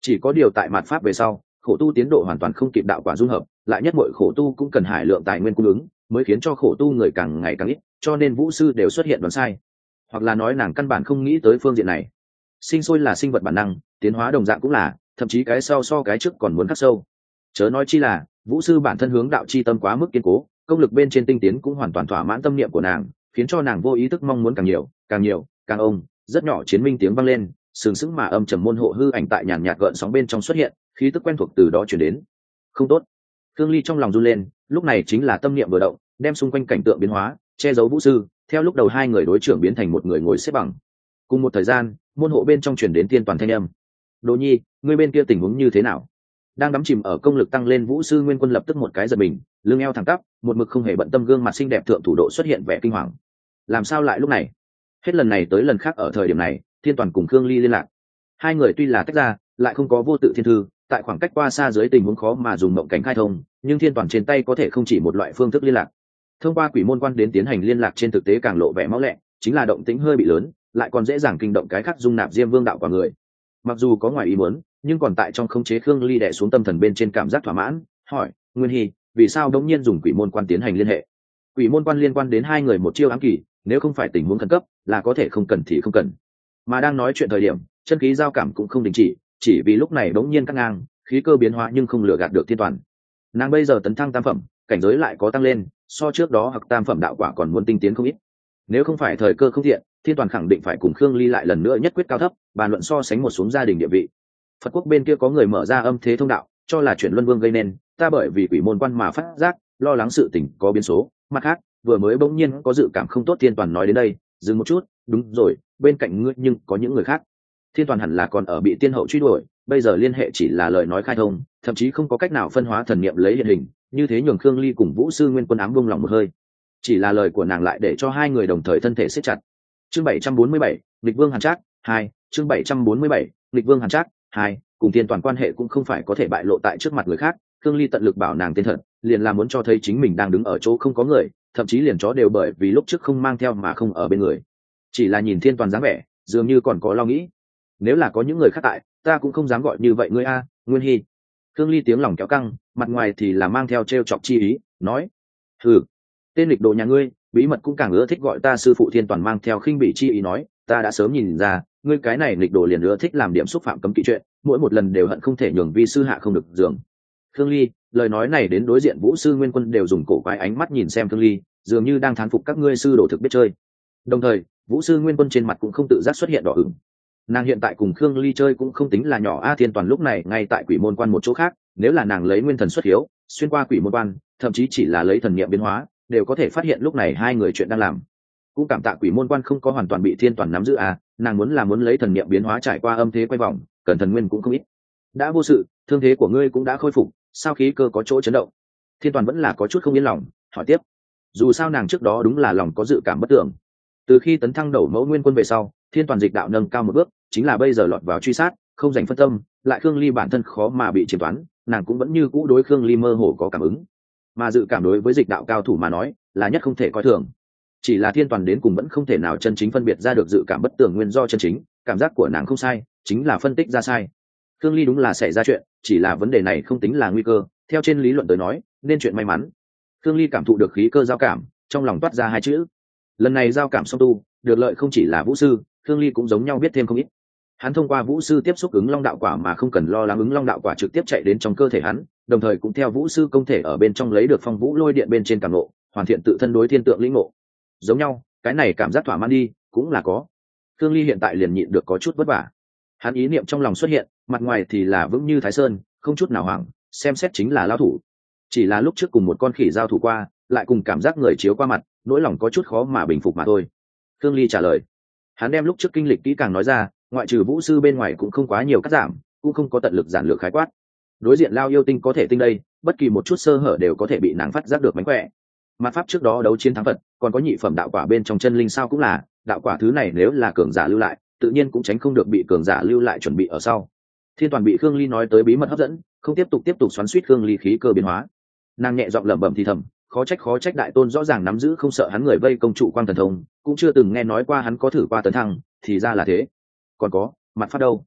Chỉ có điều tại mạt pháp về sau, khổ tu tiến độ hoàn toàn không kịp đạo quả dung hợp, lại nhất mọi khổ tu cũng cần hải lượng tài nguyên cung ứng, mới khiến cho khổ tu người càng ngày càng ít, cho nên vũ sư đều xuất hiện đoán sai, hoặc là nói nàng căn bản không nghĩ tới phương diện này. Sinh sôi là sinh vật bản năng, tiến hóa đồng dạng cũng là, thậm chí cái sau so cái trước còn muốn khắc sâu. Chớ nói chi là vũ sư bản thân hướng đạo chi tâm quá mức kiên cố, công lực bên trên tinh tiến cũng hoàn toàn thỏa mãn tâm niệm của nàng, khiến cho nàng vô ý thức mong muốn càng nhiều càng nhiều càng ông. Rất nhỏ chiến minh tiếng vang lên, sừng sững mà âm trầm môn hộ hư ảnh tại nhàn nhạt gợn sóng bên trong xuất hiện, khí tức quen thuộc từ đó chuyển đến. Không tốt. Thương Ly trong lòng run lên, lúc này chính là tâm niệm vừa động, đem xung quanh cảnh tượng biến hóa, che giấu vũ sư. Theo lúc đầu hai người đối trưởng biến thành một người ngồi xếp bằng. Cùng một thời gian, môn hộ bên trong chuyển đến thiên toàn thanh âm. Đỗ Nhi, ngươi bên kia tình huống như thế nào? Đang đắm chìm ở công lực tăng lên vũ sư nguyên quân lập tức một cái giật mình, lưng eo thẳng tắp, một mực không hề bận tâm gương mặt xinh đẹp thượng thủ độ xuất hiện vẻ kinh hoàng. Làm sao lại lúc này? Hết lần này tới lần khác ở thời điểm này, thiên toàn cùng Khương Ly liên lạc. Hai người tuy là tách ra, lại không có vô tự thiên thư, tại khoảng cách qua xa dưới tình huống khó mà dùng mộng cảnh khai thông, nhưng thiên toàn trên tay có thể không chỉ một loại phương thức liên lạc. Thông qua quỷ môn quan đến tiến hành liên lạc trên thực tế càng lộ vẻ máu lẹ, chính là động tĩnh hơi bị lớn, lại còn dễ dàng kinh động cái khác dung nạp diêm vương đạo của người. Mặc dù có ngoài ý muốn, nhưng còn tại trong khống chế Khương Ly đè xuống tâm thần bên trên cảm giác thỏa mãn, hỏi: Nguyên Hy, vì sao đống nhiên dùng quỷ môn quan tiến hành liên hệ? Quỷ môn quan liên quan đến hai người một chiêu ám kỳ, nếu không phải tình huống khẩn cấp, là có thể không cần thì không cần. Mà đang nói chuyện thời điểm, chân khí giao cảm cũng không đình chỉ, chỉ vì lúc này đống nhiên cắt ngang, khí cơ biến hóa nhưng không lừa gạt được thiên toàn. Nàng bây giờ tấn thăng tam phẩm, cảnh giới lại có tăng lên, so trước đó hoặc tam phẩm đạo quả còn muốn tinh tiến không ít. Nếu không phải thời cơ không thiện, thiên toàn khẳng định phải cùng Khương Ly lại lần nữa nhất quyết cao thấp, bàn luận so sánh một xuống gia đình địa vị. Phật quốc bên kia có người mở ra âm thế thông đạo, cho là chuyện luân vương gây nên, ta bởi vì quỷ môn quan mà phát giác, lo lắng sự tình có biến số. Mặt khác, vừa mới bỗng nhiên có dự cảm không tốt, thiên toàn nói đến đây, dừng một chút, đúng rồi, bên cạnh ngươi nhưng có những người khác. Thiên toàn hẳn là còn ở bị tiên hậu truy đuổi, bây giờ liên hệ chỉ là lời nói khai thông, thậm chí không có cách nào phân hóa thần niệm lấy hiện hình, như thế nhường Khương Ly cùng Vũ sư Nguyên Quân ám buông lòng một hơi. Chỉ là lời của nàng lại để cho hai người đồng thời thân thể siết chặt. Chương bảy trăm bốn mươi bảy, Lịch Vương Hàn Trác hai, chương bảy trăm bốn mươi bảy, Lịch Vương Hàn Trác hai, cùng thiên toàn quan hệ cũng không phải có thể bại lộ tại trước mặt người khác. Khương Ly tận lực bảo nàng tên thật, liền là muốn cho thấy chính mình đang đứng ở chỗ không có người, thậm chí liền chó đều bởi vì lúc trước không mang theo mà không ở bên người. Chỉ là nhìn thiên toàn dáng vẻ, dường như còn có lo nghĩ. Nếu là có những người khác tại, ta cũng không dám gọi như vậy ngươi a, Nguyên Hy. Khương Ly tiếng lòng kéo căng, mặt ngoài thì là mang theo trêu chọc chi ý, nói: "Hừ, tên lịch đồ nhà ngươi, bí mật cũng càng ưa thích gọi ta sư phụ." Thiên toàn mang theo khinh bỉ chi ý nói: "Ta đã sớm nhìn ra, ngươi cái này lịch đồ liền ưa thích làm điểm xúc phạm cấm kỵ chuyện, mỗi một lần đều hận không thể nhường vi sư hạ không được giường." Khương Ly, lời nói này đến đối diện Vũ sư Nguyên Quân đều dùng cổ quái ánh mắt nhìn xem Khương Ly, dường như đang thán phục các ngươi sư đồ thực biết chơi. Đồng thời, Vũ sư Nguyên Quân trên mặt cũng không tự giác xuất hiện đỏ ửng. Nàng hiện tại cùng Khương Ly chơi cũng không tính là nhỏ a. Thiên toàn lúc này ngay tại quỷ môn quan một chỗ khác, nếu là nàng lấy nguyên thần xuất hiếu, xuyên qua quỷ môn quan, thậm chí chỉ là lấy thần niệm biến hóa, đều có thể phát hiện lúc này hai người chuyện đang làm. Cũng cảm tạ quỷ môn quan không có hoàn toàn bị thiên toàn nắm giữ a, nàng muốn là muốn lấy thần niệm biến hóa trải qua âm thế quay vòng, cần thần nguyên cũng không ít. Đã vô sự, thương thế của ngươi cũng đã khôi phục, sao khí cơ có chỗ chấn động? Thiên toàn vẫn là có chút không yên lòng, hỏi tiếp. Dù sao nàng trước đó đúng là lòng có dự cảm bất tưởng. Từ khi tấn thăng đầu mẫu nguyên quân về sau, thiên toàn dịch đạo nâng cao một bước, chính là bây giờ lọt vào truy sát, không dành phân tâm, lại Khương Ly bản thân khó mà bị chiếm toán, nàng cũng vẫn như cũ đối Khương Ly mơ hồ có cảm ứng. Mà dự cảm đối với dịch đạo cao thủ mà nói, là nhất không thể coi thường. Chỉ là thiên toàn đến cùng vẫn không thể nào chân chính phân biệt ra được dự cảm bất tường nguyên do chân chính, cảm giác của nàng không sai, chính là phân tích ra sai. Khương Ly đúng là xảy ra chuyện, chỉ là vấn đề này không tính là nguy cơ, theo trên lý luận tới nói, nên chuyện may mắn. Khương Ly cảm thụ được khí cơ giao cảm, trong lòng toát ra hai chữ. Lần này giao cảm song tu, được lợi không chỉ là Vũ sư, Khương Ly cũng giống nhau biết thêm không ít. Hắn thông qua Vũ sư tiếp xúc ứng long đạo quả mà không cần lo lắng ứng long đạo quả trực tiếp chạy đến trong cơ thể hắn, đồng thời cũng theo Vũ sư công thể ở bên trong lấy được phong vũ lôi điện bên trên cảm ngộ, hoàn thiện tự thân đối thiên tượng lĩnh ngộ. Giống nhau, cái này cảm giác thỏa mãn đi, cũng là có. Khương Ly hiện tại liền nhịn được có chút vất vả. Hắn ý niệm trong lòng xuất hiện, mặt ngoài thì là vững như Thái Sơn, không chút nào hoảng, xem xét chính là lão thủ. Chỉ là lúc trước cùng một con khỉ giao thủ qua, lại cùng cảm giác người chiếu qua mặt, nỗi lòng có chút khó mà bình phục mà thôi. Khương Ly trả lời. Hắn đem lúc trước kinh lịch kỹ càng nói ra, ngoại trừ Vũ sư bên ngoài cũng không quá nhiều cắt giảm, cũng không có tận lực giản lược khái quát. Đối diện Lao yêu tinh có thể tinh đây, bất kỳ một chút sơ hở đều có thể bị nàng phát giác được mánh khỏe. Mặt pháp trước đó đấu chiến thắng Phật, còn có nhị phẩm đạo quả bên trong chân linh sao cũng là, đạo quả thứ này nếu là cường giả lưu lại, tự nhiên cũng tránh không được bị cường giả lưu lại chuẩn bị ở sau. Thiên toàn bị Khương Ly nói tới bí mật hấp dẫn, không tiếp tục tiếp tục xoắn xuýt Khương Ly khí cơ biến hóa. Nàng nhẹ giọng lẩm bẩm thì thầm, khó trách khó trách đại tôn rõ ràng nắm giữ không sợ hắn người vây công trụ quan thần thông, cũng chưa từng nghe nói qua hắn có thử qua tấn thăng, thì ra là thế. Còn có mặt pháp đâu?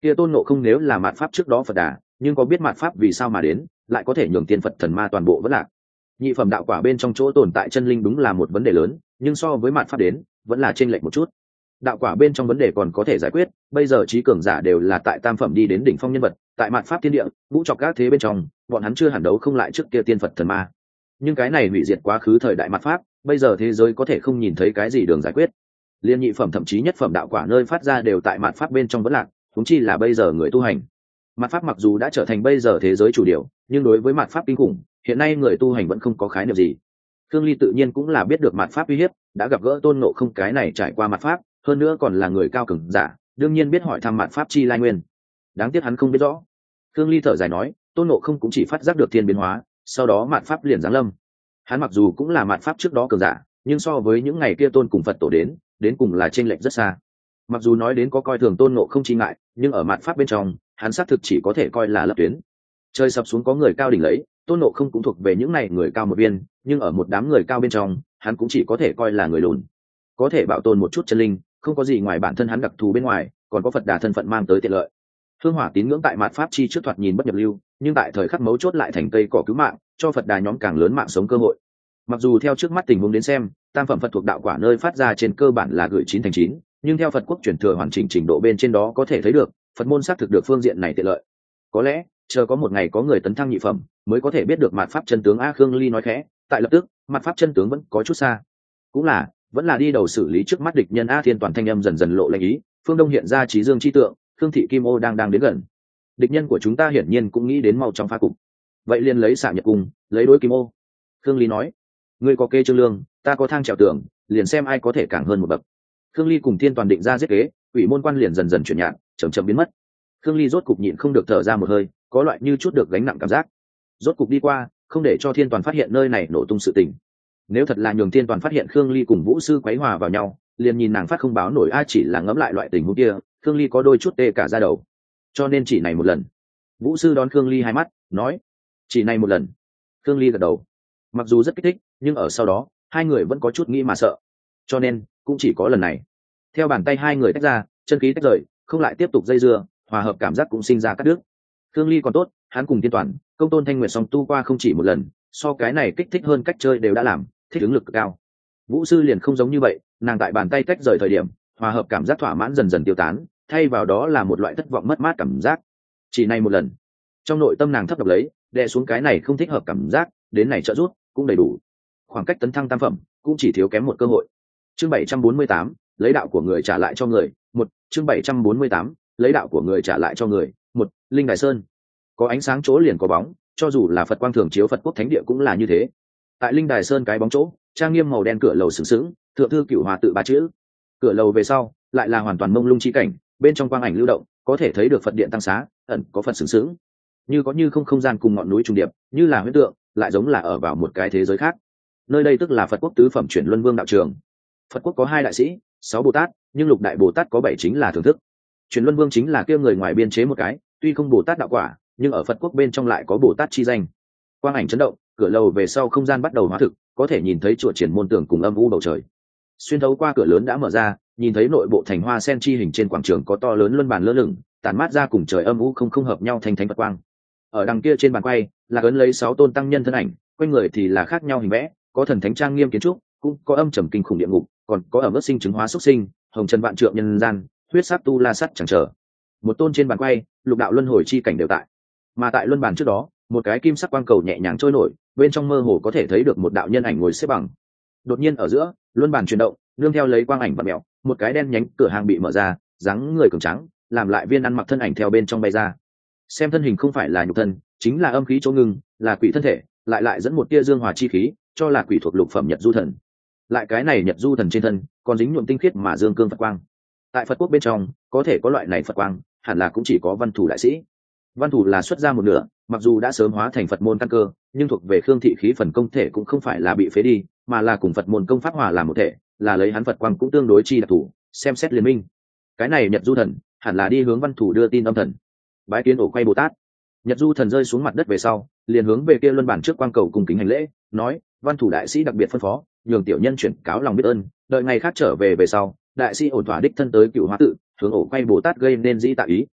kia tôn ngộ không nếu là mạt pháp trước đó Phật Đà, nhưng có biết mạt pháp vì sao mà đến, lại có thể nhường tiên Phật thần ma toàn bộ vẫn lạc. Nhị phẩm đạo quả bên trong chỗ tồn tại chân linh đúng là một vấn đề lớn, nhưng so với mạt pháp đến, vẫn là chênh lệch một chút. Đạo quả bên trong vấn đề còn có thể giải quyết, bây giờ trí cường giả đều là tại tam phẩm đi đến đỉnh phong nhân vật, tại mạt pháp thiên địa, vũ trọc các thế bên trong, bọn hắn chưa hẳn đấu không lại trước kia tiên Phật thần ma. Nhưng cái này hủy diệt quá khứ thời đại mạt pháp, bây giờ thế giới có thể không nhìn thấy cái gì đường giải quyết. Liên nhị phẩm thậm chí nhất phẩm đạo quả nơi phát ra đều tại mạt pháp bên trong vẫn lạc, huống chi là bây giờ người tu hành. Mạt pháp mặc dù đã trở thành bây giờ thế giới chủ điều, nhưng đối với mạt pháp kinh khủng, hiện nay người tu hành vẫn không có khái niệm gì. Thương Ly tự nhiên cũng là biết được mạt pháp uy hiếp, đã gặp gỡ tôn ngộ không cái này trải qua mạt pháp, hơn nữa còn là người cao cường giả, đương nhiên biết hỏi thăm mạt pháp chi lai nguyên. Đáng tiếc hắn không biết rõ. Thương Ly thở dài nói, tôn ngộ không cũng chỉ phát giác được thiên biến hóa, sau đó mạt pháp liền giáng lâm. Hắn mặc dù cũng là mạt pháp trước đó cường giả, nhưng so với những ngày kia tôn cùng Phật tổ đến, đến cùng là chênh lệch rất xa. Mặc dù nói đến có coi thường tôn ngộ không chi ngại, nhưng ở mạt pháp bên trong, hắn xác thực chỉ có thể coi là lập tuyến. Trời sập xuống có người cao đỉnh lấy, tôn ngộ không cũng thuộc về những này người cao một viên, nhưng ở một đám người cao bên trong, hắn cũng chỉ có thể coi là người lùn. Có thể bảo tồn một chút chân linh, không có gì ngoài bản thân hắn đặc thù bên ngoài, còn có Phật Đà thân phận mang tới tiện lợi. Hương hỏa tín ngưỡng tại mạt pháp chi trước thoạt nhìn bất nhập lưu, nhưng tại thời khắc mấu chốt lại thành cây cỏ cứu mạng, cho Phật Đà nhóm càng lớn mạng sống cơ hội. Mặc dù theo trước mắt tình huống đến xem, tam phẩm Phật thuộc đạo quả nơi phát ra trên cơ bản là gửi chín thành chín, nhưng theo Phật quốc truyền thừa hoàn chỉnh trình độ bên trên đó có thể thấy được, Phật môn xác thực được phương diện này tiện lợi. Có lẽ chờ có một ngày có người tấn thăng nhị phẩm, mới có thể biết được mạt pháp chân tướng. A Khương Ly nói khẽ, tại lập tức, mạt pháp chân tướng vẫn có chút xa. Cũng là, vẫn là đi đầu xử lý trước mắt địch nhân. A Thiên toàn thanh âm dần dần lộ lệnh ý, phương đông hiện ra trí dương chi tượng, Khương thị Kim Ô đang đang đến gần. Địch nhân của chúng ta hiển nhiên cũng nghĩ đến mau trong phá cục. Vậy liền lấy xạ nhật cung, lấy đối Kim Ô. Khương Ly nói, ngươi có kê trương lương, ta có thang trèo tường, liền xem ai có thể càng hơn một bậc. Khương Ly cùng Thiên toàn định ra giết kế, ủy môn quan liền dần dần chuyển nhạt, chậm chậm biến mất. Khương Ly rốt cục nhịn không được thở ra một hơi, có loại như chút được gánh nặng cảm giác. Rốt cục đi qua, không để cho Thiên toàn phát hiện nơi này nổ tung sự tình. Nếu thật là nhường Thiên toàn phát hiện Khương Ly cùng Vũ sư quấy hòa vào nhau, liền nhìn nàng phát không báo nổi. A chỉ là ngẫm lại loại tình huống kia, Khương Ly có đôi chút tê cả da đầu. Cho nên chỉ này một lần. Vũ sư đón Khương Ly hai mắt, nói, chỉ này một lần. Khương Ly gật đầu. Mặc dù rất kích thích, nhưng ở sau đó, hai người vẫn có chút nghĩ mà sợ. Cho nên, cũng chỉ có lần này. Theo bàn tay hai người tách ra, chân khí tách rời, không lại tiếp tục dây dưa, hòa hợp cảm giác cũng sinh ra cắt đứt. Khương Ly còn tốt, hắn cùng Thiên toàn, công tôn Thanh Nguyệt song tu qua không chỉ một lần, so cái này kích thích hơn cách chơi đều đã làm, thích ứng lực cực cao. Vũ sư liền không giống như vậy, nàng tại bàn tay tách rời thời điểm, hòa hợp cảm giác thỏa mãn dần dần tiêu tán, thay vào đó là một loại thất vọng mất mát cảm giác. Chỉ này một lần, trong nội tâm nàng thấp độc lấy, đè xuống cái này không thích hợp cảm giác, đến này trợ rút cũng đầy đủ. Khoảng cách tấn thăng tam phẩm cũng chỉ thiếu kém một cơ hội. Chương bảy trăm bốn mươi tám, lấy đạo của người trả lại cho người. Một, chương bảy trăm bốn mươi tám, lấy đạo của người trả lại cho người. Một, Linh Đài Sơn. Có ánh sáng chỗ liền có bóng, cho dù là Phật quang thường chiếu Phật quốc thánh địa cũng là như thế. Tại Linh Đài Sơn cái bóng chỗ, trang nghiêm màu đen cửa lầu sừng sững, thượng thư Cửu Hòa tự ba chữ. Cửa lầu về sau, lại là hoàn toàn mông lung chi cảnh, bên trong quang ảnh lưu động, có thể thấy được Phật điện tăng xá, ẩn có Phật sừng sững. Như có như không không gian cùng ngọn núi trùng điệp, như là huyễn tượng, lại giống là ở vào một cái thế giới khác. Nơi đây tức là Phật quốc tứ phẩm chuyển luân vương đạo trường. Phật quốc có hai đại sĩ, sáu Bồ Tát, nhưng lục đại Bồ Tát có bảy chính là thưởng thức. Chuyển luân vương chính là kia người ngoài biên chế một cái, tuy không Bồ Tát đạo quả, nhưng ở Phật quốc bên trong lại có Bồ Tát chi danh. Quang ảnh chấn động, cửa lầu về sau không gian bắt đầu hóa thực, có thể nhìn thấy chùa triển môn tường cùng âm u bầu trời. Xuyên thấu qua cửa lớn đã mở ra, nhìn thấy nội bộ thành hoa sen chi hình trên quảng trường có to lớn luân bàn lơ lửng, tản mát ra cùng trời âm u không không hợp nhau thành thánh Phật quang. Ở đằng kia trên bàn quay, là ấn lấy sáu tôn tăng nhân thân ảnh, quanh người thì là khác nhau hình vẽ, có thần thánh trang nghiêm kiến trúc, cũng có âm trầm kinh khủng địa ngục, còn có ở mức sinh chứng hóa xuất sinh, hồng trần vạn trượng nhân gian, huyết sắc tu la sắt chẳng chờ. Một tôn trên bàn quay, lục đạo luân hồi chi cảnh đều tại. Mà tại luân bàn trước đó, một cái kim sắc quang cầu nhẹ nhàng trôi nổi, bên trong mơ hồ có thể thấy được một đạo nhân ảnh ngồi xếp bằng. Đột nhiên ở giữa, luân bàn chuyển động, nương theo lấy quang ảnh vặn mèo, một cái đen nhánh cửa hàng bị mở ra, dáng người cường trắng, làm lại viên ăn mặc thân ảnh theo bên trong bay ra. Xem thân hình không phải là nhục thân, chính là âm khí chỗ ngưng, là quỷ thân thể, lại lại dẫn một tia dương hòa chi khí, cho là quỷ thuộc lục phẩm Nhật Du Thần. Lại cái này Nhật Du Thần trên thân, còn dính nhuộm tinh khiết mà dương cương Phật quang. Tại Phật quốc bên trong, có thể có loại này Phật quang, hẳn là cũng chỉ có Văn Thủ đại sĩ. Văn Thủ là xuất ra một nửa, mặc dù đã sớm hóa thành Phật môn căn cơ, nhưng thuộc về Khương thị khí phần công thể cũng không phải là bị phế đi, mà là cùng Phật môn công pháp hòa làm một thể, là lấy hắn Phật quang cũng tương đối chi đặc thủ, xem xét liên minh. Cái này Nhật Du Thần, hẳn là đi hướng Văn Thủ đưa tin âm thần. Bái kiến ổ quay Bồ Tát. Nhật Du Thần rơi xuống mặt đất về sau, liền hướng về kia luân bản trước quang cầu cùng kính hành lễ, nói: Văn Thủ đại sĩ đặc biệt phân phó, nhường tiểu nhân chuyển cáo lòng biết ơn, đợi ngày khác trở về về sau, đại sĩ ổn thỏa đích thân tới Cửu Hóa tự, hướng ổ quay Bồ Tát gây nên dĩ tạ ý.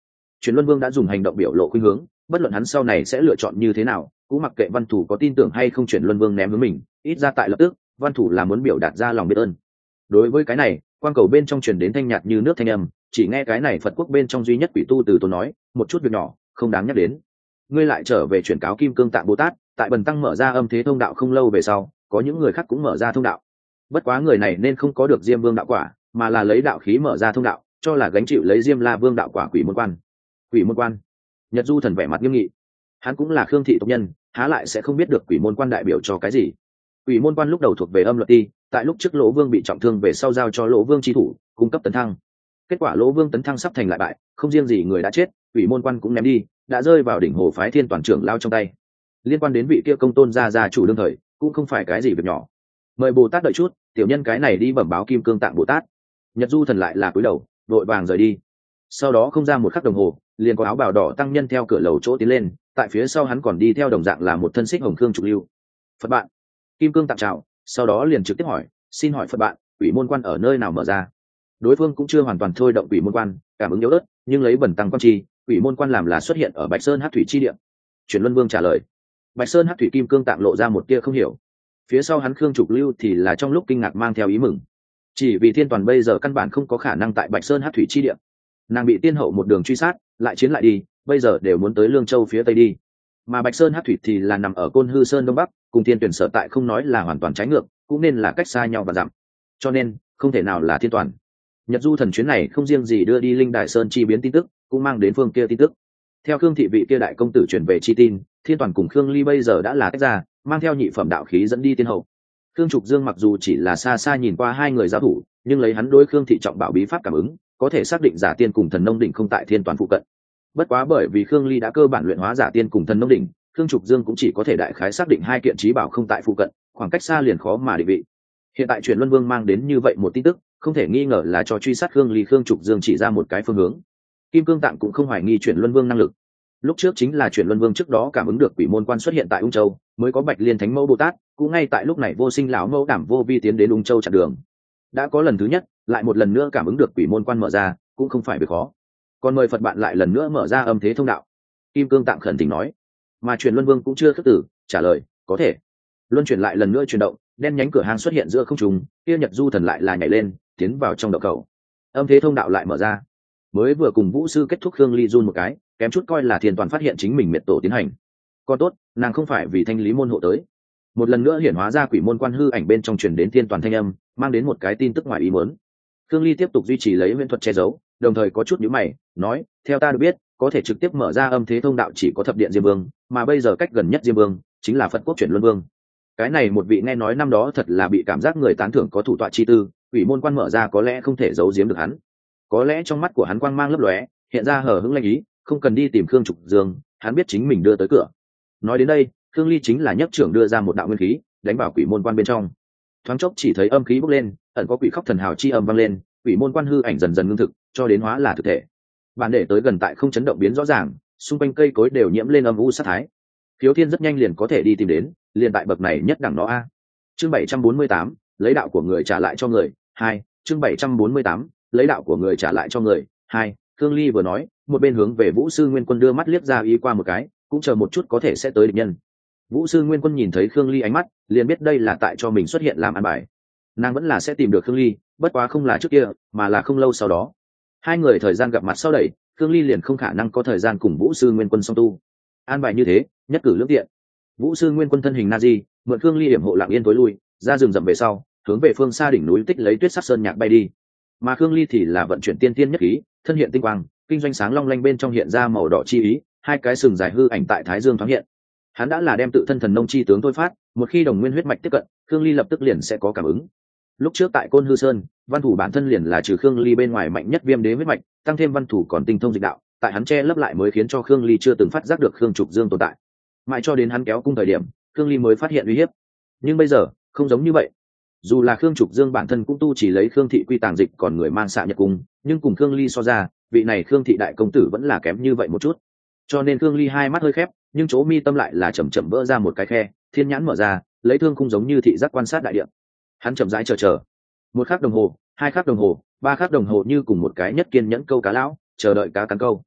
Truyền Luân Vương đã dùng hành động biểu lộ khuynh hướng, bất luận hắn sau này sẽ lựa chọn như thế nào, cũng mặc kệ Văn Thủ có tin tưởng hay không, Truyền Luân Vương ném hướng mình, ít ra tại lập tức, Văn Thủ là muốn biểu đạt ra lòng biết ơn. Đối với cái này, quang cầu bên trong truyền đến thanh nhạt như nước thanh âm, chỉ nghe cái này Phật quốc bên trong duy nhất quỷ tu từ tốn nói, một chút việc nhỏ, không đáng nhắc đến. Ngươi lại trở về chuyển cáo Kim Cương Tạng Bồ Tát, tại Bần tăng mở ra âm thế thông đạo không lâu về sau, có những người khác cũng mở ra thông đạo. Bất quá người này nên không có được Diêm Vương đạo quả, mà là lấy đạo khí mở ra thông đạo, cho là gánh chịu lấy Diêm La Vương đạo quả Quỷ Môn Quan. Quỷ Môn Quan? Nhật Du Thần vẻ mặt nghiêm nghị. Hắn cũng là Khương thị tộc nhân, há lại sẽ không biết được Quỷ Môn Quan đại biểu cho cái gì? Quỷ Môn Quan lúc đầu thuộc về Âm Luật Ti, tại lúc trước Lỗ Vương bị trọng thương về sau giao cho Lỗ Vương chi thủ, cung cấp tấn thăng. Kết quả Lỗ Vương tấn thăng sắp thành lại bại, không riêng gì người đã chết, Quỷ Môn Quan cũng ném đi, đã rơi vào đỉnh hồ phái Thiên Toàn trưởng lao trong tay. Liên quan đến vị kia công tôn gia gia chủ đương thời, cũng không phải cái gì việc nhỏ. Mời Bồ Tát đợi chút, tiểu nhân cái này đi bẩm báo Kim Cương Tạng Bồ Tát. Nhật Du Thần lại là cúi đầu, đội vàng rời đi. Sau đó không ra một khắc đồng hồ, liền có áo bào đỏ tăng nhân theo cửa lầu chỗ tiến lên, tại phía sau hắn còn đi theo đồng dạng là một thân xích hồng khương trục lưu. Phật bạn. Kim Cương tặng chào, sau đó liền trực tiếp hỏi, xin hỏi Phật bạn, Quỷ Môn Quan ở nơi nào mở ra? Đối phương cũng chưa hoàn toàn thôi động Quỷ Môn Quan, cảm ứng yếu ớt, nhưng lấy Bần tăng quan chi, Quỷ Môn Quan làm là xuất hiện ở Bạch Sơn Hắc Thủy chi địa. Truyền Luân Vương trả lời. Bạch Sơn Hắc Thủy Kim Cương Tạng lộ ra một tia không hiểu. Phía sau hắn khương trục lưu thì là trong lúc kinh ngạc mang theo ý mừng, chỉ vì Thiên Toàn bây giờ căn bản không có khả năng tại Bạch Sơn Hắc Thủy chi địa. Nàng bị tiên hậu một đường truy sát, lại chiến lại đi, bây giờ đều muốn tới Lương Châu phía tây đi, mà Bạch Sơn Hắc Thủy thì là nằm ở Côn Hư Sơn đông bắc, cùng Thiên Tuyển sở tại không nói là hoàn toàn trái ngược, cũng nên là cách xa nhau và dặm, cho nên không thể nào là Thiên Toàn. Nhật Du Thần chuyến này không riêng gì đưa đi Linh Đại Sơn chi biến tin tức, cũng mang đến phương kia tin tức. Theo Khương thị vị kia đại công tử truyền về chi tin, Thiên Toàn cùng Khương Ly bây giờ đã là tách ra, mang theo nhị phẩm đạo khí dẫn đi tiên hậu. Khương Trục Dương mặc dù chỉ là xa xa nhìn qua hai người giao thủ, nhưng lấy hắn đối Khương thị trọng bảo bí pháp cảm ứng, có thể xác định giả tiên cùng thần nông đỉnh không tại Thiên Toàn phụ cận. Bất quá bởi vì Khương Ly đã cơ bản luyện hóa giả tiên cùng thần nông đỉnh, Khương Trục Dương cũng chỉ có thể đại khái xác định hai kiện trí bảo không tại phụ cận, khoảng cách xa liền khó mà định vị. Hiện tại Truyền Luân Vương mang đến như vậy một tin tức, không thể nghi ngờ là cho truy sát Khương Ly Khương Trục Dương chỉ ra một cái phương hướng. Kim Cương Tạng cũng không hoài nghi Truyền Luân Vương năng lực. Lúc trước chính là Truyền Luân Vương trước đó cảm ứng được Quỷ Môn Quan xuất hiện tại Ung Châu, mới có Bạch Liên Thánh Mẫu Bồ Tát, cũng ngay tại lúc này Vô Sinh lão mẫu đảm vô vi tiến đến Ung Châu chặn đường. Đã có lần thứ nhất, lại một lần nữa cảm ứng được Quỷ Môn Quan mở ra, cũng không phải việc khó. Còn mời Phật bạn lại lần nữa mở ra âm thế thông đạo. Kim Cương Tạng khẩn tình nói, mà Truyền Luân Vương cũng chưa khước từ, trả lời, có thể. Luân chuyển lại lần nữa chuyển động, đen nhánh cửa hang xuất hiện giữa không trung, kia Nhật Du Thần lại là nhảy lên, tiến vào trong động cầu. Âm thế thông đạo lại mở ra. Mới vừa cùng Vũ sư kết thúc, Khương Ly run một cái, kém chút coi là Thiên Toàn phát hiện chính mình miệt tổ tiến hành. Còn tốt, nàng không phải vì thanh lý môn hộ tới. Một lần nữa hiển hóa ra Quỷ Môn Quan hư ảnh bên trong truyền đến Thiên Toàn thanh âm, mang đến một cái tin tức ngoài ý muốn. Khương Ly tiếp tục duy trì lấy huyễn thuật che giấu, đồng thời có chút nhíu mày, nói, theo ta được biết, có thể trực tiếp mở ra âm thế thông đạo chỉ có Thập Điện Diêm Vương, mà bây giờ cách gần nhất Diêm Vương chính là Phật quốc Truyền Luân Vương. Cái này một vị nghe nói năm đó thật là bị cảm giác người tán thưởng có thủ tọa chi tư, Quỷ Môn Quan mở ra có lẽ không thể giấu giếm được hắn. Có lẽ trong mắt của hắn quang mang lấp lóe, hiện ra hờ hững lanh ý, không cần đi tìm Khương Trục Dương, hắn biết chính mình đưa tới cửa. Nói đến đây, Khương Ly chính là nhất trưởng đưa ra một đạo nguyên khí, đánh vào Quỷ Môn Quan bên trong. Thoáng chốc chỉ thấy âm khí bốc lên, ẩn có quỷ khóc thần hào chi âm vang lên, Quỷ Môn Quan hư ảnh dần dần ngưng thực, cho đến hóa là thực thể. Bản để tới gần tại không chấn động biến rõ ràng, xung quanh cây cối đều nhiễm lên âm u sát thái. Khiếu Thiên rất nhanh liền có thể đi tìm đến, liền tại bậc này nhất đẳng nó a. Chương bảy trăm bốn mươi tám, lấy đạo của người trả lại cho người, hai. Chương bảy trăm bốn mươi tám, lấy đạo của người trả lại cho người, hai. Khương Ly vừa nói, một bên hướng về Vũ sư Nguyên Quân đưa mắt liếc ra ý qua một cái, cũng chờ một chút có thể sẽ tới địch nhân. Vũ sư Nguyên Quân nhìn thấy Khương Ly ánh mắt, liền biết đây là tại cho mình xuất hiện làm ăn bài. Nàng vẫn là sẽ tìm được Khương Ly, bất quá không là trước kia, mà là không lâu sau đó. Hai người thời gian gặp mặt sau đẩy, Khương Ly liền không khả năng có thời gian cùng Vũ sư Nguyên Quân song tu. An bài như thế, nhất cử lưỡng tiện. Vũ sư Nguyên Quân thân hình na di, mượn Khương Ly điểm hộ lặng yên tối lui, ra rừng rậm về sau, hướng về phương xa đỉnh núi tích lấy tuyết sắc sơn nhạc bay đi. Mà Khương Ly thì là vận chuyển tiên tiên nhất khí, thân hiện tinh quang, kinh doanh sáng long lanh bên trong hiện ra màu đỏ chi ý, hai cái sừng dài hư ảnh tại thái dương thoáng hiện. Hắn đã là đem tự thân thần nông chi tướng thôi phát, một khi đồng nguyên huyết mạch tiếp cận, Khương Ly lập tức liền sẽ có cảm ứng. Lúc trước tại Côn Hư Sơn, Văn Thủ bản thân liền là trừ Khương Ly bên ngoài mạnh nhất viêm đế huyết mạch, tăng thêm Văn Thủ còn tinh thông dịch đạo, tại hắn che lấp lại mới khiến cho Khương Ly chưa từng phát giác được Khương Trục Dương tồn tại. Mãi cho đến hắn kéo cung thời điểm, Khương Ly mới phát hiện uy hiếp. Nhưng bây giờ, không giống như vậy. Dù là Khương Trục Dương bản thân cũng tu chỉ lấy Khương thị quy tàng dịch còn người mang xạ nhật cung, nhưng cùng Khương Ly so ra, vị này Khương thị đại công tử vẫn là kém như vậy một chút. Cho nên Khương Ly hai mắt hơi khép, nhưng chỗ mi tâm lại là chậm chậm vỡ ra một cái khe, thiên nhãn mở ra, lấy thương khung giống như thị giác quan sát đại địa. Hắn chậm rãi chờ chờ. Một khắc đồng hồ, hai khắc đồng hồ, ba khắc đồng hồ, như cùng một cái nhất kiên nhẫn câu cá lão, chờ đợi cá cắn câu.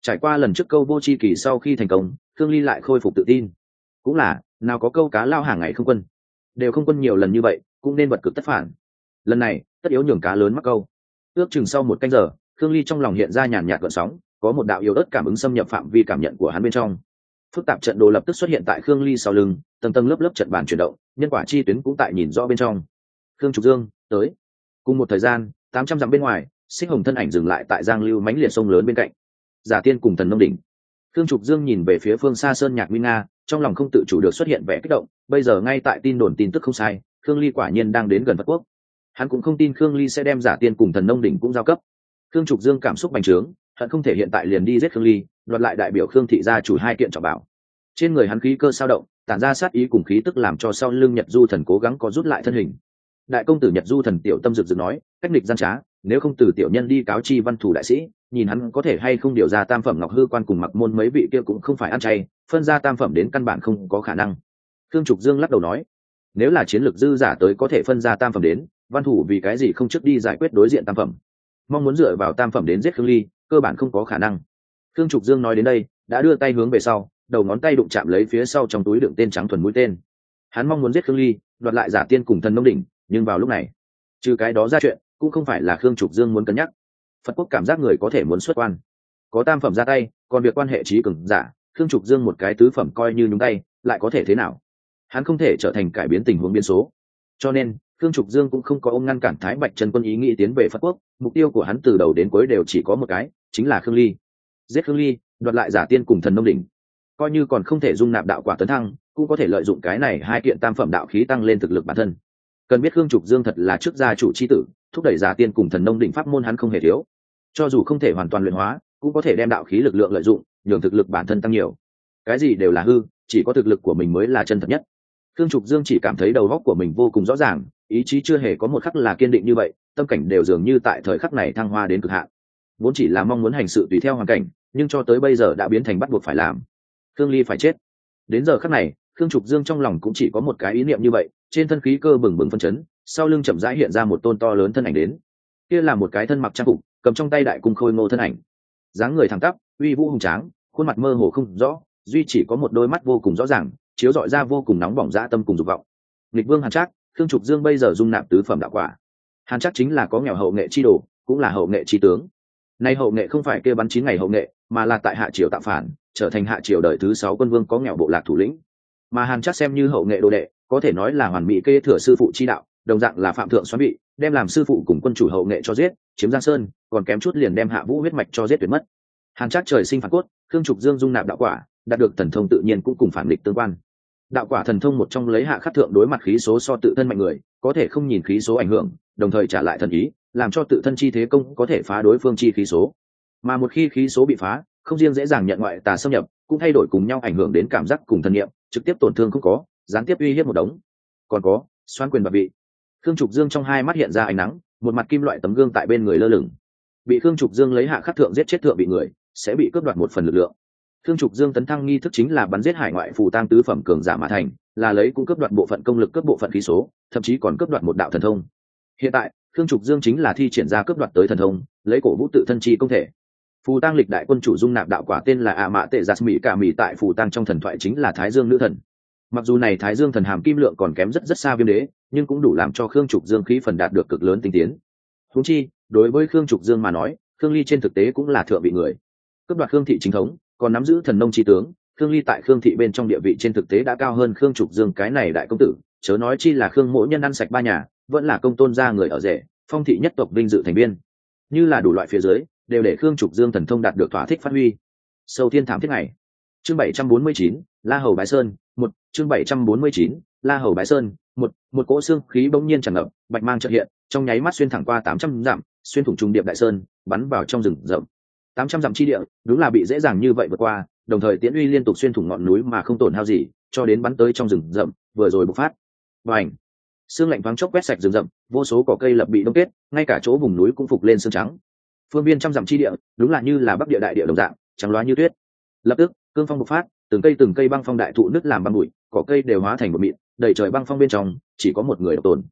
Trải qua lần trước câu vô chi kỳ sau khi thành công, Khương Ly lại khôi phục tự tin. Cũng là, nào có câu cá lao hàng ngày không quân, đều không quân nhiều lần như vậy, cũng nên vật cực tất phản. Lần này, tất yếu nhường cá lớn mắc câu. Ước chừng sau một canh giờ, Khương Ly trong lòng hiện ra nhàn nhạt gợn sóng, có một đạo yếu ớt cảm ứng xâm nhập phạm vi cảm nhận của hắn bên trong. Phức tạp trận đồ lập tức xuất hiện tại Khương Ly sau lưng, tầng tầng lớp lớp trận bàn chuyển động, nhân quả chi tuyến cũng tại nhìn rõ bên trong. Khương Trục Dương tới. Cùng một thời gian, tám trăm dặm bên ngoài, Xích Hồng thân ảnh dừng lại tại Giang Lưu mãnh liệt sông lớn bên cạnh. Giả Tiên cùng Thần Nông đỉnh. Khương Trục Dương nhìn về phía phương xa sơn nhạc nguy nga, trong lòng không tự chủ được xuất hiện vẻ kích động. Bây giờ ngay tại tin đồn tin tức không sai, Khương Ly quả nhiên đang đến gần Phật quốc. Hắn cũng không tin Khương Ly sẽ đem Giả Tiên cùng Thần Nông đỉnh cũng giao cấp. Khương Trục Dương cảm xúc bành trướng, hận không thể hiện tại liền đi giết Khương Ly, đoạt lại đại biểu Khương thị gia chủ hai kiện trọng bảo. Trên người hắn khí cơ sao động, tản ra sát ý cùng khí tức làm cho sau lưng Nhật Du Thần cố gắng có rút lại thân hình. Đại công tử Nhật Du Thần tiểu tâm rực rực nói, cách nghịch gian trá, nếu không từ tiểu nhân đi cáo chi văn thủ đại sĩ, nhìn hắn có thể hay không điều ra tam phẩm ngọc hư quan cùng mặc môn mấy vị kia cũng không phải ăn chay, phân ra tam phẩm đến căn bản không có khả năng. Khương Trục Dương lắc đầu nói, nếu là chiến lược dư giả tới có thể phân ra tam phẩm đến, văn thủ vì cái gì không trước đi giải quyết đối diện tam phẩm, mong muốn dựa vào tam phẩm đến giết Khương Ly, cơ bản không có khả năng. Khương Trục Dương nói đến đây, đã đưa tay hướng về sau, đầu ngón tay đụng chạm lấy phía sau trong túi đựng tên trắng thuần mũi tên. Hắn mong muốn giết Khương Ly, đoạt lại Giả Tiên cùng Thần Nông đỉnh, nhưng vào lúc này, trừ cái đó ra chuyện cũng không phải là Khương Trục Dương muốn cân nhắc. Phật quốc cảm giác người có thể muốn xuất quan, có tam phẩm ra tay, còn việc quan hệ trí cường giả, Khương Trục Dương một cái tứ phẩm coi như nhúng tay, lại có thể thế nào? Hắn không thể trở thành cải biến tình huống biến số. Cho nên, Khương Trục Dương cũng không có ôm ngăn cản Thái Bạch Trần Quân ý nghĩ tiến về Phật quốc, mục tiêu của hắn từ đầu đến cuối đều chỉ có một cái, chính là Khương Ly. Giết Khương Ly, đoạt lại Giả Tiên cùng Thần Nông đỉnh. Coi như còn không thể dung nạp đạo quả tấn thăng, cũng có thể lợi dụng cái này hai kiện tam phẩm đạo khí tăng lên thực lực bản thân. Cần biết Khương Trục Dương thật là trước gia chủ chi tử, thúc đẩy Giả Tiên cùng Thần Nông đỉnh pháp môn hắn không hề thiếu. Cho dù không thể hoàn toàn luyện hóa, cũng có thể đem đạo khí lực lượng lợi dụng, nhường thực lực bản thân tăng nhiều. Cái gì đều là hư, chỉ có thực lực của mình mới là chân thật nhất. Khương Trục Dương chỉ cảm thấy đầu óc của mình vô cùng rõ ràng, ý chí chưa hề có một khắc là kiên định như vậy, tâm cảnh đều dường như tại thời khắc này thăng hoa đến cực hạn. Vốn chỉ là mong muốn hành sự tùy theo hoàn cảnh, nhưng cho tới bây giờ đã biến thành bắt buộc phải làm. Khương Ly phải chết. Đến giờ khắc này, Khương Trục Dương trong lòng cũng chỉ có một cái ý niệm như vậy, trên thân khí cơ bừng bừng phân chấn, sau lưng chậm rãi hiện ra một tôn to lớn thân ảnh đến. Kia là một cái thân mặc trang phục, cầm trong tay đại cung khôi ngô thân ảnh. Dáng người thẳng tắp, uy vũ hùng tráng, khuôn mặt mơ hồ không rõ, duy chỉ có một đôi mắt vô cùng rõ ràng, chiếu rọi ra vô cùng nóng bỏng dã tâm cùng dục vọng. Nghịch Vương Hàn Trác, Khương Trục Dương bây giờ dung nạp tứ phẩm đạo quả. Hàn Trác chính là có nghèo hậu nghệ chi đồ, cũng là hậu nghệ chi tướng. Nay hậu nghệ không phải kia bắn chín ngày hậu nghệ, mà là tại hạ triều tạo phản, trở thành hạ triều đời thứ sáu quân vương có nghèo bộ lạc thủ lĩnh. Mà Hàn Trác xem như hậu nghệ đồ đệ, có thể nói là hoàn mỹ kế thừa sư phụ chi đạo, đồng dạng là phạm thượng xoán vị, đem làm sư phụ cùng quân chủ hậu nghệ cho giết, chiếm Giang Sơn, còn kém chút liền đem Hạ Vũ huyết mạch cho giết tuyệt mất. Hàn Trác trời sinh phản cốt, Khương Trục Dương dung nạp đạo quả, đạt được thần thông tự nhiên cũng cùng phản địch tương quan. Đạo quả thần thông một trong lấy hạ khắc thượng đối mặt khí số so tự thân mạnh người, có thể không nhìn khí số ảnh hưởng, đồng thời trả lại thần ý, làm cho tự thân chi thế công có thể phá đối phương chi khí số. Mà một khi khí số bị phá, không riêng dễ dàng nhận ngoại tà xâm nhập, cũng thay đổi cùng nhau ảnh hưởng đến cảm giác cùng thần niệm, trực tiếp tổn thương không có, gián tiếp uy hiếp một đống. Còn có, xoan quyền và vị. Khương Trục Dương trong hai mắt hiện ra ánh nắng, một mặt kim loại tấm gương tại bên người lơ lửng. Bị Khương Trục Dương lấy hạ khắc thượng giết chết thượng bị người, sẽ bị cướp đoạt một phần lực lượng. Khương Trục Dương tấn thăng nghi thức chính là bắn giết hải ngoại phù tang tứ phẩm cường giả mà thành, là lấy cũng cướp đoạt bộ phận công lực, cướp bộ phận khí số, thậm chí còn cướp đoạt một đạo thần thông. Hiện tại, Khương Trục Dương chính là thi triển ra cướp đoạt tới thần thông, lấy cổ vũ tự thân chi công thể. Phù tang lịch đại quân chủ dung nạp đạo quả tên là A Mã Tệ Giạt Mỹ Cả Mỹ, tại phù tang trong thần thoại chính là Thái Dương nữ thần. Mặc dù này Thái Dương thần hàm kim lượng còn kém rất rất xa Viêm Đế, nhưng cũng đủ làm cho Khương Trục Dương khí phần đạt được cực lớn tinh tiến. Huống chi, đối với Khương Trục Dương mà nói, Khương Ly trên thực tế cũng là thượng vị người. Cướp đoạt Khương thị chính thống, còn nắm giữ thần nông chi tướng, Khương Ly tại Khương thị bên trong địa vị trên thực tế đã cao hơn Khương Trục Dương cái này đại công tử, chớ nói chi là Khương Mỗ nhân ăn sạch ba nhà, vẫn là công tôn gia người ở rể, phong thị nhất tộc vinh dự thành viên. Như là đủ loại phía dưới, đều để Khương Trục Dương thần thông đạt được thỏa thích phát huy. Sâu thiên thảm thiết này. Chương bảy trăm bốn mươi chín, La Hầu Bái Sơn, một, chương bảy trăm bốn mươi chín, La Hầu Bái Sơn, một, một cỗ xương khí bỗng nhiên tràn ngập, bạch mang chợt hiện, trong nháy mắt xuyên thẳng qua tám trăm dặm, xuyên thủng trung điệp đại sơn, bắn vào trong rừng rậm. tám trăm dặm chi địa, đúng là bị dễ dàng như vậy vượt qua, đồng thời tiễn uy liên tục xuyên thủng ngọn núi mà không tổn hao gì, cho đến bắn tới trong rừng rậm, vừa rồi bộc phát. Bành! Sương lạnh thoáng chốc quét sạch rừng rậm, vô số cỏ cây lập bị đông kết, ngay cả chỗ vùng núi cũng phục lên sương trắng. Phương biên trăm dặm chi địa, đúng là như là bắc địa đại địa đồng dạng, trắng loá như tuyết. Lập tức, cương phong bộc phát, từng cây từng cây băng phong đại thụ nứt làm băng bụi, cỏ cây đều hóa thành một mịn, đầy trời băng phong bên trong, chỉ có một người độc tồn.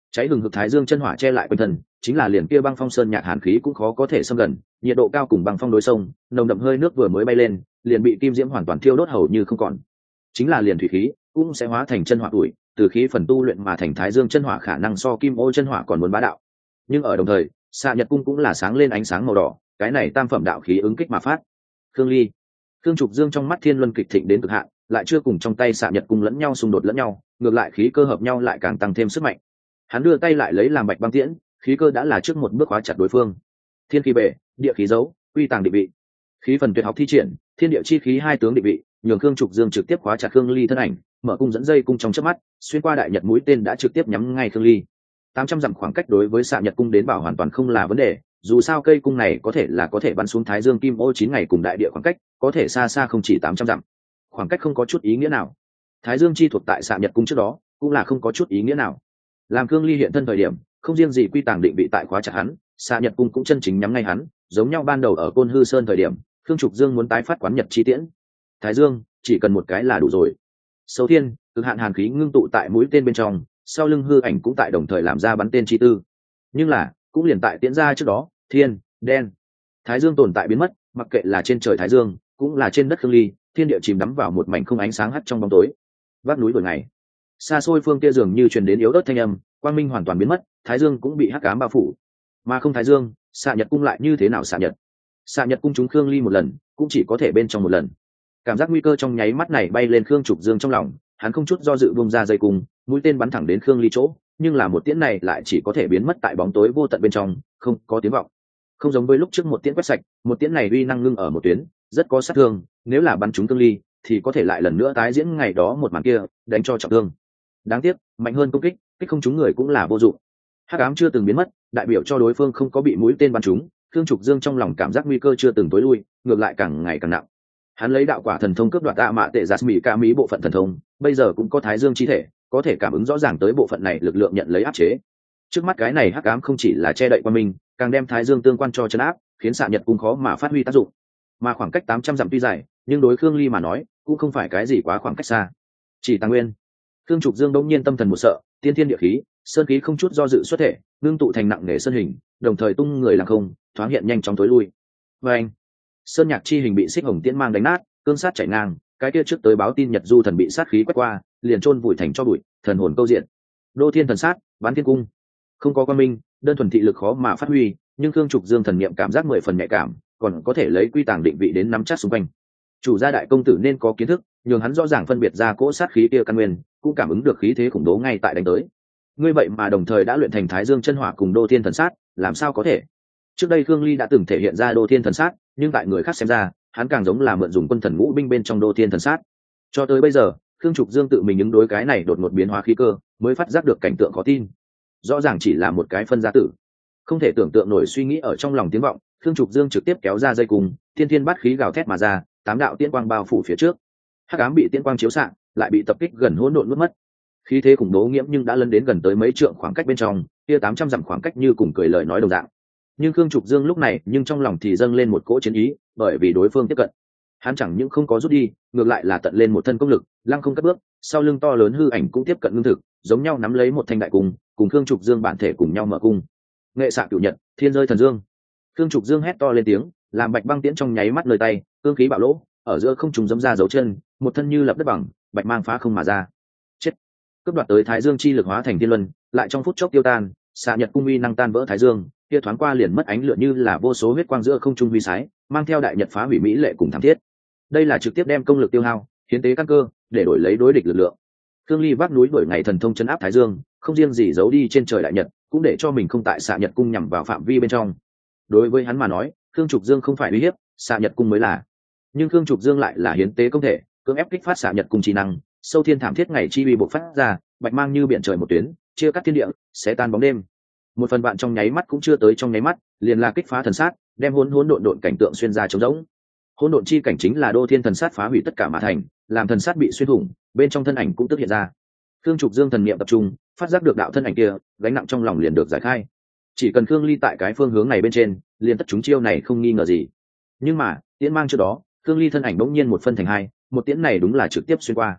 cháy hừng hực thái dương chân hỏa che lại quanh thân, chính là liền kia băng phong sơn nhạc hàn khí cũng khó có thể xâm gần, nhiệt độ cao cùng băng phong đối sông, nồng đậm hơi nước vừa mới bay lên liền bị kim diễm hoàn toàn thiêu đốt hầu như không còn. Chính là liền thủy khí cũng sẽ hóa thành chân hỏa tuổi, từ khí phần tu luyện mà thành thái dương chân hỏa khả năng so kim ô chân hỏa còn muốn bá đạo. Nhưng ở đồng thời xạ nhật cung cũng là sáng lên ánh sáng màu đỏ, cái này tam phẩm đạo khí ứng kích mà phát. Khương Ly, Khương Trục Dương trong mắt thiên luân kịch thịnh đến cực hạn, lại chưa cùng trong tay xạ nhật cung lẫn nhau xung đột lẫn nhau, ngược lại khí cơ hợp nhau lại càng tăng thêm sức mạnh. Hắn đưa tay lại lấy làm bạch băng tiễn, khí cơ đã là trước một bước khóa chặt đối phương. Thiên khí bể, địa khí dấu, quy tàng định vị, khí phần tuyệt học thi triển, thiên địa chi khí hai tướng định vị, nhường Khương Trục Dương trực tiếp khóa chặt Khương Ly thân ảnh, mở cung dẫn dây cung trong chớp mắt, xuyên qua đại nhật mũi tên đã trực tiếp nhắm ngay Khương Ly. tám trăm dặm khoảng cách đối với xạ nhật cung đến bảo hoàn toàn không là vấn đề, dù sao cây cung này có thể là có thể bắn xuống thái dương kim ô chín ngày cùng đại địa khoảng cách có thể xa xa không chỉ tám trăm dặm, khoảng cách không có chút ý nghĩa nào. Thái dương chi thuộc tại xạ nhật cung trước đó cũng là không có chút ý nghĩa nào. Làm Khương Ly hiện thân thời điểm, không riêng gì quy tàng định vị tại khóa chặt hắn, xạ nhật cung cũng chân chính nhắm ngay hắn, giống nhau ban đầu ở côn hư sơn thời điểm Khương Trục Dương muốn tái phát quán nhật chi tiễn. Thái dương chỉ cần một cái là đủ rồi. Sâu thiên cực hạn hàn khí ngưng tụ tại mũi tên bên trong, sau lưng hư ảnh cũng tại đồng thời làm ra bắn tên chi tư. Nhưng là cũng liền tại tiễn ra trước đó, thiên đen thái dương tồn tại biến mất, mặc kệ là trên trời thái dương cũng là trên đất Khương Ly, thiên địa chìm đắm vào một mảnh không ánh sáng hắt trong bóng tối. Vác núi đổi ngày, xa xôi phương kia dường như truyền đến yếu ớt thanh âm, quang minh hoàn toàn biến mất, thái dương cũng bị hắc ám bao phủ. Mà không thái dương, xạ nhật cung lại như thế nào xạ nhật? Xạ nhật cung chúng Khương Ly một lần cũng chỉ có thể bên trong một lần. Cảm giác nguy cơ trong nháy mắt này bay lên Khương Trục Dương trong lòng, hắn không chút do dự bung ra dây cung, mũi tên bắn thẳng đến Khương Ly chỗ, nhưng là một tiễn này lại chỉ có thể biến mất tại bóng tối vô tận bên trong, không có tiếng vọng. Không giống với lúc trước một tiễn quét sạch, một tiễn này uy năng ngưng ở một tuyến, rất có sát thương, nếu là bắn trúng Khương Ly thì có thể lại lần nữa tái diễn ngày đó một màn kia, đánh cho trọng thương. Đáng tiếc, mạnh hơn công kích, kích không trúng người cũng là vô dụng. Hắc ám chưa từng biến mất, đại biểu cho đối phương không có bị mũi tên bắn trúng, Khương Trục Dương trong lòng cảm giác nguy cơ chưa từng tối lui, ngược lại càng ngày càng nặng. Hắn lấy đạo quả thần thông cướp đoạt tạ mạ tệ giạt mỹ ca mỹ bộ phận thần thông, bây giờ cũng có thái dương chi thể, có thể cảm ứng rõ ràng tới bộ phận này lực lượng nhận lấy áp chế. Trước mắt cái này hắc ám không chỉ là che đậy qua mình, càng đem thái dương tương quan cho chấn áp, khiến xạ nhật cung khó mà phát huy tác dụng. Mà khoảng cách tám trăm dặm tuy dài, nhưng đối Khương Ly mà nói cũng không phải cái gì quá khoảng cách xa. Chỉ tăng nguyên, Khương Trục Dương đống nhiên tâm thần một sợ, tiên thiên địa khí, sơn khí không chút do dự xuất thể, ngưng tụ thành nặng nề sơn hình, đồng thời tung người lăng không, thoáng hiện nhanh chóng tối lui. Và anh, sơn nhạc chi hình bị xích hồng tiễn mang đánh nát, cương sát chảy ngang, cái kia trước tới báo tin nhật du thần bị sát khí quét qua, liền chôn vùi thành cho bụi, thần hồn câu diện. Đô thiên thần sát, bán thiên cung, không có quan minh, đơn thuần thị lực khó mà phát huy, nhưng Khương Trục Dương thần niệm cảm giác mười phần nhạy cảm, còn có thể lấy quy tàng định vị đến nắm chắc xung quanh. Chủ gia đại công tử nên có kiến thức, nhường hắn rõ ràng phân biệt ra cỗ sát khí kia căn nguyên, cũng cảm ứng được khí thế khủng bố ngay tại đánh tới. Ngươi vậy mà đồng thời đã luyện thành thái dương chân hỏa cùng đô thiên thần sát, làm sao có thể? Trước đây Khương Ly đã từng thể hiện ra đô thiên thần sát, nhưng tại người khác xem ra hắn càng giống là mượn dùng quân thần ngũ binh bên trong đô thiên thần sát. Cho tới bây giờ Khương Trục Dương tự mình ứng đối cái này đột ngột biến hóa khí cơ, mới phát giác được cảnh tượng khó tin. Rõ ràng chỉ là một cái phân gia tử, không thể tưởng tượng nổi suy nghĩ ở trong lòng tiếng vọng. Khương Trục Dương trực tiếp kéo ra dây cùng, thiên thiên bát khí gào thét mà ra, tám đạo tiên quang bao phủ phía trước. Hắc ám bị tiên quang chiếu xạ, lại bị tập kích gần hỗn độn nuốt mất. Khí thế khủng bố nghiễm nhưng đã lấn đến gần tới mấy trượng khoảng cách bên trong, kia tám trăm dặm khoảng cách như cùng cười lời nói đồng dạng. Nhưng Khương Trục Dương lúc này nhưng trong lòng thì dâng lên một cỗ chiến ý, bởi vì đối phương tiếp cận, hắn chẳng những không có rút đi, ngược lại là tận lên một thân công lực, lăng không cất bước, sau lưng to lớn hư ảnh cũng tiếp cận ngưng thực, giống nhau nắm lấy một thanh đại cung, cùng Khương Trục Dương bản thể cùng nhau mở cung. Nghệ xạ cửu nhật, thiên rơi thần dương. Khương Trục Dương hét to lên tiếng, làm bạch băng tiễn trong nháy mắt nơi tay, cương khí bạo lỗ, ở giữa không trùng dẫm ra dấu chân, một thân như lập đất bằng, bạch mang phá không mà ra. Chết! Cướp đoạt tới thái dương chi lực hóa thành thiên luân, lại trong phút chốc tiêu tan, xạ nhật cung uy năng tan vỡ thái dương, kia thoáng qua liền mất ánh lửa như là vô số huyết quang giữa không trung huy sái, mang theo đại nhật phá hủy mỹ lệ cùng thảm thiết. Đây là trực tiếp đem công lực tiêu hao, hiến tế căn cơ, để đổi lấy đối địch lực lượng. Khương Ly vác núi đổi ngày thần thông chấn áp thái dương, không riêng gì giấu đi trên trời đại nhật, cũng để cho mình không tại xạ nhật cung nhằm vào phạm vi bên trong. Đối với hắn mà nói, Khương Trục Dương không phải uy hiếp, xạ nhật cung mới là. Nhưng Khương Trục Dương lại là hiến tế công thể, cưỡng ép kích phát xạ nhật cung trí năng, sâu thiên thảm thiết ngày chi uy bộc phát ra, bạch mang như biển trời một tuyến, chia cắt thiên địa, xé tan bóng đêm. Một phần bạn trong nháy mắt cũng chưa tới trong nháy mắt, liền là kích phá thần sát, đem hỗn hỗn độn độn cảnh tượng xuyên ra trống rỗng. Hỗn độn chi cảnh chính là đô thiên thần sát phá hủy tất cả mà thành, làm thần sát bị xuyên thủng, bên trong thân ảnh cũng tức hiện ra. Khương Trục Dương thần niệm tập trung, phát giác được đạo thân ảnh kia, gánh nặng trong lòng liền được giải khai. Chỉ cần Khương Ly tại cái phương hướng này bên trên, liền tất chúng chiêu này không nghi ngờ gì. Nhưng mà, tiễn mang trước đó, Khương Ly thân ảnh bỗng nhiên một phân thành hai, một tiễn này đúng là trực tiếp xuyên qua.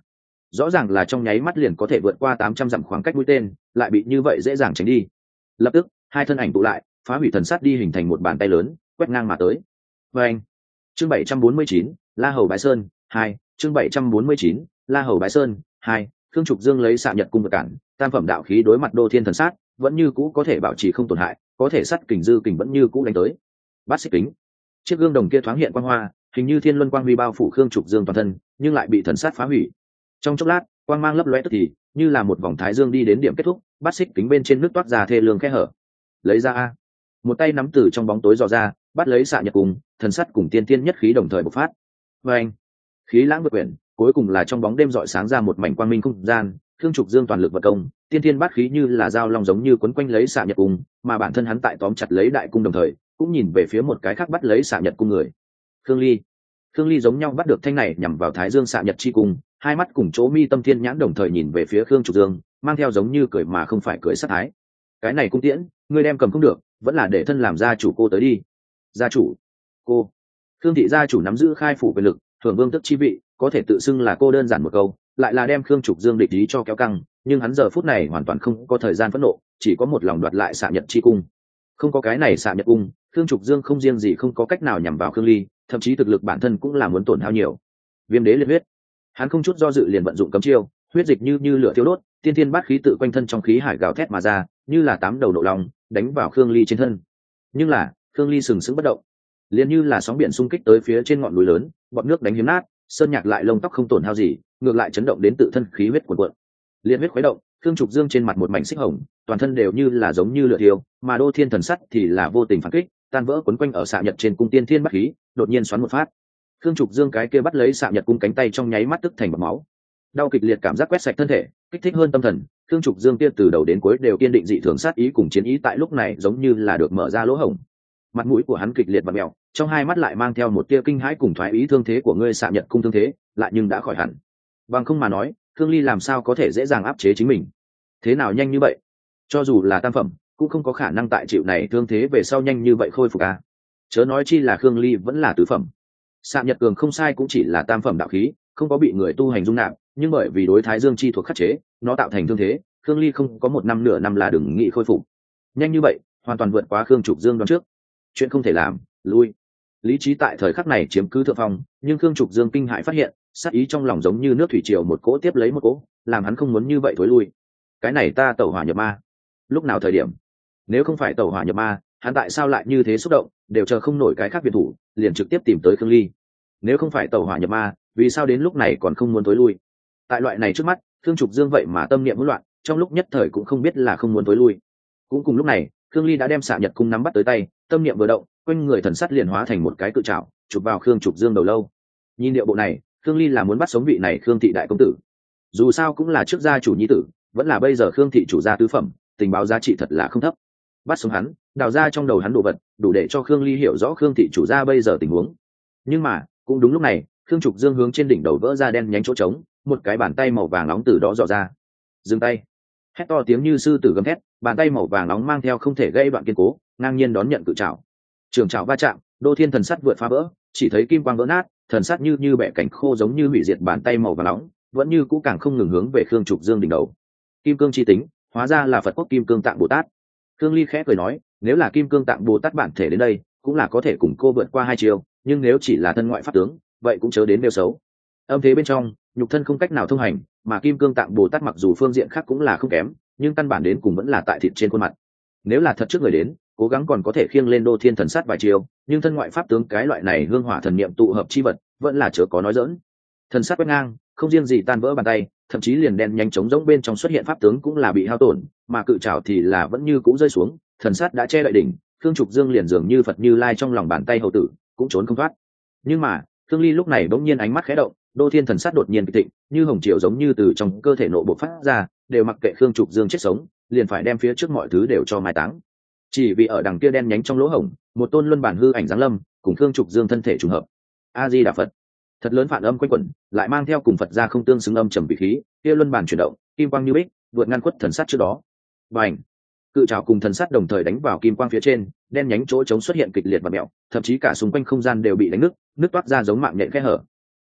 rõ ràng là trong nháy mắt liền có thể vượt qua tám trăm dặm khoảng cách mũi tên, lại bị như vậy dễ dàng tránh đi. Lập tức hai thân ảnh tụ lại, phá hủy thần sát đi hình thành một bàn tay lớn quét ngang mà tới. Và anh chương bảy trăm bốn mươi chín, La Hầu Bái Sơn hai, chương bảy trăm bốn mươi chín, La Hầu Bái Sơn hai. Khương Trục Dương lấy xạ nhật cung vật cản, tam phẩm đạo khí đối mặt Đô Thiên thần sát, vẫn như cũ có thể bảo trì không tổn hại, có thể sát kình dư kình vẫn như cũ đánh tới. Bát xích kính, chiếc gương đồng kia thoáng hiện quang hoa, hình như thiên luân quang huy bao phủ Khương Trục Dương toàn thân, nhưng lại bị thần sát phá hủy. Trong chốc lát, quang mang lấp lóe tức thì, như là một vòng thái dương đi đến điểm kết thúc, bát xích kính bên trên nước toát ra thê lương khe hở. Lấy ra a, một tay nắm từ trong bóng tối dò ra, bắt lấy xạ nhật cung, thần sát cùng tiên tiên nhất khí đồng thời bộc phát. Và anh, khí lãng vượt quyển, cuối cùng là trong bóng đêm rọi sáng ra một mảnh quang minh không gian. Khương Trục Dương toàn lực vật công, tiên tiên bát khí như là dao long giống như quấn quanh lấy xạ nhật cung, mà bản thân hắn tại tóm chặt lấy đại cung đồng thời, cũng nhìn về phía một cái khác bắt lấy xạ nhật cung người. Khương Ly, Khương Ly giống nhau bắt được thanh này nhằm vào Thái Dương xạ nhật chi cung, hai mắt cùng chỗ mi tâm thiên nhãn đồng thời nhìn về phía Khương Trục Dương, mang theo giống như cười mà không phải cười sát thái. Cái này cung tiễn, ngươi đem cầm không được, vẫn là để thân làm gia chủ cô tới đi. Gia chủ, cô. Khương thị gia chủ nắm giữ khai phủ quyền lực, thưởng vương tức chi vị, có thể tự xưng là cô đơn giản một câu, lại là đem Khương Trục Dương địch ý cho kéo căng, nhưng hắn giờ phút này hoàn toàn không có thời gian phẫn nộ, chỉ có một lòng đoạt lại xạ nhật chi cung. Không có cái này xạ nhật cung, Khương Trục Dương không riêng gì không có cách nào nhằm vào Khương Ly, thậm chí thực lực bản thân cũng là muốn tổn hao nhiều. Viêm đế liệt huyết, hắn không chút do dự liền vận dụng cấm chiêu, huyết dịch như như lửa thiêu đốt, tiên thiên bát khí tự quanh thân trong khí hải gào thét mà ra, như là tám đầu nộ long, đánh vào Khương Ly trên thân. Nhưng là, Khương Ly sừng sững bất động, liền như là sóng biển xung kích tới phía trên ngọn núi lớn, bọt nước đánh hiếm nát, sơn nhạc lại lông tóc không tổn hao gì, ngược lại chấn động đến tự thân khí huyết cuồn cuộn. Liên huyết khuấy động, Khương Trục Dương trên mặt một mảnh xích hồng, toàn thân đều như là giống như lửa thiêu, mà Đô Thiên thần sắt thì là vô tình phản kích, tan vỡ quấn quanh ở xạ nhật trên cung tiên thiên bát khí, đột nhiên xoắn một phát. Khương Trục Dương cái kia bắt lấy xạ nhật cung cánh tay trong nháy mắt tức thành bọt máu. Đau kịch liệt cảm giác quét sạch thân thể, kích thích hơn tâm thần, Khương Trục Dương kia từ đầu đến cuối đều kiên định dị thường sát ý cùng chiến ý tại lúc này giống như là được mở ra lỗ hổng. Mặt mũi của hắn kịch liệt và mèo, trong hai mắt lại mang theo một tia kinh hãi cùng thoái ý, thương thế của ngươi xạ nhật cung thương thế, lại nhưng đã khỏi hẳn. Bằng không mà nói, Khương Ly làm sao có thể dễ dàng áp chế chính mình? Thế nào nhanh như vậy? Cho dù là tam phẩm, cũng không có khả năng tại chịu này thương thế về sau nhanh như vậy khôi phục à? Chớ nói chi là Khương Ly vẫn là tứ phẩm. Xạ nhật cường không sai cũng chỉ là tam phẩm đạo khí, không có bị người tu hành dung nạp, nhưng bởi vì đối Thái Dương chi thuộc khắc chế, nó tạo thành thương thế, Khương Ly không có một năm nửa năm là đừng nghĩ khôi phục. Nhanh như vậy, hoàn toàn vượt quá Khương Trục Dương đoán trước. Chuyện không thể làm, lui. Lý trí tại thời khắc này chiếm cứ thượng phong, nhưng Khương Trục Dương kinh hãi phát hiện, sát ý trong lòng giống như nước thủy triều một cỗ tiếp lấy một cỗ, làm hắn không muốn như vậy thối lui. Cái này ta tẩu hỏa nhập ma. Lúc nào thời điểm? Nếu không phải tẩu hỏa nhập ma, hắn tại sao lại như thế xúc động, đều chờ không nổi cái khác biệt thủ, liền trực tiếp tìm tới Khương Ly. Nếu không phải tẩu hỏa nhập ma, vì sao đến lúc này còn không muốn thối lui? Tại loại này trước mắt, Khương Trục Dương vậy mà tâm niệm hỗn loạn, trong lúc nhất thời cũng không biết là không muốn thối lui. Cũng cùng lúc này, Khương Ly đã đem xạ nhật cung nắm bắt tới tay, tâm niệm vừa động, quanh người thần sắt liền hóa thành một cái cự trảo, chụp vào Khương Trục Dương đầu lâu. Nhìn điệu bộ này, Khương Ly là muốn bắt sống vị này Khương thị đại công tử. Dù sao cũng là trước gia chủ nhi tử, vẫn là bây giờ Khương thị chủ gia tứ phẩm, tình báo giá trị thật là không thấp. Bắt sống hắn, đào ra trong đầu hắn đồ vật, đủ để cho Khương Ly hiểu rõ Khương thị chủ gia bây giờ tình huống. Nhưng mà, cũng đúng lúc này, Khương Trục Dương hướng trên đỉnh đầu vỡ ra đen nhánh chỗ trống, một cái bàn tay màu vàng nóng từ đó dò ra. Dừng tay! Hét to tiếng như sư tử gầm thét, bàn tay màu vàng nóng mang theo không thể gây đoạn kiên cố, ngang nhiên đón nhận cự trảo. Trường trảo va chạm, Đô Thiên thần sắt vượt phá vỡ, chỉ thấy kim quang vỡ nát, thần sắt như như bẻ cảnh khô giống như hủy diệt bàn tay màu vàng nóng, vẫn như cũ càng không ngừng hướng về Khương Trục Dương đỉnh đầu. Kim cương chi tính, hóa ra là Phật quốc Kim Cương Tạng Bồ Tát. Khương Ly khẽ cười nói, nếu là Kim Cương Tạng Bồ Tát bản thể đến đây, cũng là có thể cùng cô vượt qua hai chiều, nhưng nếu chỉ là thân ngoại pháp tướng, vậy cũng chớ đến nêu xấu. Âm thế bên trong, nhục thân không cách nào thông hành, mà Kim Cương Tạng Bồ Tát mặc dù phương diện khác cũng là không kém, nhưng căn bản đến cùng vẫn là tại thịt trên khuôn mặt. Nếu là thật trước người đến, cố gắng còn có thể khiêng lên Đô Thiên thần sát vài chiều, nhưng thân ngoại pháp tướng cái loại này hương hỏa thần niệm tụ hợp chi vật, vẫn là chớ có nói dỡn. Thần sát quét ngang, không riêng gì tan vỡ bàn tay, thậm chí liền đen nhanh chóng rỗng bên trong xuất hiện pháp tướng cũng là bị hao tổn, mà cự trảo thì là vẫn như cũ rơi xuống, thần sát đã che đậy đỉnh, Khương Trục Dương liền dường như Phật Như Lai trong lòng bàn tay hầu tử, cũng trốn không thoát. Nhưng mà, Khương Ly lúc này bỗng nhiên ánh mắt khẽ động, Đô Thiên thần sát đột nhiên kịch thịnh, như hồng triều giống như từ trong cơ thể nội bộ phát ra, đều mặc kệ Khương Trục Dương chết sống, liền phải đem phía trước mọi thứ đều cho mai táng. Chỉ vì ở đằng kia đen nhánh trong lỗ hổng, một tôn luân bản hư ảnh giáng lâm, cùng Khương Trục Dương thân thể trùng hợp. A Di Đà Phật. Thật lớn phản âm quanh quẩn, lại mang theo cùng Phật gia không tương xứng âm trầm vị khí, kia luân bản chuyển động, kim quang như bích, vượt ngăn quất thần sát trước đó. Bành! Cự trảo cùng thần sát đồng thời đánh vào kim quang phía trên, đen nhánh chỗ trống xuất hiện kịch liệt và mèo, thậm chí cả xung quanh không gian đều bị đánh nứt, nứt toát ra giống mạng nhện khe hở.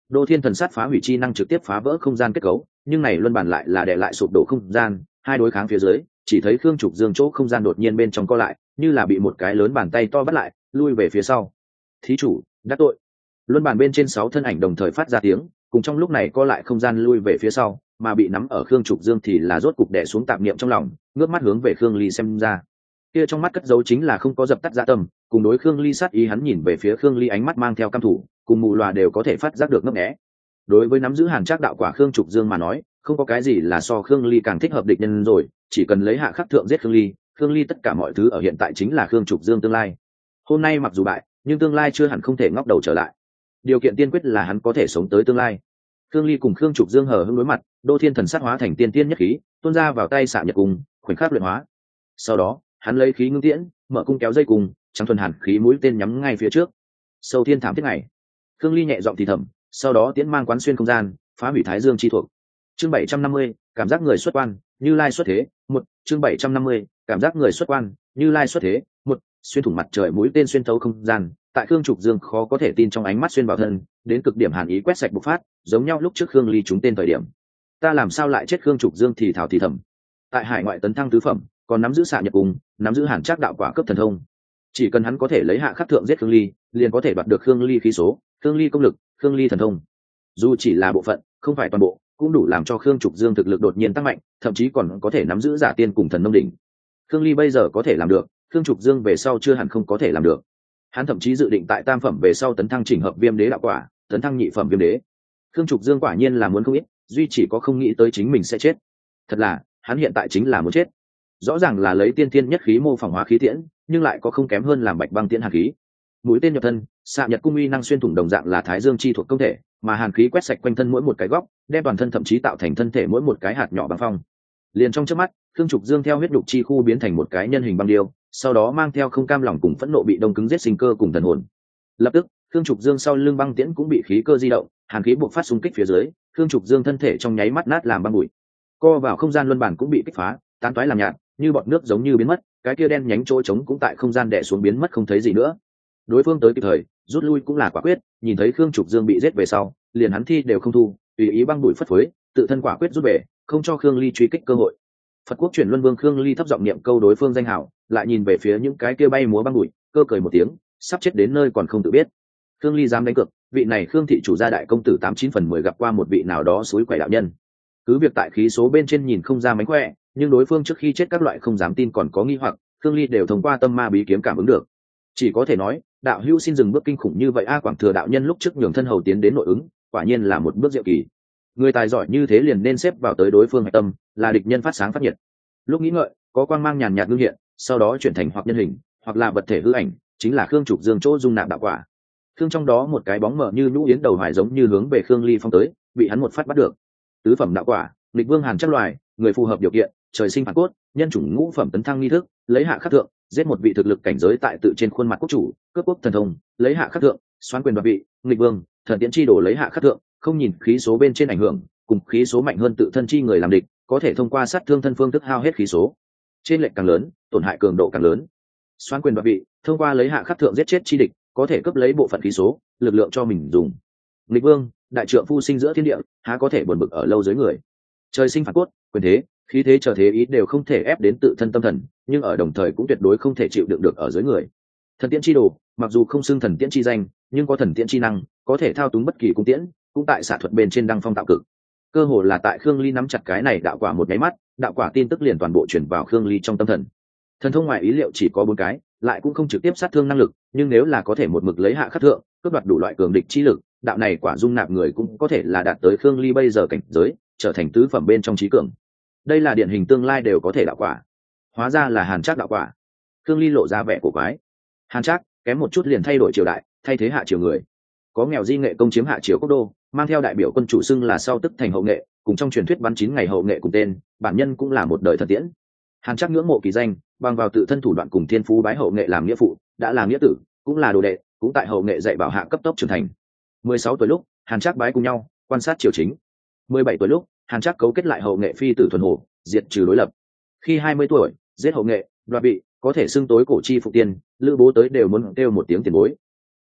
Đô Thiên Thần Sát phá hủy chi năng trực tiếp phá vỡ không gian kết cấu, nhưng này luân bản lại là đè lại sụp đổ không gian, hai đối kháng phía dưới, chỉ thấy Khương Trục Dương chỗ không gian đột nhiên bên trong co lại, như là bị một cái lớn bàn tay to bắt lại, lui về phía sau. Thí chủ, đắc tội. Luân bản bên trên sáu thân ảnh đồng thời phát ra tiếng, cùng trong lúc này co lại không gian lui về phía sau, mà bị nắm ở Khương Trục Dương thì là rốt cục đè xuống tạp niệm trong lòng, ngước mắt hướng về Khương Ly xem ra. Kia trong mắt cất giấu chính là không có dập tắt dạ tâm, cùng đối Khương Ly sát ý, hắn nhìn về phía Khương Ly ánh mắt mang theo căm thủ, cùng mù lòa đều có thể phát giác được ngấp nghé. Đối với nắm giữ Hàn Trác đạo quả Khương Trục Dương mà nói, không có cái gì là so Khương Ly càng thích hợp địch nhân rồi, chỉ cần lấy hạ khắc thượng giết Khương Ly, Khương Ly tất cả mọi thứ ở hiện tại chính là Khương Trục Dương tương lai. Hôm nay mặc dù bại, nhưng tương lai chưa hẳn không thể ngóc đầu trở lại. Điều kiện tiên quyết là hắn có thể sống tới tương lai. Khương Ly cùng Khương Trục Dương hờ hững đối mặt, Đô Thiên Thần Sát hóa thành tiên tiên nhất khí, tuôn ra vào tay xạ nhật cung, khoảnh khắc luyện hóa. Sau đó, hắn lấy khí ngưng tiễn, mở cung kéo dây cung, trắng thuần hàn khí mũi tên nhắm ngay phía trước. Sâu thiên thảm thiết này. Khương Ly nhẹ giọng thì thầm, sau đó tiễn mang quán xuyên không gian, phá hủy Thái Dương chi thuộc. Chương bảy trăm năm mươi, cảm giác người xuất quan, Như Lai xuất thế, một, chương bảy trăm năm mươi, cảm giác người xuất quan, Như Lai xuất thế, một, xuyên thủng mặt trời mũi tên xuyên thấu không gian, tại Khương Trục Dương khó có thể tin trong ánh mắt xuyên vào thân, đến cực điểm hàn ý quét sạch bộc phát, giống nhau lúc trước Khương Ly trúng tên thời điểm. Ta làm sao lại chết? Khương Trục Dương thì thào thì thầm. Tại hải ngoại tấn thăng tứ phẩm, còn nắm giữ xạ nhật cung, nắm giữ Hàn Trác đạo quả cấp thần thông. Chỉ cần hắn có thể lấy hạ khắc thượng giết Khương Ly, liền có thể đoạt được Khương Ly khí số, Khương Ly công lực, Khương Ly thần thông. Dù chỉ là bộ phận, không phải toàn bộ, cũng đủ làm cho Khương Trục Dương thực lực đột nhiên tăng mạnh, thậm chí còn có thể nắm giữ giả tiên cùng thần nông đỉnh. Khương Ly bây giờ có thể làm được, Khương Trục Dương về sau chưa hẳn không có thể làm được. Hắn thậm chí dự định tại tam phẩm về sau tấn thăng chỉnh hợp viêm đế đạo quả, tấn thăng nhị phẩm viêm đế. Khương Trục Dương quả nhiên là muốn không ít, duy chỉ có không nghĩ tới chính mình sẽ chết. Thật là, hắn hiện tại chính là muốn chết. Rõ ràng là lấy tiên thiên nhất khí mô phỏng hóa khí tiễn, nhưng lại có không kém hơn làm bạch băng tiễn hàn khí. Mũi tên nhập thân, xạ nhật cung uy năng xuyên thủng đồng dạng là Thái Dương chi thuộc công thể, mà hàn khí quét sạch quanh thân mỗi một cái góc, đem toàn thân thậm chí tạo thành thân thể mỗi một cái hạt nhỏ băng phong. Liền trong chớp mắt, Khương Trục Dương theo huyết nhục chi khu biến thành một cái nhân hình băng điêu, sau đó mang theo không cam lòng cùng phẫn nộ bị đông cứng giết sinh cơ cùng thần hồn. Lập tức, Khương Trục Dương sau lưng băng tiễn cũng bị khí cơ di động, hàn khí buộc phát xung kích phía dưới, Khương Trục Dương thân thể trong nháy mắt nát làm băng bụi. Co vào không gian luân bản cũng bị kích phá, tán toái làm nhạt, như bọt nước giống như biến mất, cái kia đen nhánh chỗ trống cũng tại không gian đè xuống biến mất không thấy gì nữa. Đối phương tới kịp thời, rút lui cũng là quả quyết, nhìn thấy Khương Trục Dương bị giết về sau, liền hắn thi đều không thu, tùy ý băng bụi phất phới, tự thân quả quyết rút về, không cho Khương Ly truy kích cơ hội. Phật quốc chuyển luân vương Khương Ly thấp giọng niệm câu đối phương danh hảo, lại nhìn về phía những cái kia bay múa băng bụi, cơ cười một tiếng, sắp chết đến nơi còn không tự biết. Khương Ly dám đánh cược, vị này Khương thị chủ gia đại công tử tám chín phần mười gặp qua một vị nào đó suối quẻ đạo nhân. Cứ việc tại khí số bên trên nhìn không ra mánh khỏe, nhưng đối phương trước khi chết các loại không dám tin còn có nghi hoặc, Khương Ly đều thông qua tâm ma bí kiếm cảm ứng được. Chỉ có thể nói, đạo hữu xin dừng bước kinh khủng như vậy a. Quảng Thừa đạo nhân lúc trước nhường thân hầu tiến đến nội ứng, quả nhiên là một bước diệu kỳ. Người tài giỏi như thế liền nên xếp vào tới đối phương hạch tâm, là địch nhân phát sáng phát nhiệt. Lúc nghĩ ngợi, có quang mang nhàn nhạt ngưng hiện, sau đó chuyển thành hoặc nhân hình, hoặc là vật thể hư ảnh, chính là Khương Trục Dương chỗ dung nạp đạo quả. Khương trong đó một cái bóng mờ như nhũ yến đầu hoài giống như hướng về Khương Ly phong tới, bị hắn một phát bắt được. Tứ phẩm đạo quả, lịch vương Hàn Trác loài, người phù hợp điều kiện, trời sinh phản cốt, nhân chủng ngũ phẩm tấn thăng nghi thức, lấy hạ khắc thượng, giết một vị thực lực cảnh giới tại tự trên khuôn mặt quốc chủ, cướp quốc thần thông, lấy hạ khắc thượng, xoán quyền đoạt vị, nghịch vương, thần tiễn chi đổ lấy hạ khắc thượng, không nhìn khí số bên trên ảnh hưởng, cùng khí số mạnh hơn tự thân chi người làm địch, có thể thông qua sát thương thân phương thức hao hết khí số. Trên lệch càng lớn, tổn hại cường độ càng lớn. Xoán quyền đoạt vị, thông qua lấy hạ khắc thượng giết chết chi địch, có thể cướp lấy bộ phận khí số, lực lượng cho mình dùng. Nghịch vương, đại trượng phu sinh giữa thiên địa, há có thể buồn bực ở lâu dưới người. Trời sinh phản cốt, quyền thế, khí thế trở thế ý đều không thể ép đến tự thân tâm thần, nhưng ở đồng thời cũng tuyệt đối không thể chịu đựng được ở dưới người. Thần tiễn chi đồ, mặc dù không xưng thần tiễn chi danh, nhưng có thần tiễn chi năng, có thể thao túng bất kỳ cung tiễn, cũng tại xạ thuật bên trên đăng phong tạo cực. Cơ hồ là tại Khương Ly nắm chặt cái này đạo quả một cái mắt, đạo quả tin tức liền toàn bộ chuyển vào Khương Ly trong tâm thần. Thần thông ngoài ý liệu chỉ có bốn cái, lại cũng không trực tiếp sát thương năng lực, nhưng nếu là có thể một mực lấy hạ khắc thượng, cướp đoạt đủ loại cường địch chi lực, đạo này quả dung nạp người cũng có thể là đạt tới Khương Ly bây giờ cảnh giới, trở thành tứ phẩm bên trong trí cường. Đây là điển hình tương lai đều có thể đạo quả. Hóa ra là Hàn Trác đạo quả. Khương Ly lộ ra vẻ cổ quái. Hàn Trác kém một chút liền thay đổi triều đại, thay thế hạ triều người. Có nghèo di nghệ công chiếm hạ triều quốc đô, mang theo đại biểu quân chủ xưng là sau tức thành hậu nghệ, cùng trong truyền thuyết bắn chín ngày hậu nghệ cùng tên, bản nhân cũng là một đời thần tiễn. Hàn Trác ngưỡng mộ kỳ danh, bằng vào tự thân thủ đoạn cùng thiên phú bái hậu nghệ làm nghĩa phụ, đã là nghĩa tử, cũng là đồ đệ, cũng tại hậu nghệ dạy bảo hạ cấp tốc trưởng thành. mười sáu tuổi lúc, Hàn Trác bái cùng nhau, quan sát triều chính. mười bảy tuổi lúc, Hàn Trác cấu kết lại hậu nghệ phi tử thuần hồ, diệt trừ đối lập. Khi hai mươi tuổi, giết hậu nghệ, đoạt vị, có thể xưng tối cổ chi phục tiên, lữ bố tới đều muốn kêu một tiếng tiền bối.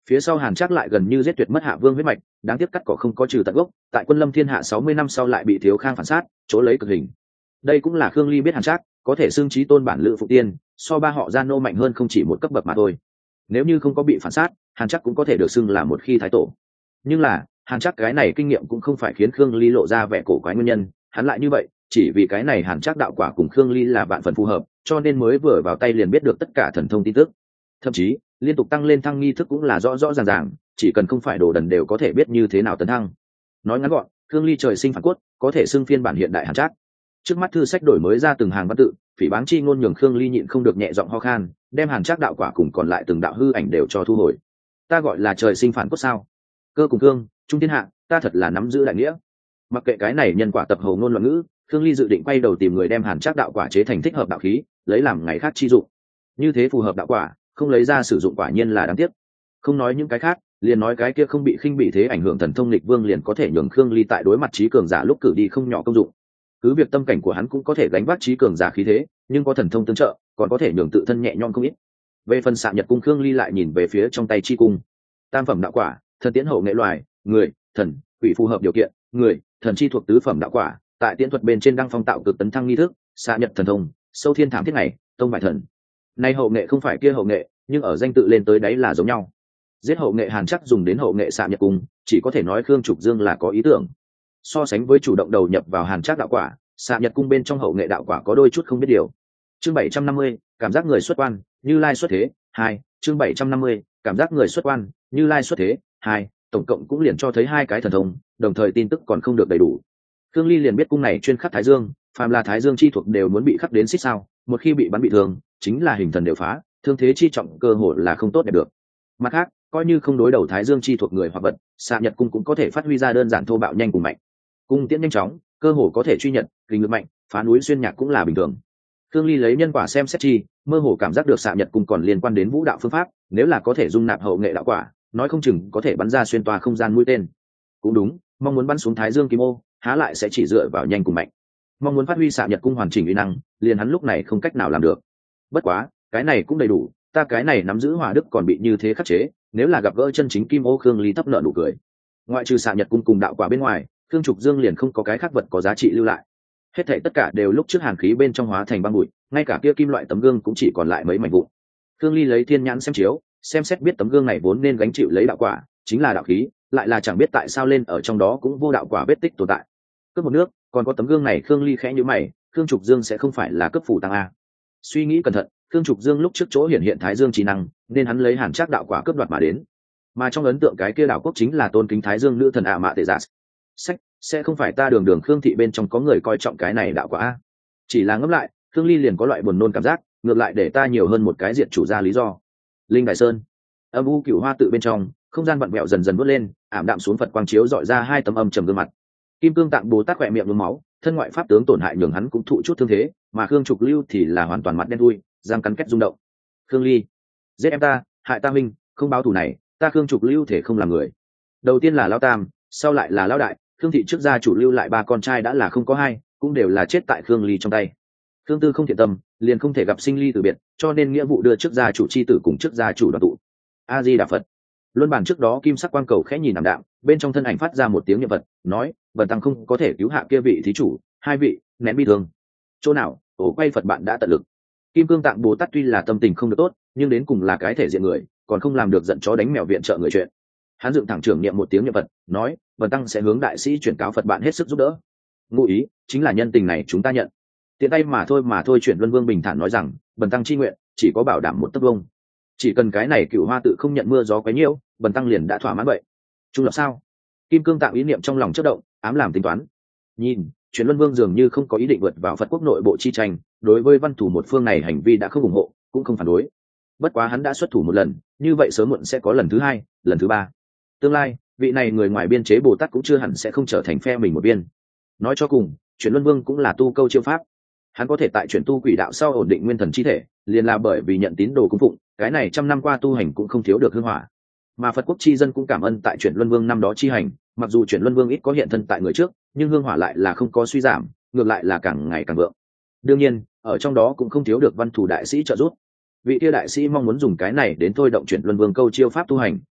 Phía sau Hàn Trác lại gần như giết tuyệt mất Hạ Vương huyết mạch, đáng tiếc cắt cỏ không có trừ tận gốc, tại Quân Lâm Thiên Hạ sáu mươi năm sau lại bị Thiếu Khang phản sát, chỗ lấy cực hình. Đây cũng là Khương Ly biết Hàn Trác có thể xưng chí tôn bản lữ phụ tiên, so ba họ Gian nô mạnh hơn không chỉ một cấp bậc mà thôi. Nếu như không có bị phản sát, Hàn Trác cũng có thể được xưng là một khi thái tổ. Nhưng là, Hàn Trác cái này kinh nghiệm cũng không phải khiến Khương Ly lộ ra vẻ cổ quái nguyên nhân, hắn lại như vậy, chỉ vì cái này Hàn Trác đạo quả cùng Khương Ly là bạn phần phù hợp, cho nên mới vừa vào tay liền biết được tất cả thần thông tin tức. Thậm chí, liên tục tăng lên thăng nghi thức cũng là rõ rõ ràng ràng, chỉ cần không phải đồ đần đều có thể biết như thế nào tấn thăng. Nói ngắn gọn, Khương Ly trời sinh phản cốt, có thể xưng phiên bản hiện đại Hàn Trác. Trước mắt thư sách đổi mới ra từng hàng văn tự, phỉ báng chi ngôn nhường Khương Ly nhịn không được nhẹ giọng ho khan, đem Hàn Trác đạo quả cùng còn lại từng đạo hư ảnh đều cho thu hồi. Ta gọi là trời sinh phản cốt sao? Cơ cùng cương, trung thiên hạ, ta thật là nắm giữ đại nghĩa. Mặc kệ cái này nhân quả tập hầu ngôn loạn ngữ, Khương Ly dự định quay đầu tìm người đem Hàn Trác đạo quả chế thành thích hợp đạo khí, lấy làm ngày khác chi dụng. Như thế phù hợp đạo quả, không lấy ra sử dụng quả nhiên là đáng tiếc. Không nói những cái khác, liền nói cái kia không bị khinh bị thế ảnh hưởng thần thông lịch vương liền có thể nhường Khương Ly tại đối mặt trí cường giả lúc cử đi không nhỏ công dụng. Cứ việc tâm cảnh của hắn cũng có thể gánh vác trí cường giả khí thế, nhưng có thần thông tương trợ, còn có thể nhường tự thân nhẹ nhõm không ít. Về phần Xạ Nhật cung, Khương Ly lại nhìn về phía trong tay chi cung. Tam phẩm đạo quả, thần tiễn hậu nghệ loài, người, thần, quỷ phù hợp điều kiện, người, thần chi thuộc tứ phẩm đạo quả, tại tiễn thuật bên trên đăng phong tạo cực tấn thăng nghi thức, Xạ Nhật thần thông, sâu thiên thảm thiết này, tông bại thần. Nay hậu nghệ không phải kia hậu nghệ, nhưng ở danh tự lên tới đấy là giống nhau. Giết hậu nghệ Hàn Trác dùng đến hậu nghệ Xạ Nhật cung, chỉ có thể nói Khương Trục Dương là có ý tưởng. So sánh với chủ động đầu nhập vào Hàn Trác đạo quả, Xạ Nhật cung bên trong hậu nghệ đạo quả có đôi chút không biết điều. Chương bảy trăm năm mươi, cảm giác người xuất quan, Như Lai xuất thế, hai. Chương bảy trăm năm mươi, cảm giác người xuất quan, Như Lai xuất thế, hai. Tổng cộng cũng liền cho thấy hai cái thần thông, đồng thời tin tức còn không được đầy đủ. Khương Ly liền biết cung này chuyên khắc Thái Dương, phàm là Thái Dương chi thuộc đều muốn bị khắc đến xích sao, một khi bị bắn bị thương, chính là hình thần đều phá, thương thế chi trọng cơ hội là không tốt đẹp được. Mặt khác, coi như không đối đầu Thái Dương chi thuộc người hoặc vật, Xạ Nhật cung cũng có thể phát huy ra đơn giản thô bạo nhanh cùng mạnh. Cung tiễn nhanh chóng, cơ hồ có thể truy nhận, kinh lực mạnh, phá núi xuyên nhạc cũng là bình thường. Khương Ly lấy nhân quả xem xét chi, mơ hồ cảm giác được Xạ Nhật cung còn liên quan đến vũ đạo phương pháp, nếu là có thể dung nạp hậu nghệ đạo quả, nói không chừng có thể bắn ra xuyên toa không gian mũi tên. Cũng đúng, mong muốn bắn xuống Thái Dương kim ô, há lại sẽ chỉ dựa vào nhanh cùng mạnh. Mong muốn phát huy Xạ Nhật cung hoàn chỉnh uy năng, liền hắn lúc này không cách nào làm được. Bất quá, cái này cũng đầy đủ, ta cái này nắm giữ hỏa đức còn bị như thế khắc chế, nếu là gặp gỡ chân chính kim ô, Khương Ly thấp nợ nụ cười. Ngoại trừ Xạ Nhật cung cùng đạo quả bên ngoài, Khương Trục Dương liền không có cái khác vật có giá trị lưu lại. Hết thảy tất cả đều lúc trước hàn khí bên trong hóa thành băng bụi, ngay cả kia kim loại tấm gương cũng chỉ còn lại mấy mảnh vụn. Khương Ly lấy thiên nhãn xem chiếu, xem xét biết tấm gương này vốn nên gánh chịu lấy đạo quả, chính là đạo khí, lại là chẳng biết tại sao lên ở trong đó cũng vô đạo quả vết tích tồn tại. Cướp một nước, còn có tấm gương này, Khương Ly khẽ nhíu mày, Khương Trục Dương sẽ không phải là cấp phủ tăng a? Suy nghĩ cẩn thận, Khương Trục Dương lúc trước chỗ hiển hiện Thái Dương trí năng, nên hắn lấy Hàn Trác đạo quả cướp đoạt mà đến. Mà trong ấn tượng cái kia đạo quốc chính là tôn kính Thái Dương nữ thần ạ mạ tệ giả. Sách, sẽ không phải ta đường đường Khương thị bên trong có người coi trọng cái này đạo quả a? Chỉ là ngẫm lại, Khương Ly liền có loại buồn nôn cảm giác, ngược lại để ta nhiều hơn một cái diện chủ ra lý do. Linh Đại Sơn, âm u cửu hoa tự bên trong, không gian vặn vẹo dần dần vút lên, ảm đạm xuống Phật quang chiếu dọi ra hai tấm âm trầm gương mặt. Kim Cương Tạng Bồ Tát khỏe miệng nhuốm máu, thân ngoại pháp tướng tổn hại nhường hắn cũng thụ chút thương thế, mà Khương Trục Lưu thì là hoàn toàn mặt đen thui, răng cắn két rung động. Khương Ly, giết em ta, hại ta minh, không báo thù này, ta Khương Trục Lưu thể không làm người. Đầu tiên là Lão Tam, sau lại là Lão Đại, Khương thị trước gia chủ lưu lại ba con trai đã là không có hai, cũng đều là chết tại Khương Ly trong tay. Khương Tư không thiện tâm, liền không thể gặp sinh ly từ biệt, cho nên nghĩa vụ đưa trước gia chủ chi tử cùng trước gia chủ đoàn tụ. A Di Đà Phật. Luân bản trước đó kim sắc quang cầu khẽ nhìn ảm đạm, bên trong thân ảnh phát ra một tiếng niệm Phật, nói: "Bần tăng không có thể cứu hạ kia vị thí chủ, hai vị, nén bi thương. Chỗ nào, ổ quay Phật bạn đã tận lực." Kim Cương Tạng Bồ Tát tuy là tâm tình không được tốt, nhưng đến cùng là cái thể diện người, còn không làm được giận chó đánh mèo viện trợ người chuyện. Hắn dựng thẳng trưởng niệm một tiếng niệm Phật, nói: "Bần tăng sẽ hướng đại sĩ chuyển cáo Phật bạn hết sức giúp đỡ." Ngụ ý chính là nhân tình này chúng ta nhận. Tiện tay mà thôi mà thôi. Chuyển Luân Vương bình thản nói rằng: "Bần tăng chi nguyện, chỉ có bảo đảm một tấc vông. Chỉ cần cái này Cửu Hoa tự không nhận mưa gió quấy nhiễu, bần tăng liền đã thỏa mãn vậy." Trung lập sao? Kim Cương Tạng ý niệm trong lòng chớp động, ám làm tính toán. Nhìn, Chuyển Luân Vương dường như không có ý định vượt vào Phật quốc nội bộ chi tranh, đối với văn thủ một phương này hành vi đã không ủng hộ, cũng không phản đối. Bất quá hắn đã xuất thủ một lần, như vậy sớm muộn sẽ có lần thứ hai, lần thứ ba. Tương lai, vị này người ngoài biên chế Bồ Tát cũng chưa hẳn sẽ không trở thành phe mình một biên. Nói cho cùng, Chuyển Luân Vương cũng là tu câu chiêu pháp. Hắn có thể tại chuyển tu quỷ đạo sau ổn định nguyên thần chi thể, liền là bởi vì nhận tín đồ cung phụng, cái này trăm năm qua tu hành cũng không thiếu được hương hỏa. Mà Phật quốc chi dân cũng cảm ơn tại Chuyển Luân Vương năm đó chi hành, mặc dù Chuyển Luân Vương ít có hiện thân tại người trước, nhưng hương hỏa lại là không có suy giảm, ngược lại là càng ngày càng vượng. Đương nhiên, ở trong đó cũng không thiếu được văn thủ đại sĩ trợ giúp. Vị kia đại sĩ mong muốn dùng cái này đến thôi động Chuyển Luân Vương câu chiêu pháp tu hành,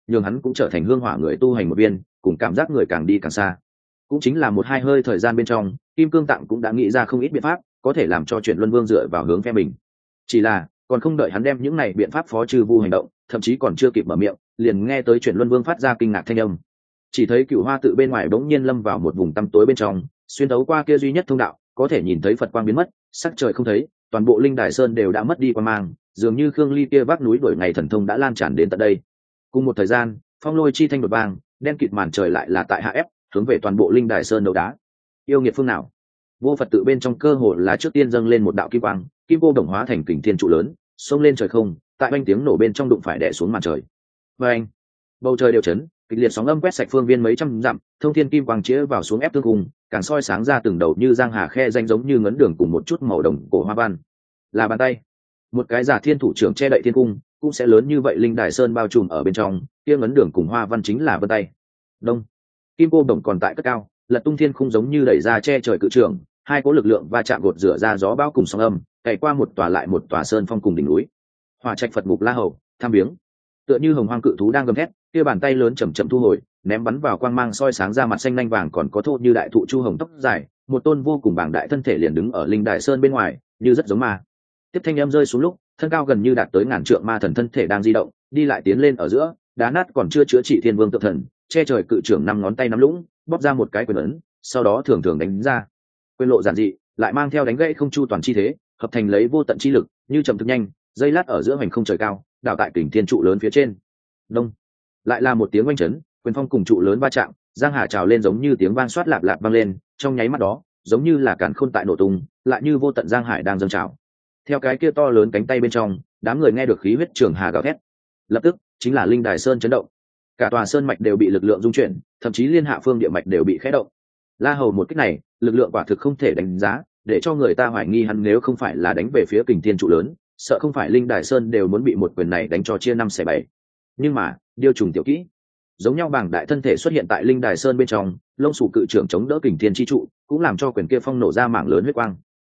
nhường hắn cũng trở thành hương hỏa người tu hành một viên, cùng cảm giác người càng đi càng xa. Cũng chính là một hai hơi thời gian bên trong, kim cương tạng cũng đã nghĩ ra không ít biện pháp có thể làm cho chuyển luân vương dựa vào hướng phe mình. Chỉ là còn không đợi hắn đem những này biện pháp phó trừ vu hành động, thậm chí còn chưa kịp mở miệng, liền nghe tới chuyển luân vương phát ra kinh ngạc thanh âm. Chỉ thấy cựu hoa tự bên ngoài bỗng nhiên lâm vào một vùng tăm tối bên trong, xuyên thấu qua kia duy nhất thông đạo, có thể nhìn thấy Phật quang biến mất, sắc trời không thấy, toàn bộ linh đài sơn đều đã mất đi quang mang, dường như khương ly kia vác núi đuổi ngày thần thông đã lan tràn đến tận đây. Cùng một thời gian, phong lôi chi thanh đột vang, đen kịt màn trời lại là tại hạ ép, hướng về toàn bộ linh đài sơn đấu đá. Yêu nghiệt phương nào? Vô Phật tự bên trong cơ hồ là trước tiên dâng lên một đạo kim quang, kim cô đồng hóa thành kình thiên trụ lớn, xông lên trời không, tại oanh tiếng nổ bên trong đụng phải đè xuống màn trời. Và anh, bầu trời đều chấn, kịch liệt sóng âm quét sạch phương viên mấy trăm dặm, thông thiên kim quang chĩa vào xuống ép tương cùng, càng soi sáng ra từng đầu như giang hà khe danh giống như ngấn đường cùng một chút màu đồng cổ hoa văn. Là bàn tay, một cái giả thiên thủ trưởng che đậy thiên cung, cũng sẽ lớn như vậy linh đài sơn bao trùm ở bên trong, kia ngấn đường cùng hoa văn chính là vân tay. Đông, kim cô đồng còn tại cất cao, lật tung thiên khung giống như đẩy ra che trời cự trường, hai cỗ lực lượng va chạm gột rửa ra gió bão cùng sóng âm, cày qua một tòa lại một tòa sơn phong cùng đỉnh núi. Hỏa trạch Phật ngục La Hầu, tham biếng, tựa như hồng hoang cự thú đang gầm thét, kia bàn tay lớn chậm chậm thu hồi, ném bắn vào quang mang soi sáng ra mặt xanh nhanh vàng còn có thô như đại thụ chu hồng tóc dài, một tôn vô cùng bảng đại thân thể liền đứng ở linh đài sơn bên ngoài, như rất giống ma. Tiếp thanh âm rơi xuống lúc, thân cao gần như đạt tới ngàn trượng ma thần thân thể đang di động, đi lại tiến lên ở giữa, đá nát còn chưa chữa trị thiên vương tự thần, che trời cự trưởng năm ngón tay nắm lũng, bóp ra một cái quyền ấn, sau đó thường thường đánh ra. Quyền lộ giản dị, lại mang theo đánh gãy không chu toàn chi thế, hợp thành lấy vô tận chi lực, như chậm thực nhanh, dây lát ở giữa hoành không trời cao, đảo tại kình thiên trụ lớn phía trên. Đông, lại là một tiếng oanh chấn, quyền phong cùng trụ lớn va chạm, giang hà trào lên giống như tiếng vang xoát lạp lạp vang lên, trong nháy mắt đó, giống như là càn khôn tại nổ tung, lại như vô tận giang hải đang dâng trào. Theo cái kia to lớn cánh tay bên trong, đám người nghe được khí huyết trường hà gào thét, lập tức chính là linh đài sơn chấn động, cả tòa sơn mạch đều bị lực lượng dung chuyển, thậm chí liên hạ phương địa mạch đều bị khẽ động. La Hầu một kích này, lực lượng quả thực không thể đánh giá, để cho người ta hoài nghi hắn nếu không phải là đánh về phía kình thiên trụ lớn, sợ không phải linh đài sơn đều muốn bị một quyền này đánh cho chia năm xẻ bảy. Nhưng mà điêu trùng tiểu kỹ, giống nhau bảng đại thân thể xuất hiện tại linh đài sơn bên trong, lông sủ cự trưởng chống đỡ kình thiên chi trụ, cũng làm cho quyền kia phong nổ ra mảng lớn huyết quang.